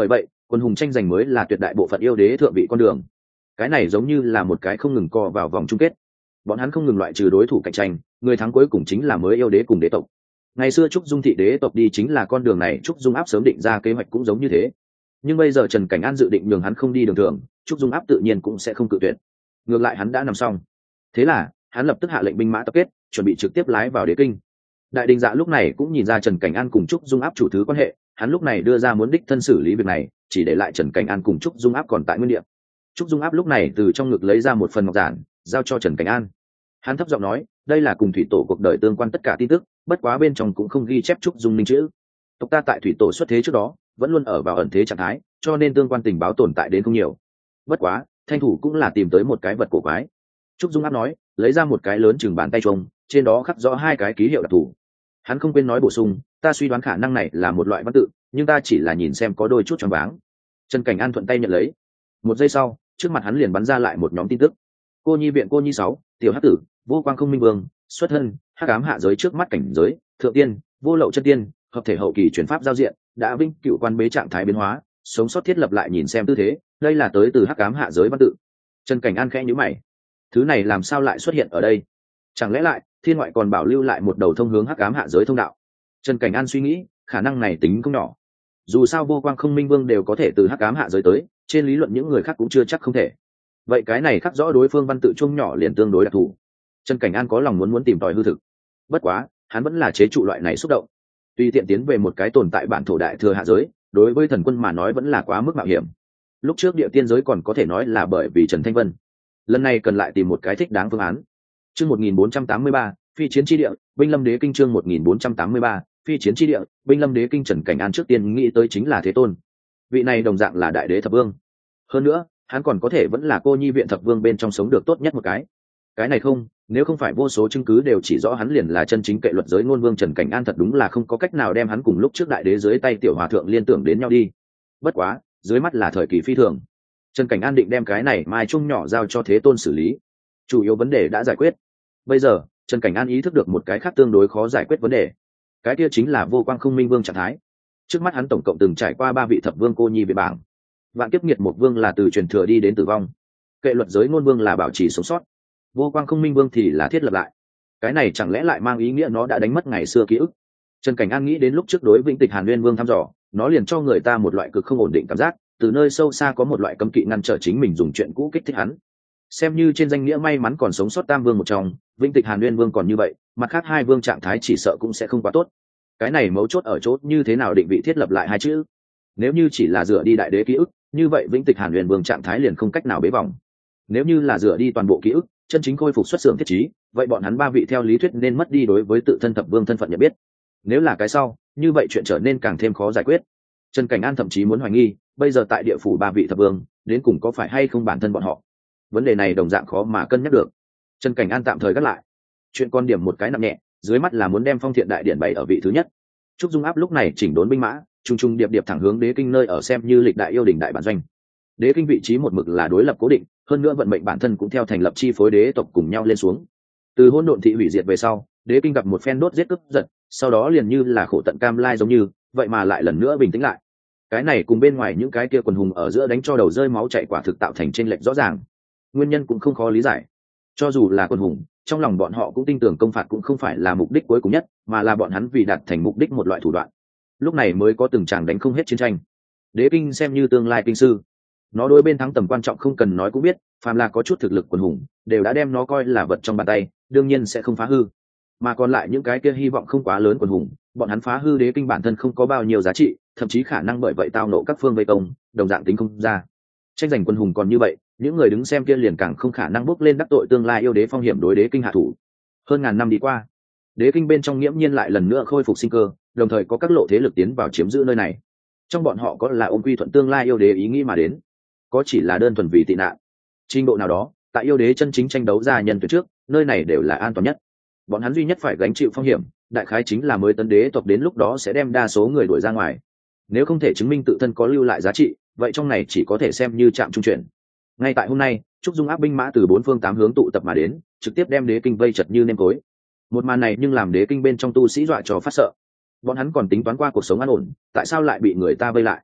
Quân hùng tranh giành mới là tuyệt đại bộ phận yêu đế thượng vị con đường. Cái này giống như là một cái không ngừng co vào vòng chung kết, bọn hắn không ngừng loại trừ đối thủ cạnh tranh, người thắng cuối cùng chính là mới yêu đế cùng đế tộc. Ngày xưa Trúc Dung thị đế tộc đi chính là con đường này, Trúc Dung áp sớm định ra kế hoạch cũng giống như thế. Nhưng bây giờ Trần Cảnh An dự định nhường hắn không đi đường thường, Trúc Dung áp tự nhiên cũng sẽ không cự tuyệt. Ngược lại hắn đã nằm xong. Thế là, hắn lập tức hạ lệnh binh mã tập kết, chuẩn bị trực tiếp lái vào đế kinh. Đại Đình Dạ lúc này cũng nhìn ra Trần Cảnh An cùng Trúc Dung áp chủ thứ quan hệ, hắn lúc này đưa ra muốn đích thân xử lý việc này, chỉ để lại Trần Cảnh An cùng Trúc Dung áp còn tại nguyên địa. Trúc Dung áp lúc này từ trong ngực lấy ra một phần ngọc giản, giao cho Trần Cảnh An. Hắn thấp giọng nói, đây là cùng thủy tổ cuộc đời tương quan tất cả tin tức, bất quá bên trong cũng không ghi chép Trúc Dung linh chữ. Tộc ta tại thủy tổ xuất thế trước đó, vẫn luôn ở vào ẩn thế trạng thái, cho nên tương quan tình báo tồn tại đến không nhiều. Bất quá, thanh thủ cũng là tìm tới một cái vật cổ quái. Trúc Dung áp nói, lấy ra một cái lớn chừng bàn tay trông, trên đó khắc rõ hai cái ký hiệu đặc thù. Hắn không quên nói bổ sung, ta suy đoán khả năng này là một loại văn tự, nhưng ta chỉ là nhìn xem có đôi chút choáng váng. Trần Cảnh An thuận tay nhận lấy. Một giây sau, trước mặt hắn liền bắn ra lại một nhóm tin tức. Cô nhi viện cô nhi sáu, tiểu hắc tử, vô quang không minh vương, xuất thân, hắc ám hạ giới trước mắt cảnh giới, thượng tiên, vô lậu chân tiên, hợp thể hậu kỳ chuyển pháp giao diện, đã vinh cựu quan bế trạng thái biến hóa, sống sót thiết lập lại nhìn xem tư thế, đây là tới từ hắc ám hạ giới văn tự. Trần Cảnh An khẽ nhíu mày, thứ này làm sao lại xuất hiện ở đây? Chẳng lẽ lại thiên ngoại còn bảo lưu lại một đầu thông hướng hắc ám hạ giới thông đạo? Trần Cảnh An suy nghĩ, khả năng này tính không nhỏ. Dù sao vô quang không minh vương đều có thể từ hắc ám hạ giới tới, trên lý luận những người khác cũng chưa chắc không thể. Vậy cái này khắc rõ đối phương văn tự chung nhỏ liền tương đối đặc thù. Trần Cảnh An có lòng muốn muốn tìm tòi hư thực, bất quá hắn vẫn là chế trụ loại này xúc động. Tuy tiện tiến về một cái tồn tại bản thổ đại thừa hạ giới, đối với thần quân mà nói vẫn là quá mức mạo hiểm. Lúc trước địa tiên giới còn có thể nói là bởi vì Trần Thanh Vân, lần này cần lại tìm một cái thích đáng phương án. Chương một nghìn bốn trăm tám mươi ba, phi chiến chi địa, binh lâm đế kinh. Chương một nghìn bốn trăm tám mươi ba, phi chiến chi địa, binh lâm đế kinh. Trần Cảnh An trước tiên nghĩ tới chính là Thế Tôn. Vị này đồng dạng là đại đế thập vương, hơn nữa hắn còn có thể vẫn là cô nhi viện thập vương bên trong sống được tốt nhất một cái. Cái này không, nếu không phải vô số chứng cứ đều chỉ rõ hắn liền là chân chính kệ luật giới ngôn vương, Trần Cảnh An thật đúng là không có cách nào đem hắn cùng lúc trước đại đế dưới tay tiểu hòa thượng liên tưởng đến nhau đi. Bất quá dưới mắt là thời kỳ phi thường, Trần Cảnh An định đem cái này mai chung nhỏ giao cho Thế Tôn xử lý, chủ yếu vấn đề đã giải quyết. Bây giờ Trần Cảnh An ý thức được một cái khác tương đối khó giải quyết vấn đề, cái kia chính là vô quang không minh vương trạng thái. Trước mắt hắn tổng cộng từng trải qua ba vị thập vương cô nhi về bảng. Vạn kiếp nghiệt một vương là từ truyền thừa đi đến tử vong, kệ luật giới ngôn vương là bảo trì sống sót, vô quang không minh vương thì là thiết lập lại. Cái này chẳng lẽ lại mang ý nghĩa nó đã đánh mất ngày xưa ký ức? Trần Cảnh An nghĩ đến lúc trước đối Vĩnh Tịch Hàn Nguyên Vương thăm dò, nó liền cho người ta một loại cực không ổn định cảm giác, từ nơi sâu xa có một loại cấm kỵ ngăn trở chính mình dùng chuyện cũ kích thích hắn. Xem như trên danh nghĩa may mắn còn sống sót tam vương một trong, Vĩnh Tịch Hàn Nguyên Vương còn như vậy, mặt khác hai vương trạng thái chỉ sợ cũng sẽ không quá tốt. Cái này mấu chốt ở chỗ như thế nào định vị thiết lập lại hai chữ. Nếu như chỉ là dựa đi đại đế ký ức, như vậy Vĩnh Tịch Hàn Nguyên Vương trạng thái liền không cách nào bế vòng. Nếu như là dựa đi toàn bộ ký ức, chân chính khôi phục xuất xưởng thiết trí, vậy bọn hắn ba vị theo lý thuyết nên mất đi đối với tự thân thập vương thân phận nhận biết. Nếu là cái sau, như vậy chuyện trở nên càng thêm khó giải quyết. Trần Cảnh An thậm chí muốn hoài nghi, bây giờ tại địa phủ ba vị thập vương, đến cùng có phải hay không bản thân bọn họ. Vấn đề này đồng dạng khó mà cân nhắc được. Trần Cảnh An tạm thời gác lại. Chuyện con điểm một cái nặng nhẹ, dưới mắt là muốn đem Phong Thiện đại điển bày ở vị thứ nhất. Trúc Dung áp lúc này chỉnh đốn binh mã, trung trung điệp điệp thẳng hướng đế kinh nơi ở, xem như lịch đại yêu đỉnh đại bản doanh. Đế kinh vị trí một mực là đối lập cố định, hơn nữa vận mệnh bản thân cũng theo thành lập chi phối đế tộc cùng nhau lên xuống. Từ hỗn độn thị hủy diệt về sau, đế kinh gặp một phen đốt giết cướp giật, sau đó liền như là khổ tận cam lai giống như, vậy mà lại lần nữa bình tĩnh lại. Cái này cùng bên ngoài những cái kia quần hùng ở giữa đánh cho đầu rơi máu chảy quả thực tạo thành chênh lệch rõ ràng. Nguyên nhân cũng không khó lý giải. Cho dù là quần hùng, trong lòng bọn họ cũng tin tưởng công phạt cũng không phải là mục đích cuối cùng nhất, mà là bọn hắn vì đạt thành mục đích một loại thủ đoạn. Lúc này mới có từng tràng đánh không hết chiến tranh. Đế kinh xem như tương lai kinh sư, nó đối bên thắng tầm quan trọng không cần nói cũng biết, phàm là có chút thực lực quần hùng đều đã đem nó coi là vật trong bàn tay, đương nhiên sẽ không phá hư. Mà còn lại những cái kia hy vọng không quá lớn quần hùng, bọn hắn phá hư đế kinh bản thân không có bao nhiêu giá trị, thậm chí khả năng bởi vậy tao nộ các phương vây công, đồng dạng tính không ra. Tranh giành quần hùng còn như vậy, những người đứng xem kia liền càng không khả năng bước lên đắc tội tương lai yêu đế phong hiểm đối đế kinh hạ thủ. Hơn ngàn năm đi qua, đế kinh bên trong nghiễm nhiên lại lần nữa khôi phục sinh cơ, đồng thời có các lộ thế lực tiến vào chiếm giữ nơi này. Trong bọn họ có là ôm quy thuận tương lai yêu đế ý nghĩ mà đến, có chỉ là đơn thuần vì tị nạn. Trình độ nào đó, tại yêu đế chân chính tranh đấu ra nhân tuyệt trước, nơi này đều là an toàn nhất. Bọn hắn duy nhất phải gánh chịu phong hiểm, đại khái chính là mới tấn đế tộc đến lúc đó sẽ đem đa số người đuổi ra ngoài. Nếu không thể chứng minh tự thân có lưu lại giá trị, vậy trong này chỉ có thể xem như trạm trung chuyển. Ngay tại hôm nay, Trúc Dung áp binh mã từ bốn phương tám hướng tụ tập mà đến, trực tiếp đem đế kinh vây chật như nêm cối. Một màn này nhưng làm đế kinh bên trong tu sĩ dọa cho phát sợ. Bọn hắn còn tính toán qua cuộc sống an ổn, tại sao lại bị người ta vây lại?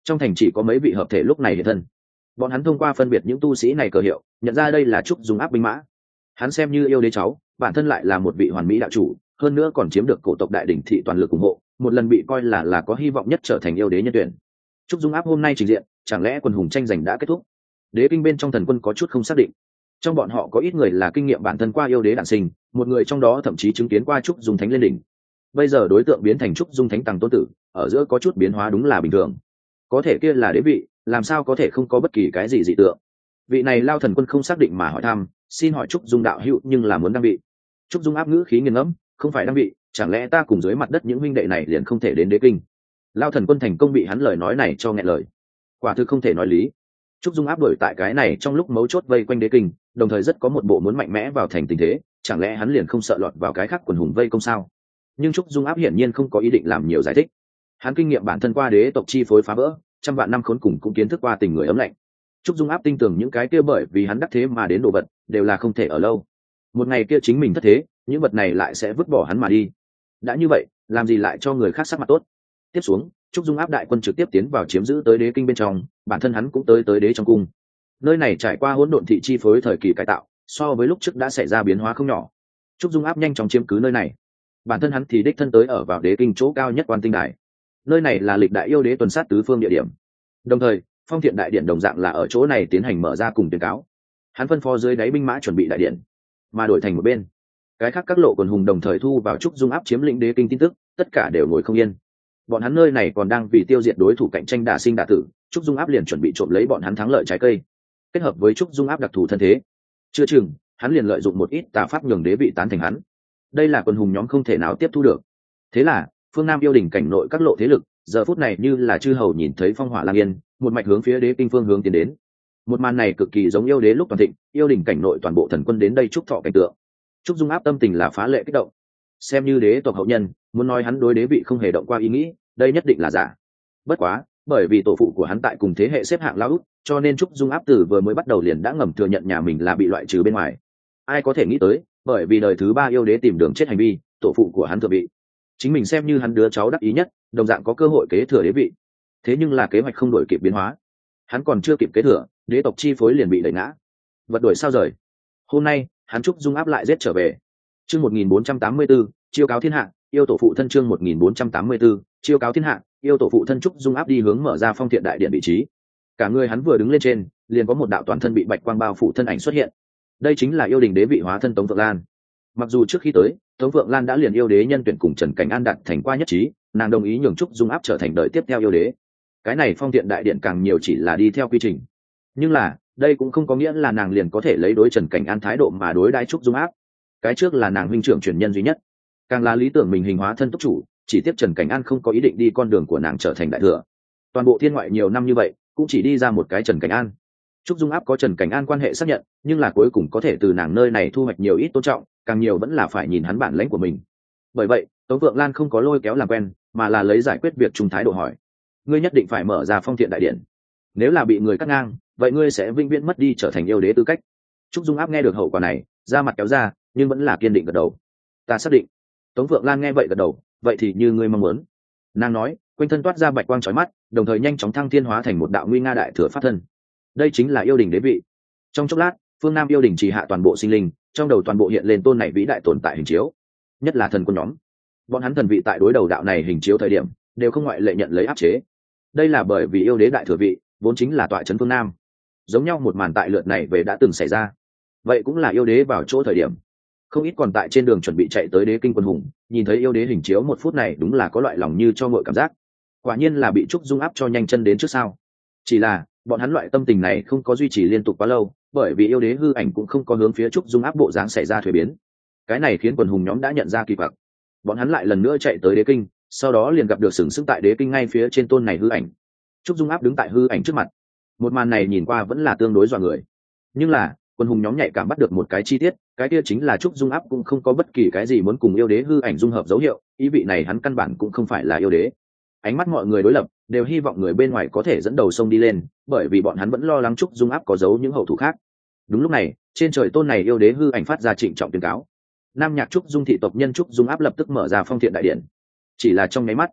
trong thành chỉ có mấy vị hợp thể lúc này hiện thân. Bọn hắn thông qua phân biệt những tu sĩ này cờ hiệu nhận ra đây là trúc dung áp binh mã. Hắn xem như yêu đế cháu, bản thân lại là một vị hoàn mỹ đạo chủ, hơn nữa còn chiếm được cổ tộc đại đỉnh thị toàn lực ủng hộ, một lần bị coi là là có hy vọng nhất trở thành yêu đế nhân tuyển. Trúc dung áp hôm nay trình diện, chẳng lẽ quần hùng tranh giành đã kết thúc? Đế kinh bên trong thần quân có chút không xác định. Trong bọn họ có ít người là kinh nghiệm bản thân qua yêu đế đản sinh, một người trong đó thậm chí chứng kiến qua trúc dung thánh lên đỉnh. Bây giờ đối tượng biến thành trúc dung thánh tàng tôn tử, ở giữa có chút biến hóa đúng là bình thường. Có thể kia là đế vị, làm sao có thể không có bất kỳ cái gì dị tượng? Vị này lao thần quân không xác định mà hỏi thăm, xin hỏi trúc dung đạo hữu nhưng là muốn đăng vị. Trúc dung áp ngữ khí nghiền ngẫm, không phải đăng vị, chẳng lẽ ta cùng dưới mặt đất những huynh đệ này liền không thể đến đế kinh? Lao thần quân thành công bị hắn lời nói này cho nghẹn lời. Quả thực không thể nói lý. Trúc dung áp đổi tại cái này trong lúc mấu chốt vây quanh đế kinh, đồng thời rất có một bộ muốn mạnh mẽ vào thành tình thế, chẳng lẽ hắn liền không sợ lọt vào cái khác quần hùng vây công sao? Nhưng Trúc dung áp hiển nhiên không có ý định làm nhiều giải thích. Hắn kinh nghiệm bản thân qua đế tộc chi phối phá vỡ, trăm vạn năm khốn cùng cũng kiến thức qua tình người ấm lạnh. Trúc dung áp tin tưởng những cái kia bởi vì hắn đắc thế mà đến đồ vật đều là không thể ở lâu. Một ngày kia chính mình thất thế, những vật này lại sẽ vứt bỏ hắn mà đi. Đã như vậy, làm gì lại cho người khác sắc mặt tốt? Tiếp xuống, Trúc dung áp đại quân trực tiếp tiến vào chiếm giữ tới đế kinh bên trong, bản thân hắn cũng tới tới đế trong cung. Nơi này trải qua hỗn độn thị chi phối thời kỳ cải tạo, so với lúc trước đã xảy ra biến hóa không nhỏ. Trúc dung áp nhanh chóng chiếm cứ nơi này. Bản thân hắn thì đích thân tới ở vào đế kinh chỗ cao nhất quan tinh đài. Nơi này là lịch đại yêu đế tuần sát tứ phương địa điểm. Đồng thời, phong thiện đại điện đồng dạng là ở chỗ này tiến hành mở ra cùng tuyên cáo. Hắn phân phó dưới đáy binh mã chuẩn bị đại điện, mà đổi thành một bên, cái khác các lộ quần hùng đồng thời thu vào trúc dung áp chiếm lĩnh đế kinh tin tức, tất cả đều ngồi không yên. Bọn hắn nơi này còn đang vì tiêu diệt đối thủ cạnh tranh đả sinh đả tử, trúc dung áp liền chuẩn bị trộm lấy bọn hắn thắng lợi trái cây. Kết hợp với trúc dung áp đặc thù thân thế, chưa chừng hắn liền lợi dụng một ít tà pháp nhường đế vị tán thành hắn. Đây là quần hùng nhóm không thể nào tiếp thu được. Thế là phương Nam yêu đình cảnh nội các lộ thế lực giờ phút này như là chư hầu nhìn thấy phong hỏa lang yên, một mạch hướng phía đế kinh phương hướng tiến đến. Một màn này cực kỳ giống yêu đế lúc toàn thịnh, yêu đình cảnh nội toàn bộ thần quân đến đây chúc thọ cảnh tượng. Trúc dung áp tâm tình là phá lệ kích động. Xem như đế tộc hậu nhân, muốn nói hắn đối đế vị không hề động qua ý nghĩ, đây nhất định là giả. Bất quá, bởi vì tổ phụ của hắn tại cùng thế hệ xếp hạng lao út, cho nên Trúc dung áp từ vừa mới bắt đầu liền đã ngầm thừa nhận nhà mình là bị loại trừ bên ngoài. Ai có thể nghĩ tới, bởi vì đời thứ ba yêu đế tìm đường chết hành vi, tổ phụ của hắn thừa vị. Chính mình xem như hắn đứa cháu đắc ý nhất, đồng dạng có cơ hội kế thừa đế vị. Thế nhưng là kế hoạch không đổi kịp biến hóa. Hắn còn chưa kịp kế thừa, đế tộc chi phối liền bị đẩy ngã. Vật đổi sao rời. Hôm nay, hắn Trúc dung áp lại giết trở về. Chương một nghìn bốn trăm tám mươi tư, chiêu cáo thiên hạ, yêu tổ phụ thân chương một nghìn bốn trăm tám mươi tư, chiêu cáo thiên hạ, yêu tổ phụ thân Trúc dung áp đi hướng mở ra phong thiện đại điện vị trí. Cả người hắn vừa đứng lên trên, liền có một đạo toàn thân bị bạch quang bao phủ thân ảnh xuất hiện. Đây chính là yêu đình đế vị hóa thân Tống Phượng Lan. Mặc dù trước khi tới, Tống Phượng Lan đã liền yêu đế nhân tuyển cùng Trần Cảnh An đặt thành qua nhất trí, nàng đồng ý nhường Trúc dung áp trở thành đời tiếp theo yêu đế. Cái này phong thiện đại điện càng nhiều chỉ là đi theo quy trình. Nhưng là, đây cũng không có nghĩa là nàng liền có thể lấy đối Trần Cảnh An thái độ mà đối đãi Trúc dung áp. Cái trước là nàng huynh trưởng truyền nhân duy nhất, càng là lý tưởng mình hình hóa thân túc chủ, chỉ tiếp Trần Cảnh An không có ý định đi con đường của nàng trở thành đại thừa. Toàn bộ thiên ngoại nhiều năm như vậy, cũng chỉ đi ra một cái Trần Cảnh An. Trúc dung áp có Trần Cảnh An quan hệ xác nhận, nhưng là cuối cùng có thể từ nàng nơi này thu hoạch nhiều ít tôn trọng, càng nhiều vẫn là phải nhìn hắn bản lãnh của mình. Bởi vậy, Tống Vượng Lan không có lôi kéo làm quen, mà là lấy giải quyết việc trung thái độ hỏi: ngươi nhất định phải mở ra phong thiện đại điện, nếu là bị người cắt ngang, vậy ngươi sẽ vĩnh viễn mất đi trở thành yêu đế tư cách. Trúc dung áp nghe được hậu quả này, da mặt kéo ra, nhưng vẫn là kiên định gật đầu. Ta xác định. Tống Vượng Lan nghe vậy gật đầu, vậy thì như ngươi mong muốn. Nàng nói, quanh thân toát ra bạch quang chói mắt, đồng thời nhanh chóng thăng thiên hóa thành một đạo nguy nga đại thừa pháp thân. Đây chính là yêu đình đế vị. Trong chốc lát, phương Nam yêu đình trì hạ toàn bộ sinh linh, trong đầu toàn bộ hiện lên tôn này vĩ đại tồn tại hình chiếu, nhất là thần quân nhóm. Bọn hắn thần vị tại đối đầu đạo này hình chiếu thời điểm, đều không ngoại lệ nhận lấy áp chế. Đây là bởi vì yêu đế đại thừa vị vốn chính là tọa trấn phương Nam. Giống nhau một màn tại lượt này về đã từng xảy ra. Vậy cũng là yêu đế vào chỗ thời điểm, không ít còn tại trên đường chuẩn bị chạy tới đế kinh quân hùng, nhìn thấy yêu đế hình chiếu một phút này đúng là có loại lòng như cho ngội cảm giác. Quả nhiên là bị Trúc dung áp cho nhanh chân đến trước sau. Chỉ là bọn hắn loại tâm tình này không có duy trì liên tục quá lâu, bởi vì yêu đế hư ảnh cũng không có hướng phía Trúc dung áp bộ dáng xảy ra thuế biến. Cái này khiến quần hùng nhóm đã nhận ra kỳ quặc. Bọn hắn lại lần nữa chạy tới đế kinh, sau đó liền gặp được sừng sững tại đế kinh ngay phía trên tôn này hư ảnh. Trúc dung áp đứng tại hư ảnh trước mặt. Một màn này nhìn qua vẫn là tương đối dọa người, nhưng là quần hùng nhóm nhạy cảm bắt được một cái chi tiết, cái kia chính là Trúc dung áp cũng không có bất kỳ cái gì muốn cùng yêu đế hư ảnh dung hợp dấu hiệu, ý vị này hắn căn bản cũng không phải là yêu đế. Ánh mắt mọi người đối lập, đều hy vọng người bên ngoài có thể dẫn đầu sông đi lên, bởi vì bọn hắn vẫn lo lắng Trúc dung áp có giấu những hậu thủ khác. Đúng lúc này, trên trời tôn này yêu đế hư ảnh phát ra trịnh trọng tuyên cáo. Nam Nhạc Trúc dung thị tộc nhân Trúc dung áp lập tức mở ra phong thiện đại điện. Chỉ là trong nháy mắt,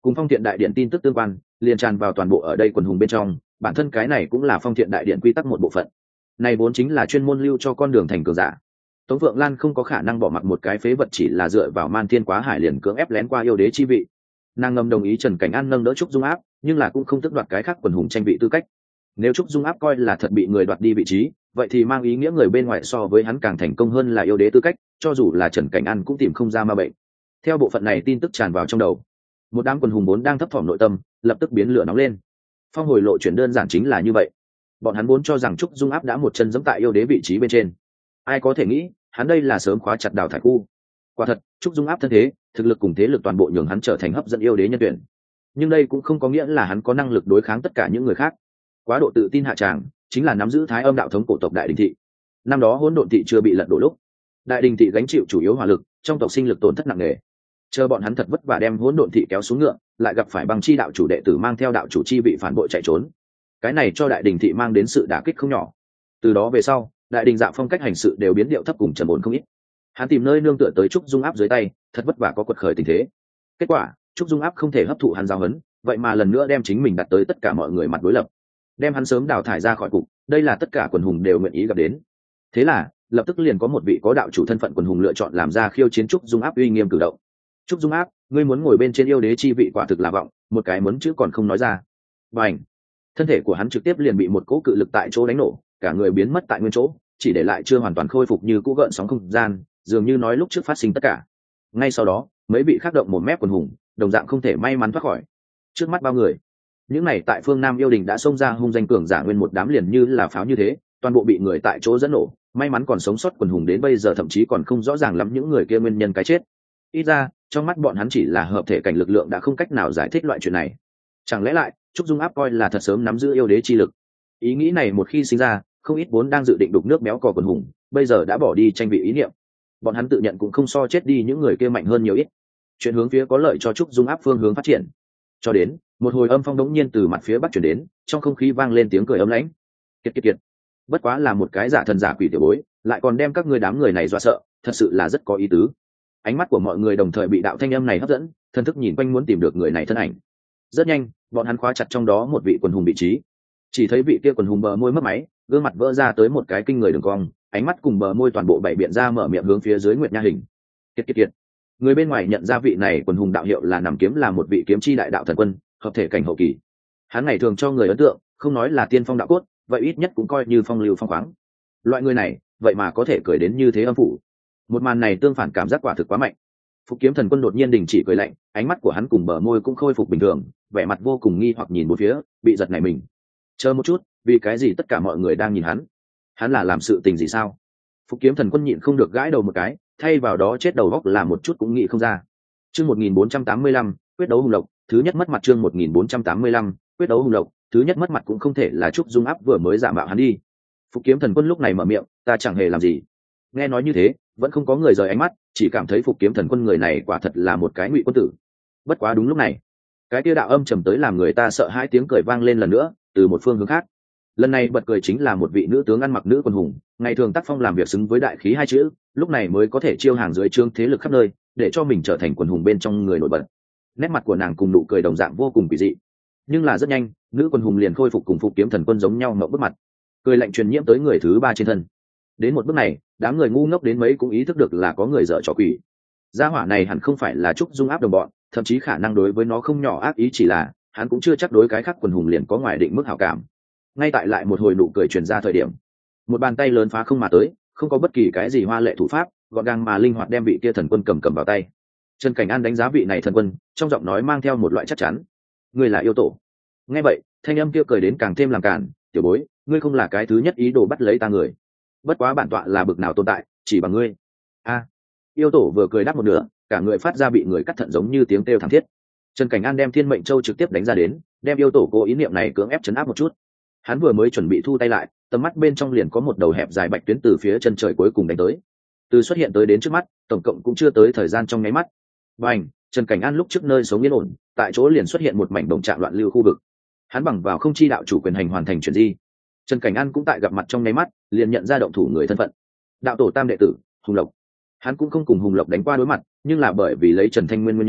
cùng phong thiện đại điện tin tức tương quan liền tràn vào toàn bộ ở đây quần hùng bên trong. Bản thân cái này cũng là phong thiện đại điện quy tắc một bộ phận, này vốn chính là chuyên môn lưu cho con đường thành cường giả. Tống Phượng Lan không có khả năng bỏ mặc một cái phế vật chỉ là dựa vào man thiên quá hải liền cưỡng ép lén qua yêu đế chi vị. Nàng ngầm đồng ý Trần Cảnh An nâng đỡ Trúc Dung Áp, nhưng là cũng không tước đoạt cái khác quần hùng tranh vị tư cách. Nếu Trúc Dung Áp coi là thật bị người đoạt đi vị trí, vậy thì mang ý nghĩa người bên ngoài so với hắn càng thành công hơn là yêu đế tư cách, cho dù là Trần Cảnh An cũng tìm không ra ma bệnh. Theo bộ phận này tin tức tràn vào trong đầu, một đám quần hùng vốn đang thấp thỏm nội tâm lập tức biến lửa nóng lên. Phong hồi lộ chuyển đơn giản chính là như vậy, bọn hắn vốn cho rằng Trúc Dung Áp đã một chân giẫm tại yêu đế vị trí bên trên, ai có thể nghĩ hắn đây là sớm khóa chặt đào thải khu. Quả thật Trúc Dung Áp thân thế, thực lực cùng thế lực toàn bộ nhường hắn trở thành hấp dẫn yêu đế nhân tuyển, nhưng đây cũng không có nghĩa là hắn có năng lực đối kháng tất cả những người khác. Quá độ tự tin hạ tràng chính là nắm giữ thái âm đạo thống cổ tộc Đại Đình Thị. Năm đó hỗn độn thị chưa bị lật đổ lúc, Đại Đình Thị gánh chịu chủ yếu hỏa lực, trong tộc sinh lực tổn thất nặng nề. Chờ bọn hắn thật vất vả đem hỗn độn thị kéo xuống ngựa, lại gặp phải Băng Chi đạo chủ đệ tử mang theo đạo chủ chi vị phản bội chạy trốn. Cái này cho Đại Đình Thị mang đến sự đả kích không nhỏ. Từ đó về sau, Đại Đình Dạ phong cách hành sự đều biến điệu thấp cùng trầm ổn không ít. Hắn tìm nơi nương tựa tới Trúc Dung Áp dưới tay, thật vất vả có quật khởi tình thế. Kết quả, Trúc Dung Áp không thể hấp thụ hắn giáo huấn, vậy mà lần nữa đem chính mình đặt tới tất cả mọi người mặt đối lập, đem hắn sớm đào thải ra khỏi cục. Đây là tất cả quần hùng đều nguyện ý gặp đến. Thế là, lập tức liền có một vị có đạo chủ thân phận quần hùng lựa chọn làm ra khiêu chiến Trúc Dung Áp uy nghiêm cử động. Trúc Dung Áp, ngươi muốn ngồi bên trên yêu đế chi vị quả thực là vọng, một cái muốn chữ còn không nói ra. Bành! Thân thể của hắn trực tiếp liền bị một cỗ cự lực tại chỗ đánh nổ, cả người biến mất tại nguyên chỗ, chỉ để lại chưa hoàn toàn khôi phục như cũ gợn sóng không gian, dường như nói lúc trước phát sinh tất cả. Ngay sau đó, mấy vị khác động một mép quần hùng, đồng dạng không thể may mắn thoát khỏi. Trước mắt bao người, những này tại phương Nam yêu đình đã xông ra hung danh cường giả nguyên một đám liền như là pháo như thế, toàn bộ bị người tại chỗ dẫn nổ. May mắn còn sống sót quần hùng đến bây giờ thậm chí còn không rõ ràng lắm những người kia nguyên nhân cái chết. Ít ra, trong mắt bọn hắn chỉ là hợp thể cảnh lực lượng đã không cách nào giải thích loại chuyện này. Chẳng lẽ lại Trúc Dung Áp coi là thật sớm nắm giữ yêu đế chi lực? Ý nghĩ này một khi sinh ra, không ít vốn đang dự định đục nước béo cò quần hùng, bây giờ đã bỏ đi tranh vị ý niệm. Bọn hắn tự nhận cũng không so chết đi những người kia mạnh hơn nhiều ít. Chuyện hướng phía có lợi cho Trúc Dung Áp phương hướng phát triển. Cho đến, một hồi âm phong đống nhiên từ mặt phía bắc truyền đến, trong không khí vang lên tiếng cười ấm lãnh. Kiệt kiệt kiệt. Bất quá là một cái giả thần giả quỷ tiểu bối, lại còn đem các ngươi đám người này dọa sợ, thật sự là rất có ý tứ. Ánh mắt của mọi người đồng thời bị đạo thanh âm này hấp dẫn, thần thức nhìn quanh muốn tìm được người này thân ảnh. Rất nhanh, bọn hắn khóa chặt trong đó một vị quần hùng vị trí. Chỉ thấy vị kia quần hùng bờ môi mất máy, gương mặt vỡ ra tới một cái kinh người đường cong, ánh mắt cùng bờ môi toàn bộ bảy biện ra mở miệng hướng phía dưới Nguyệt Nha hình. Kiệt kiệt kiệt. Người bên ngoài nhận ra vị này quần hùng đạo hiệu là nằm kiếm là một vị kiếm chi đại đạo thần quân, hợp thể cảnh hậu kỳ. Hắn ngày thường cho người ấn tượng, không nói là tiên phong đạo cốt, vậy ít nhất cũng coi như phong lưu phong khoáng. Loại người này, vậy mà có thể cười đến như thế âm phủ. Một màn này tương phản cảm giác quả thực quá mạnh. Phục Kiếm Thần Quân đột nhiên đình chỉ cười lạnh, ánh mắt của hắn cùng bờ môi cũng khôi phục bình thường, vẻ mặt vô cùng nghi hoặc nhìn bốn phía, bị giật nảy mình. Chờ một chút, vì cái gì tất cả mọi người đang nhìn hắn? Hắn là làm sự tình gì sao? Phục Kiếm Thần Quân nhịn không được gãi đầu một cái, thay vào đó chết đầu góc là một chút cũng nghĩ không ra. Chương một nghìn bốn trăm tám mươi lăm, quyết đấu hùng lộc, thứ nhất mất mặt chương một nghìn bốn trăm tám mươi lăm, quyết đấu hùng lộc, thứ nhất mất mặt cũng không thể là Trúc Dung Áp vừa mới giả mạo hắn đi. Phục Kiếm Thần Quân lúc này mở miệng, ta chẳng hề làm gì. Nghe nói như thế, vẫn không có người rời ánh mắt, chỉ cảm thấy Phục Kiếm Thần Quân người này quả thật là một cái ngụy quân tử. Bất quá đúng lúc này, cái kia đạo âm trầm tới làm người ta sợ hãi tiếng cười vang lên lần nữa, từ một phương hướng khác. Lần này bật cười chính là một vị nữ tướng ăn mặc nữ quân hùng, ngày thường tác phong làm việc xứng với đại khí hai chữ, lúc này mới có thể chiêu hàng dưới trương thế lực khắp nơi, để cho mình trở thành quần hùng bên trong người nổi bật. Nét mặt của nàng cùng nụ cười đồng dạng vô cùng kỳ dị. Nhưng là rất nhanh, nữ quân hùng liền khôi phục cùng Phục Kiếm Thần Quân giống nhau ngậm bứt mặt, cười lạnh truyền nhiễm tới người thứ ba trên thân. Đến một bước này, đám người ngu ngốc đến mấy cũng ý thức được là có người dở trò quỷ. Gia hỏa này hẳn không phải là Trúc Dung Áp đồng bọn, thậm chí khả năng đối với nó không nhỏ ác ý, chỉ là hắn cũng chưa chắc đối cái khác quần hùng liền có ngoài định mức hảo cảm. Ngay tại lại một hồi nụ cười truyền ra thời điểm, một bàn tay lớn phá không mà tới, không có bất kỳ cái gì hoa lệ thủ pháp, gọn gàng mà linh hoạt đem vị kia thần quân cầm cầm vào tay. Trần Cảnh An đánh giá vị này thần quân, trong giọng nói mang theo một loại chắc chắn. Ngươi là yêu tổ. Nghe vậy, thanh âm kia cười đến càng thêm làm cản, tiểu bối, ngươi không là cái thứ nhất ý đồ bắt lấy ta người. Bất quá bản tọa là bực nào tồn tại, chỉ bằng ngươi. A. Yêu tổ vừa cười đáp một nửa, cả người phát ra bị người cắt thận giống như tiếng kêu thảm thiết. Trần Cảnh An đem Thiên Mệnh Châu trực tiếp đánh ra đến, đem yêu tổ cố ý niệm này cưỡng ép chấn áp một chút. Hắn vừa mới chuẩn bị thu tay lại, tầm mắt bên trong liền có một đầu hẹp dài bạch tuyến từ phía chân trời cuối cùng đánh tới. Từ xuất hiện tới đến trước mắt, tổng cộng cũng chưa tới thời gian trong nháy mắt. Bành, Trần Cảnh An lúc trước nơi sống yên ổn, tại chỗ liền xuất hiện một mảnh đồng trạng loạn lưu khu vực. Hắn bằng vào không chi đạo chủ quyền hành hoàn thành chuyển di. Trần Cảnh An cũng tại gặp mặt trong nháy mắt, liền nhận ra động thủ người thân phận. Đạo tổ tam đệ tử, Hùng Lộc. Hắn cũng không cùng Hùng Lộc đánh qua đối mặt, nhưng là bởi vì lấy Trần Thanh Nguyên nguyên nhân,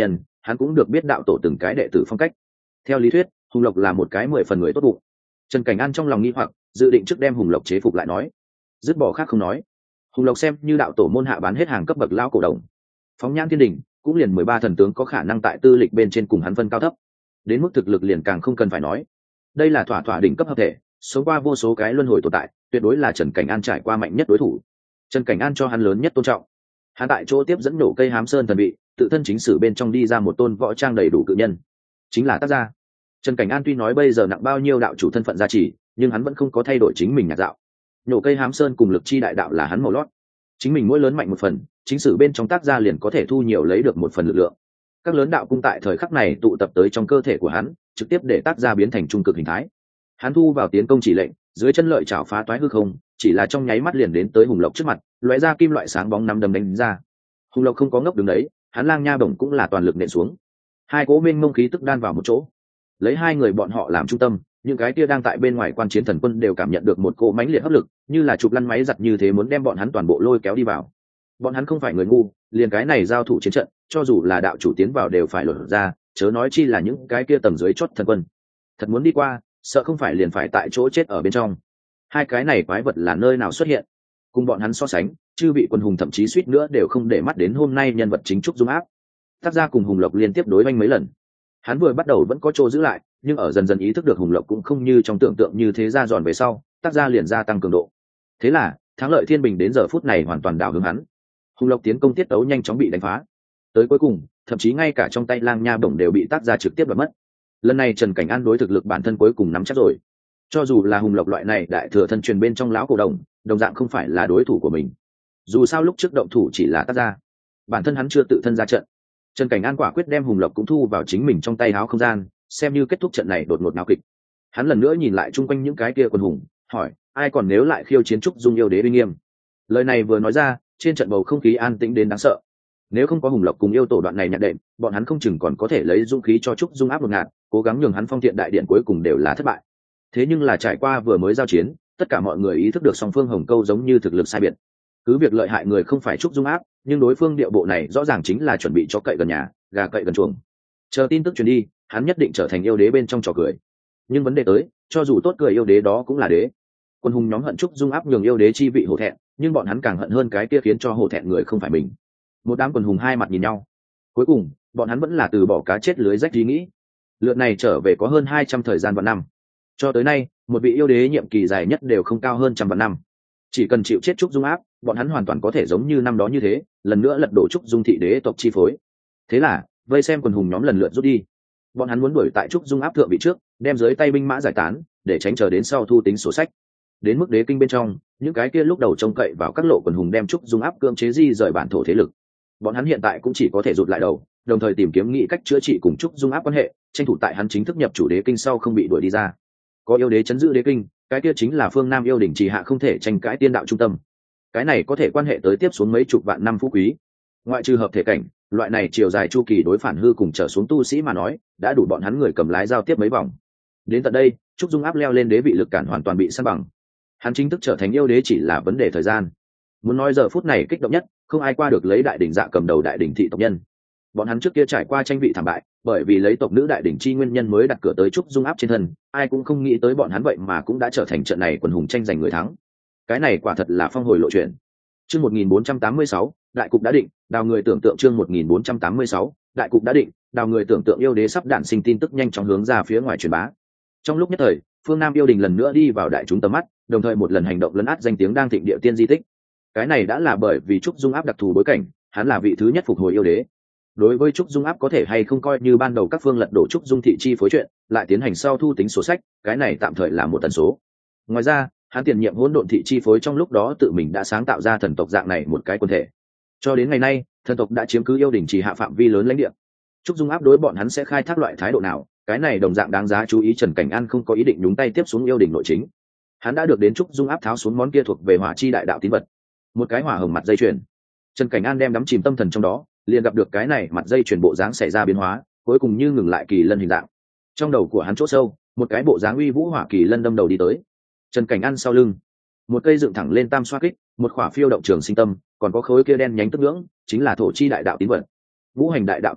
hắn cũng được biết đạo tổ từng cái đệ tử phong cách. Theo lý thuyết Hùng Lộc là một cái mười phần người tốt bụng. Trần Cảnh An trong lòng nghi hoặc, dự định trước đem Hùng Lộc chế phục lại nói. Dứt bỏ khác không nói, Hùng Lộc xem như đạo tổ môn hạ bán hết hàng cấp bậc lão cổ đồng, phóng nhãn thiên đình cũng liền mười ba thần tướng có khả năng tại tư lịch bên trên cùng hắn phân cao thấp, đến mức thực lực liền càng không cần phải nói. Đây là thỏa thỏa đỉnh cấp hợp thể, sống qua vô số cái luân hồi tồn tại, tuyệt đối là Trần Cảnh An trải qua mạnh nhất đối thủ. Trần Cảnh An cho hắn lớn nhất tôn trọng. Hắn tại chỗ tiếp dẫn nổ cây hám sơn thần vị, tự thân chính sử bên trong đi ra một tôn võ trang đầy đủ cự nhân, chính là Tác Gia. Trần Cảnh An tuy nói bây giờ nặng bao nhiêu đạo chủ thân phận gia trì, nhưng hắn vẫn không có thay đổi chính mình nhạc đạo. Nổ cây hám sơn cùng lực chi đại đạo là hắn màu lót, chính mình mỗi lớn mạnh một phần, chính sử bên trong Tác Gia liền có thể thu nhiều lấy được một phần lực lượng. Các lớn đạo cung tại thời khắc này tụ tập tới trong cơ thể của hắn, trực tiếp để Tác Gia biến thành trung cực hình thái. Hắn thu vào tiến công chỉ lệnh, dưới chân lợi chảo phá toái hư không, chỉ là trong nháy mắt liền đến tới Hùng Lộc trước mặt, lóe ra kim loại sáng bóng năm đấm đánh ra. Hùng Lộc không có ngốc đứng đấy, hắn lang nha bổng cũng là toàn lực nện xuống. Hai cỗ mênh mông khí tức đan vào một chỗ, lấy hai người bọn họ làm trung tâm, những cái kia đang tại bên ngoài quan chiến thần quân đều cảm nhận được một cỗ mãnh liệt hấp lực, như là chụp lăn máy giặt như thế muốn đem bọn hắn toàn bộ lôi kéo đi vào. Bọn hắn không phải người ngu, liền cái này giao thủ chiến trận, cho dù là đạo chủ tiến vào đều phải lột ra, chớ nói chi là những cái kia tầng dưới chót thần quân. Thật muốn đi qua, sợ không phải liền phải tại chỗ chết ở bên trong. Hai cái này quái vật là nơi nào xuất hiện? Cùng bọn hắn so sánh, chư vị quân hùng thậm chí suýt nữa đều không để mắt đến hôm nay nhân vật chính Trúc Dung Áp. Tác Gia cùng Hùng Lộc liên tiếp đối oanh mấy lần. Hắn vừa bắt đầu vẫn có chỗ giữ lại, nhưng ở dần dần ý thức được Hùng Lộc cũng không như trong tưởng tượng như thế ra giòn về sau, Tác Gia liền gia tăng cường độ. Thế là thắng lợi thiên bình đến giờ phút này hoàn toàn đảo hướng hắn. Hùng Lộc tiến công tiết tấu nhanh chóng bị đánh phá, tới cuối cùng thậm chí ngay cả trong tay lang nha bổng đều bị Tác Gia trực tiếp đoạt mất. Lần này Trần Cảnh An đối thực lực bản thân cuối cùng nắm chắc rồi. Cho dù là Hùng Lộc loại này đại thừa thân truyền bên trong lão cổ đồng, đồng dạng không phải là đối thủ của mình. Dù sao lúc trước động thủ chỉ là Tác Gia, bản thân hắn chưa tự thân ra trận. Trần Cảnh An quả quyết đem Hùng Lộc cũng thu vào chính mình trong tay háo không gian, xem như kết thúc trận này đột ngột náo kịch. Hắn lần nữa nhìn lại chung quanh những cái kia quân hùng, hỏi: ai còn nếu lại khiêu chiến Trúc Dung yêu đế uy nghiêm? Lời này vừa nói ra, trên trận bầu không khí an tĩnh đến đáng sợ. Nếu không có Hùng Lộc cùng yêu tổ đoạn này nhặt đệm, bọn hắn không chừng còn có thể lấy dũng khí cho Trúc Dung Áp một ngạt, cố gắng nhường hắn phong thiện đại điện cuối cùng đều là thất bại. Thế nhưng là trải qua vừa mới giao chiến, tất cả mọi người ý thức được song phương Hồng Câu giống như thực lực sai biệt. Cứ việc lợi hại người không phải Trúc Dung Áp, nhưng đối phương điệu bộ này rõ ràng chính là chuẩn bị cho cậy gần nhà, gà cậy gần chuồng. Chờ tin tức truyền đi, hắn nhất định trở thành yêu đế bên trong trò cười. Nhưng vấn đề tới, cho dù tốt cười yêu đế đó cũng là đế. Quân hùng nhóm hận Trúc Dung Áp nhường yêu đế chi vị hổ thẹn, nhưng bọn hắn càng hận hơn cái kia khiến cho hổ thẹn người không phải mình. Một đám quân hùng hai mặt nhìn nhau. Cuối cùng, bọn hắn vẫn là từ bỏ cá chết lưới rách ý nghĩ. Lượt này trở về có hơn hai trăm thời gian vạn năm. Cho tới nay, một vị yêu đế nhiệm kỳ dài nhất đều không cao hơn trăm vạn năm. Chỉ cần chịu chết Trúc Dung Áp, bọn hắn hoàn toàn có thể giống như năm đó như thế, lần nữa lật đổ Trúc Dung thị đế tộc chi phối. Thế là, vây xem quần hùng nhóm lần lượt rút đi. Bọn hắn muốn đuổi tại Trúc Dung Áp thượng vị trước, đem dưới tay binh mã giải tán, để tránh chờ đến sau thu tính sổ sách. Đến mức đế kinh bên trong, những cái kia lúc đầu trông cậy vào các lộ quần hùng đem Trúc Dung Áp cưỡng chế di rời bản thổ thế lực. Bọn hắn hiện tại cũng chỉ có thể rụt lại đầu, đồng thời tìm kiếm nghị cách chữa trị cùng Trúc Dung Áp quan hệ, tranh thủ tại hắn chính thức nhập chủ đế kinh sau không bị đuổi đi ra. Có yêu đế chấn giữ đế kinh, cái kia chính là phương Nam yêu đỉnh trì hạ không thể tranh cãi tiên đạo trung tâm. Cái này có thể quan hệ tới tiếp xuống mấy chục vạn năm phú quý. Ngoại trừ hợp thể cảnh, loại này chiều dài chu kỳ đối phản hư cùng trở xuống tu sĩ mà nói, đã đủ bọn hắn người cầm lái giao tiếp mấy vòng. Đến tận đây, Trúc Dung Áp leo lên đế vị lực cản hoàn toàn bị san bằng. Hắn chính thức trở thành yêu đế chỉ là vấn đề thời gian. Muốn nói giờ phút này kích động nhất, không ai qua được lấy đại đỉnh dạ cầm đầu đại đỉnh thị tộc nhân. Bọn hắn trước kia trải qua tranh vị thảm bại, bởi vì lấy tộc nữ đại đỉnh chi nguyên nhân mới đặt cửa tới Trúc Dung Áp trên thân, ai cũng không nghĩ tới bọn hắn vậy mà cũng đã trở thành trận này quần hùng tranh giành người thắng. Cái này quả thật là phong hồi lộ chuyện. Chương một nghìn bốn trăm tám mươi sáu, đại cục đã định, đào người tưởng tượng chương một nghìn bốn trăm tám mươi sáu, đại cục đã định, đào người tưởng tượng yêu đế sắp đản sinh tin tức nhanh chóng hướng ra phía ngoài truyền bá. Trong lúc nhất thời, phương Nam yêu đình lần nữa đi vào đại chúng tầm mắt, đồng thời một lần hành động lấn át danh tiếng đang thịnh địa tiên di tích. Cái này đã là bởi vì Trúc Dung Áp đặc thù bối cảnh, hắn là vị thứ nhất phục hồi yêu đế. Đối với Trúc Dung Áp có thể hay không coi như ban đầu các phương lật đổ Trúc Dung thị chi phối chuyện, lại tiến hành sau thu tính sổ sách, cái này tạm thời là một tần số. Ngoài ra, hắn tiền nhiệm hỗn độn thị chi phối trong lúc đó tự mình đã sáng tạo ra thần tộc dạng này một cái quân thể. Cho đến ngày nay, thần tộc đã chiếm cứ yêu đỉnh chỉ hạ phạm vi lớn lãnh địa. Trúc Dung Áp đối bọn hắn sẽ khai thác loại thái độ nào, cái này đồng dạng đáng giá chú ý. Trần Cảnh An không có ý định nhúng tay tiếp xuống yêu đỉnh nội chính. Hắn đã được đến Trúc Dung Áp tháo xuống món kia thuộc về hỏa chi đại đạo tín vật, một cái hỏa hồng mặt dây chuyền. Trần Cảnh An đem đắm chìm tâm thần trong đó, liền gặp được cái này mặt dây chuyền bộ dáng xảy ra biến hóa, cuối cùng như ngừng lại kỳ lân hình dạng. Trong đầu của hắn chỗ sâu, một cái bộ dáng uy vũ hỏa kỳ lân đâm đầu đi tới. Trần Cảnh An sau lưng, một cây dựng thẳng lên tam xoa kích, một khỏa phiêu động trường sinh tâm, còn có khối kia đen nhánh tức ngưỡng, chính là thổ chi đại đạo tín vật. Vũ hành đại đạo tín vật,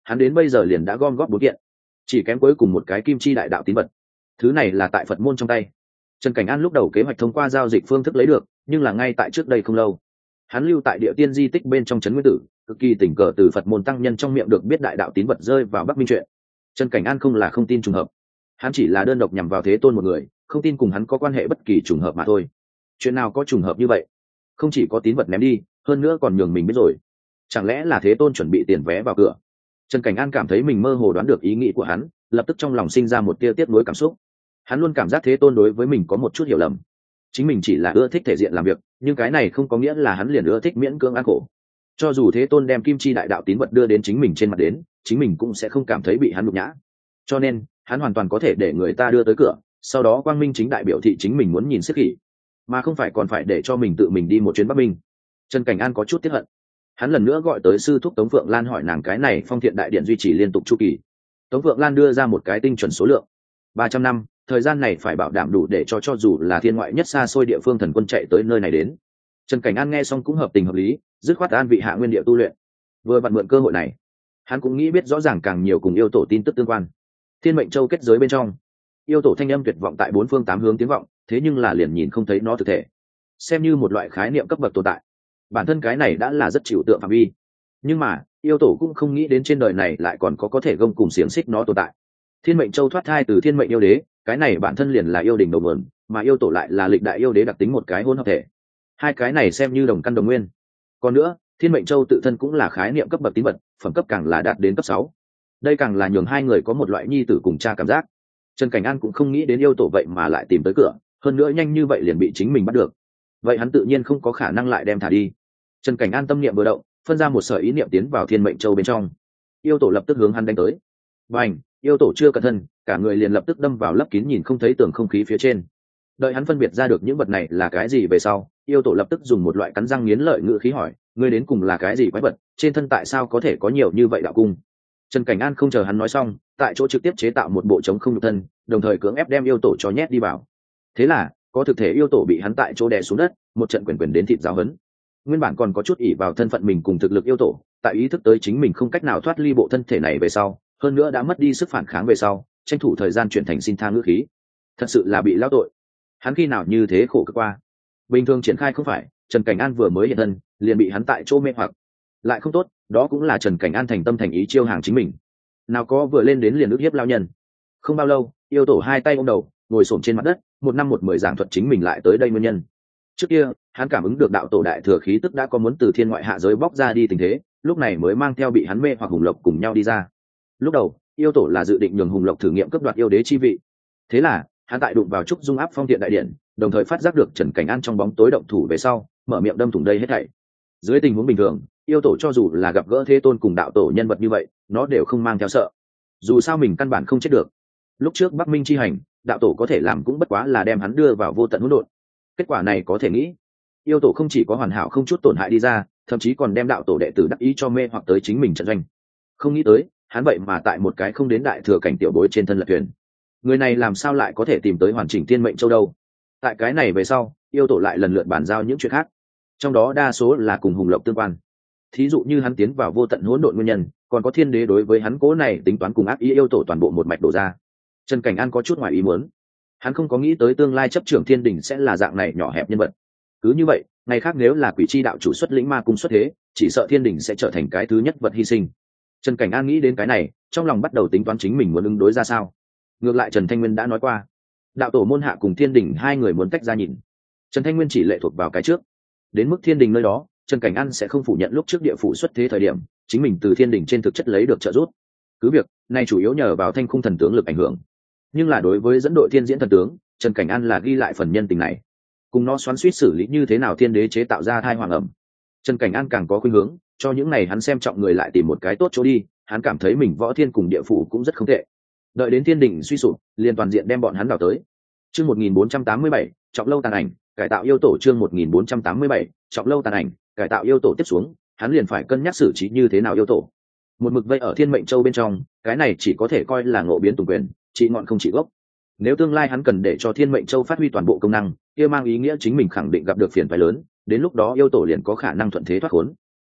hắn đến bây giờ liền đã gom góp bốn kiện, chỉ kém cuối cùng một cái kim chi đại đạo tín vật. Thứ này là tại Phật môn trong tay. Trần Cảnh An lúc đầu kế hoạch thông qua giao dịch phương thức lấy được, nhưng là ngay tại trước đây không lâu, hắn lưu tại địa tiên di tích bên trong trấn Nguyên Tử, cực kỳ tình cờ từ Phật môn tăng nhân trong miệng được biết đại đạo tín vật rơi vào Bắc Minh chuyện. Trần Cảnh An không là không tin trùng hợp, hắn chỉ là đơn độc nhằm vào Thế Tôn một người, không tin cùng hắn có quan hệ bất kỳ trùng hợp mà thôi. Chuyện nào có trùng hợp như vậy? Không chỉ có tín vật ném đi, hơn nữa còn nhường mình biết rồi. Chẳng lẽ là Thế Tôn chuẩn bị tiền vé vào cửa? Trần Cảnh An cảm thấy mình mơ hồ đoán được ý nghĩ của hắn, lập tức trong lòng sinh ra một tia tiếc nuối cảm xúc. Hắn luôn cảm giác Thế Tôn đối với mình có một chút hiểu lầm. Chính mình chỉ là ưa thích thể diện làm việc, nhưng cái này không có nghĩa là hắn liền ưa thích miễn cưỡng ăn khổ. Cho dù Thế Tôn đem kim chi đại đạo tín vật đưa đến chính mình trên mặt đến, chính mình cũng sẽ không cảm thấy bị hắn nhục nhã. Cho nên, hắn hoàn toàn có thể để người ta đưa tới cửa, sau đó quang minh chính đại biểu thị chính mình muốn nhìn xếp khỉ, mà không phải còn phải để cho mình tự mình đi một chuyến Bắc Minh. Trần Cảnh An có chút tiếc hận. Hắn lần nữa gọi tới sư thúc Tống Phượng Lan hỏi nàng cái này Phong Thiện đại điện duy trì liên tục chu kỳ. Tống Phượng Lan đưa ra một cái tinh chuẩn số lượng ba trăm năm, thời gian này phải bảo đảm đủ để cho cho dù là thiên ngoại nhất xa xôi địa phương thần quân chạy tới nơi này đến. Trần Cảnh An nghe xong cũng hợp tình hợp lý, dứt khoát an vị hạ nguyên địa tu luyện. Vừa vặn mượn cơ hội này, hắn cũng nghĩ biết rõ ràng càng nhiều cùng yêu tổ tin tức tương quan. Thiên Mệnh Châu kết giới bên trong, yêu tổ thanh âm tuyệt vọng tại bốn phương tám hướng tiếng vọng, thế nhưng là liền nhìn không thấy nó thực thể, xem như một loại khái niệm cấp bậc tồn tại. Bản thân cái này đã là rất chịu tượng phạm vi, nhưng mà yêu tổ cũng không nghĩ đến trên đời này lại còn có có thể gông cùng xiềng xích nó tồn tại. Thiên Mệnh Châu thoát thai từ Thiên Mệnh yêu đế, cái này bản thân liền là yêu đình đầu nguồn, mà yêu tổ lại là lịch đại yêu đế đặc tính một cái hỗn hợp thể. Hai cái này xem như đồng căn đồng nguyên. Còn nữa, Thiên Mệnh Châu tự thân cũng là khái niệm cấp bậc tín vật, phẩm cấp càng là đạt đến cấp sáu. Đây càng là nhường hai người có một loại nhi tử cùng cha cảm giác. Trần Cảnh An cũng không nghĩ đến yêu tổ vậy mà lại tìm tới cửa, hơn nữa nhanh như vậy liền bị chính mình bắt được. Vậy hắn tự nhiên không có khả năng lại đem thả đi. Trần Cảnh An tâm niệm vừa động, phân ra một sợi ý niệm tiến vào Thiên Mệnh Châu bên trong. Yêu tổ lập tức hướng hắn đánh tới. Bành, yêu tổ chưa cẩn thận, cả người liền lập tức đâm vào lấp kín nhìn không thấy tường không khí phía trên. Đợi hắn phân biệt ra được những vật này là cái gì về sau, yêu tổ lập tức dùng một loại cắn răng nghiến lợi ngữ khí hỏi, ngươi đến cùng là cái gì quái vật, trên thân tại sao có thể có nhiều như vậy đạo cung? Trần Cảnh An không chờ hắn nói xong, tại chỗ trực tiếp chế tạo một bộ trống không nhục thân, đồng thời cưỡng ép đem yêu tổ cho nhét đi vào. Thế là, có thực thể yêu tổ bị hắn tại chỗ đè xuống đất, một trận quyền quyền đến thịt giáo hấn. Nguyên bản còn có chút ỷ vào thân phận mình cùng thực lực yêu tổ, tại ý thức tới chính mình không cách nào thoát ly bộ thân thể này về sau, hơn nữa đã mất đi sức phản kháng về sau, tranh thủ thời gian chuyển thành xin tha ngữ khí. Thật sự là bị lão tội. Hắn khi nào như thế khổ cực qua. Bình thường triển khai không phải, Trần Cảnh An vừa mới hiện thân, liền bị hắn tại chỗ mê hoặc. Lại không tốt, đó cũng là Trần Cảnh An thành tâm thành ý chiêu hàng chính mình. Nào có vừa lên đến liền ức hiếp lao nhân. Không bao lâu, yêu tổ hai tay ôm đầu, ngồi xổm trên mặt đất, một năm một mười giảng thuật chính mình lại tới đây nguyên nhân. Trước kia, hắn cảm ứng được đạo tổ đại thừa khí tức đã có muốn từ thiên ngoại hạ giới bóc ra đi tình thế, lúc này mới mang theo bị hắn mê hoặc Hùng Lộc cùng nhau đi ra. Lúc đầu, yêu tổ là dự định nhường Hùng Lộc thử nghiệm cướp đoạt yêu đế chi vị. Thế là, hắn tại đụng vào trúc dung áp Phong Thiện đại điện, đồng thời phát giác được Trần Cảnh An trong bóng tối động thủ về sau, mở miệng đâm thủng đây hết thảy. Dưới tình huống bình thường, yêu tổ cho dù là gặp gỡ Thế Tôn cùng đạo tổ nhân vật như vậy, nó đều không mang theo sợ. Dù sao mình căn bản không chết được. Lúc trước Bắc Minh chi hành, đạo tổ có thể làm cũng bất quá là đem hắn đưa vào vô tận hỗn độn. Kết quả này có thể nghĩ, yêu tổ không chỉ có hoàn hảo không chút tổn hại đi ra, thậm chí còn đem đạo tổ đệ tử đắc ý cho mê hoặc tới chính mình trận doanh. Không nghĩ tới, hắn vậy mà tại một cái không đến đại thừa cảnh tiểu bối trên thân lật thuyền. Người này làm sao lại có thể tìm tới hoàn chỉnh Thiên Mệnh Châu đâu? Tại cái này về sau, yêu tổ lại lần lượt bàn giao những chuyện khác, trong đó đa số là cùng Hùng Lộc tương quan. Thí dụ như hắn tiến vào vô tận hỗn độn nguyên nhân, còn có thiên đế đối với hắn cố này tính toán cùng ác ý yêu tổ toàn bộ một mạch đổ ra. Trần Cảnh An có chút ngoài ý muốn, hắn không có nghĩ tới tương lai chấp trưởng thiên đình sẽ là dạng này nhỏ hẹp nhân vật. Cứ như vậy, ngày khác nếu là quỷ chi đạo chủ xuất lĩnh ma cung xuất thế, chỉ sợ thiên đình sẽ trở thành cái thứ nhất vật hy sinh. Trần Cảnh An nghĩ đến cái này, trong lòng bắt đầu tính toán chính mình muốn ứng đối ra sao. Ngược lại Trần Thanh Nguyên đã nói qua, đạo tổ môn hạ cùng thiên đình hai người muốn tách ra nhìn. Trần Thanh Nguyên chỉ lệ thuộc vào cái trước. Đến mức thiên đình nơi đó, Trần Cảnh An sẽ không phủ nhận lúc trước địa phủ xuất thế thời điểm, chính mình từ thiên đình trên thực chất lấy được trợ giúp. Cứ việc này chủ yếu nhờ vào Thanh Khung thần tướng lực ảnh hưởng, nhưng là đối với dẫn đội thiên diễn thần tướng, Trần Cảnh An là ghi lại phần nhân tình này, cùng nó xoắn suýt xử lý như thế nào thiên đế chế tạo ra thai hoàng ẩm. Trần Cảnh An càng có khuynh hướng cho những này hắn xem trọng người lại tìm một cái tốt chỗ đi, hắn cảm thấy mình võ thiên cùng địa phủ cũng rất không tệ. Đợi đến thiên đình suy sụp, liền toàn diện đem bọn hắn đào tới. Chương một nghìn bốn trăm tám mươi bảy, trọng lâu tàn ảnh, cải tạo yêu tổ. Chương một nghìn bốn trăm tám mươi bảy, trọng lâu tàn ảnh, cải tạo yêu tổ. Tiếp xuống, hắn liền phải cân nhắc xử trí như thế nào yêu tổ. Một mực vây ở Thiên Mệnh Châu bên trong, cái này chỉ có thể coi là ngộ biến tùng quyền, trị ngọn không trị gốc. Nếu tương lai hắn cần để cho Thiên Mệnh Châu phát huy toàn bộ công năng, kia mang ý nghĩa chính mình khẳng định gặp được phiền phức lớn, đến lúc đó yêu tổ liền có khả năng thuận thế thoát khốn.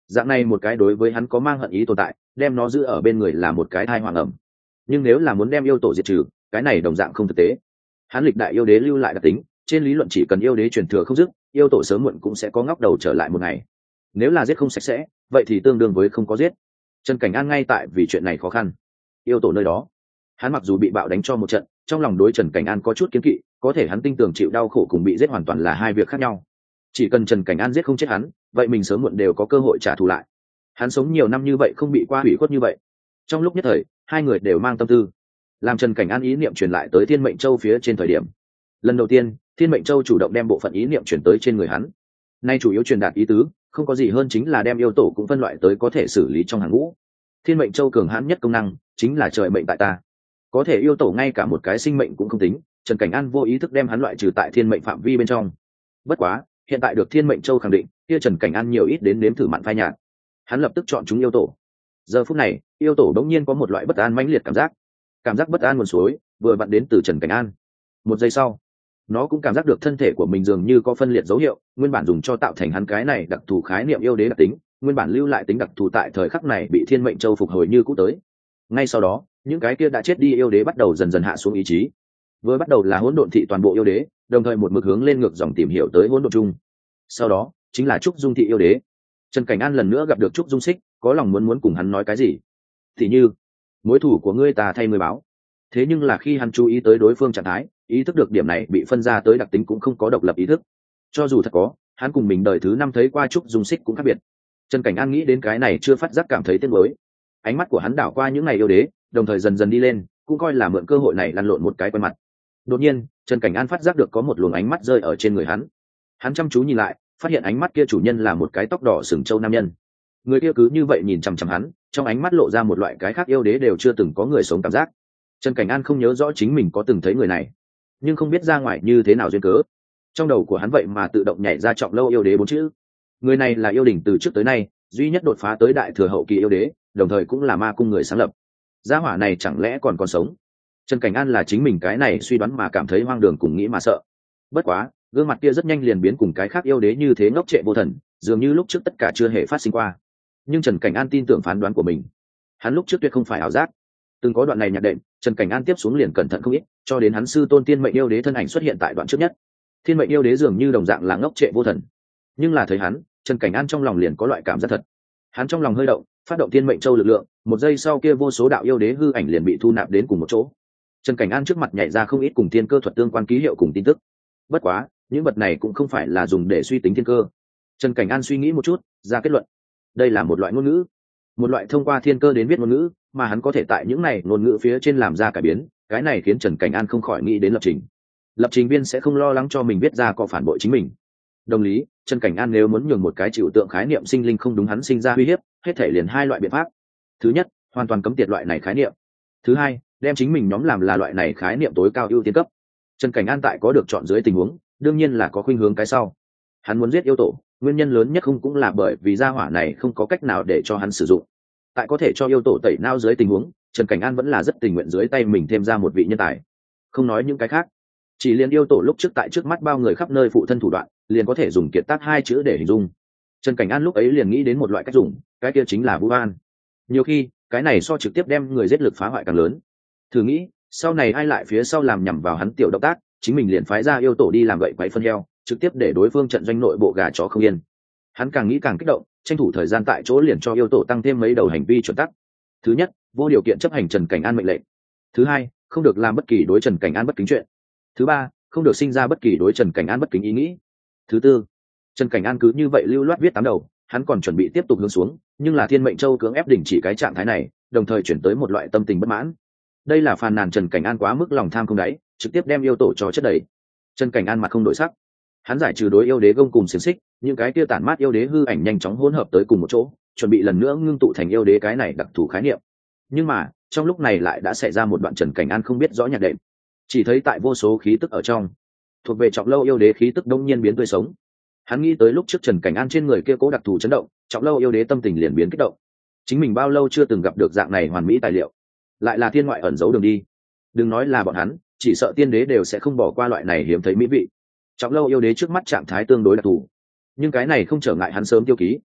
dạng này một cái đối với hắn có mang hận ý tồn tại, đem nó giữ ở bên người là một cái thai hoàng ẩm. Nhưng nếu là muốn đem yêu tổ diệt trừ, cái này đồng dạng không thực tế. Hắn lịch đại yêu đế lưu lại đặc tính, trên lý luận chỉ cần yêu đế truyền thừa không dứt, yêu tổ sớm muộn cũng sẽ có ngóc đầu trở lại một ngày. Nếu là giết không sạch sẽ, vậy thì tương đương với không có giết. Trần Cảnh An ngay tại vì chuyện này khó khăn. Yêu tổ nơi đó, hắn mặc dù bị bạo đánh cho một trận, trong lòng đối Trần Cảnh An có chút kiêng kỵ, có thể hắn tin tưởng chịu đau khổ cùng bị giết hoàn toàn là hai việc khác nhau. Chỉ cần Trần Cảnh An giết không chết hắn, vậy mình sớm muộn đều có cơ hội trả thù lại. Hắn sống nhiều năm như vậy không bị qua hủy khuất như vậy. Trong lúc nhất thời, hai người đều mang tâm tư, làm Trần Cảnh An ý niệm truyền lại tới Thiên Mệnh Châu phía trên thời điểm. Lần đầu tiên, Thiên Mệnh Châu chủ động đem bộ phận ý niệm truyền tới trên người hắn. Nay chủ yếu truyền đạt ý tứ, không có gì hơn chính là đem yêu tổ cũng phân loại tới có thể xử lý trong hàng ngũ. Thiên Mệnh Châu cường hãn nhất công năng chính là trời mệnh tại ta. Có thể yêu tổ ngay cả một cái sinh mệnh cũng không tính, Trần Cảnh An vô ý thức đem hắn loại trừ tại thiên mệnh phạm vi bên trong. Bất quá, hiện tại được Thiên Mệnh Châu khẳng định, kia Trần Cảnh An nhiều ít đến nếm thử mặn phai nhạt. Hắn lập tức chọn chúng yêu tổ. Giờ phút này, yêu tổ đống nhiên có một loại bất an mãnh liệt cảm giác. Cảm giác bất an nguồn suối vừa vặn đến từ Trần Cảnh An. Một giây sau, nó cũng cảm giác được thân thể của mình dường như có phân liệt dấu hiệu, nguyên bản dùng cho tạo thành hắn cái này đặc thù khái niệm yêu đế đặc tính, nguyên bản lưu lại tính đặc thù tại thời khắc này bị Thiên Mệnh Châu phục hồi như cũ tới. Ngay sau đó, những cái kia đã chết đi yêu đế bắt đầu dần dần hạ xuống ý chí. Vừa bắt đầu là hỗn độn thị toàn bộ yêu đế, đồng thời một mực hướng lên ngược dòng tìm hiểu tới hỗn độn chung. Sau đó, chính là Trúc Dung thị yêu đế. Trần Cảnh An lần nữa gặp được Trúc Dung Xích, có lòng muốn muốn cùng hắn nói cái gì. Thì như, mối thủ của ngươi ta thay ngươi báo. Thế nhưng là khi hắn chú ý tới đối phương trạng thái, ý thức được điểm này bị phân ra tới đặc tính cũng không có độc lập ý thức. Cho dù thật có, hắn cùng mình đời thứ năm thấy qua Trúc Dung Xích cũng khác biệt. Trần Cảnh An nghĩ đến cái này chưa phát giác cảm thấy tiếc nuối. Ánh mắt của hắn đảo qua những ngày yêu đế, đồng thời dần dần đi lên, cũng coi là mượn cơ hội này lăn lộn một cái quen mặt. Đột nhiên, Trần Cảnh An phát giác được có một luồng ánh mắt rơi ở trên người hắn. Hắn chăm chú nhìn lại, phát hiện ánh mắt kia chủ nhân là một cái tóc đỏ sừng trâu nam nhân. Người kia cứ như vậy nhìn chằm chằm hắn, trong ánh mắt lộ ra một loại cái khác yêu đế đều chưa từng có người sống cảm giác. Trần Cảnh An không nhớ rõ chính mình có từng thấy người này, nhưng không biết ra ngoài như thế nào duyên cớ, trong đầu của hắn vậy mà tự động nhảy ra Trọng Lâu yêu đế bốn chữ. Người này là yêu đỉnh từ trước tới nay duy nhất đột phá tới đại thừa hậu kỳ yêu đế, đồng thời cũng là ma cung người sáng lập. Gia hỏa này chẳng lẽ còn còn sống? Trần Cảnh An là chính mình cái này suy đoán mà cảm thấy hoang đường cùng nghĩ mà sợ. Bất quá, gương mặt kia rất nhanh liền biến cùng cái khác yêu đế như thế ngốc trệ vô thần, dường như lúc trước tất cả chưa hề phát sinh qua. Nhưng Trần Cảnh An tin tưởng phán đoán của mình. Hắn lúc trước tuyệt không phải ảo giác. Từng có đoạn này nhạc đệm, Trần Cảnh An tiếp xuống liền cẩn thận không ít, cho đến hắn sư tôn Thiên Mệnh yêu đế thân ảnh xuất hiện tại đoạn trước nhất. Thiên Mệnh yêu đế dường như đồng dạng là ngốc trệ vô thần, nhưng là thấy hắn, Trần Cảnh An trong lòng liền có loại cảm giác thật. Hắn trong lòng hơi động, phát động Thiên Mệnh Châu lực lượng, một giây sau kia vô số đạo yêu đế hư ảnh liền bị thu nạp đến cùng một chỗ. Trần Cảnh An trước mặt nhảy ra không ít cùng thiên cơ thuật tương quan ký hiệu cùng tin tức. Bất quá, những vật này cũng không phải là dùng để suy tính thiên cơ. Trần Cảnh An suy nghĩ một chút, ra kết luận. Đây là một loại ngôn ngữ, một loại thông qua thiên cơ đến viết ngôn ngữ, mà hắn có thể tại những này ngôn ngữ phía trên làm ra cải biến, cái này khiến Trần Cảnh An không khỏi nghĩ đến lập trình. Lập trình viên sẽ không lo lắng cho mình viết ra có phản bội chính mình. Đồng lý, Trần Cảnh An nếu muốn nhường một cái chịu tượng khái niệm sinh linh không đúng hắn sinh ra uy hiếp, hết thể liền hai loại biện pháp. Thứ nhất, hoàn toàn cấm tiệt loại này khái niệm. Thứ hai, đem chính mình nhóm làm là loại này khái niệm tối cao ưu tiên cấp. Trần Cảnh An tại có được chọn dưới tình huống, đương nhiên là có khuynh hướng cái sau. Hắn muốn giết yêu tổ, nguyên nhân lớn nhất không cũng là bởi vì gia hỏa này không có cách nào để cho hắn sử dụng. Tại có thể cho yêu tổ tẩy não dưới tình huống, Trần Cảnh An vẫn là rất tình nguyện dưới tay mình thêm ra một vị nhân tài. Không nói những cái khác, chỉ liền yêu tổ lúc trước tại trước mắt bao người khắp nơi phụ thân thủ đoạn, liền có thể dùng kiệt tác hai chữ để hình dung. Trần Cảnh An lúc ấy liền nghĩ đến một loại cách dùng, cái kia chính là vu oan. Nhiều khi, cái này so trực tiếp đem người giết lực phá hoại càng lớn. Thử nghĩ, sau này ai lại phía sau làm nhằm vào hắn tiểu động tác, chính mình liền phái ra yêu tổ đi làm gậy quậy phân heo, trực tiếp để đối phương trận doanh nội bộ gà chó không yên. Hắn càng nghĩ càng kích động, tranh thủ thời gian tại chỗ liền cho yêu tổ tăng thêm mấy đầu hành vi chuẩn tắc. Thứ nhất, vô điều kiện chấp hành Trần Cảnh An mệnh lệnh. Thứ hai, không được làm bất kỳ đối Trần Cảnh An bất kính chuyện. Thứ ba, không được sinh ra bất kỳ đối Trần Cảnh An bất kính ý nghĩ. Thứ tư, Trần Cảnh An cứ như vậy lưu loát viết tám đầu, hắn còn chuẩn bị tiếp tục hướng xuống, nhưng là Thiên Mệnh Châu cưỡng ép đình chỉ cái trạng thái này, đồng thời chuyển tới một loại tâm tình bất mãn. Đây là phàn nàn Trần Cảnh An quá mức lòng tham không đáy, trực tiếp đem yêu tổ cho chất đầy. Trần Cảnh An mặt không đổi sắc, hắn giải trừ đối yêu đế gông cùng xiềng xích, những cái kia tản mát yêu đế hư ảnh nhanh chóng hỗn hợp tới cùng một chỗ, chuẩn bị lần nữa ngưng tụ thành yêu đế cái này đặc thù khái niệm. Nhưng mà trong lúc này lại đã xảy ra một đoạn Trần Cảnh An không biết rõ nhạc đệm, chỉ thấy tại vô số khí tức ở trong, thuộc về Trọng Lâu yêu đế khí tức đông nhiên biến tươi sống. Hắn nghĩ tới lúc trước Trần Cảnh An trên người kia cố đặc thù chấn động, Trọng Lâu yêu đế tâm tình liền biến kích động. Chính mình bao lâu chưa từng gặp được dạng này hoàn mỹ tài liệu, lại là thiên ngoại ẩn giấu đường đi. Đừng nói là bọn hắn, chỉ sợ tiên đế đều sẽ không bỏ qua loại này hiếm thấy mỹ vị. Trọng Lâu yêu đế trước mắt trạng thái tương đối đặc thù, nhưng cái này không trở ngại hắn sớm tiêu ký,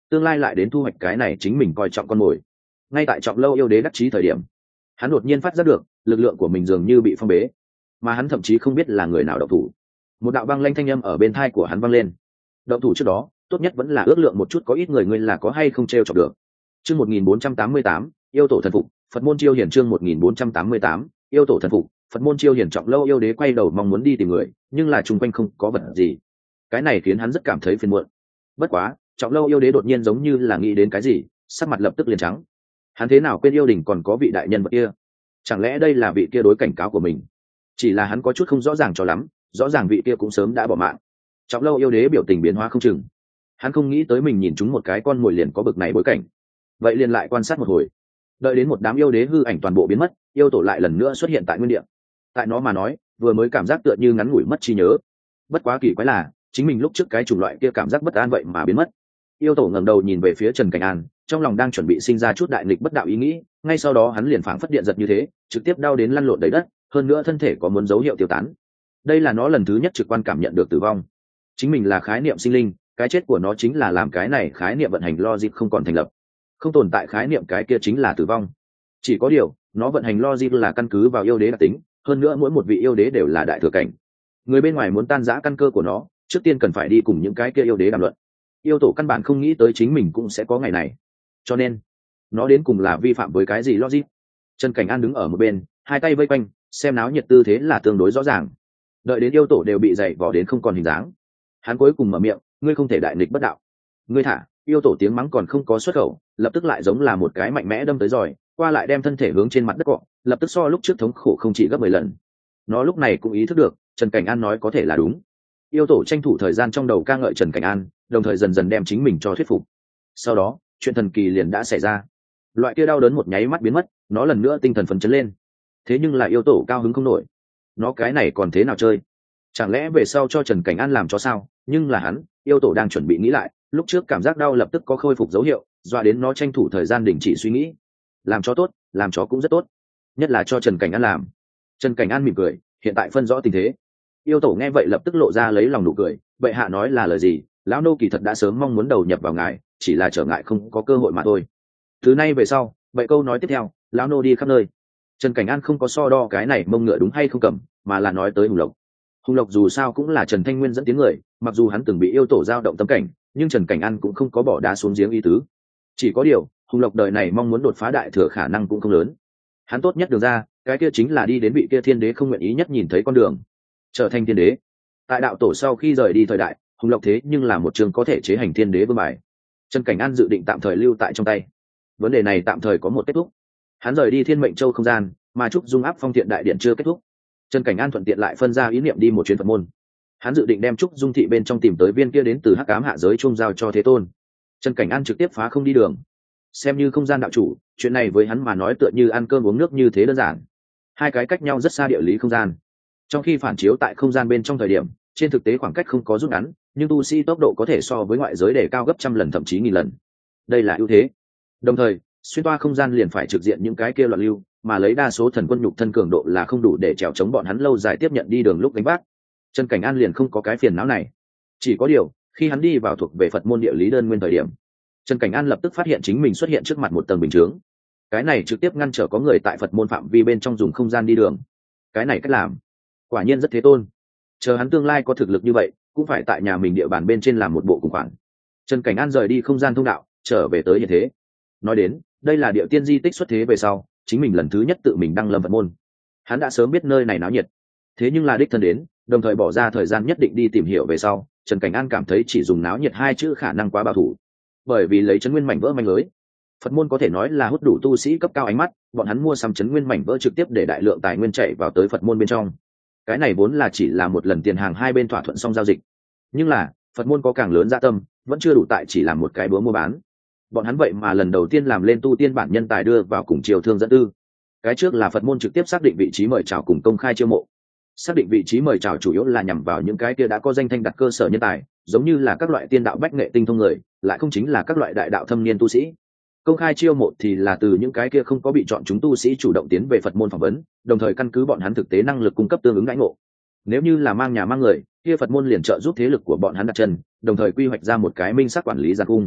tương lai lại đến thu hoạch cái này chính mình coi trọng con mồi. Ngay tại Trọng Lâu yêu đế đắc chí thời điểm, hắn đột nhiên phát giác được lực lượng của mình dường như bị phong bế, mà hắn thậm chí không biết là người nào động thủ. Một đạo băng lanh thanh âm ở bên tai của hắn vang lên. Động thủ trước đó, tốt nhất vẫn là ước lượng một chút có ít người ngươi là có hay không treo chọc được. Chương một nghìn bốn trăm tám mươi tám, yêu tổ thần phục, Phật môn chiêu hiển chương một nghìn bốn trăm tám mươi tám, yêu tổ thần phục, Phật môn chiêu hiển. Trọng Lâu yêu đế quay đầu mong muốn đi tìm người, nhưng là chung quanh không có vật gì. Cái này khiến hắn rất cảm thấy phiền muộn. Bất quá, Trọng Lâu yêu đế đột nhiên giống như là nghĩ đến cái gì, sắc mặt lập tức liền trắng. Hắn thế nào quên yêu đình còn có vị đại nhân vật kia? Chẳng lẽ đây là vị kia đối cảnh cáo của mình? Chỉ là hắn có chút không rõ ràng cho lắm, rõ ràng vị kia cũng sớm đã bỏ mạng. Trọng Lâu yêu đế biểu tình biến hóa không chừng. Hắn không nghĩ tới mình nhìn chúng một cái con mồi liền có bực này bối cảnh. Vậy liền lại quan sát một hồi. Đợi đến một đám yêu đế hư ảnh toàn bộ biến mất, yêu tổ lại lần nữa xuất hiện tại nguyên địa. Tại nó mà nói, vừa mới cảm giác tựa như ngắn ngủi mất trí nhớ. Bất quá kỳ quái là, chính mình lúc trước cái chủng loại kia cảm giác bất an vậy mà biến mất. Yêu tổ ngẩng đầu nhìn về phía Trần Cảnh An, trong lòng đang chuẩn bị sinh ra chút đại nghịch bất đạo ý nghĩ, ngay sau đó hắn liền phảng phất điện giật như thế, trực tiếp đau đến lăn lộn đầy đất, hơn nữa thân thể có muốn dấu hiệu tiêu tán. Đây là nó lần thứ nhất trực quan cảm nhận được tử vong. Chính mình là khái niệm sinh linh, cái chết của nó chính là làm cái này khái niệm vận hành logic không còn thành lập. Không tồn tại khái niệm cái kia chính là tử vong. Chỉ có điều, nó vận hành logic là căn cứ vào yêu đế đặc tính, hơn nữa mỗi một vị yêu đế đều là đại thừa cảnh. Người bên ngoài muốn tan rã căn cơ của nó, trước tiên cần phải đi cùng những cái kia yêu đế đàm luận. Yêu tổ căn bản không nghĩ tới chính mình cũng sẽ có ngày này, cho nên nó đến cùng là vi phạm với cái gì logic. Trần Cảnh An đứng ở một bên, hai tay vây quanh, xem náo nhiệt tư thế là tương đối rõ ràng. Đợi đến yêu tổ đều bị dày vò đến không còn hình dáng, hắn cuối cùng mở miệng, ngươi không thể đại nghịch bất đạo. Ngươi thả. Yêu tổ tiếng mắng còn không có xuất khẩu, lập tức lại giống là một cái mạnh mẽ đâm tới giỏi, qua lại đem thân thể hướng trên mặt đất cọ, lập tức so lúc trước thống khổ không chỉ gấp mười lần. Nó lúc này cũng ý thức được Trần Cảnh An nói có thể là đúng. Yêu tổ tranh thủ thời gian trong đầu ca ngợi Trần Cảnh An, đồng thời dần dần đem chính mình cho thuyết phục. Sau đó chuyện thần kỳ liền đã xảy ra. Loại kia đau đớn một nháy mắt biến mất, nó lần nữa tinh thần phấn chấn lên. Thế nhưng là yêu tổ cao hứng không nổi. Nó cái này còn thế nào chơi? Chẳng lẽ về sau cho Trần Cảnh An làm cho sao? Nhưng là hắn, yêu tổ đang chuẩn bị nghĩ lại, lúc trước cảm giác đau lập tức có khôi phục dấu hiệu, dọa đến nó tranh thủ thời gian đình chỉ suy nghĩ. Làm chó tốt, làm chó cũng rất tốt, nhất là cho Trần Cảnh An làm. Trần Cảnh An mỉm cười, hiện tại phân rõ tình thế. Yêu tổ nghe vậy lập tức lộ ra lấy lòng nụ cười, bệ hạ nói là lời gì, lão nô kỳ thật đã sớm mong muốn đầu nhập vào ngài, chỉ là trở ngại không có cơ hội mà thôi. Từ nay về sau, vậy câu nói tiếp theo, lão nô đi khắp nơi. Trần Cảnh An không có so đo cái này mông ngựa đúng hay không cầm, mà là nói tới Hùng Lộc. Hùng Lộc dù sao cũng là Trần Thanh Nguyên dẫn tiếng người, mặc dù hắn từng bị yêu tổ giao động tâm cảnh, nhưng Trần Cảnh An cũng không có bỏ đá xuống giếng ý tứ. Chỉ có điều, Hùng Lộc đời này mong muốn đột phá đại thừa khả năng cũng không lớn. Hắn tốt nhất đường ra, cái kia chính là đi đến vị kia thiên đế không nguyện ý nhất nhìn thấy con đường, trở thành thiên đế. Tại đạo tổ sau khi rời đi thời đại, Hùng Lộc thế nhưng là một trường có thể chế hành thiên đế vương bài. Trần Cảnh An dự định tạm thời lưu tại trong tay. Vấn đề này tạm thời có một kết thúc. Hắn rời đi Thiên Mệnh Châu không gian, mà Trúc Dung Áp Phong Thiện đại điện chưa kết thúc. Trần Cảnh An thuận tiện lại phân ra ý niệm đi một chuyến Phật môn. Hắn dự định đem Trúc Dung thị bên trong tìm tới viên kia đến từ Hắc Ám hạ giới chung giao cho Thế Tôn. Trần Cảnh An trực tiếp phá không đi đường, xem như không gian đạo chủ, chuyện này với hắn mà nói tựa như ăn cơm uống nước như thế đơn giản. Hai cái cách nhau rất xa địa lý không gian, trong khi phản chiếu tại không gian bên trong thời điểm, trên thực tế khoảng cách không có rút ngắn, nhưng tu sĩ tốc độ có thể so với ngoại giới để cao gấp trăm lần thậm chí nghìn lần. Đây là ưu thế. Đồng thời, xuyên toa không gian liền phải trực diện những cái kia loạn lưu, mà lấy đa số thần quân nhục thân cường độ là không đủ để trèo chống bọn hắn lâu dài tiếp nhận đi đường lúc đánh bác. Trần Cảnh An liền không có cái phiền não này. Chỉ có điều, khi hắn đi vào thuộc về Phật môn địa lý đơn nguyên thời điểm, Trần Cảnh An lập tức phát hiện chính mình xuất hiện trước mặt một tầng bình chướng. Cái này trực tiếp ngăn trở có người tại Phật môn phạm vi bên trong dùng không gian đi đường. Cái này cách làm, quả nhiên rất Thế Tôn. Chờ hắn tương lai có thực lực như vậy, cũng phải tại nhà mình địa bàn bên trên làm một bộ cùng khoản. Trần Cảnh An rời đi không gian thông đạo, trở về tới hiện thế. Nói đến, đây là địa tiên di tích xuất thế về sau, chính mình lần thứ nhất tự mình đăng lâm Phật môn. Hắn đã sớm biết nơi này náo nhiệt, thế nhưng là đích thân đến, đồng thời bỏ ra thời gian nhất định đi tìm hiểu về sau, Trần Cảnh An cảm thấy chỉ dùng náo nhiệt hai chữ khả năng quá bảo thủ. Bởi vì lấy chấn nguyên mảnh vỡ manh lưới, Phật môn có thể nói là hút đủ tu sĩ cấp cao ánh mắt, bọn hắn mua sắm chấn nguyên mảnh vỡ trực tiếp để đại lượng tài nguyên chạy vào tới Phật môn bên trong. Cái này vốn là chỉ là một lần tiền hàng hai bên thỏa thuận xong giao dịch, nhưng là Phật môn có càng lớn dạ tâm, vẫn chưa đủ tại chỉ làm một cái búa mua bán. Bọn hắn vậy mà lần đầu tiên làm lên tu tiên bản nhân tài đưa vào cùng triều thương dẫn tư. Cái trước là Phật môn trực tiếp xác định vị trí mời chào cùng công khai chiêu mộ. Xác định vị trí mời chào chủ yếu là nhằm vào những cái kia đã có danh thanh đặt cơ sở nhân tài, giống như là các loại tiên đạo bách nghệ tinh thông người, lại không chính là các loại đại đạo thâm niên tu sĩ. Công khai chiêu mộ thì là từ những cái kia không có bị chọn chúng tu sĩ chủ động tiến về Phật môn phỏng vấn, đồng thời căn cứ bọn hắn thực tế năng lực cung cấp tương ứng đãi ngộ. Nếu như là mang nhà mang người, kia Phật môn liền trợ giúp thế lực của bọn hắn đặt chân, đồng thời quy hoạch ra một cái minh xác quản lý giàn cung.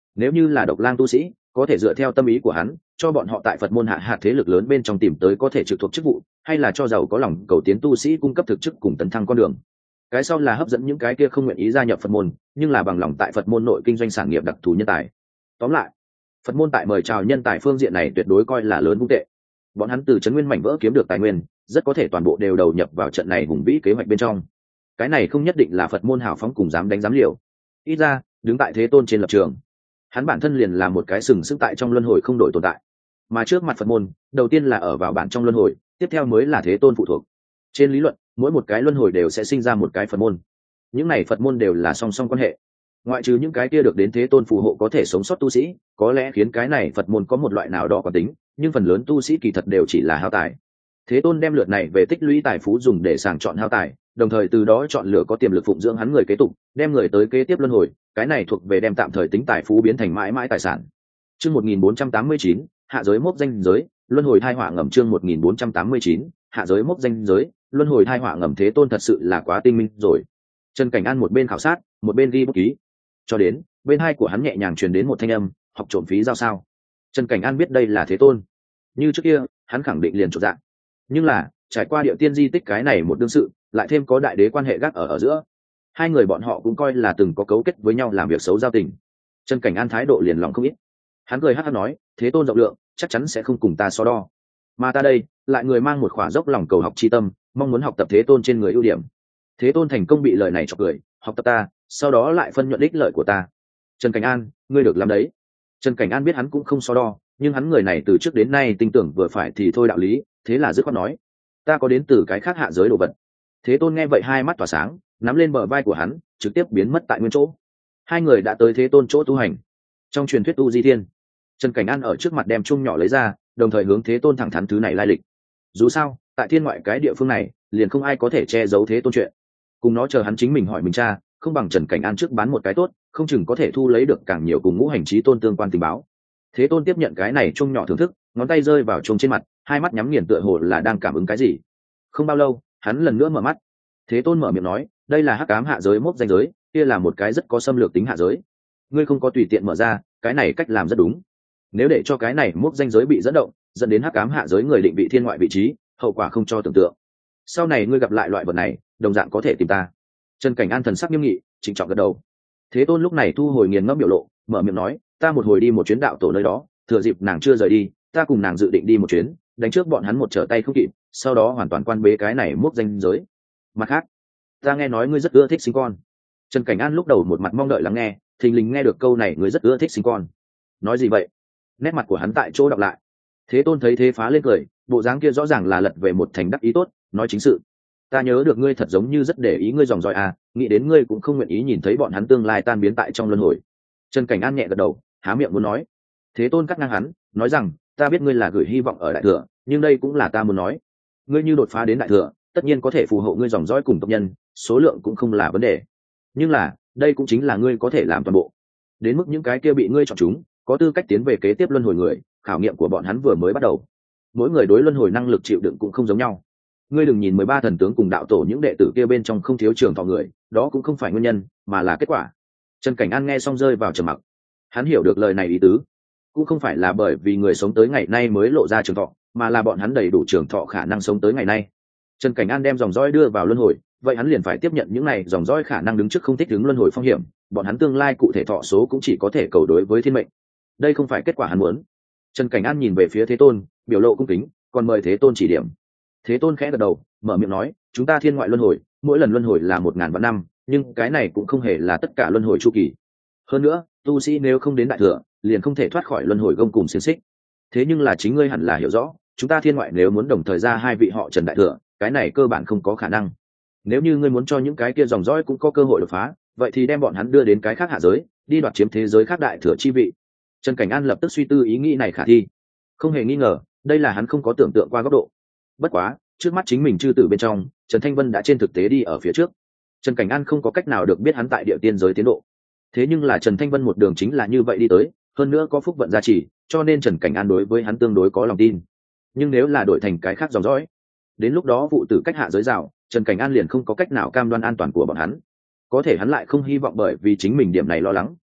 Nếu như là độc lang tu sĩ, có thể dựa theo tâm ý của hắn, cho bọn họ tại Phật môn hạ hạt thế lực lớn bên trong tìm tới có thể trực thuộc chức vụ, hay là cho giàu có lòng cầu tiến tu sĩ cung cấp thực chức cùng tấn thăng con đường. Cái sau là hấp dẫn những cái kia không nguyện ý gia nhập Phật môn, nhưng là bằng lòng tại Phật môn nội kinh doanh sản nghiệp đặc thù nhân tài. Tóm lại, Phật môn tại mời chào nhân tài phương diện này tuyệt đối coi là lớn vung tệ. Bọn hắn từ trấn nguyên mảnh vỡ kiếm được tài nguyên, rất có thể toàn bộ đều đầu nhập vào trận này hùng vĩ kế hoạch bên trong. Cái này không nhất định là Phật môn hào phóng cùng dám đánh dám liều. Ít ra, đứng tại thế tôn trên lập trường, hắn bản thân liền là một cái sừng sững tại trong luân hồi không đổi tồn tại. Mà trước mặt Phật môn, đầu tiên là ở vào bản trong luân hồi, tiếp theo mới là thế tôn phụ thuộc. Trên lý luận, mỗi một cái luân hồi đều sẽ sinh ra một cái Phật môn. Những này Phật môn đều là song song quan hệ. Ngoại trừ những cái kia được đến thế tôn phù hộ có thể sống sót tu sĩ, có lẽ khiến cái này Phật môn có một loại nào đó có tính, nhưng phần lớn tu sĩ kỳ thật đều chỉ là hao tài. Thế tôn đem lượt này về tích lũy tài phú dùng để sàng chọn hao tài, đồng thời từ đó chọn lựa có tiềm lực phụng dưỡng hắn người kế tục, đem người tới kế tiếp luân hồi, cái này thuộc về đem tạm thời tính tài phú biến thành mãi mãi tài sản. Chương một nghìn bốn trăm tám mươi chín, hạ giới mốc danh giới, luân hồi thai họa ngầm. Chương một nghìn bốn trăm tám mươi chín, hạ giới mốc danh giới, luân hồi thai họa ngầm. Thế tôn thật sự là quá tinh minh rồi. Trần Cảnh An một bên khảo sát, một bên ghi bút ký. Cho đến, bên hai của hắn nhẹ nhàng truyền đến một thanh âm, học trộm phí giao sao. Trần Cảnh An biết đây là Thế tôn. Như trước kia, hắn khẳng định liền chột dạ. Nhưng là, trải qua địa tiên di tích cái này một đương sự, lại thêm có đại đế quan hệ gác ở ở giữa, hai người bọn họ cũng coi là từng có cấu kết với nhau làm việc xấu giao tình. Trần Cảnh An thái độ liền lòng không ít. Hắn cười hắc hắc nói, Thế tôn rộng lượng, chắc chắn sẽ không cùng ta so đo. Mà ta đây, lại người mang một khỏa dốc lòng cầu học chi tâm, mong muốn học tập Thế tôn trên người ưu điểm. Thế tôn thành công bị lời này chọc cười, học tập ta, sau đó lại phân nhuận ích lợi của ta. Trần Cảnh An, ngươi được làm đấy. Trần Cảnh An biết hắn cũng không so đo, nhưng hắn người này từ trước đến nay tin tưởng vừa phải thì thôi đạo lý, thế là dứt khoát nói, ta có đến từ cái khác hạ giới đồ vật. Thế tôn nghe vậy hai mắt tỏa sáng, nắm lên bờ vai của hắn, trực tiếp biến mất tại nguyên chỗ. Hai người đã tới Thế tôn chỗ tu hành. Trong truyền thuyết tu di thiên, Trần Cảnh An ở trước mặt đem chung nhỏ lấy ra, đồng thời hướng Thế tôn thẳng thắn thứ này lai lịch. Dù sao, tại thiên ngoại cái địa phương này, liền không ai có thể che giấu Thế tôn chuyện. Cùng nó chờ hắn chính mình hỏi mình cha, không bằng Trần Cảnh An trước bán một cái tốt, không chừng có thể thu lấy được càng nhiều cùng ngũ hành chí tôn tương quan tình báo. Thế tôn tiếp nhận cái này chung nhỏ thưởng thức, ngón tay rơi vào chung trên mặt, hai mắt nhắm nghiền tựa hồ là đang cảm ứng cái gì. Không bao lâu, hắn lần nữa mở mắt. Thế tôn mở miệng nói, đây là hắc ám hạ giới mốc danh giới, kia là một cái rất có xâm lược tính hạ giới. Ngươi không có tùy tiện mở ra, cái này cách làm rất đúng. Nếu để cho cái này mốc danh giới bị dẫn động, dẫn đến hắc ám hạ giới người định vị thiên ngoại vị trí, hậu quả không cho tưởng tượng. Sau này ngươi gặp lại loại vật này, đồng dạng có thể tìm ta. Trần Cảnh An thần sắc nghiêm nghị, trịnh trọng gật đầu. Thế tôn lúc này thu hồi nghiền ngẫm biểu lộ, mở miệng nói, ta một hồi đi một chuyến đạo tổ nơi đó, thừa dịp nàng chưa rời đi, ta cùng nàng dự định đi một chuyến, đánh trước bọn hắn một trở tay không kịp, sau đó hoàn toàn quan bế cái này mốc danh giới. Mặt khác, ta nghe nói ngươi rất ưa thích sinh con. Trần Cảnh An lúc đầu một mặt mong đợi lắng nghe, thình lình nghe được câu này, ngươi rất ưa thích sinh con. Nói gì vậy? Nét mặt của hắn tại chỗ đọc lại. Thế tôn thấy thế phá lên cười, bộ dáng kia rõ ràng là lật về một thành đắc ý tốt, nói chính sự. Ta nhớ được ngươi thật giống như rất để ý ngươi dòng dõi à, nghĩ đến ngươi cũng không nguyện ý nhìn thấy bọn hắn tương lai tan biến tại trong luân hồi. Trần Cảnh An nhẹ gật đầu, há miệng muốn nói. Thế tôn cắt ngang hắn, nói rằng, ta biết ngươi là gửi hy vọng ở đại thừa, nhưng đây cũng là ta muốn nói. Ngươi như đột phá đến đại thừa, tất nhiên có thể phù hộ ngươi dòng dõi cùng tộc nhân, số lượng cũng không là vấn đề. Nhưng là, đây cũng chính là ngươi có thể làm toàn bộ. Đến mức những cái kia bị ngươi chọn chúng, có tư cách tiến về kế tiếp luân hồi người, khảo nghiệm của bọn hắn vừa mới bắt đầu. Mỗi người đối luân hồi năng lực chịu đựng cũng không giống nhau. Ngươi đừng nhìn mười ba thần tướng cùng đạo tổ những đệ tử kia bên trong không thiếu trường thọ người, đó cũng không phải nguyên nhân, mà là kết quả. Trần Cảnh An nghe xong rơi vào trầm mặc. Hắn hiểu được lời này ý tứ, cũng không phải là bởi vì người sống tới ngày nay mới lộ ra trường thọ, mà là bọn hắn đầy đủ trường thọ khả năng sống tới ngày nay. Trần Cảnh An đem dòng dõi đưa vào luân hồi, vậy hắn liền phải tiếp nhận những này dòng dõi khả năng đứng trước không thích ứng luân hồi phong hiểm, bọn hắn tương lai cụ thể thọ số cũng chỉ có thể cầu đối với thiên mệnh. Đây không phải kết quả hắn muốn. Trần Cảnh An nhìn về phía Thế tôn, biểu lộ cung kính, còn mời Thế tôn chỉ điểm. Thế tôn khẽ gật đầu, mở miệng nói, chúng ta thiên ngoại luân hồi, mỗi lần luân hồi là một ngàn vạn năm, nhưng cái này cũng không hề là tất cả luân hồi chu kỳ. Hơn nữa, tu sĩ nếu không đến đại thừa, liền không thể thoát khỏi luân hồi gông cùng xiềng xích. Thế nhưng là chính ngươi hẳn là hiểu rõ, chúng ta thiên ngoại nếu muốn đồng thời ra hai vị họ Trần đại thừa, cái này cơ bản không có khả năng. Nếu như ngươi muốn cho những cái kia dòng dõi cũng có cơ hội đột phá, vậy thì đem bọn hắn đưa đến cái khác hạ giới, đi đoạt chiếm thế giới khác đại thừa chi vị. Trần Cảnh An lập tức suy tư ý nghĩ này khả thi. Không hề nghi ngờ, đây là hắn không có tưởng tượng qua góc độ. Bất quá, trước mắt chính mình chư tử bên trong, Trần Thanh Vân đã trên thực tế đi ở phía trước. Trần Cảnh An không có cách nào được biết hắn tại địa tiên giới tiến độ. Thế nhưng là Trần Thanh Vân một đường chính là như vậy đi tới, hơn nữa có phúc vận gia trì, cho nên Trần Cảnh An đối với hắn tương đối có lòng tin. Nhưng nếu là đổi thành cái khác dòng dõi, đến lúc đó vụ tử cách hạ giới rào, Trần Cảnh An liền không có cách nào cam đoan an toàn của bọn hắn. Có thể hắn lại không hy vọng bởi vì chính mình điểm này lo lắng,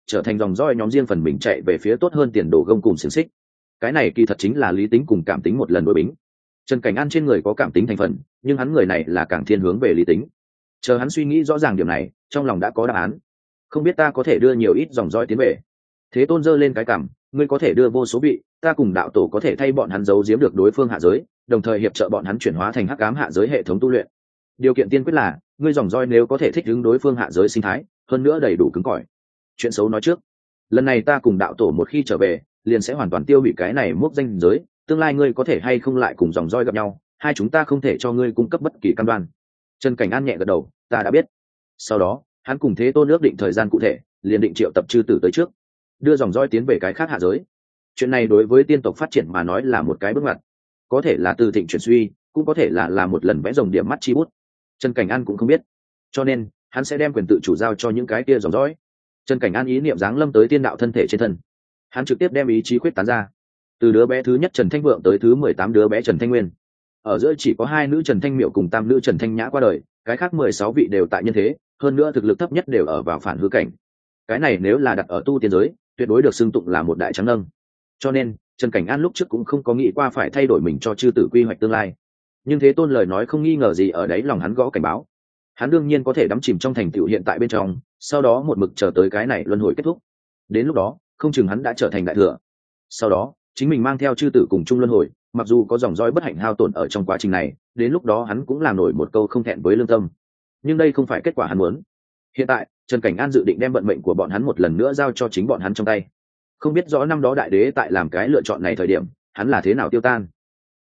trở thành dòng roi nhóm riêng phần mình chạy về phía tốt hơn tiền đồ gông cùng xiềng xích. Cái này kỳ thật chính là lý tính cùng cảm tính một lần đối bính. Trần Cảnh An trên người có cảm tính thành phần, nhưng hắn người này là càng thiên hướng về lý tính. Chờ hắn suy nghĩ rõ ràng điểm này, trong lòng đã có đáp án. Không biết ta có thể đưa nhiều ít dòng roi tiến về. Thế Tôn giơ lên cái cằm, ngươi có thể đưa vô số vị, ta cùng đạo tổ có thể thay bọn hắn giấu giếm được đối phương hạ giới, đồng thời hiệp trợ bọn hắn chuyển hóa thành hắc ám hạ giới hệ thống tu luyện. Điều kiện tiên quyết là, ngươi dòng roi nếu có thể thích ứng đối phương hạ giới sinh thái, hơn nữa đầy đủ cứng cỏi. Chuyện xấu nói trước, lần này ta cùng đạo tổ một khi trở về, liền sẽ hoàn toàn tiêu hủy cái này mốc danh giới, tương lai ngươi có thể hay không lại cùng dòng roi gặp nhau, hai chúng ta không thể cho ngươi cung cấp bất kỳ cam đoan. Trần Cảnh An nhẹ gật đầu, ta đã biết. Sau đó, hắn cùng Thế Tôn ước định thời gian cụ thể, liền định triệu tập chư tử tới trước, đưa dòng roi tiến về cái khác hạ giới. Chuyện này đối với tiên tộc phát triển mà nói là một cái bước ngoặt, có thể là từ thịnh chuyển suy, cũng có thể là là một lần vẽ rồng điểm mắt chi bút. Trần Cảnh An cũng không biết, cho nên hắn sẽ đem quyền tự chủ giao cho những cái kia dòng dõi. Trần Cảnh An ý niệm giáng lâm tới tiên đạo thân thể trên thân, hắn trực tiếp đem ý chí quyết tán ra, từ đứa bé thứ nhất Trần Thanh Vượng tới thứ mười tám đứa bé Trần Thanh Nguyên. Ở giữa chỉ có hai nữ Trần Thanh Miệu cùng tam nữ Trần Thanh Nhã qua đời, cái khác mười sáu vị đều tại nhân thế, hơn nữa thực lực thấp nhất đều ở vào phản hư cảnh. Cái này nếu là đặt ở tu tiên giới, tuyệt đối được xưng tụng là một đại trắng nâng. Cho nên Trần Cảnh An lúc trước cũng không có nghĩ qua phải thay đổi mình cho chư tử quy hoạch tương lai. Nhưng Thế Tôn lời nói không nghi ngờ gì ở đấy lòng hắn gõ cảnh báo. Hắn đương nhiên có thể đắm chìm trong thành tựu hiện tại bên trong, sau đó một mực chờ tới cái này luân hồi kết thúc. Đến lúc đó, không chừng hắn đã trở thành đại thừa. Sau đó, chính mình mang theo chư tử cùng chung luân hồi, mặc dù có dòng dõi bất hạnh hao tổn ở trong quá trình này, đến lúc đó hắn cũng làm nổi một câu không thẹn với lương tâm. Nhưng đây không phải kết quả hắn muốn. Hiện tại, Trần Cảnh An dự định đem vận mệnh của bọn hắn một lần nữa giao cho chính bọn hắn trong tay. Không biết rõ năm đó đại đế tại làm cái lựa chọn này thời điểm, hắn là thế nào tiêu tan.